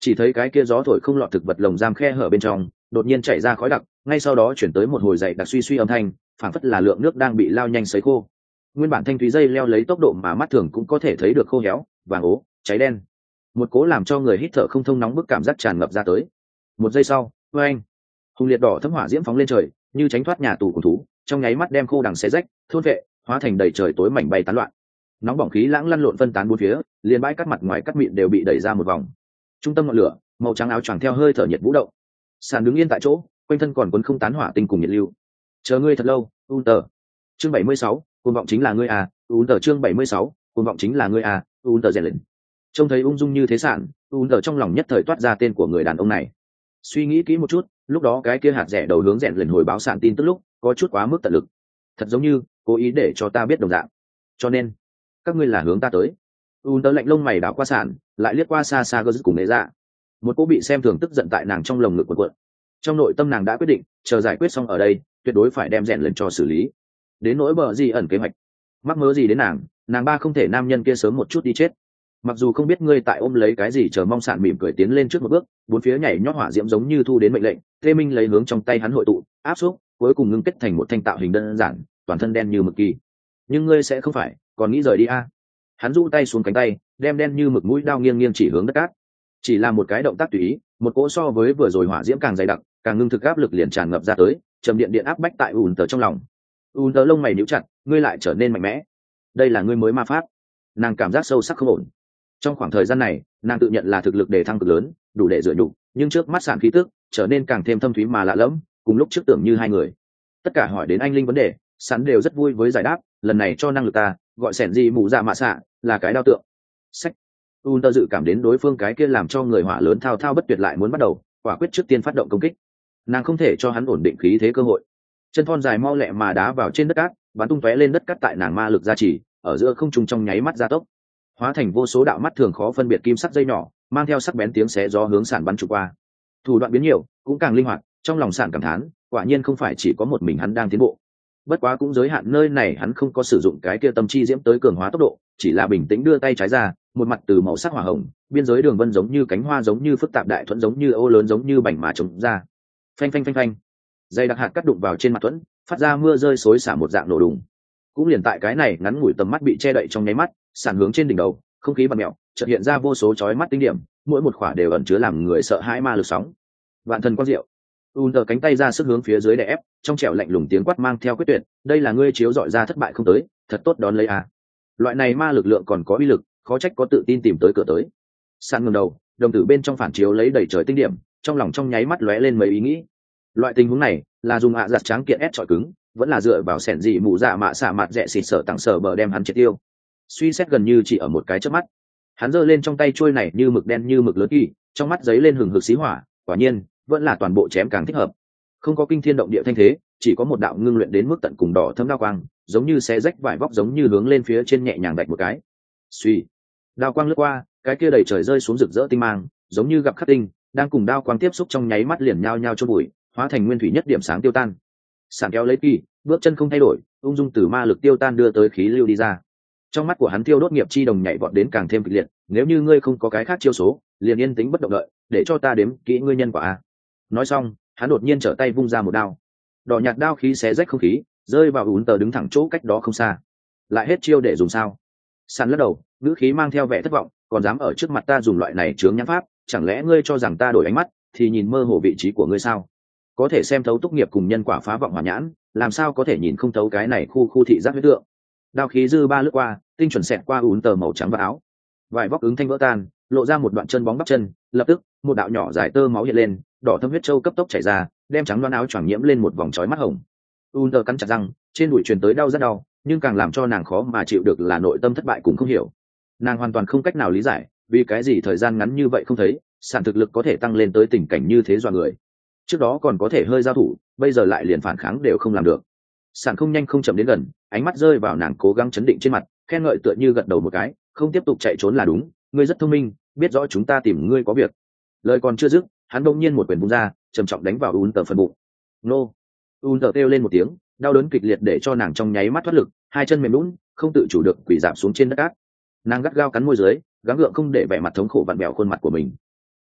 [SPEAKER 1] chỉ thấy cái kia gió thổi không lọt thực vật lồng giam khe hở bên trong đột nhiên chảy ra khói đặc, ngay sau đó chuyển tới một hồi dậy đặc suy suy âm thanh, phảng phất là lượng nước đang bị lao nhanh sấy khô. Nguyên bản thanh thúy dây leo lấy tốc độ mà mắt thường cũng có thể thấy được khô héo, vàng ố, cháy đen. Một cố làm cho người hít thở không thông nóng bức cảm giác tràn ngập ra tới. Một giây sau, oeng, hùng liệt đỏ thấm hỏa diễm phóng lên trời, như tránh thoát nhà tù của thú, trong nháy mắt đem khô đằng xé rách, thôn vệ, hóa thành đầy trời tối mảnh bay tán loạn. Nóng bỏng khí lãng lăn lộn phân tán bốn phía, liền bãi cắt mặt ngoài cắt mịn đều bị đẩy ra một vòng. Trung tâm ngọn lửa, màu trắng áo choàng theo hơi thở nhiệt vũ động. Sàn đứng yên tại chỗ, quanh thân còn cuốn không tán hỏa tinh cùng nhiệt lưu. Chờ ngươi thật lâu, Unter. Chương 76, cuồng vọng chính là ngươi à, Unter. Chương 76, cuồng vọng chính là ngươi à, Unter rèn lên. Trông thấy ung dung như thế sản, Unter trong lòng nhất thời toát ra tên của người đàn ông này. Suy nghĩ kỹ một chút, lúc đó cái kia hạt rẻ đầu hướng rèn lên hồi báo sàn tin tức lúc, có chút quá mức tận lực. Thật giống như cố ý để cho ta biết đồng dạng. Cho nên, các ngươi là hướng ta tới. Unter lạnh lông mày đảo qua sàn, lại liếc qua xa xa Gơ cùng Nệ Dạ. Một cô bị xem thường tức giận tại nàng trong lồng ngực cuộn. Trong nội tâm nàng đã quyết định, chờ giải quyết xong ở đây, tuyệt đối phải đem rèn lên cho xử lý. Đến nỗi bờ gì ẩn kế hoạch, mắc mớ gì đến nàng ba không thể nam nhân kia sớm một chút đi chết. Mặc dù không biết ngươi tại ôm lấy cái gì, chờ mong sạn mỉm cười tiến lên trước một bước, bốn phía nhảy nhót hỏa diễm giống như thu đến mệnh lệnh, Tê Minh lấy hướng trong tay hắn hội tụ, áp xúc, cuối cùng ngưng kết thành một thanh tạo hình đơn giản, toàn thân đen như mực kỳ. Nhưng ngươi sẽ không phải còn nghĩ rời đi a? Hắn rũ tay xuống cánh tay, đem đen như mực mũi đao nghiêng nghiêng chỉ hướng đất cát. Chỉ là một cái động tác tùy ý, một cỗ so với vừa rồi hỏa diễm càng dày đặc, càng ngưng thực áp lực liền tràn ngập ra tới, trầm điện điện áp bách tại Unter trong lòng. Unter lông mày nhíu chặt, ngươi lại trở nên mạnh mẽ. Đây là ngươi mới ma pháp. Nàng cảm giác sâu sắc không ổn. Trong khoảng thời gian này, nàng tự nhận là thực lực đề thăng cực lớn, đủ để dựa nhục, nhưng trước mắt sàn khí tức trở nên càng thêm thâm thúy mà lạ lẫm, cùng lúc trước tưởng như hai người. Tất cả hỏi đến anh linh vấn đề, sàn đều rất vui với giải đáp, lần này cho năng lực ta, gọi sẻn gì mù dạ mạ xạ, là cái đao tượng. Sách. Unter dự cảm đến đối phương cái kia làm cho người hỏa lớn thao thao bất tuyệt lại muốn bắt đầu, quả quyết trước tiên phát động công kích. Nàng không thể cho hắn ổn định khí thế cơ hội. Chân thon dài mau lẹ mà đá vào trên đất cát, bắn tung tóe lên đất cát tại nàng ma lực gia trì, ở giữa không trung trong nháy mắt gia tốc, hóa thành vô số đạo mắt thường khó phân biệt kim sắc dây nhỏ, mang theo sắc bén tiếng xé gió hướng sàn bắn trục qua. Thủ đoạn biến nhiều, cũng càng linh hoạt, trong lòng sàn cảm thán, quả nhiên không phải chỉ có một mình hắn đang tiến bộ. Bất quá cũng giới hạn nơi này, hắn không có sử dụng cái kia tâm chi diễm tới cường hóa tốc độ, chỉ là bình tĩnh đưa tay trái ra, một mặt từ màu sắc hỏa hồng, biên giới đường vân giống như cánh hoa, giống như phức tạp đại thuẫn, giống như ô lớn, giống như bành mà trồng ra. Phanh phanh phanh phanh, dây đặc hạt cắt đụng vào trên mặt thuẫn, phát ra mưa rơi xối xả một dạng nổ đùng. Cũng liền tại cái này ngắn ngủi tầm mắt bị che đậy trong nháy mắt, sàn hướng trên đỉnh đầu, không khí bạt mèo, chợt hiện ra vô số chói mắt tinh điểm, mỗi một khỏa đều ẩn chứa làm người sợ hãi ma lực sóng. Vạn thần quang diệu. Unter cánh tay ra sức hướng phía dưới đè ép, trong trẻo lạnh lùng tiếng quát mang theo quyết tuyệt, đây là ngươi chiếu dọi ra thất bại không tới, thật tốt đón lấy à. Loại này ma lực lượng còn có uy lực, khó trách có tự tin tìm tới cửa tới. Sàn ngẩng đầu, đồng tử bên trong phản chiếu lấy đầy trời tinh điểm, trong lòng trong nháy mắt lóe lên mấy ý nghĩ. Loại tình huống này là dùng ạ giặt tráng kiện ép trọi cứng, vẫn là dựa vào sẻn dị mù dạ mạ xạ mặt rẻ xịt sở tặng sở bờ đem hắn triệt tiêu. Suy xét gần như chỉ ở một cái chớp mắt, hắn giơ lên trong tay chuôi này như mực đen như mực lớn kỳ, trong mắt giấy lên hừng hực xí hỏa, quả nhiên vẫn là toàn bộ chém càng thích hợp. Không có kinh thiên động địa thanh thế, chỉ có một đạo ngưng luyện đến mức tận cùng đỏ thâm đao quang, giống như xé rách vải vóc, giống như hướng lên phía trên nhẹ nhàng đạch một cái. Suy, đao quang lướt qua, cái kia đầy trời rơi xuống rực rỡ tinh mang, giống như gặp khắc tinh, đang cùng đao quang tiếp xúc trong nháy mắt liền nhao nhao chôn bụi, hóa thành nguyên thủy nhất điểm sáng tiêu tan. Sàn kéo lấy kỳ, bước chân không thay đổi, ung dung từ ma lực tiêu tan đưa tới khí lưu đi ra. Trong mắt của hắn tiêu đốt nghiệp chi đồng nhảy vọt đến càng thêm kịch liệt, nếu như ngươi không có cái khác chiêu số, liền yên tĩnh bất động đợi, để cho ta đếm kỹ ngươi nhân quả a. Nói xong, hắn đột nhiên trở tay vung ra một đao. Đỏ nhạt đao khí xé rách không khí, rơi vào Unter đứng thẳng chỗ cách đó không xa. Lại hết chiêu để dùng sao? Sàn lắc đầu, ngữ khí mang theo vẻ thất vọng, còn dám ở trước mặt ta dùng loại này chướng nhãn pháp, chẳng lẽ ngươi cho rằng ta đổi ánh mắt thì nhìn mơ hồ vị trí của ngươi sao? Có thể xem thấu túc nghiệp cùng nhân quả phá vọng hỏa nhãn, làm sao có thể nhìn không thấu cái này khu thị giác huyết tượng? Đao khí dư ba lướt qua, tinh chuẩn xẹt qua Unter màu trắng và áo, vải vóc ứng thanh vỡ tan, lộ ra một đoạn chân bóng bắp chân, lập tức một đạo nhỏ dài tơ máu hiện lên, đỏ thâm huyết châu cấp tốc chảy ra, đem trắng đoán áo choàng nhiễm lên một vòng chói mắt hồng. Unter cắn chặt răng, trên đùi truyền tới đau rất đau, nhưng càng làm cho nàng khó mà chịu được là nội tâm thất bại cũng không hiểu. Nàng hoàn toàn không cách nào lý giải, vì cái gì thời gian ngắn như vậy không thấy, sản thực lực có thể tăng lên tới tình cảnh như thế dọa người. Trước đó còn có thể hơi giao thủ, bây giờ lại liền phản kháng đều không làm được. Sản không nhanh không chậm đến gần, ánh mắt rơi vào nàng cố gắng chấn định trên mặt, khen ngợi tựa như gật đầu một cái, không tiếp tục chạy trốn là đúng, ngươi rất thông minh, biết rõ chúng ta tìm ngươi có việc. Lời còn chưa dứt, hắn bỗng nhiên một quyền vung ra, trầm trọng đánh vào Unter phần bụng. Nô! Unter kêu lên một tiếng, đau đớn kịch liệt để cho nàng trong nháy mắt thoát lực, hai chân mềm nhũn, không tự chủ được quỳ rạp xuống trên đất cát. Nàng gắt gao cắn môi dưới, gắng gượng không để vẻ mặt thống khổ vặn vẹo khuôn mặt của mình.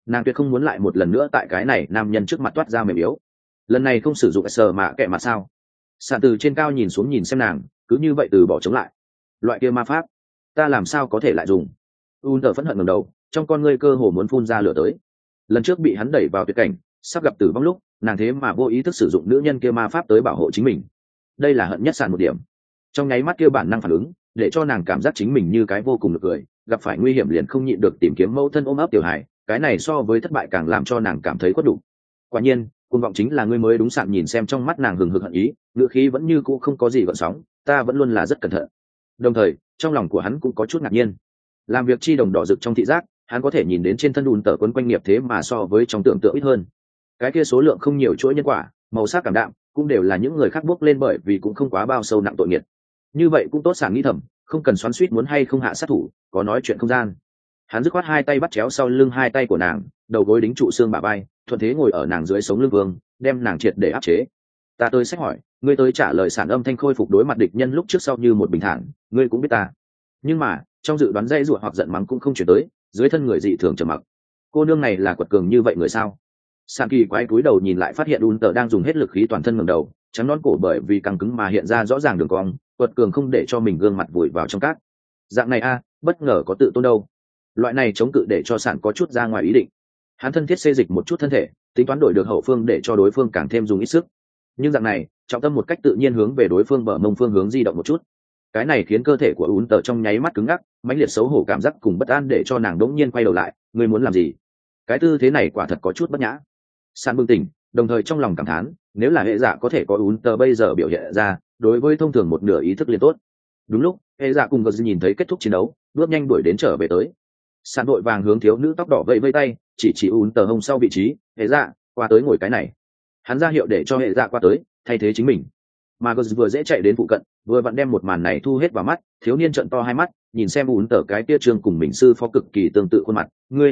[SPEAKER 1] nàng tuyệt không muốn lại một lần nữa tại cái này nam nhân trước mặt toát ra mềm yếu. Lần này không sử dụng sờ mạ kệ mà sao? Sàn từ trên cao nhìn xuống nhìn xem nàng, cứ như vậy từ bỏ chống lại. Loại kia ma pháp ta làm sao có thể lại dùng? Unter phẫn hận ngẩng đầu, trong con ngươi cơ hồ muốn phun ra lửa tới. Lần trước bị hắn đẩy vào tuyệt cảnh, sắp gặp tử vong lúc, nàng thế mà vô ý thức sử dụng nữ nhân kia ma pháp tới bảo hộ chính mình. Đây là hận nhất sàn một điểm. Trong nháy mắt kia bản năng phản ứng, để cho nàng cảm giác chính mình như cái vô cùng lực cười, gặp phải nguy hiểm liền không nhịn được tìm kiếm mẫu thân ôm ấp tiểu hài, cái này so với thất bại càng làm cho nàng cảm thấy khuất đủ. Quả nhiên, cuồng vọng chính là ngươi mới đúng. Sạn nhìn xem trong mắt nàng hừng hực hận ý, ngữ khí vẫn như cũ không có gì gợn sóng, ta vẫn luôn là rất cẩn thận. Đồng thời, trong lòng của hắn cũng có chút ngạc nhiên. Làm việc chi đồng đỏ rực trong thị giác, hắn có thể nhìn đến trên thân đùn tờ quấn quanh nghiệp thế mà so với trong tưởng tượng ít hơn. Cái kia số lượng không nhiều chuỗi nhân quả, màu sắc cảm đạm, cũng đều là những người khác bước lên bởi vì cũng không quá bao sâu nặng tội nghiệt. Như vậy cũng tốt. Sạn nghĩ thầm, không cần xoắn xuýt muốn hay không hạ sát thủ, có nói chuyện không gian. Hắn dứt khoát hai tay bắt chéo sau lưng hai tay của nàng, đầu gối đính trụ xương bả vai, thuận thế ngồi ở nàng dưới sống lưng vương, đem nàng triệt để áp chế. Ta tới sách hỏi, ngươi tới trả lời. Sản âm thanh khôi phục đối mặt địch nhân lúc trước sau như một bình thản, ngươi cũng biết ta. Nhưng mà trong dự đoán dây ruột hoặc giận mắng cũng không chuyển tới, dưới thân người dị thường trầm mặc. Cô nương này là quật cường như vậy người sao? Sàn kỳ quái cúi đầu nhìn lại phát hiện Unter đang dùng hết lực khí toàn thân ngẩng đầu, trắng non cổ bởi vì căng cứng mà hiện ra rõ ràng đường cong, quật cường không để cho mình gương mặt vùi vào trong cát. Dạng này a, bất ngờ có tự tôn đâu. Loại này chống cự để cho Sàn có chút ra ngoài ý định. Hắn thân thiết xê dịch một chút thân thể, tính toán đổi được hậu phương để cho đối phương càng thêm dùng ít sức. Nhưng dạng này, trọng tâm một cách tự nhiên hướng về đối phương bờ mông phương hướng di động một chút. Cái này khiến cơ thể của Unter trong nháy mắt cứng ngắc, mãnh liệt xấu hổ cảm giác cùng bất an để cho nàng đống nhiên quay đầu lại. Ngươi muốn làm gì? Cái tư thế này quả thật có chút bất nhã. Sàn bừng tỉnh, đồng thời trong lòng cảm thán, nếu là hệ giả có thể có Unter bây giờ biểu hiện ra, đối với thông thường một nửa ý thức liền tốt. Đúng lúc, hệ giả cùng Guz nhìn thấy kết thúc chiến đấu, bước nhanh đuổi đến trở về tới. Sàn vội vàng hướng thiếu nữ tóc đỏ vẫy vây tay, chỉ Unter hông sau vị trí, hệ giả, qua tới ngồi cái này. Hắn ra hiệu để cho hệ giả qua tới, thay thế chính mình. Mà Guz vừa dễ chạy đến phụ cận, vừa vặn đem một màn này thu hết vào mắt, thiếu niên trợn to hai mắt, nhìn xem Unter cái tia trương cùng mình sư phó cực kỳ tương tự khuôn mặt.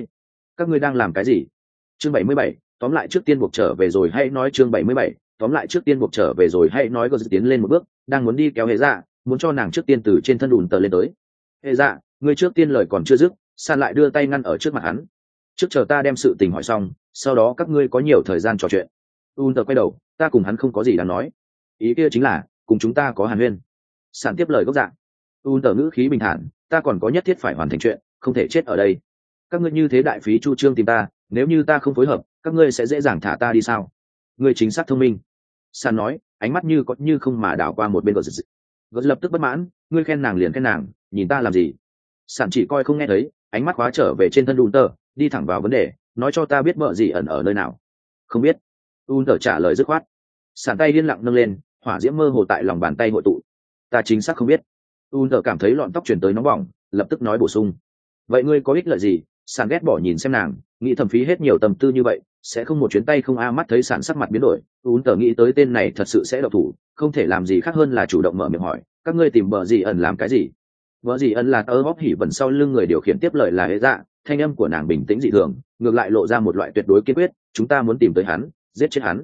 [SPEAKER 1] Các ngươi đang làm cái gì? Chương 77, tóm lại trước tiên buộc trở về rồi hãy nói. Chương 77, tóm lại trước tiên buộc trở về rồi hãy nói. Guz tiến lên một bước, đang muốn đi kéo hệ giả, muốn cho nàng trước tiên từ trên thân Unter lên tới. Hệ giả, ngươi trước tiên lời còn chưa dứt, San lại đưa tay ngăn ở trước mặt hắn. Trước chờ ta đem sự tình hỏi xong, sau đó các ngươi có nhiều thời gian trò chuyện. Unter quay đầu, ta cùng hắn không có gì đáng nói. Ý kia chính là, cùng chúng ta có hàn huyên. San tiếp lời gốc dạng. Unter ngữ khí bình thản, ta còn có nhất thiết phải hoàn thành chuyện, không thể chết ở đây. Các ngươi như thế đại phí chu trương tìm ta, nếu như ta không phối hợp, các ngươi sẽ dễ dàng thả ta đi sao? Ngươi chính xác thông minh. San nói, ánh mắt như có như không mà đảo qua một bên Guz. Guz lập tức bất mãn, ngươi khen nàng liền khen nàng, nhìn ta làm gì? San chỉ coi không nghe thấy, ánh mắt khóa trở về trên thân Unter, đi thẳng vào vấn đề, nói cho ta biết vợ gì ẩn ở nơi nào. Không biết. Unter trả lời dứt khoát. San tay điên lặng nâng lên, hỏa diễm mơ hồ tại lòng bàn tay hội tụ. Ta chính xác không biết. Unter cảm thấy lọn tóc chuyển tới nóng bỏng, lập tức nói bổ sung. Vậy ngươi có ích lợi gì? San ghét bỏ nhìn xem nàng, nghĩ thầm phí hết nhiều tâm tư như vậy, sẽ không một chuyến tay không a. Mắt thấy San sắc mặt biến đổi, Unter nghĩ tới tên này thật sự sẽ độc thủ, không thể làm gì khác hơn là chủ động mở miệng hỏi, các ngươi tìm vợ gì ẩn làm cái gì? Vợ gì ẩn là tớ bóp hỉ vẩn sau lưng người điều khiển tiếp lời là hệ dạ, thanh âm của nàng bình tĩnh dị thường, ngược lại lộ ra một loại tuyệt đối kiên quyết, chúng ta muốn tìm tới hắn, giết chết hắn.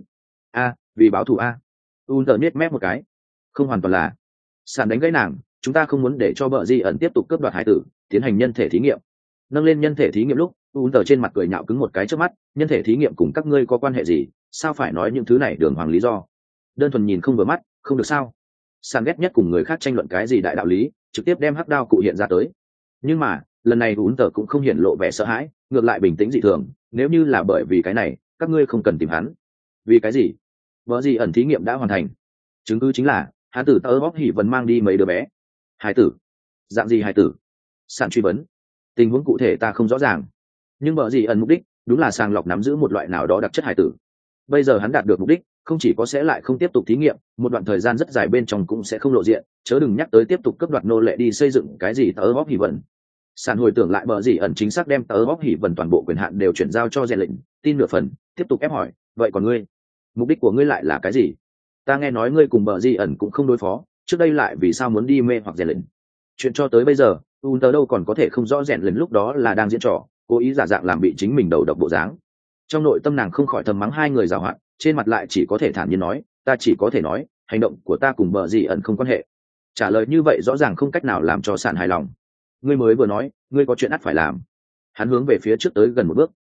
[SPEAKER 1] Vì báo thù a. Unter nhếch mép một cái. Không hoàn toàn là. San đánh gãy nàng, chúng ta không muốn để cho vợ gì ẩn tiếp tục cướp đoạt hải tử, tiến hành nhân thể thí nghiệm. Nâng lên nhân thể thí nghiệm lúc, Unter trên mặt cười nhạo cứng một cái trước mắt, nhân thể thí nghiệm cùng các ngươi có quan hệ gì? Sao phải nói những thứ này đường hoàng lý do? Đơn thuần nhìn không vừa mắt, không được sao? San ghét nhất cùng người khác tranh luận cái gì đại đạo lý, trực tiếp đem hắc đao cụ hiện ra tới. Nhưng mà lần này Unter cũng không hiển lộ vẻ sợ hãi, ngược lại bình tĩnh dị thường. Nếu như là bởi vì cái này, các ngươi không cần tìm hắn. Vì cái gì? Vợ gì ẩn thí nghiệm đã hoàn thành, chứng cứ chính là hắn tử tớ bóp hỉ vẫn mang đi mấy đứa bé. Hải tử? Dạng gì hải tử? San truy vấn. Tình huống cụ thể ta không rõ ràng, nhưng vợ gì ẩn mục đích đúng là sàng lọc nắm giữ một loại nào đó đặc chất hải tử. Bây giờ hắn đạt được mục đích, không chỉ có sẽ lại không tiếp tục thí nghiệm, một đoạn thời gian rất dài bên trong cũng sẽ không lộ diện, chớ đừng nhắc tới tiếp tục cấp đoạt nô lệ đi xây dựng cái gì tớ bóp hỉ vẩn. Sàn hồi tưởng lại vợ gì ẩn chính xác đem tớ bóp hỉ vẩn toàn bộ quyền hạn đều chuyển giao cho rèn lệnh, tin nửa phần, tiếp tục ép hỏi, vậy còn ngươi, mục đích của ngươi lại là cái gì? Ta nghe nói ngươi cùng vợ gì ẩn cũng không đối phó, trước đây lại vì sao muốn đi mê hoặc rèn lệnh? Chuyện cho tới bây giờ, Unter đâu còn có thể không rõ rèn lần lúc đó là đang diễn trò, cố ý giả dạng làm bị chính mình đầu độc bộ dáng. Trong nội tâm nàng không khỏi thầm mắng hai người giàu hạn, trên mặt lại chỉ có thể thản nhiên nói, ta chỉ có thể nói, hành động của ta cùng vợ gì ẩn không quan hệ. Trả lời như vậy rõ ràng không cách nào làm cho Sàn hài lòng. Ngươi mới vừa nói, ngươi có chuyện ắt phải làm. Hắn hướng về phía trước tới gần một bước.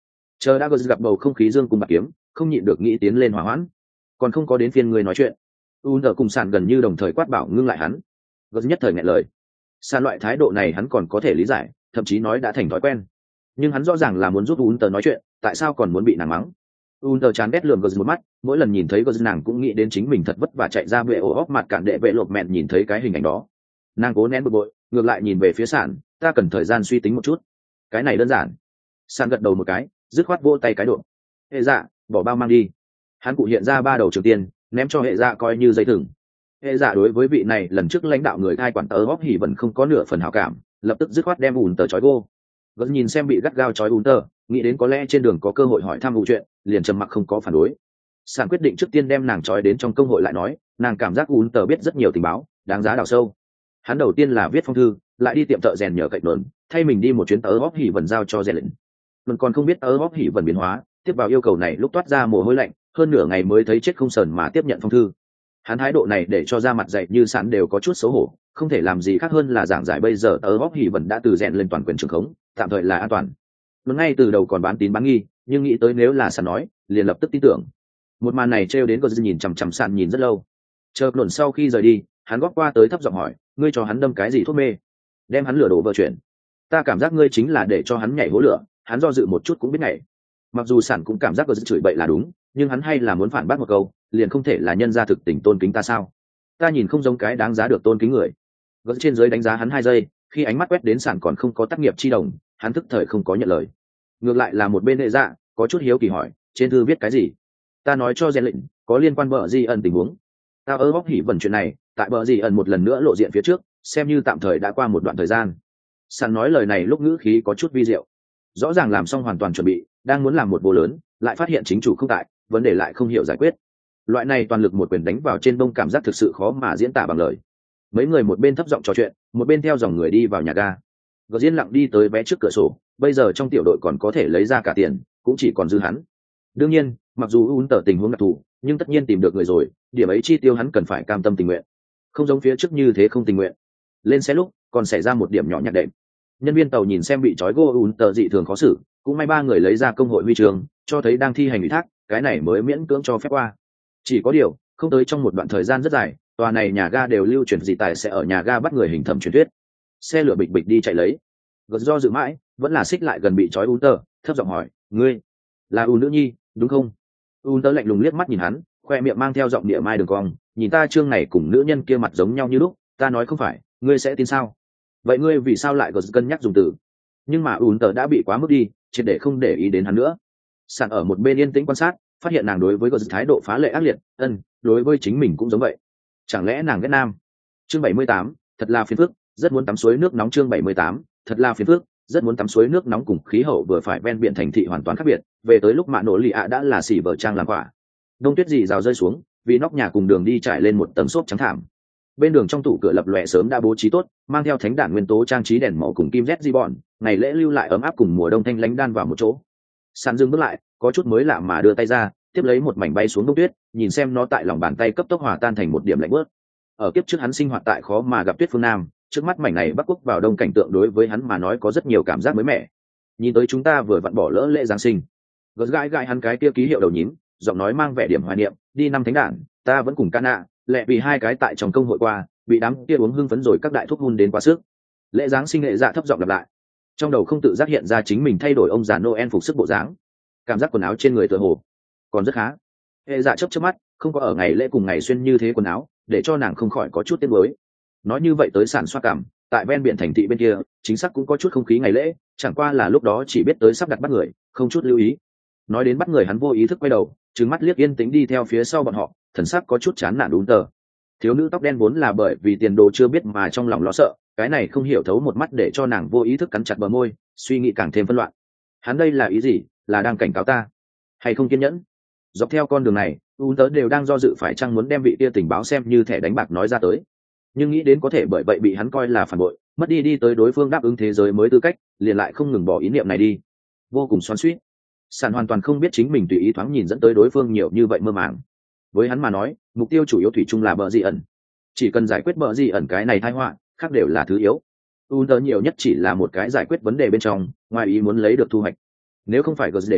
[SPEAKER 1] Chờ đã gặp bầu không khí dương cùng bạc kiếm, không nhịn được nghĩ tiến lên hỏa hoãn. Còn không có đến phiên người nói chuyện. Unter cùng sàn gần như đồng thời quát bảo ngưng lại hắn. Gớt nhất thời nghẹn lời. Sàn loại thái độ này hắn còn có thể lý giải, thậm chí nói đã thành thói quen. Nhưng hắn rõ ràng là muốn giúp Unter nói chuyện, tại sao còn muốn bị nàng mắng? Unter chán ghét lườm Gớt một mắt, mỗi lần nhìn thấy Gớt nàng cũng nghĩ đến chính mình thật vất vả chạy ra vệ ổ óc mặt cản đệ vệ lột mẹn nhìn thấy cái hình ảnh đó. Nàng cố nén bực bội, ngược lại nhìn về phía sàn, ta cần thời gian suy tính một chút. Cái này đơn giản. Sàn gật đầu một cái, dứt khoát vỗ tay cái độ. Hệ dạ, bỏ bao mang đi. Hắn cụ hiện ra 3 đầu trường tiên, ném cho hệ dạ coi như dây thừng. Hệ dạ đối với vị này lần trước lãnh đạo người cai quản tớ góp hỉ vẫn không có nửa phần hảo cảm, lập tức dứt khoát đem Unter trói gô. Vẫn nhìn xem bị gắt gao trói Unter, nghĩ đến có lẽ trên đường có cơ hội hỏi thăm vụ chuyện, liền trầm mặc không có phản đối. Sàn quyết định trước tiên đem nàng trói đến trong công hội lại nói, nàng cảm giác Unter biết rất nhiều tình báo, đáng giá đào sâu. Hắn đầu tiên là viết phong thư, lại đi tiệm thợ rèn nhờ cạnh nổn, thay mình đi một chuyến tớ góp hỉ vẫn giao cho rèn lệnh. Vẫn còn không biết tớ góp hỉ vẫn biến hóa, tiếp vào yêu cầu này lúc toát ra mồ hôi lạnh, hơn nửa ngày mới thấy chết không sờn mà tiếp nhận phong thư. Hắn thái độ này để cho ra mặt dạy như sẵn đều có chút xấu hổ, không thể làm gì khác hơn là giảng giải bây giờ tớ góp hỉ vẫn đã từ rèn lên toàn quyền trường khống, tạm thời là an toàn. Vẫn ngay từ đầu còn bán tín bán nghi, nhưng nghĩ tới nếu là sẵn nói, liền lập tức tin tưởng. Một màn này trêu đến Gordon nhìn chằm chằm sẵn nhìn rất lâu. Chờ nổn sau khi rời đi, hắn góp qua tới thấp giọng hỏi, ngươi cho hắn đâm cái gì thuốc mê? Đem hắn lửa đổ vợ chuyện. Ta cảm giác ngươi chính là để cho hắn nhảy hố lửa, hắn do dự một chút cũng biết nhảy. Mặc dù sẵn cũng cảm giác Gordon chửi bậy là đúng, nhưng hắn hay là muốn phản bác một câu, liền không thể là nhân ra thực tình tôn kính ta sao? Ta nhìn không giống cái đáng giá được tôn kính người. Gordon trên dưới đánh giá hắn 2 giây, khi ánh mắt quét đến sẵn còn không có tác nghiệp chi đồng, hắn thức thời không có nhận lời. Ngược lại là một bên hệ dạ, có chút hiếu kỳ hỏi, trên thư viết cái gì? Ta nói cho rèn lệnh, có liên quan bờ gì ẩn tình huống. Ta bóc hỉ vẩn chuyện này, tại bờ gì ẩn một lần nữa lộ diện phía trước, xem như tạm thời đã qua một đoạn thời gian. Sẵn nói lời này lúc ngữ khí có chút vi diệu. Rõ ràng làm xong hoàn toàn chuẩn bị, đang muốn làm một bộ lớn, lại phát hiện chính chủ không tại, vấn đề lại không hiểu giải quyết. Loại này toàn lực một quyền đánh vào trên bông cảm giác thực sự khó mà diễn tả bằng lời. Mấy người một bên thấp giọng trò chuyện, một bên theo dòng người đi vào nhà ga. Gờ Diên lặng đi tới vé trước cửa sổ, bây giờ trong tiểu đội còn có thể lấy ra cả tiền, cũng chỉ còn dư hắn. Đương nhiên, mặc dù Unter tình huống đặc thù, nhưng tất nhiên tìm được người rồi, điểm ấy chi tiêu hắn cần phải cam tâm tình nguyện. Không giống phía trước như thế không tình nguyện. Lên xe lúc, còn xảy ra một điểm nhỏ nhặt đệm. Nhân viên tàu nhìn xem bị trói gô Unter dị thường khó xử, cũng may 3 người lấy ra công hội huy trường, cho thấy đang thi hành ủy thác, cái này mới miễn cưỡng cho phép qua. Chỉ có điều, không tới trong một đoạn thời gian rất dài, tòa này nhà ga đều lưu truyền dị tài sẽ ở nhà ga bắt người hình thẩm truyền thuyết. Xe lửa bịch bịch đi chạy lấy. Gật do dự mãi, vẫn là xích lại gần bị trói Unter, thấp giọng hỏi, ngươi là U nữ nhi, đúng không? Unter lạnh lùng liếc mắt nhìn hắn, khoe miệng mang theo giọng địa mai đường cong, nhìn ta chương này cùng nữ nhân kia mặt giống nhau như lúc, ta nói không phải, ngươi sẽ tin sao? Vậy ngươi vì sao lại cân nhắc dùng từ? Nhưng mà Unter đã bị quá mức đi, triệt để không để ý đến hắn nữa. Sàn ở một bên yên tĩnh quan sát, phát hiện nàng đối với Gật thái độ phá lệ ác liệt, đối với chính mình cũng giống vậy. Chẳng lẽ nàng ghét nam? Chương 78, thật là phiền phức, rất muốn tắm suối nước nóng. Chương 78, thật là phiền phức, rất muốn tắm suối nước nóng cùng khí hậu vừa phải ven biển thành thị hoàn toàn khác biệt. Về tới lúc mạ nổ lì ạ đã là xỉ vợ trang làm quả. Đông tuyết dì rào rơi xuống, vì nóc nhà cùng đường đi trải lên một tầng xốp trắng thảm. Bên đường trong tủ cửa lập lòe sớm đã bố trí tốt, mang theo thánh đản nguyên tố trang trí đèn màu cùng kim z di bọn, ngày lễ lưu lại ấm áp cùng mùa đông thanh lánh đan vào một chỗ. Sàn dừng bước lại, có chút mới lạ mà đưa tay ra, tiếp lấy một mảnh bay xuống đông tuyết, nhìn xem nó tại lòng bàn tay cấp tốc hòa tan thành một điểm lạnh bớt. Ở kiếp trước hắn sinh hoạt tại khó mà gặp tuyết phương Nam, trước mắt mảnh này Bắc Quốc vào đông cảnh tượng đối với hắn mà nói có rất nhiều cảm giác mới mẻ. Nhìn tới chúng ta vừa vặn bỏ lỡ lễ Giáng sinh. Gật gãi gãi hắn cái kia ký hiệu đầu nhím, giọng nói mang vẻ điểm hoài niệm, đi năm thánh đản, ta vẫn cùng Cana, lẹ vì 2 cái tại trong công hội qua, bị đám kia uống hưng phấn rồi các đại thúc hun đến quá sức. Lễ Giáng sinh nghệ dạ thấp giọng lặp lại. Trong đầu không tự giác hiện ra chính mình thay đổi ông già Noel phục sức bộ dáng. Cảm giác quần áo trên người tựa hồ còn rất khá. Hệ dạ chớp mắt, không có ở ngày lễ cùng ngày xuyên như thế quần áo, để cho nàng không khỏi có chút tiếc nuối. Nói như vậy tới sản xoa cảm, tại ven biển thành thị bên kia, chính xác cũng có chút không khí ngày lễ, chẳng qua là lúc đó chỉ biết tới sắp đặt bắt người, không chút lưu ý. Nói đến bắt người hắn vô ý thức quay đầu, trừng mắt liếc yên tĩnh đi theo phía sau bọn họ, thần sắc có chút chán nản Unter. Thiếu nữ tóc đen vốn là bởi vì tiền đồ chưa biết mà trong lòng lo sợ, cái này không hiểu thấu một mắt để cho nàng vô ý thức cắn chặt bờ môi, suy nghĩ càng thêm phân loạn. Hắn đây là ý gì, là đang cảnh cáo ta hay không kiên nhẫn? Dọc theo con đường này Unter đều đang do dự phải chăng muốn đem vị kia tình báo xem như thẻ đánh bạc nói ra tới, nhưng nghĩ đến có thể bởi vậy bị hắn coi là phản bội, mất đi tới đối phương đáp ứng thế giới mới tư cách, liền lại không ngừng bỏ ý niệm này đi, vô cùng xoắn xuýt. Sàn hoàn toàn không biết chính mình tùy ý thoáng nhìn dẫn tới đối phương nhiều như vậy mơ màng. Với hắn mà nói, mục tiêu chủ yếu thủy chung là bờ dị ẩn, chỉ cần giải quyết bờ dị ẩn cái này tai họa, khác đều là thứ yếu. Unter nhiều nhất chỉ là một cái giải quyết vấn đề bên trong, ngoài ý muốn lấy được thu hoạch. Nếu không phải Gers để ý,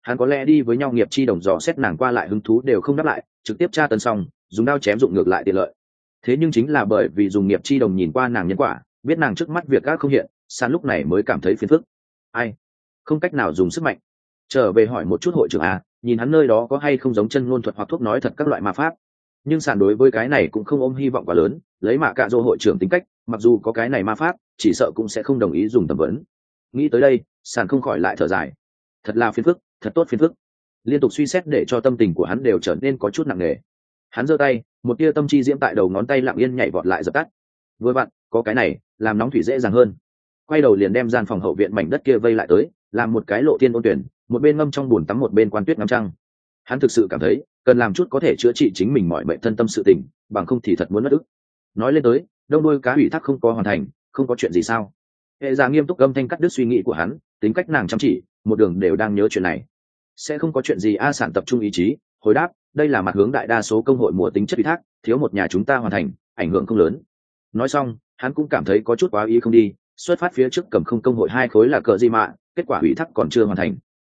[SPEAKER 1] Hắn có lẽ đi với nhau nghiệp chi đồng dò xét nàng qua lại hứng thú đều không đáp lại, trực tiếp tra tấn xong dùng đao chém dụng ngược lại tiện lợi. Thế nhưng chính là bởi vì dùng nghiệp chi đồng nhìn qua nàng nhân quả, biết nàng trước mắt việc gác không hiện, San lúc này mới cảm thấy phiền phức. Ai không cách nào dùng sức mạnh. Trở về hỏi một chút hội trưởng à, nhìn hắn nơi đó có hay không giống chân ngôn thuật hoặc thuốc nói thật các loại ma pháp. Nhưng San đối với cái này cũng không ôm hy vọng quá lớn, lấy Mạ Cạ Dỗ hội trưởng tính cách, mặc dù có cái này ma pháp chỉ sợ cũng sẽ không đồng ý dùng tầm vấn. Nghĩ tới đây, San không khỏi lại thở dài. Thật là phiền phức, thật tốt phiền phức. Liên tục suy xét để cho tâm tình của hắn đều trở nên có chút nặng nề. Hắn giơ tay, một tia tâm chi diễm tại đầu ngón tay lặng yên nhảy vọt lại dập tắt. Vừa vặn có cái này làm nóng thủy dễ dàng hơn. Quay đầu liền đem gian phòng hậu viện mảnh đất kia vây lại tới, làm một cái lộ thiên ôn tuyển, một bên ngâm trong bùn tắm một bên quan tuyết ngắm trăng. Hắn thực sự cảm thấy cần làm chút có thể chữa trị chính mình mọi bệnh thân tâm sự tình, bằng không thì thật muốn mất ức. Nói lên tới, đông đuôi cá ủy thác không có hoàn thành, không có chuyện gì sao? Hệ Dạ nghiêm túc âm thanh cắt đứt suy nghĩ của hắn, tính cách nàng chăm chỉ, một đường đều đang nhớ chuyện này. Sẽ không có chuyện gì. A Sản tập trung ý chí hồi đáp, đây là mặt hướng đại đa số công hội mùa tính chất ủy thác, thiếu một nhà chúng ta hoàn thành, ảnh hưởng không lớn. Nói xong hắn cũng cảm thấy có chút quá ý không đi, xuất phát phía trước cầm không công hội 2 khối là cờ gì mà kết quả ủy thác còn chưa hoàn thành.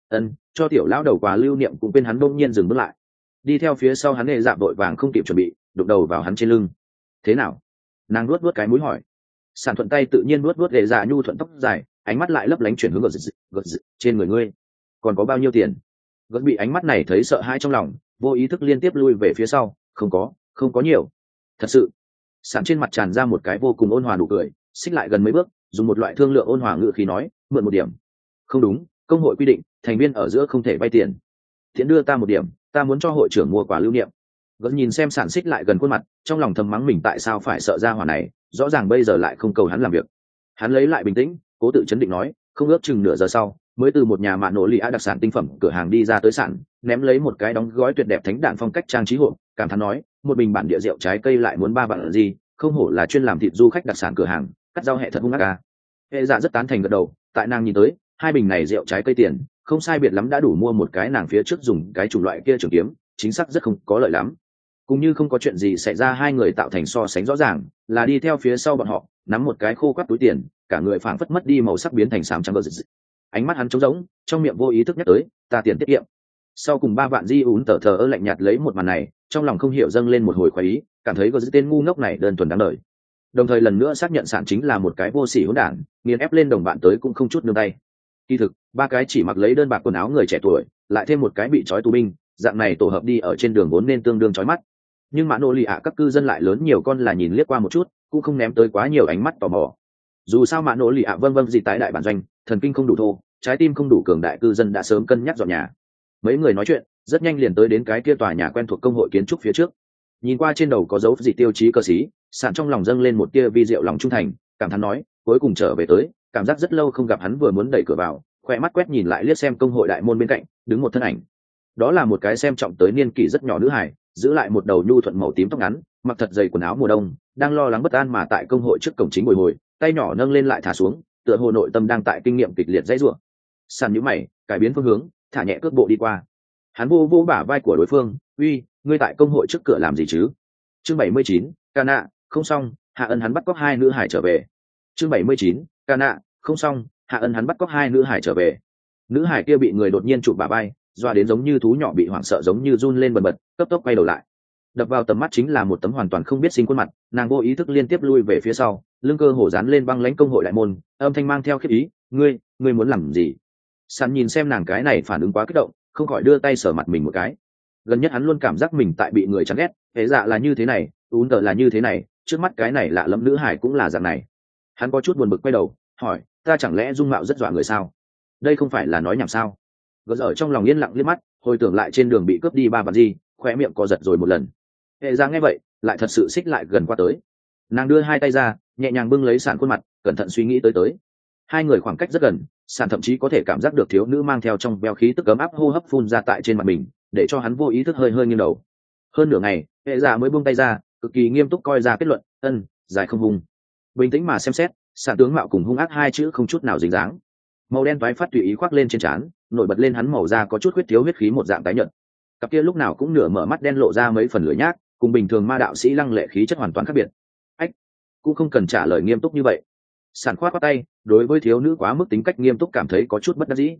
[SPEAKER 1] Cho tiểu lão đầu quà lưu niệm cũng quên, hắn bỗng nhiên dừng bước lại. Đi theo phía sau hắn Hệ Dạ vội vàng không kịp chuẩn bị, đụng đầu vào hắn trên lưng. Thế nào? Nàng nuốt cái mũi hỏi. Sản thuận tay tự nhiên nuốt Hệ Dạ nhu thuận tóc dài, ánh mắt lại lấp lánh chuyển hướng gật trên người ngươi còn có bao nhiêu tiền. Gật bị ánh mắt này thấy sợ hãi trong lòng, vô ý thức liên tiếp lui về phía sau. Không có nhiều. Thật sự. Sản trên mặt tràn ra một cái vô cùng ôn hòa nụ cười, xích lại gần mấy bước, dùng một loại thương lượng ôn hòa ngữ khí nói, mượn một điểm. Không đúng, công hội quy định thành viên ở giữa không thể vay tiền. Thiện đưa ta một điểm, ta muốn cho hội trưởng mua quà lưu niệm. Gật nhìn xem Sản xích lại gần khuôn mặt, trong lòng thầm mắng mình tại sao phải sợ ra hỏa này, rõ ràng bây giờ lại không cầu hắn làm việc. Hắn lấy lại bình tĩnh, cố tự chấn định nói, không ước chừng nửa giờ sau mới từ một nhà mạ nổ lì á đặc sản tinh phẩm cửa hàng đi ra tới Sản, ném lấy một cái đóng gói tuyệt đẹp thánh đạn phong cách trang trí hộp, cảm thán nói, một bình bản địa rượu trái cây lại muốn 3 vạn gì, không hổ là chuyên làm thịt du khách đặc sản cửa hàng, cắt rau hẹ thật hung ác ca. Hệ Dạ rất tán thành gật đầu, tại nàng nhìn tới 2 bình này rượu trái cây tiền không sai biệt lắm đã đủ mua một cái nàng phía trước dùng cái chủng loại kia trường kiếm, chính xác rất không có lợi lắm. Cũng như không có chuyện gì xảy ra, hai người tạo thành so sánh rõ ràng là đi theo phía sau bọn họ, nắm một cái khô quắt túi tiền, cả người phảng phất mất đi màu sắc biến thành xám trắng. Ánh mắt hắn trống rỗng, trong miệng vô ý thức nhắc tới, ta tiền tiết kiệm. Sau cùng 3 vạn di ún tờ thờ ơ lạnh nhạt lấy một màn này, trong lòng không hiểu dâng lên một hồi khoái ý, cảm thấy có giữ tên ngu ngốc này đơn thuần đáng đời. Đồng thời lần nữa xác nhận Sản chính là một cái vô sỉ hỗn đản, nghiền ép lên đồng bạn tới cũng không chút nương tay. Kỳ thực 3 cái chỉ mặc lấy đơn bạc quần áo người trẻ tuổi, lại thêm một cái bị trói tù binh, dạng này tổ hợp đi ở trên đường vốn nên tương đương chói mắt. Nhưng mã nô lì ạ các cư dân lại lớn nhiều con là nhìn liếc qua một chút, cũng không ném tới quá nhiều ánh mắt tò mò. Dù sao mã nô lì ạ vâng gì tái đại bản doanh, thần kinh không đủ thô, trái tim không đủ cường, đại cư dân đã sớm cân nhắc dọn nhà. Mấy người nói chuyện rất nhanh liền tới đến cái kia tòa nhà quen thuộc công hội kiến trúc phía trước. Nhìn qua trên đầu có dấu gì tiêu chí cơ sĩ, Sản trong lòng dâng lên một tia vi diệu lòng trung thành, cảm thán nói, cuối cùng trở về tới, cảm giác rất lâu không gặp. Hắn vừa muốn đẩy cửa vào, khoe mắt quét nhìn lại liếc xem công hội đại môn bên cạnh đứng một thân ảnh. Đó là một cái xem trọng tới niên kỷ rất nhỏ nữ hài, giữ lại một đầu nhu thuận màu tím tóc ngắn, mặc thật dày quần áo mùa đông, đang lo lắng bất an mà tại công hội trước cổng chính bồi hồi, tay nhỏ nâng lên lại thả xuống, tựa hồ nội tâm đang tại kinh nghiệm kịch liệt dãy rủa. Sản nhíu mày, cải biến phương hướng, thả nhẹ cước bộ đi qua. Hắn vô vô bả vai của đối phương, uy, ngươi tại công hội trước cửa làm gì chứ? Chương 79, Cana, không xong, Hạ Ân hắn bắt cóc 2 nữ hải trở về. Chương 79, Cana, không xong, Hạ Ân hắn bắt cóc 2 nữ hải trở về. Nữ hải kia bị người đột nhiên chụp bả vai, doa đến giống như thú nhỏ bị hoảng sợ giống như run lên bần bật, cấp tốc quay đầu lại. Đập vào tầm mắt chính là một tấm hoàn toàn không biết sinh khuôn mặt, nàng vô ý thức liên tiếp lui về phía sau, lưng cơ hổ dán lên băng lãnh công hội đại môn, âm thanh mang theo khiếp ý, ngươi muốn làm gì? Sàn nhìn xem nàng cái này phản ứng quá kích động, không khỏi đưa tay sờ mặt mình một cái. Gần nhất hắn luôn cảm giác mình tại bị người chán ghét, Hệ Dạ là như thế này, ún tờ là như thế này, trước mắt cái này lạ lẫm nữ hải cũng là dạng này. Hắn có chút buồn bực quay đầu hỏi, ta chẳng lẽ dung mạo rất dọa người sao? Đây không phải là nói nhảm sao? Gỡ ở trong lòng yên lặng liếc mắt, hồi tưởng lại trên đường bị cướp đi 3 vạn gì, khóe miệng co giật rồi một lần. Hệ Dạ nghe vậy lại thật sự xích lại gần qua tới, nàng đưa 2 tay ra, nhẹ nhàng bưng lấy Sản khuôn mặt, cẩn thận suy nghĩ tới. Hai người khoảng cách rất gần, Sản thậm chí có thể cảm giác được thiếu nữ mang theo trong veo khí tức ấm áp hô hấp phun ra tại trên mặt mình, để cho hắn vô ý thức hơi nghiêng đầu. Hơn nửa ngày, Hệ Dạ mới buông tay ra, cực kỳ nghiêm túc coi ra kết luận, dài không hung. Bình tĩnh mà xem xét, Sản tướng mạo cùng hung ác 2 chữ không chút nào dính dáng. Màu đen toái phát tùy ý khoác lên trên trán, nổi bật lên hắn màu da có chút huyết thiếu huyết khí một dạng tái nhợt. Cặp kia lúc nào cũng nửa mở mắt đen lộ ra mấy phần lửa nhác, cùng bình thường ma đạo sĩ lăng lệ khí chất hoàn toàn khác biệt. Ách, cũng không cần trả lời nghiêm túc như vậy. Sản khoát tay, đối với thiếu nữ quá mức tính cách nghiêm túc cảm thấy có chút bất đắc dĩ.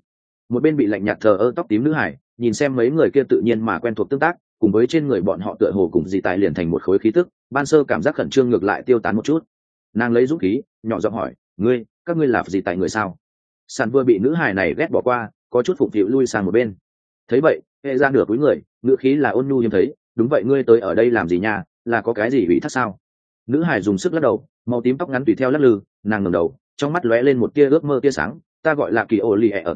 [SPEAKER 1] một bên bị lạnh nhạt thờ ơ tóc tím nữ hải nhìn xem mấy người kia tự nhiên mà quen thuộc tương tác, cùng với trên người bọn họ tựa hồ cùng dì tài liền thành một khối khí tức, ban sơ cảm giác khẩn trương ngược lại tiêu tán một chút. Nàng lấy dũng khí nhỏ giọng hỏi, các ngươi là dì tài người sao? Sàn vừa bị nữ hải này ghét bỏ qua, có chút phụng phịu lui sang một bên. Thấy vậy, hệ ra nửa cúi người, ngữ khí là ôn nhu hiếm thấy, đúng vậy, ngươi tới ở đây làm gì nha, là có cái gì bị thắt sao? Nữ hải dùng sức lắc đầu, màu tím tóc ngắn tùy theo lắc lư, nàng ngẩng đầu, trong mắt lóe lên một tia ước mơ tia sáng, ta gọi là kỳ ô lì ở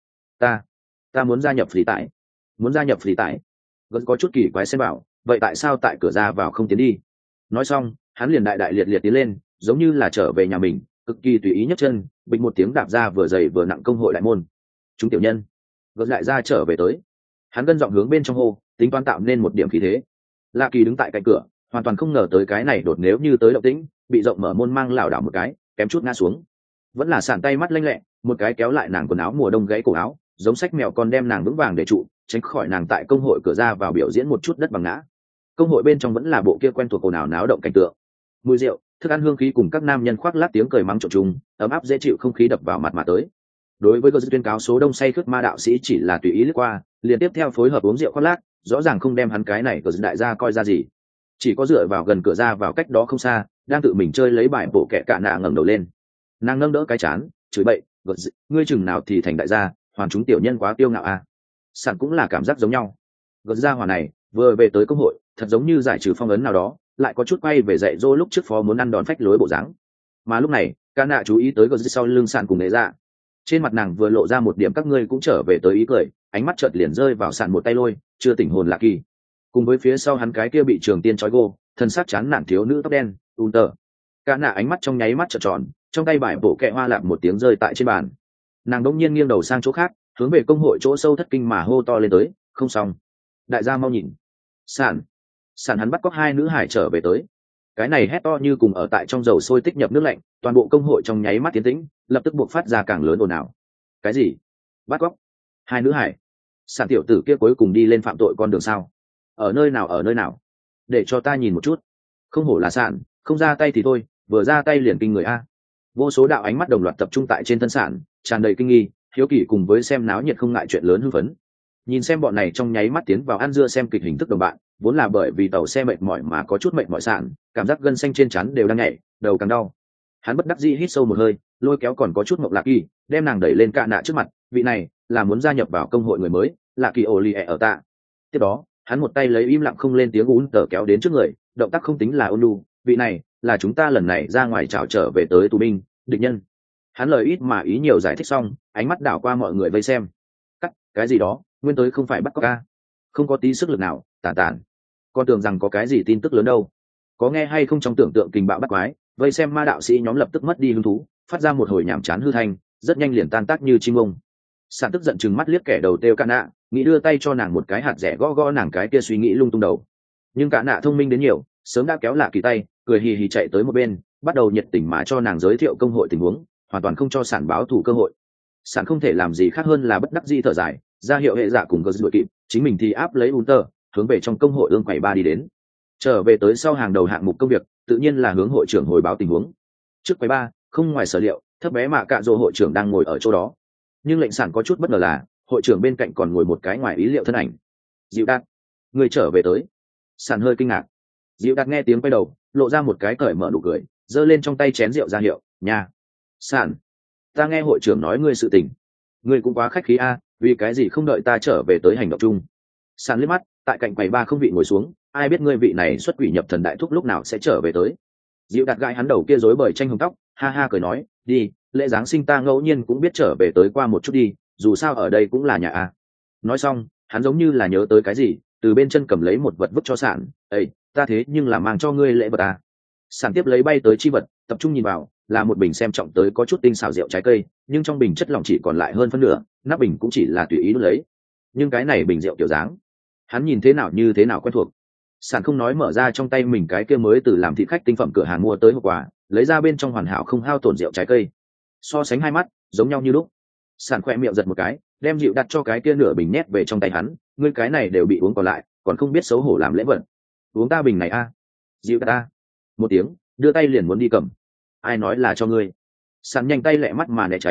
[SPEAKER 1] ta muốn gia nhập phí tải. Muốn gia nhập phí tải? Gật có chút kỳ quái xem bảo, vậy tại sao tại cửa ra vào không tiến đi? Nói xong, hắn liền đại đại liệt liệt tiến lên, giống như là trở về nhà mình, cực kỳ tùy ý nhấc chân, bịch một tiếng đạp ra vừa dày vừa nặng công hội đại môn. Chúng tiểu nhân, gật lại ra trở về tới. Hắn gân giọng hướng bên trong hô, tính toán tạo nên một điểm khí thế. Lạ Kỳ đứng tại cạnh cửa, hoàn toàn không ngờ tới cái này đột nếu như tới động tĩnh, bị rộng mở môn mang lảo đảo một cái, kém chút ngã xuống. Vẫn là sàn tay mắt lanh lẹ, một cái kéo lại nàng quần áo mùa đông gãy cổ áo, giống sách mèo con đem nàng vững vàng để trụ, tránh khỏi nàng tại công hội cửa ra vào biểu diễn một chút đất bằng ngã. Công hội bên trong vẫn là bộ kia quen thuộc ồn ào náo động cảnh tượng, mùi rượu, thức ăn hương khí cùng các nam nhân khoác lác tiếng cười mắng trộn chung, ấm áp dễ chịu không khí đập vào mặt mà tới. Đối với Gơ tuyên cáo số đông say khướt ma đạo sĩ chỉ là tùy ý lướt qua, liền tiếp theo phối hợp uống rượu khoác lác, rõ ràng không đem hắn cái này Gơ đại gia coi ra gì. Chỉ có dựa vào gần cửa ra vào cách đó không xa, đang tự mình chơi lấy bài bộ kẹ cạ nạ ngẩng đầu lên. Nàng nâng đỡ cái chán, chửi bậy, Gơ, ngươi chừng nào thì thành đại gia, hoàn chúng tiểu nhân quá tiêu ngạo à. Sẵn cũng là cảm giác giống nhau. Gơ gia hỏa này vừa về tới công hội, thật giống như giải trừ phong ấn nào đó, lại có chút quay về dạy dỗ lúc trước phó muốn ăn đòn phách lối bộ dáng. Mà lúc này ca nạ chú ý tới Gơ sau lưng Sạn cùng nghệ dạ, trên mặt nàng vừa lộ ra một điểm các ngươi cũng trở về tới ý cười, ánh mắt chợt liền rơi vào Sạn một tay lôi chưa tỉnh hồn Lạ Kỳ, cùng với phía sau hắn cái kia bị trường tiên trói gô thân xác chán nản thiếu nữ tóc đen Unter. Ca nạ ánh mắt trong nháy mắt trợn tròn, trong tay bài bổ kẹ hoa lạp một tiếng rơi tại trên bàn. Nàng đống nhiên nghiêng đầu sang chỗ khác, hướng về công hội chỗ sâu thất kinh mà hô to lên tới, không xong, đại gia mau nhìn, Sạn hắn bắt cóc hai nữ hải trở về tới. Cái này hét to như cùng ở tại trong dầu sôi tích nhập nước lạnh, toàn bộ công hội trong nháy mắt tiến tĩnh, lập tức buộc phát ra càng lớn ồn ào. Cái gì? Bắt cóc hai nữ hải? Sạn tiểu tử kia cuối cùng đi lên phạm tội con đường sao? Ở nơi nào? Để cho ta nhìn một chút. Không hổ là Sạn, không ra tay thì thôi, vừa ra tay liền kinh người a. Vô số đạo ánh mắt đồng loạt tập trung tại trên thân Sạn, tràn đầy kinh nghi, hiếu kỳ cùng với xem náo nhiệt không ngại chuyện lớn hưng phấn. Nhìn xem bọn này trong nháy mắt tiến vào ăn dưa xem kịch hình thức đồng bạn, vốn là bởi vì tàu xe mệt mỏi mà có chút mệt mỏi Sạn, cảm giác gân xanh trên trán đều đang nhảy, đầu càng đau. Hắn bất đắc dĩ hít sâu một hơi, lôi kéo còn có chút mộng Lạ Kỳ, đem nàng đẩy lên cạ nạ trước mặt, vị này là muốn gia nhập vào công hội người mới, Lạ Kỳ ổ lì ở tạ. Tiếp đó hắn một tay lấy im lặng không lên tiếng ún tờ kéo đến trước người, động tác không tính là ôn nhu, vị này là chúng ta lần này ra ngoài chào trở về tới tù binh địch nhân. Hắn lời ít mà ý nhiều giải thích xong, ánh mắt đảo qua mọi người vây xem. Cái gì đó nguyên tới không phải bắt cóc ca, không có tí sức lực nào, tàn con tưởng rằng có cái gì tin tức lớn đâu, có nghe hay không? Trong tưởng tượng kình bạo bắt quái, vây xem ma đạo sĩ nhóm lập tức mất đi hứng thú, phát ra một hồi nhảm chán hư thanh, rất nhanh liền tan tác như chim ông. Sạn tức giận chừng mắt liếc kẻ đầu têu cạ nạ, nghĩ đưa tay cho nàng một cái hạt rẻ gõ nàng cái kia suy nghĩ lung tung đầu, nhưng cạ nạ thông minh đến nhiều, sớm đã kéo Lạ Kỳ tay, cười hì hì chạy tới một bên, bắt đầu nhiệt tình mà cho nàng giới thiệu công hội tình huống, hoàn toàn không cho Sạn báo thù cơ hội. Sạn không thể làm gì khác hơn là bất đắc dĩ thở dài, ra hiệu hệ dạ cùng Gơ đuổi kịp, chính mình thì áp lấy Unter, hướng về trong công hội ương quầy ba đi đến. Trở về tới sau hàng đầu hạng mục công việc, tự nhiên là hướng hội trưởng hồi báo tình huống. Trước quầy ba, không ngoài sở liệu, thấp bé mà cạ rồ hội trưởng đang ngồi ở chỗ đó, nhưng lệnh Sạn có chút bất ngờ là hội trưởng bên cạnh còn ngồi một cái ngoài ý liệu thân ảnh. Dịu Đạt, người trở về tới. Sạn hơi kinh ngạc. Dịu Đạt nghe tiếng quay đầu, lộ ra một cái cởi mở nụ cười, giơ lên trong tay chén rượu ra hiệu, nhà. Sạn, ta nghe hội trưởng nói ngươi sự tình, ngươi cũng quá khách khí a, vì cái gì không đợi ta trở về tới hành động chung? Sạn liếc mắt, tại cạnh quầy ba không vị ngồi xuống, ai biết ngươi vị này xuất quỷ nhập thần đại thúc lúc nào sẽ trở về tới? Dịu Đạt gãi hắn đầu kia rối bời tranh hồng tóc, ha ha cười nói, đi, lễ giáng sinh ta ngẫu nhiên cũng biết trở về tới qua một chút đi, dù sao ở đây cũng là nhà a. Nói xong, hắn giống như là nhớ tới cái gì, từ bên chân cầm lấy một vật vứt cho Sạn, ây, ta thế nhưng là mang cho ngươi lễ vật à? Sạn tiếp lấy bay tới chi vật, tập trung nhìn vào, là một bình xem trọng tới có chút tinh xảo rượu trái cây, nhưng trong bình chất lỏng chỉ còn lại hơn phân nửa, nắp bình cũng chỉ là tùy ý đút lấy. Nhưng cái này bình rượu kiểu dáng, hắn nhìn thế nào như thế nào quen thuộc. Sạn không nói mở ra trong tay mình cái kia mới từ làm thịt khách tinh phẩm cửa hàng mua tới hộp quà, lấy ra bên trong hoàn hảo không hao tổn rượu trái cây. So sánh hai mắt, giống nhau như lúc. Sạn khoe miệng giật một cái, đem rượu đặt cho cái kia nửa bình nhét về trong tay hắn, ngươi cái này đều bị uống còn lại, còn không biết xấu hổ làm lễ vật. Uống ta bình này a. Rượu ta. Một tiếng, đưa tay liền muốn đi cầm. Ai nói là cho ngươi? Sạn nhanh tay lẹ mắt mà né tránh,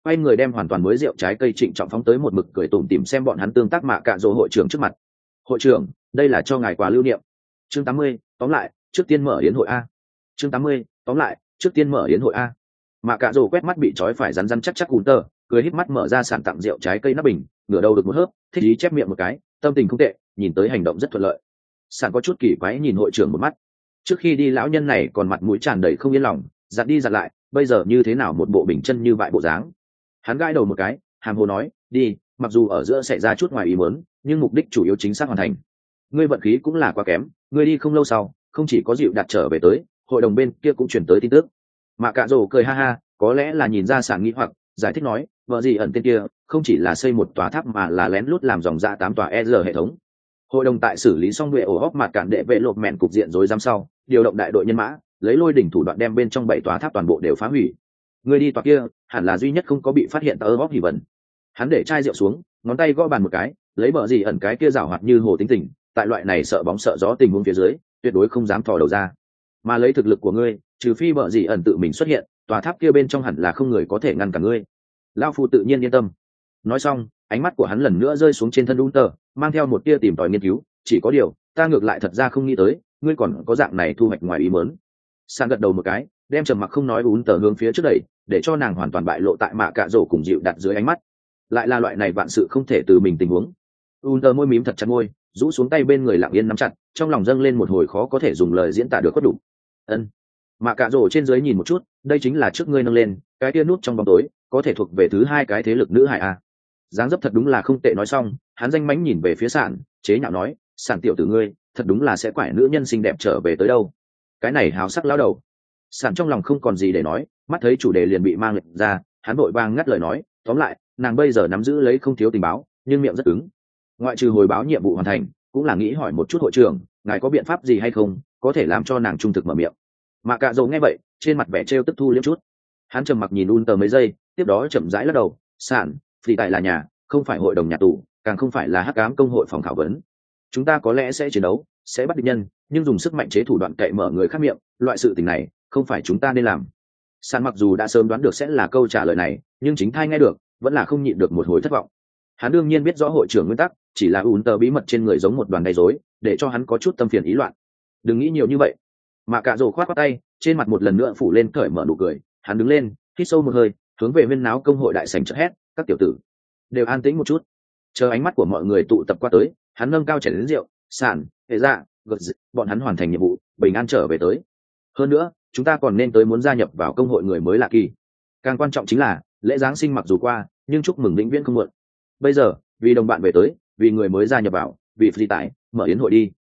[SPEAKER 1] quay người đem hoàn toàn mới rượu trái cây trịnh trọng phóng tới một mực cười tủm tỉm xem bọn hắn tương tác mạ cạ rỗ hội trưởng trước mặt. Hội trưởng, đây là cho ngài quà lưu niệm. Chương 80, tóm lại, trước tiên mở yến hội a. Chương 80, tóm lại, trước tiên mở yến hội a. Mạ cạ rỗ quét mắt bị trói phải rắn rắn chắc chắc Gunter, cười híp mắt mở ra sản tặng rượu trái cây nắp bình, ngửa đầu được một hớp, thích ý chép miệng một cái, tâm tình không tệ, nhìn tới hành động rất thuận lợi. Sản có chút kỳ quái nhìn hội trưởng một mắt. Trước khi đi lão nhân này còn mặt mũi tràn đầy không yên lòng, dặn đi dặn lại, bây giờ như thế nào một bộ bình chân như bại bộ dáng. Hắn gãi đầu một cái, hàm hồ nói, đi, mặc dù ở giữa xảy ra chút ngoài ý muốn, nhưng mục đích chủ yếu chính xác hoàn thành. Ngươi vận khí cũng là quá kém, ngươi đi không lâu sau, không chỉ có dịu đặt trở về tới, hội đồng bên kia cũng chuyển tới tin tức. Mạ cạ rồ cười ha ha, có lẽ là nhìn ra Sản nghĩ hoặc giải thích nói, vợ gì ẩn tên kia không chỉ là xây một tòa tháp mà là lén lút làm dòng ra 8 tòa ER hệ thống. Hội đồng tại xử lý xong huệ ổ hóc mặt cản đệ vệ lột mẹn cục diện rối rắm sau, điều động đại đội nhân mã, lấy lôi đỉnh thủ đoạn đem bên trong 7 tòa tháp toàn bộ đều phá hủy. Người đi tòa kia hẳn là duy nhất không có bị phát hiện tờ hóc hỉ vẩn. Hắn để chai rượu xuống, ngón tay gõ bàn một cái, lấy bờ gì ẩn cái kia rảo hoạt như hồ tính tình, tại loại này sợ bóng sợ gió tình huống phía dưới, tuyệt đối không dám thò đầu ra. Mà lấy thực lực của ngươi, trừ phi bờ gì ẩn tự mình xuất hiện, tòa tháp kia bên trong hẳn là không người có thể ngăn cả ngươi. Lão phu tự nhiên yên tâm. Nói xong, ánh mắt của hắn lần nữa rơi xuống trên thân Hunter, mang theo một tia tìm tòi nghiên cứu, chỉ có điều, ta ngược lại thật ra không nghĩ tới, ngươi còn có dạng này thu hoạch ngoài ý muốn. San gật đầu một cái, đem trầm mặc không nói Hunter hướng phía trước đẩy, để cho nàng hoàn toàn bại lộ tại mạ cạ rổ cùng dịu đặt dưới ánh mắt. Lại là loại này vạn sự không thể từ mình tình huống. Hunter môi mím thật chặt môi, rũ xuống tay bên người lặng yên nắm chặt, trong lòng dâng lên một hồi khó có thể dùng lời diễn tả được có đủ. Ân. Mạ cạ rổ trên dưới nhìn một chút, đây chính là trước ngươi nâng lên, cái kia nút trong bóng tối, có thể thuộc về thứ hai cái thế lực nữ hải a. Dáng dấp thật đúng là không tệ. Nói xong, hắn danh mánh nhìn về phía Sản, chế nhạo nói, Sản tiểu tử ngươi, thật đúng là sẽ quải nữ nhân xinh đẹp trở về tới đâu. Cái này háo sắc lão đầu. Sản trong lòng không còn gì để nói, mắt thấy chủ đề liền bị mang lệch ra, hắn vội vàng ngắt lời nói, tóm lại, nàng bây giờ nắm giữ lấy không thiếu tình báo, nhưng miệng rất cứng. Ngoại trừ hồi báo nhiệm vụ hoàn thành, cũng là nghĩ hỏi một chút hội trưởng, ngài có biện pháp gì hay không, có thể làm cho nàng trung thực mở miệng. Mạ cạ dầu nghe vậy, trên mặt vẻ trêu tức thu liếm chút. Hắn trầm mặc nhìn Hunter mấy giây, tiếp đó chậm rãi lắc đầu, Sản, vì tại là nhà, không phải hội đồng nhà tù, càng không phải là hắc ám công hội phòng khảo vấn. Chúng ta có lẽ sẽ chiến đấu, sẽ bắt địch nhân, nhưng dùng sức mạnh chế thủ đoạn cậy mở người khác miệng, loại sự tình này không phải chúng ta nên làm. Sản mặc dù đã sớm đoán được sẽ là câu trả lời này, nhưng chính thai nghe được, vẫn là không nhịn được một hồi thất vọng. Hắn đương nhiên biết rõ hội trưởng nguyên tắc, chỉ là Hunter bí mật trên người giống một đoàn gây rối, để cho hắn có chút tâm phiền ý loạn. Đừng nghĩ nhiều như vậy. Mạ cạ rồ khoát khoát tay, trên mặt một lần nữa phủ lên cởi mở nụ cười, hắn đứng lên, hít sâu một hơi, hướng về viên náo công hội đại sảnh chợt hét, các tiểu tử đều an tĩnh một chút. Chờ ánh mắt của mọi người tụ tập qua tới, hắn nâng cao chén đến rượu, Sản, hệ dạ, gật dị, bọn hắn hoàn thành nhiệm vụ, bình an trở về tới. Hơn nữa, chúng ta còn nên tới muốn gia nhập vào công hội người mới lạ kỳ. Càng quan trọng chính là, lễ giáng sinh mặc dù qua, nhưng chúc mừng vĩnh viễn không muộn. Bây giờ, vì đồng bạn về tới, vì người mới gia nhập vào, vì phi tải, mở yến hội đi.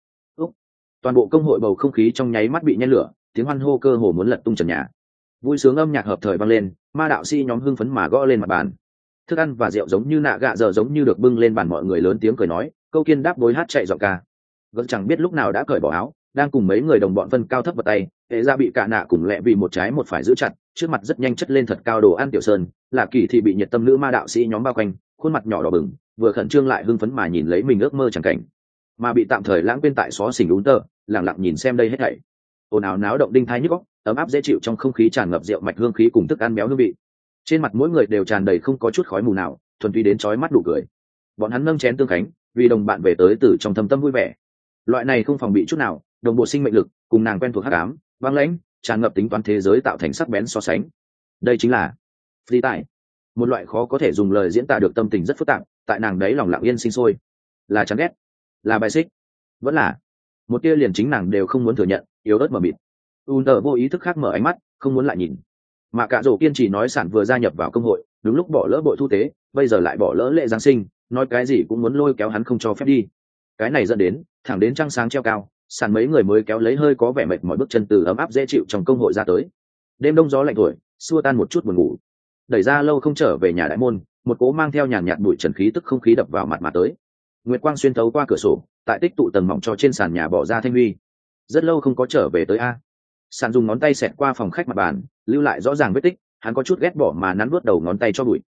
[SPEAKER 1] Toàn bộ công hội bầu không khí trong nháy mắt bị nhen lửa, tiếng hoan hô cơ hồ muốn lật tung trần nhà. Vui sướng âm nhạc hợp thời vang lên, ma đạo sĩ nhóm hưng phấn mà gõ lên mặt bàn. Thức ăn và rượu giống như nạ gạ giờ giống như được bưng lên bàn, mọi người lớn tiếng cười nói, câu kiên đáp đối hát chạy giọng ca. Vẫn chẳng biết lúc nào đã cởi bỏ áo, đang cùng mấy người đồng bọn phân cao thấp vào tay, hệ ra bị cả nạ cùng lẹ vì một trái một phải giữ chặt, trước mặt rất nhanh chất lên thật cao đồ ăn tiểu sơn, là kỳ thì bị nhiệt tâm nữ ma đạo sĩ nhóm bao quanh, khuôn mặt nhỏ đỏ bừng, vừa khẩn trương lại hưng phấn mà nhìn lấy mình ước mơ chẳng cảnh, mà bị tạm thời lãng quên tại xó xỉnh Hunter, lặng lặng nhìn xem đây hết thảy. Ồn ào náo động đinh thái nhức óc, ấm áp dễ chịu trong không khí tràn ngập rượu mạch hương khí cùng thức ăn béo hương vị. Trên mặt mỗi người đều tràn đầy không có chút khói mù nào, thuần túy đến chói mắt đủ cười. Bọn hắn nâng chén tương khánh, vì đồng bạn về tới từ trong thâm tâm vui vẻ. Loại này không phòng bị chút nào, đồng bộ sinh mệnh lực, cùng nàng quen thuộc hắc ám, băng lãnh, tràn ngập tính toán thế giới tạo thành sắc bén so sánh. Đây chính là phi tại, một loại khó có thể dùng lời diễn tả được tâm tình rất phức tạp, tại nàng đấy lòng lặng yên sinh sôi. Là chán ghét, là bài xích, vẫn là một tia liền chính nàng đều không muốn thừa nhận, yếu ớt mờ mịt. Hunter vô ý thức khác mở ánh mắt, không muốn lại nhìn. Mà cả rổ kiên trì nói Sản vừa gia nhập vào công hội, đúng lúc bỏ lỡ bội thu tế, bây giờ lại bỏ lỡ lễ giáng sinh, nói cái gì cũng muốn lôi kéo hắn không cho phép đi. Cái này dẫn đến thẳng đến trăng sáng treo cao, Sản mấy người mới kéo lấy hơi có vẻ mệt mỏi bước chân từ ấm áp dễ chịu trong công hội ra tới. Đêm đông gió lạnh thổi, xua tan một chút buồn ngủ. Đẩy ra lâu không trở về nhà đại môn, một cố mang theo nhàn nhạt bụi trần khí tức không khí đập vào mặt mà tới. Nguyệt quang xuyên thấu qua cửa sổ, tại tích tụ tầng mỏng cho trên sàn nhà bỏ ra thanh huy. Rất lâu không có trở về tới a. Sản dùng ngón tay xẹt qua phòng khách mặt bàn, lưu lại rõ ràng vết tích, hắn có chút ghét bỏ mà nắn vuốt đầu ngón tay cho bụi.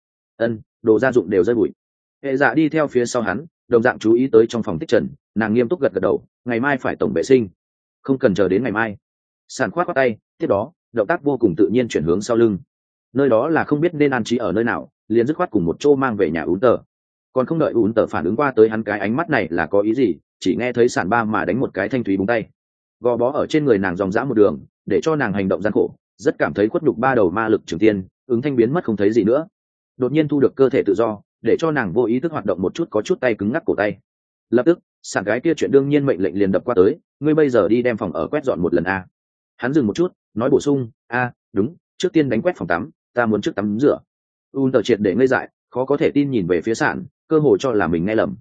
[SPEAKER 1] Đồ gia dụng đều rơi bụi. Hệ dạ đi theo phía sau hắn, đồng dạng chú ý tới trong phòng tích trần, nàng nghiêm túc gật gật đầu, ngày mai phải tổng vệ sinh. Không cần chờ đến ngày mai. Sản khoát qua tay, tiếp đó, động tác vô cùng tự nhiên chuyển hướng sau lưng. Nơi đó là không biết nên an trí ở nơi nào, liền dứt khoát cùng một chỗ mang về nhà ún tờ. Còn không đợi ún tờ phản ứng qua tới hắn cái ánh mắt này là có ý gì, chỉ nghe thấy sản ba mà đánh một cái thanh thúy búng tay, gò bó ở trên người nàng dòng dã một đường, để cho nàng hành động gian khổ, rất cảm thấy khuất nhục ba đầu ma lực trường tiên ứng thanh biến mất không thấy gì nữa. Đột nhiên thu được cơ thể tự do, để cho nàng vô ý thức hoạt động một chút, có chút tay cứng ngắc cổ tay. Lập tức sản gái kia chuyện đương nhiên mệnh lệnh liền đập qua tới, ngươi bây giờ đi đem phòng ở quét dọn một lần a. Hắn dừng một chút nói bổ sung, a đúng, trước tiên đánh quét phòng tắm, ta muốn trước tắm rửa. Un tờ triệt để ngây dại, khó có thể tin nhìn về phía sản, cơ hồ cho là mình nghe lầm.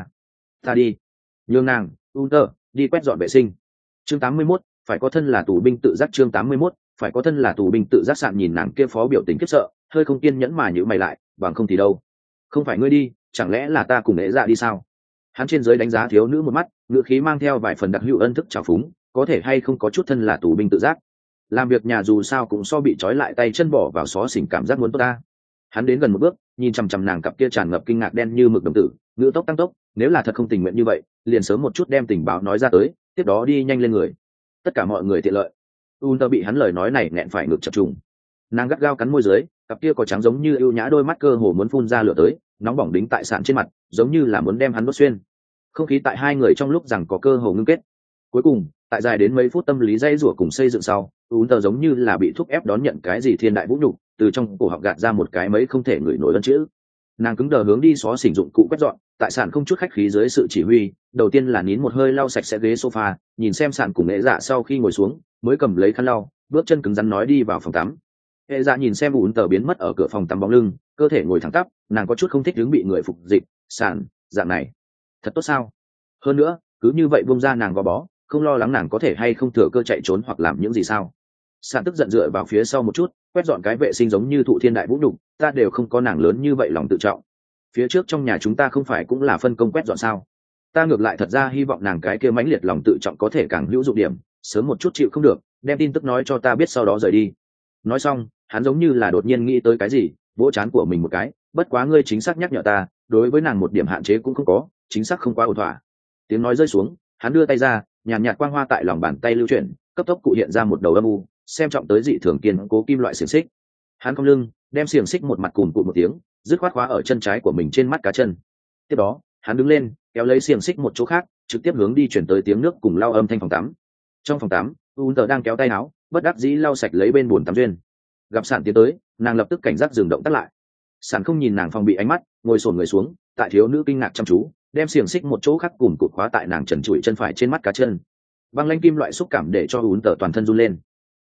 [SPEAKER 1] Ta đi. Nhường nàng, Un tờ đi quét dọn vệ sinh. Chương 81, phải có thân là tù binh tự giác. Chương 81, phải có thân là tù binh tự giác. Sạn nhìn nàng kia phó biểu tình khiếp sợ, hơi không kiên nhẫn mà nhíu mày lại, bằng không thì đâu. Không phải ngươi đi, chẳng lẽ là ta cùng ế dạ đi sao? Hắn trên dưới đánh giá thiếu nữ một mắt, ngữ khí mang theo vài phần đặc hữu ân thức trào phúng, có thể hay không có chút thân là tù binh tự giác. Làm việc nhà dù sao cũng so bị trói lại tay chân bỏ vào xó xỉnh cảm giác muốn tốt ta. Hắn đến gần một bước, nhìn chằm chằm nàng cặp kia tràn ngập kinh ngạc đen như mực đồng tử, ngữ tốc tăng tốc, nếu là thật không tình nguyện như vậy, liền sớm một chút đem tình báo nói ra tới, tiếp đó đi nhanh lên người. Tất cả mọi người tiện lợi. Unter bị hắn lời nói này nghẹn phải ngực chập trùng. Nàng gắt gao cắn môi dưới, cặp kia có trắng giống như ưu nhã đôi mắt cơ hồ muốn phun ra lửa tới, nóng bỏng đính tại sạn trên mặt, giống như là muốn đem hắn đốt xuyên. Không khí tại hai người trong lúc rằng có cơ hồ ngưng kết. Cuối cùng, tại dài đến mấy phút tâm lý dây rủa cùng xây dựng sau, Unter giống như là bị thúc ép đón nhận cái gì thiên đại vũ nhục, từ trong cổ họng gạt ra một cái mấy không thể ngửi nổi đơn chữ. Nàng cứng đờ hướng đi xó xỉnh dụng cụ quét dọn, tại sạn không chút khách khí dưới sự chỉ huy, đầu tiên là nín một hơi lau sạch sẽ ghế sofa, nhìn xem sạn cùng nghệ dạ sau khi ngồi xuống, mới cầm lấy khăn lau, bước chân cứng rắn nói đi vào phòng tắm. Hệ dạ nhìn xem Unter biến mất ở cửa phòng tắm bóng lưng, cơ thể ngồi thẳng tắp, nàng có chút không thích đứng bị người phục dịch. Sạn, dạng này thật tốt sao? Hơn nữa, cứ như vậy buông ra nàng gò bó, không lo lắng nàng có thể hay không thừa cơ chạy trốn hoặc làm những gì sao? Sạn tức giận dựa vào phía sau một chút, quét dọn cái vệ sinh giống như thụ thiên đại vũ nhục, ta đều không có nàng lớn như vậy lòng tự trọng. Phía trước trong nhà chúng ta không phải cũng là phân công quét dọn sao? Ta ngược lại thật ra hy vọng nàng cái kia mãnh liệt lòng tự trọng có thể càng hữu dụng điểm, sớm một chút chịu không được, đem tin tức nói cho ta biết sau đó rời đi. Nói xong, hắn giống như là đột nhiên nghĩ tới cái gì, vỗ trán của mình một cái, bất quá ngươi chính xác nhắc nhở ta, đối với nàng một điểm hạn chế cũng không có, chính xác không quá ổn thỏa. Tiếng nói rơi xuống, hắn đưa tay ra, nhàn nhạt quang hoa tại lòng bàn tay lưu chuyển, cấp tốc cụ hiện ra một đầu âm u, xem trọng tới dị thường kiên cố kim loại xiềng xích. Hắn cong lưng, đem xiềng xích một mặt cùn cụt một tiếng, dứt khoát khóa ở chân trái của mình trên mắt cá chân. Tiếp đó, hắn đứng lên, kéo lấy xiềng xích một chỗ khác, trực tiếp hướng đi chuyển tới tiếng nước cùng lau âm thanh phòng tắm. Trong phòng tắm, Unter đang kéo tay áo, bất đắc dĩ lau sạch lấy bên bồn tắm duyên. Gặp Sạn tiến tới, nàng lập tức cảnh giác dừng động tác lại. Sạn không nhìn nàng phòng bị ánh mắt, ngồi xổm người xuống, tại thiếu nữ kinh ngạc chăm chú, đem xiềng xích một chỗ khác cùn cụt khóa tại nàng trần trụi chân phải trên mắt cá chân. Băng lanh kim loại xúc cảm để cho Unter toàn thân run lên.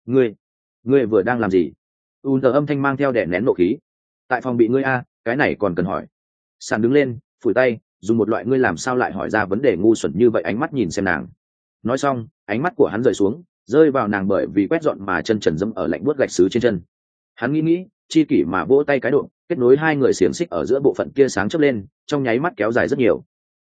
[SPEAKER 1] Ngươi vừa đang làm gì? Unter âm thanh mang theo đè nén nộ khí. Tại phòng bị ngươi a, cái này còn cần hỏi. Sàn đứng lên, phủi tay, dùng một loại ngươi làm sao lại hỏi ra vấn đề ngu xuẩn như vậy ánh mắt nhìn xem nàng. Nói xong, ánh mắt của hắn rời xuống, rơi vào nàng bởi vì quét dọn mà chân trần dẫm ở lạnh buốt gạch xứ trên chân. Hắn nghĩ, chi kỷ mà vỗ tay cái độ, kết nối hai người xiềng xích ở giữa bộ phận kia sáng chớp lên, trong nháy mắt kéo dài rất nhiều.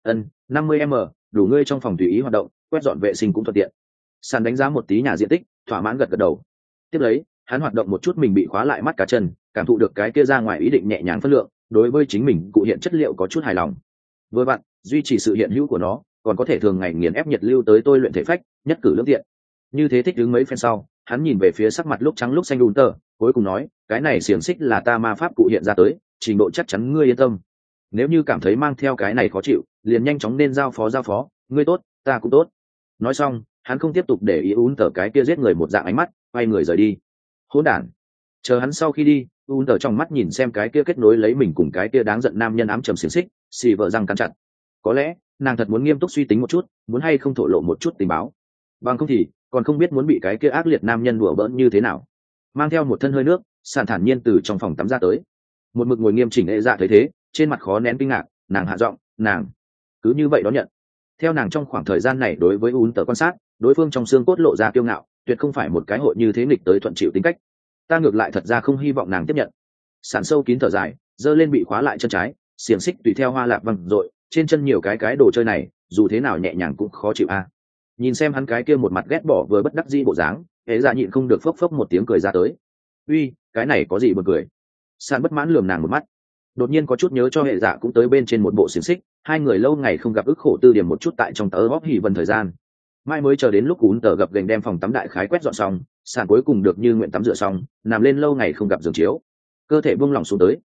[SPEAKER 1] 50m, đủ ngươi trong phòng tùy ý hoạt động, quét dọn vệ sinh cũng thuận tiện. Sàn đánh giá một tí nhà diện tích, thỏa mãn gật gật đầu. Tiếp lấy, hắn hoạt động một chút mình bị khóa lại mắt cá chân, cảm thụ được cái kia ra ngoài ý định nhẹ nhàng phân lượng, đối với chính mình cụ hiện chất liệu có chút hài lòng. Vừa vặn, duy trì sự hiện hữu của nó, còn có thể thường ngày nghiền ép nhiệt lưu tới tôi luyện thể phách, nhất cử lưỡng tiện. Như thế thích đứng mấy phen sau, hắn nhìn về phía sắc mặt lúc trắng lúc xanh Unter, cuối cùng nói, cái này xiềng xích là ta ma pháp cụ hiện ra tới, trình độ chắc chắn ngươi yên tâm. Nếu như cảm thấy mang theo cái này khó chịu, liền nhanh chóng nên giao phó, ngươi tốt, ta cũng tốt. Nói xong, hắn không tiếp tục để ý Unter cái kia giết người một dạng ánh mắt, quay người rời đi. Hỗn đản. Chờ hắn sau khi đi, Unter trong mắt nhìn xem cái kia kết nối lấy mình cùng cái kia đáng giận nam nhân ám trầm xiềng xích, xì vợ răng cắn chặt. Có lẽ nàng thật muốn nghiêm túc suy tính một chút, muốn hay không thổ lộ một chút tình báo, bằng không thì còn không biết muốn bị cái kia ác liệt nam nhân đùa bỡn như thế nào. Mang theo một thân hơi nước, Sàn thản nhiên từ trong phòng tắm ra tới. Một mực ngồi nghiêm chỉnh hệ dạ thấy thế, trên mặt khó nén kinh ngạc, nàng hạ giọng, nàng cứ như vậy đón nhận. Theo nàng trong khoảng thời gian này đối với Unter quan sát, đối phương trong xương cốt lộ ra kiêu ngạo, tuyệt không phải một cái hội như thế nghịch tới thuận chịu tính cách. Ta ngược lại thật ra không hy vọng nàng tiếp nhận. Sàn sâu kín thở dài, giơ lên bị khóa lại chân trái, xiềng xích tùy theo hoa lạc văng rội, trên chân nhiều cái đồ chơi này, dù thế nào nhẹ nhàng cũng khó chịu a. Nhìn xem hắn cái kia một mặt ghét bỏ vừa bất đắc dĩ bộ dáng, hễ dạ nhịn không được phốc phốc một tiếng cười ra tới. Uy, cái này có gì buồn cười? Sàn bất mãn lườm nàng một mắt. Đột nhiên có chút nhớ cho hệ dạ cũng tới bên trên một bộ xiềng xích, hai người lâu ngày không gặp ức khổ tư điểm một chút tại trong tớ góp hỉ vần thời gian. Mai mới chờ đến lúc Unter gập gành đem phòng tắm đại khái quét dọn xong, Sàn cuối cùng được như nguyện tắm rửa xong, nằm lên lâu ngày không gặp giường chiếu, cơ thể buông lỏng xuống tới,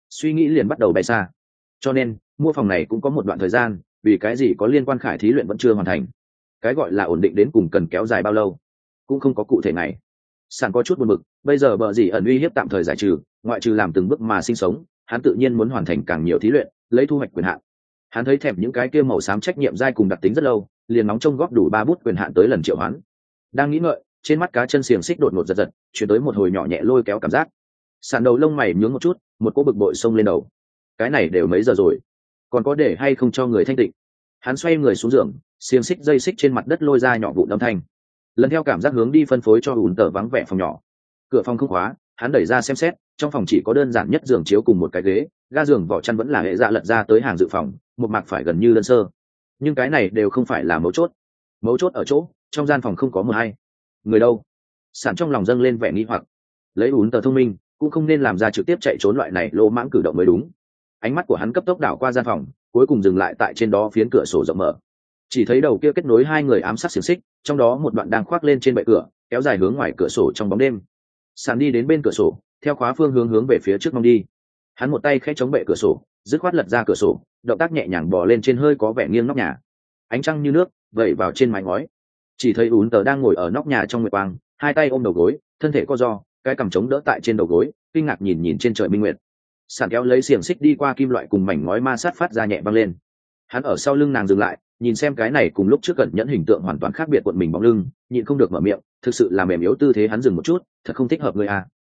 [SPEAKER 1] suy nghĩ liền bắt đầu bay xa. Cho nên mua phòng này cũng có một đoạn thời gian, vì cái gì có liên quan khải thí luyện vẫn chưa hoàn thành. Cái gọi là ổn định đến cùng cần kéo dài bao lâu cũng không có cụ thể này. Sàn có chút buồn bực, bây giờ bờ gì ẩn uy hiếp tạm thời giải trừ, ngoại trừ làm từng bước mà sinh sống, hắn tự nhiên muốn hoàn thành càng nhiều thí luyện, lấy thu hoạch quyền hạn. Hắn thấy thèm những cái kia màu xám trách nhiệm dai cùng đặc tính rất lâu, liền nóng trông góp đủ 3 bút quyền hạn tới lần triệu hoán. Đang nghĩ ngợi, trên mắt cá chân xiềng xích đột ngột giật giật, chuyển tới một hồi nhỏ nhẹ lôi kéo cảm giác. Sàn đầu lông mày nhướng một chút, một cỗ bực bội xông lên đầu. Cái này đều mấy giờ rồi, còn có để hay không cho người thanh tịnh? Hắn xoay người xuống giường, xiềng xích dây xích trên mặt đất lôi ra nhỏ vụn âm thanh. Lần theo cảm giác hướng đi phân phối cho ủn tờ vắng vẻ phòng nhỏ. Cửa phòng không khóa, hắn đẩy ra xem xét, trong phòng chỉ có đơn giản nhất giường chiếu cùng một cái ghế, ga giường vỏ chăn vẫn là hệ dạ lật ra tới hàng dự phòng, một mạc phải gần như đơn sơ. Nhưng cái này đều không phải là mấu chốt ở chỗ trong gian phòng không có mờ hay. Người đâu? Sản trong lòng dâng lên vẻ nghi hoặc. Lấy ủn tờ thông minh cũng không nên làm ra trực tiếp chạy trốn loại này lô mãng cử động mới đúng. Ánh mắt của hắn cấp tốc đảo qua gian phòng, cuối cùng dừng lại tại trên đó phiến cửa sổ rộng mở. Chỉ thấy đầu kia kết nối hai người ám sát xiềng xích, trong đó một đoạn đang khoác lên trên bệ cửa, kéo dài hướng ngoài cửa sổ trong bóng đêm. Sàn đi đến bên cửa sổ, theo khóa phương hướng về phía trước mong đi. Hắn một tay khẽ chống bệ cửa sổ, dứt khoát lật ra cửa sổ, động tác nhẹ nhàng bò lên trên hơi có vẻ nghiêng nóc nhà. Ánh trăng như nước vẩy vào trên mái ngói. Chỉ thấy ún tờ đang ngồi ở nóc nhà trong nguyệt quang, hai tay ôm đầu gối, thân thể co ro, cái cằm chống đỡ tại trên đầu gối, kinh ngạc nhìn trên trời minh nguyệt. Sàn kéo lấy xiềng xích đi qua kim loại cùng mảnh ngói ma sát phát ra nhẹ vang lên. Hắn ở sau lưng nàng dừng lại, nhìn xem cái này cùng lúc trước cẩn nhẫn hình tượng hoàn toàn khác biệt cuộn mình bóng lưng, nhịn không được mở miệng, thực sự là mềm yếu tư thế. Hắn dừng một chút, thật không thích hợp ngươi à.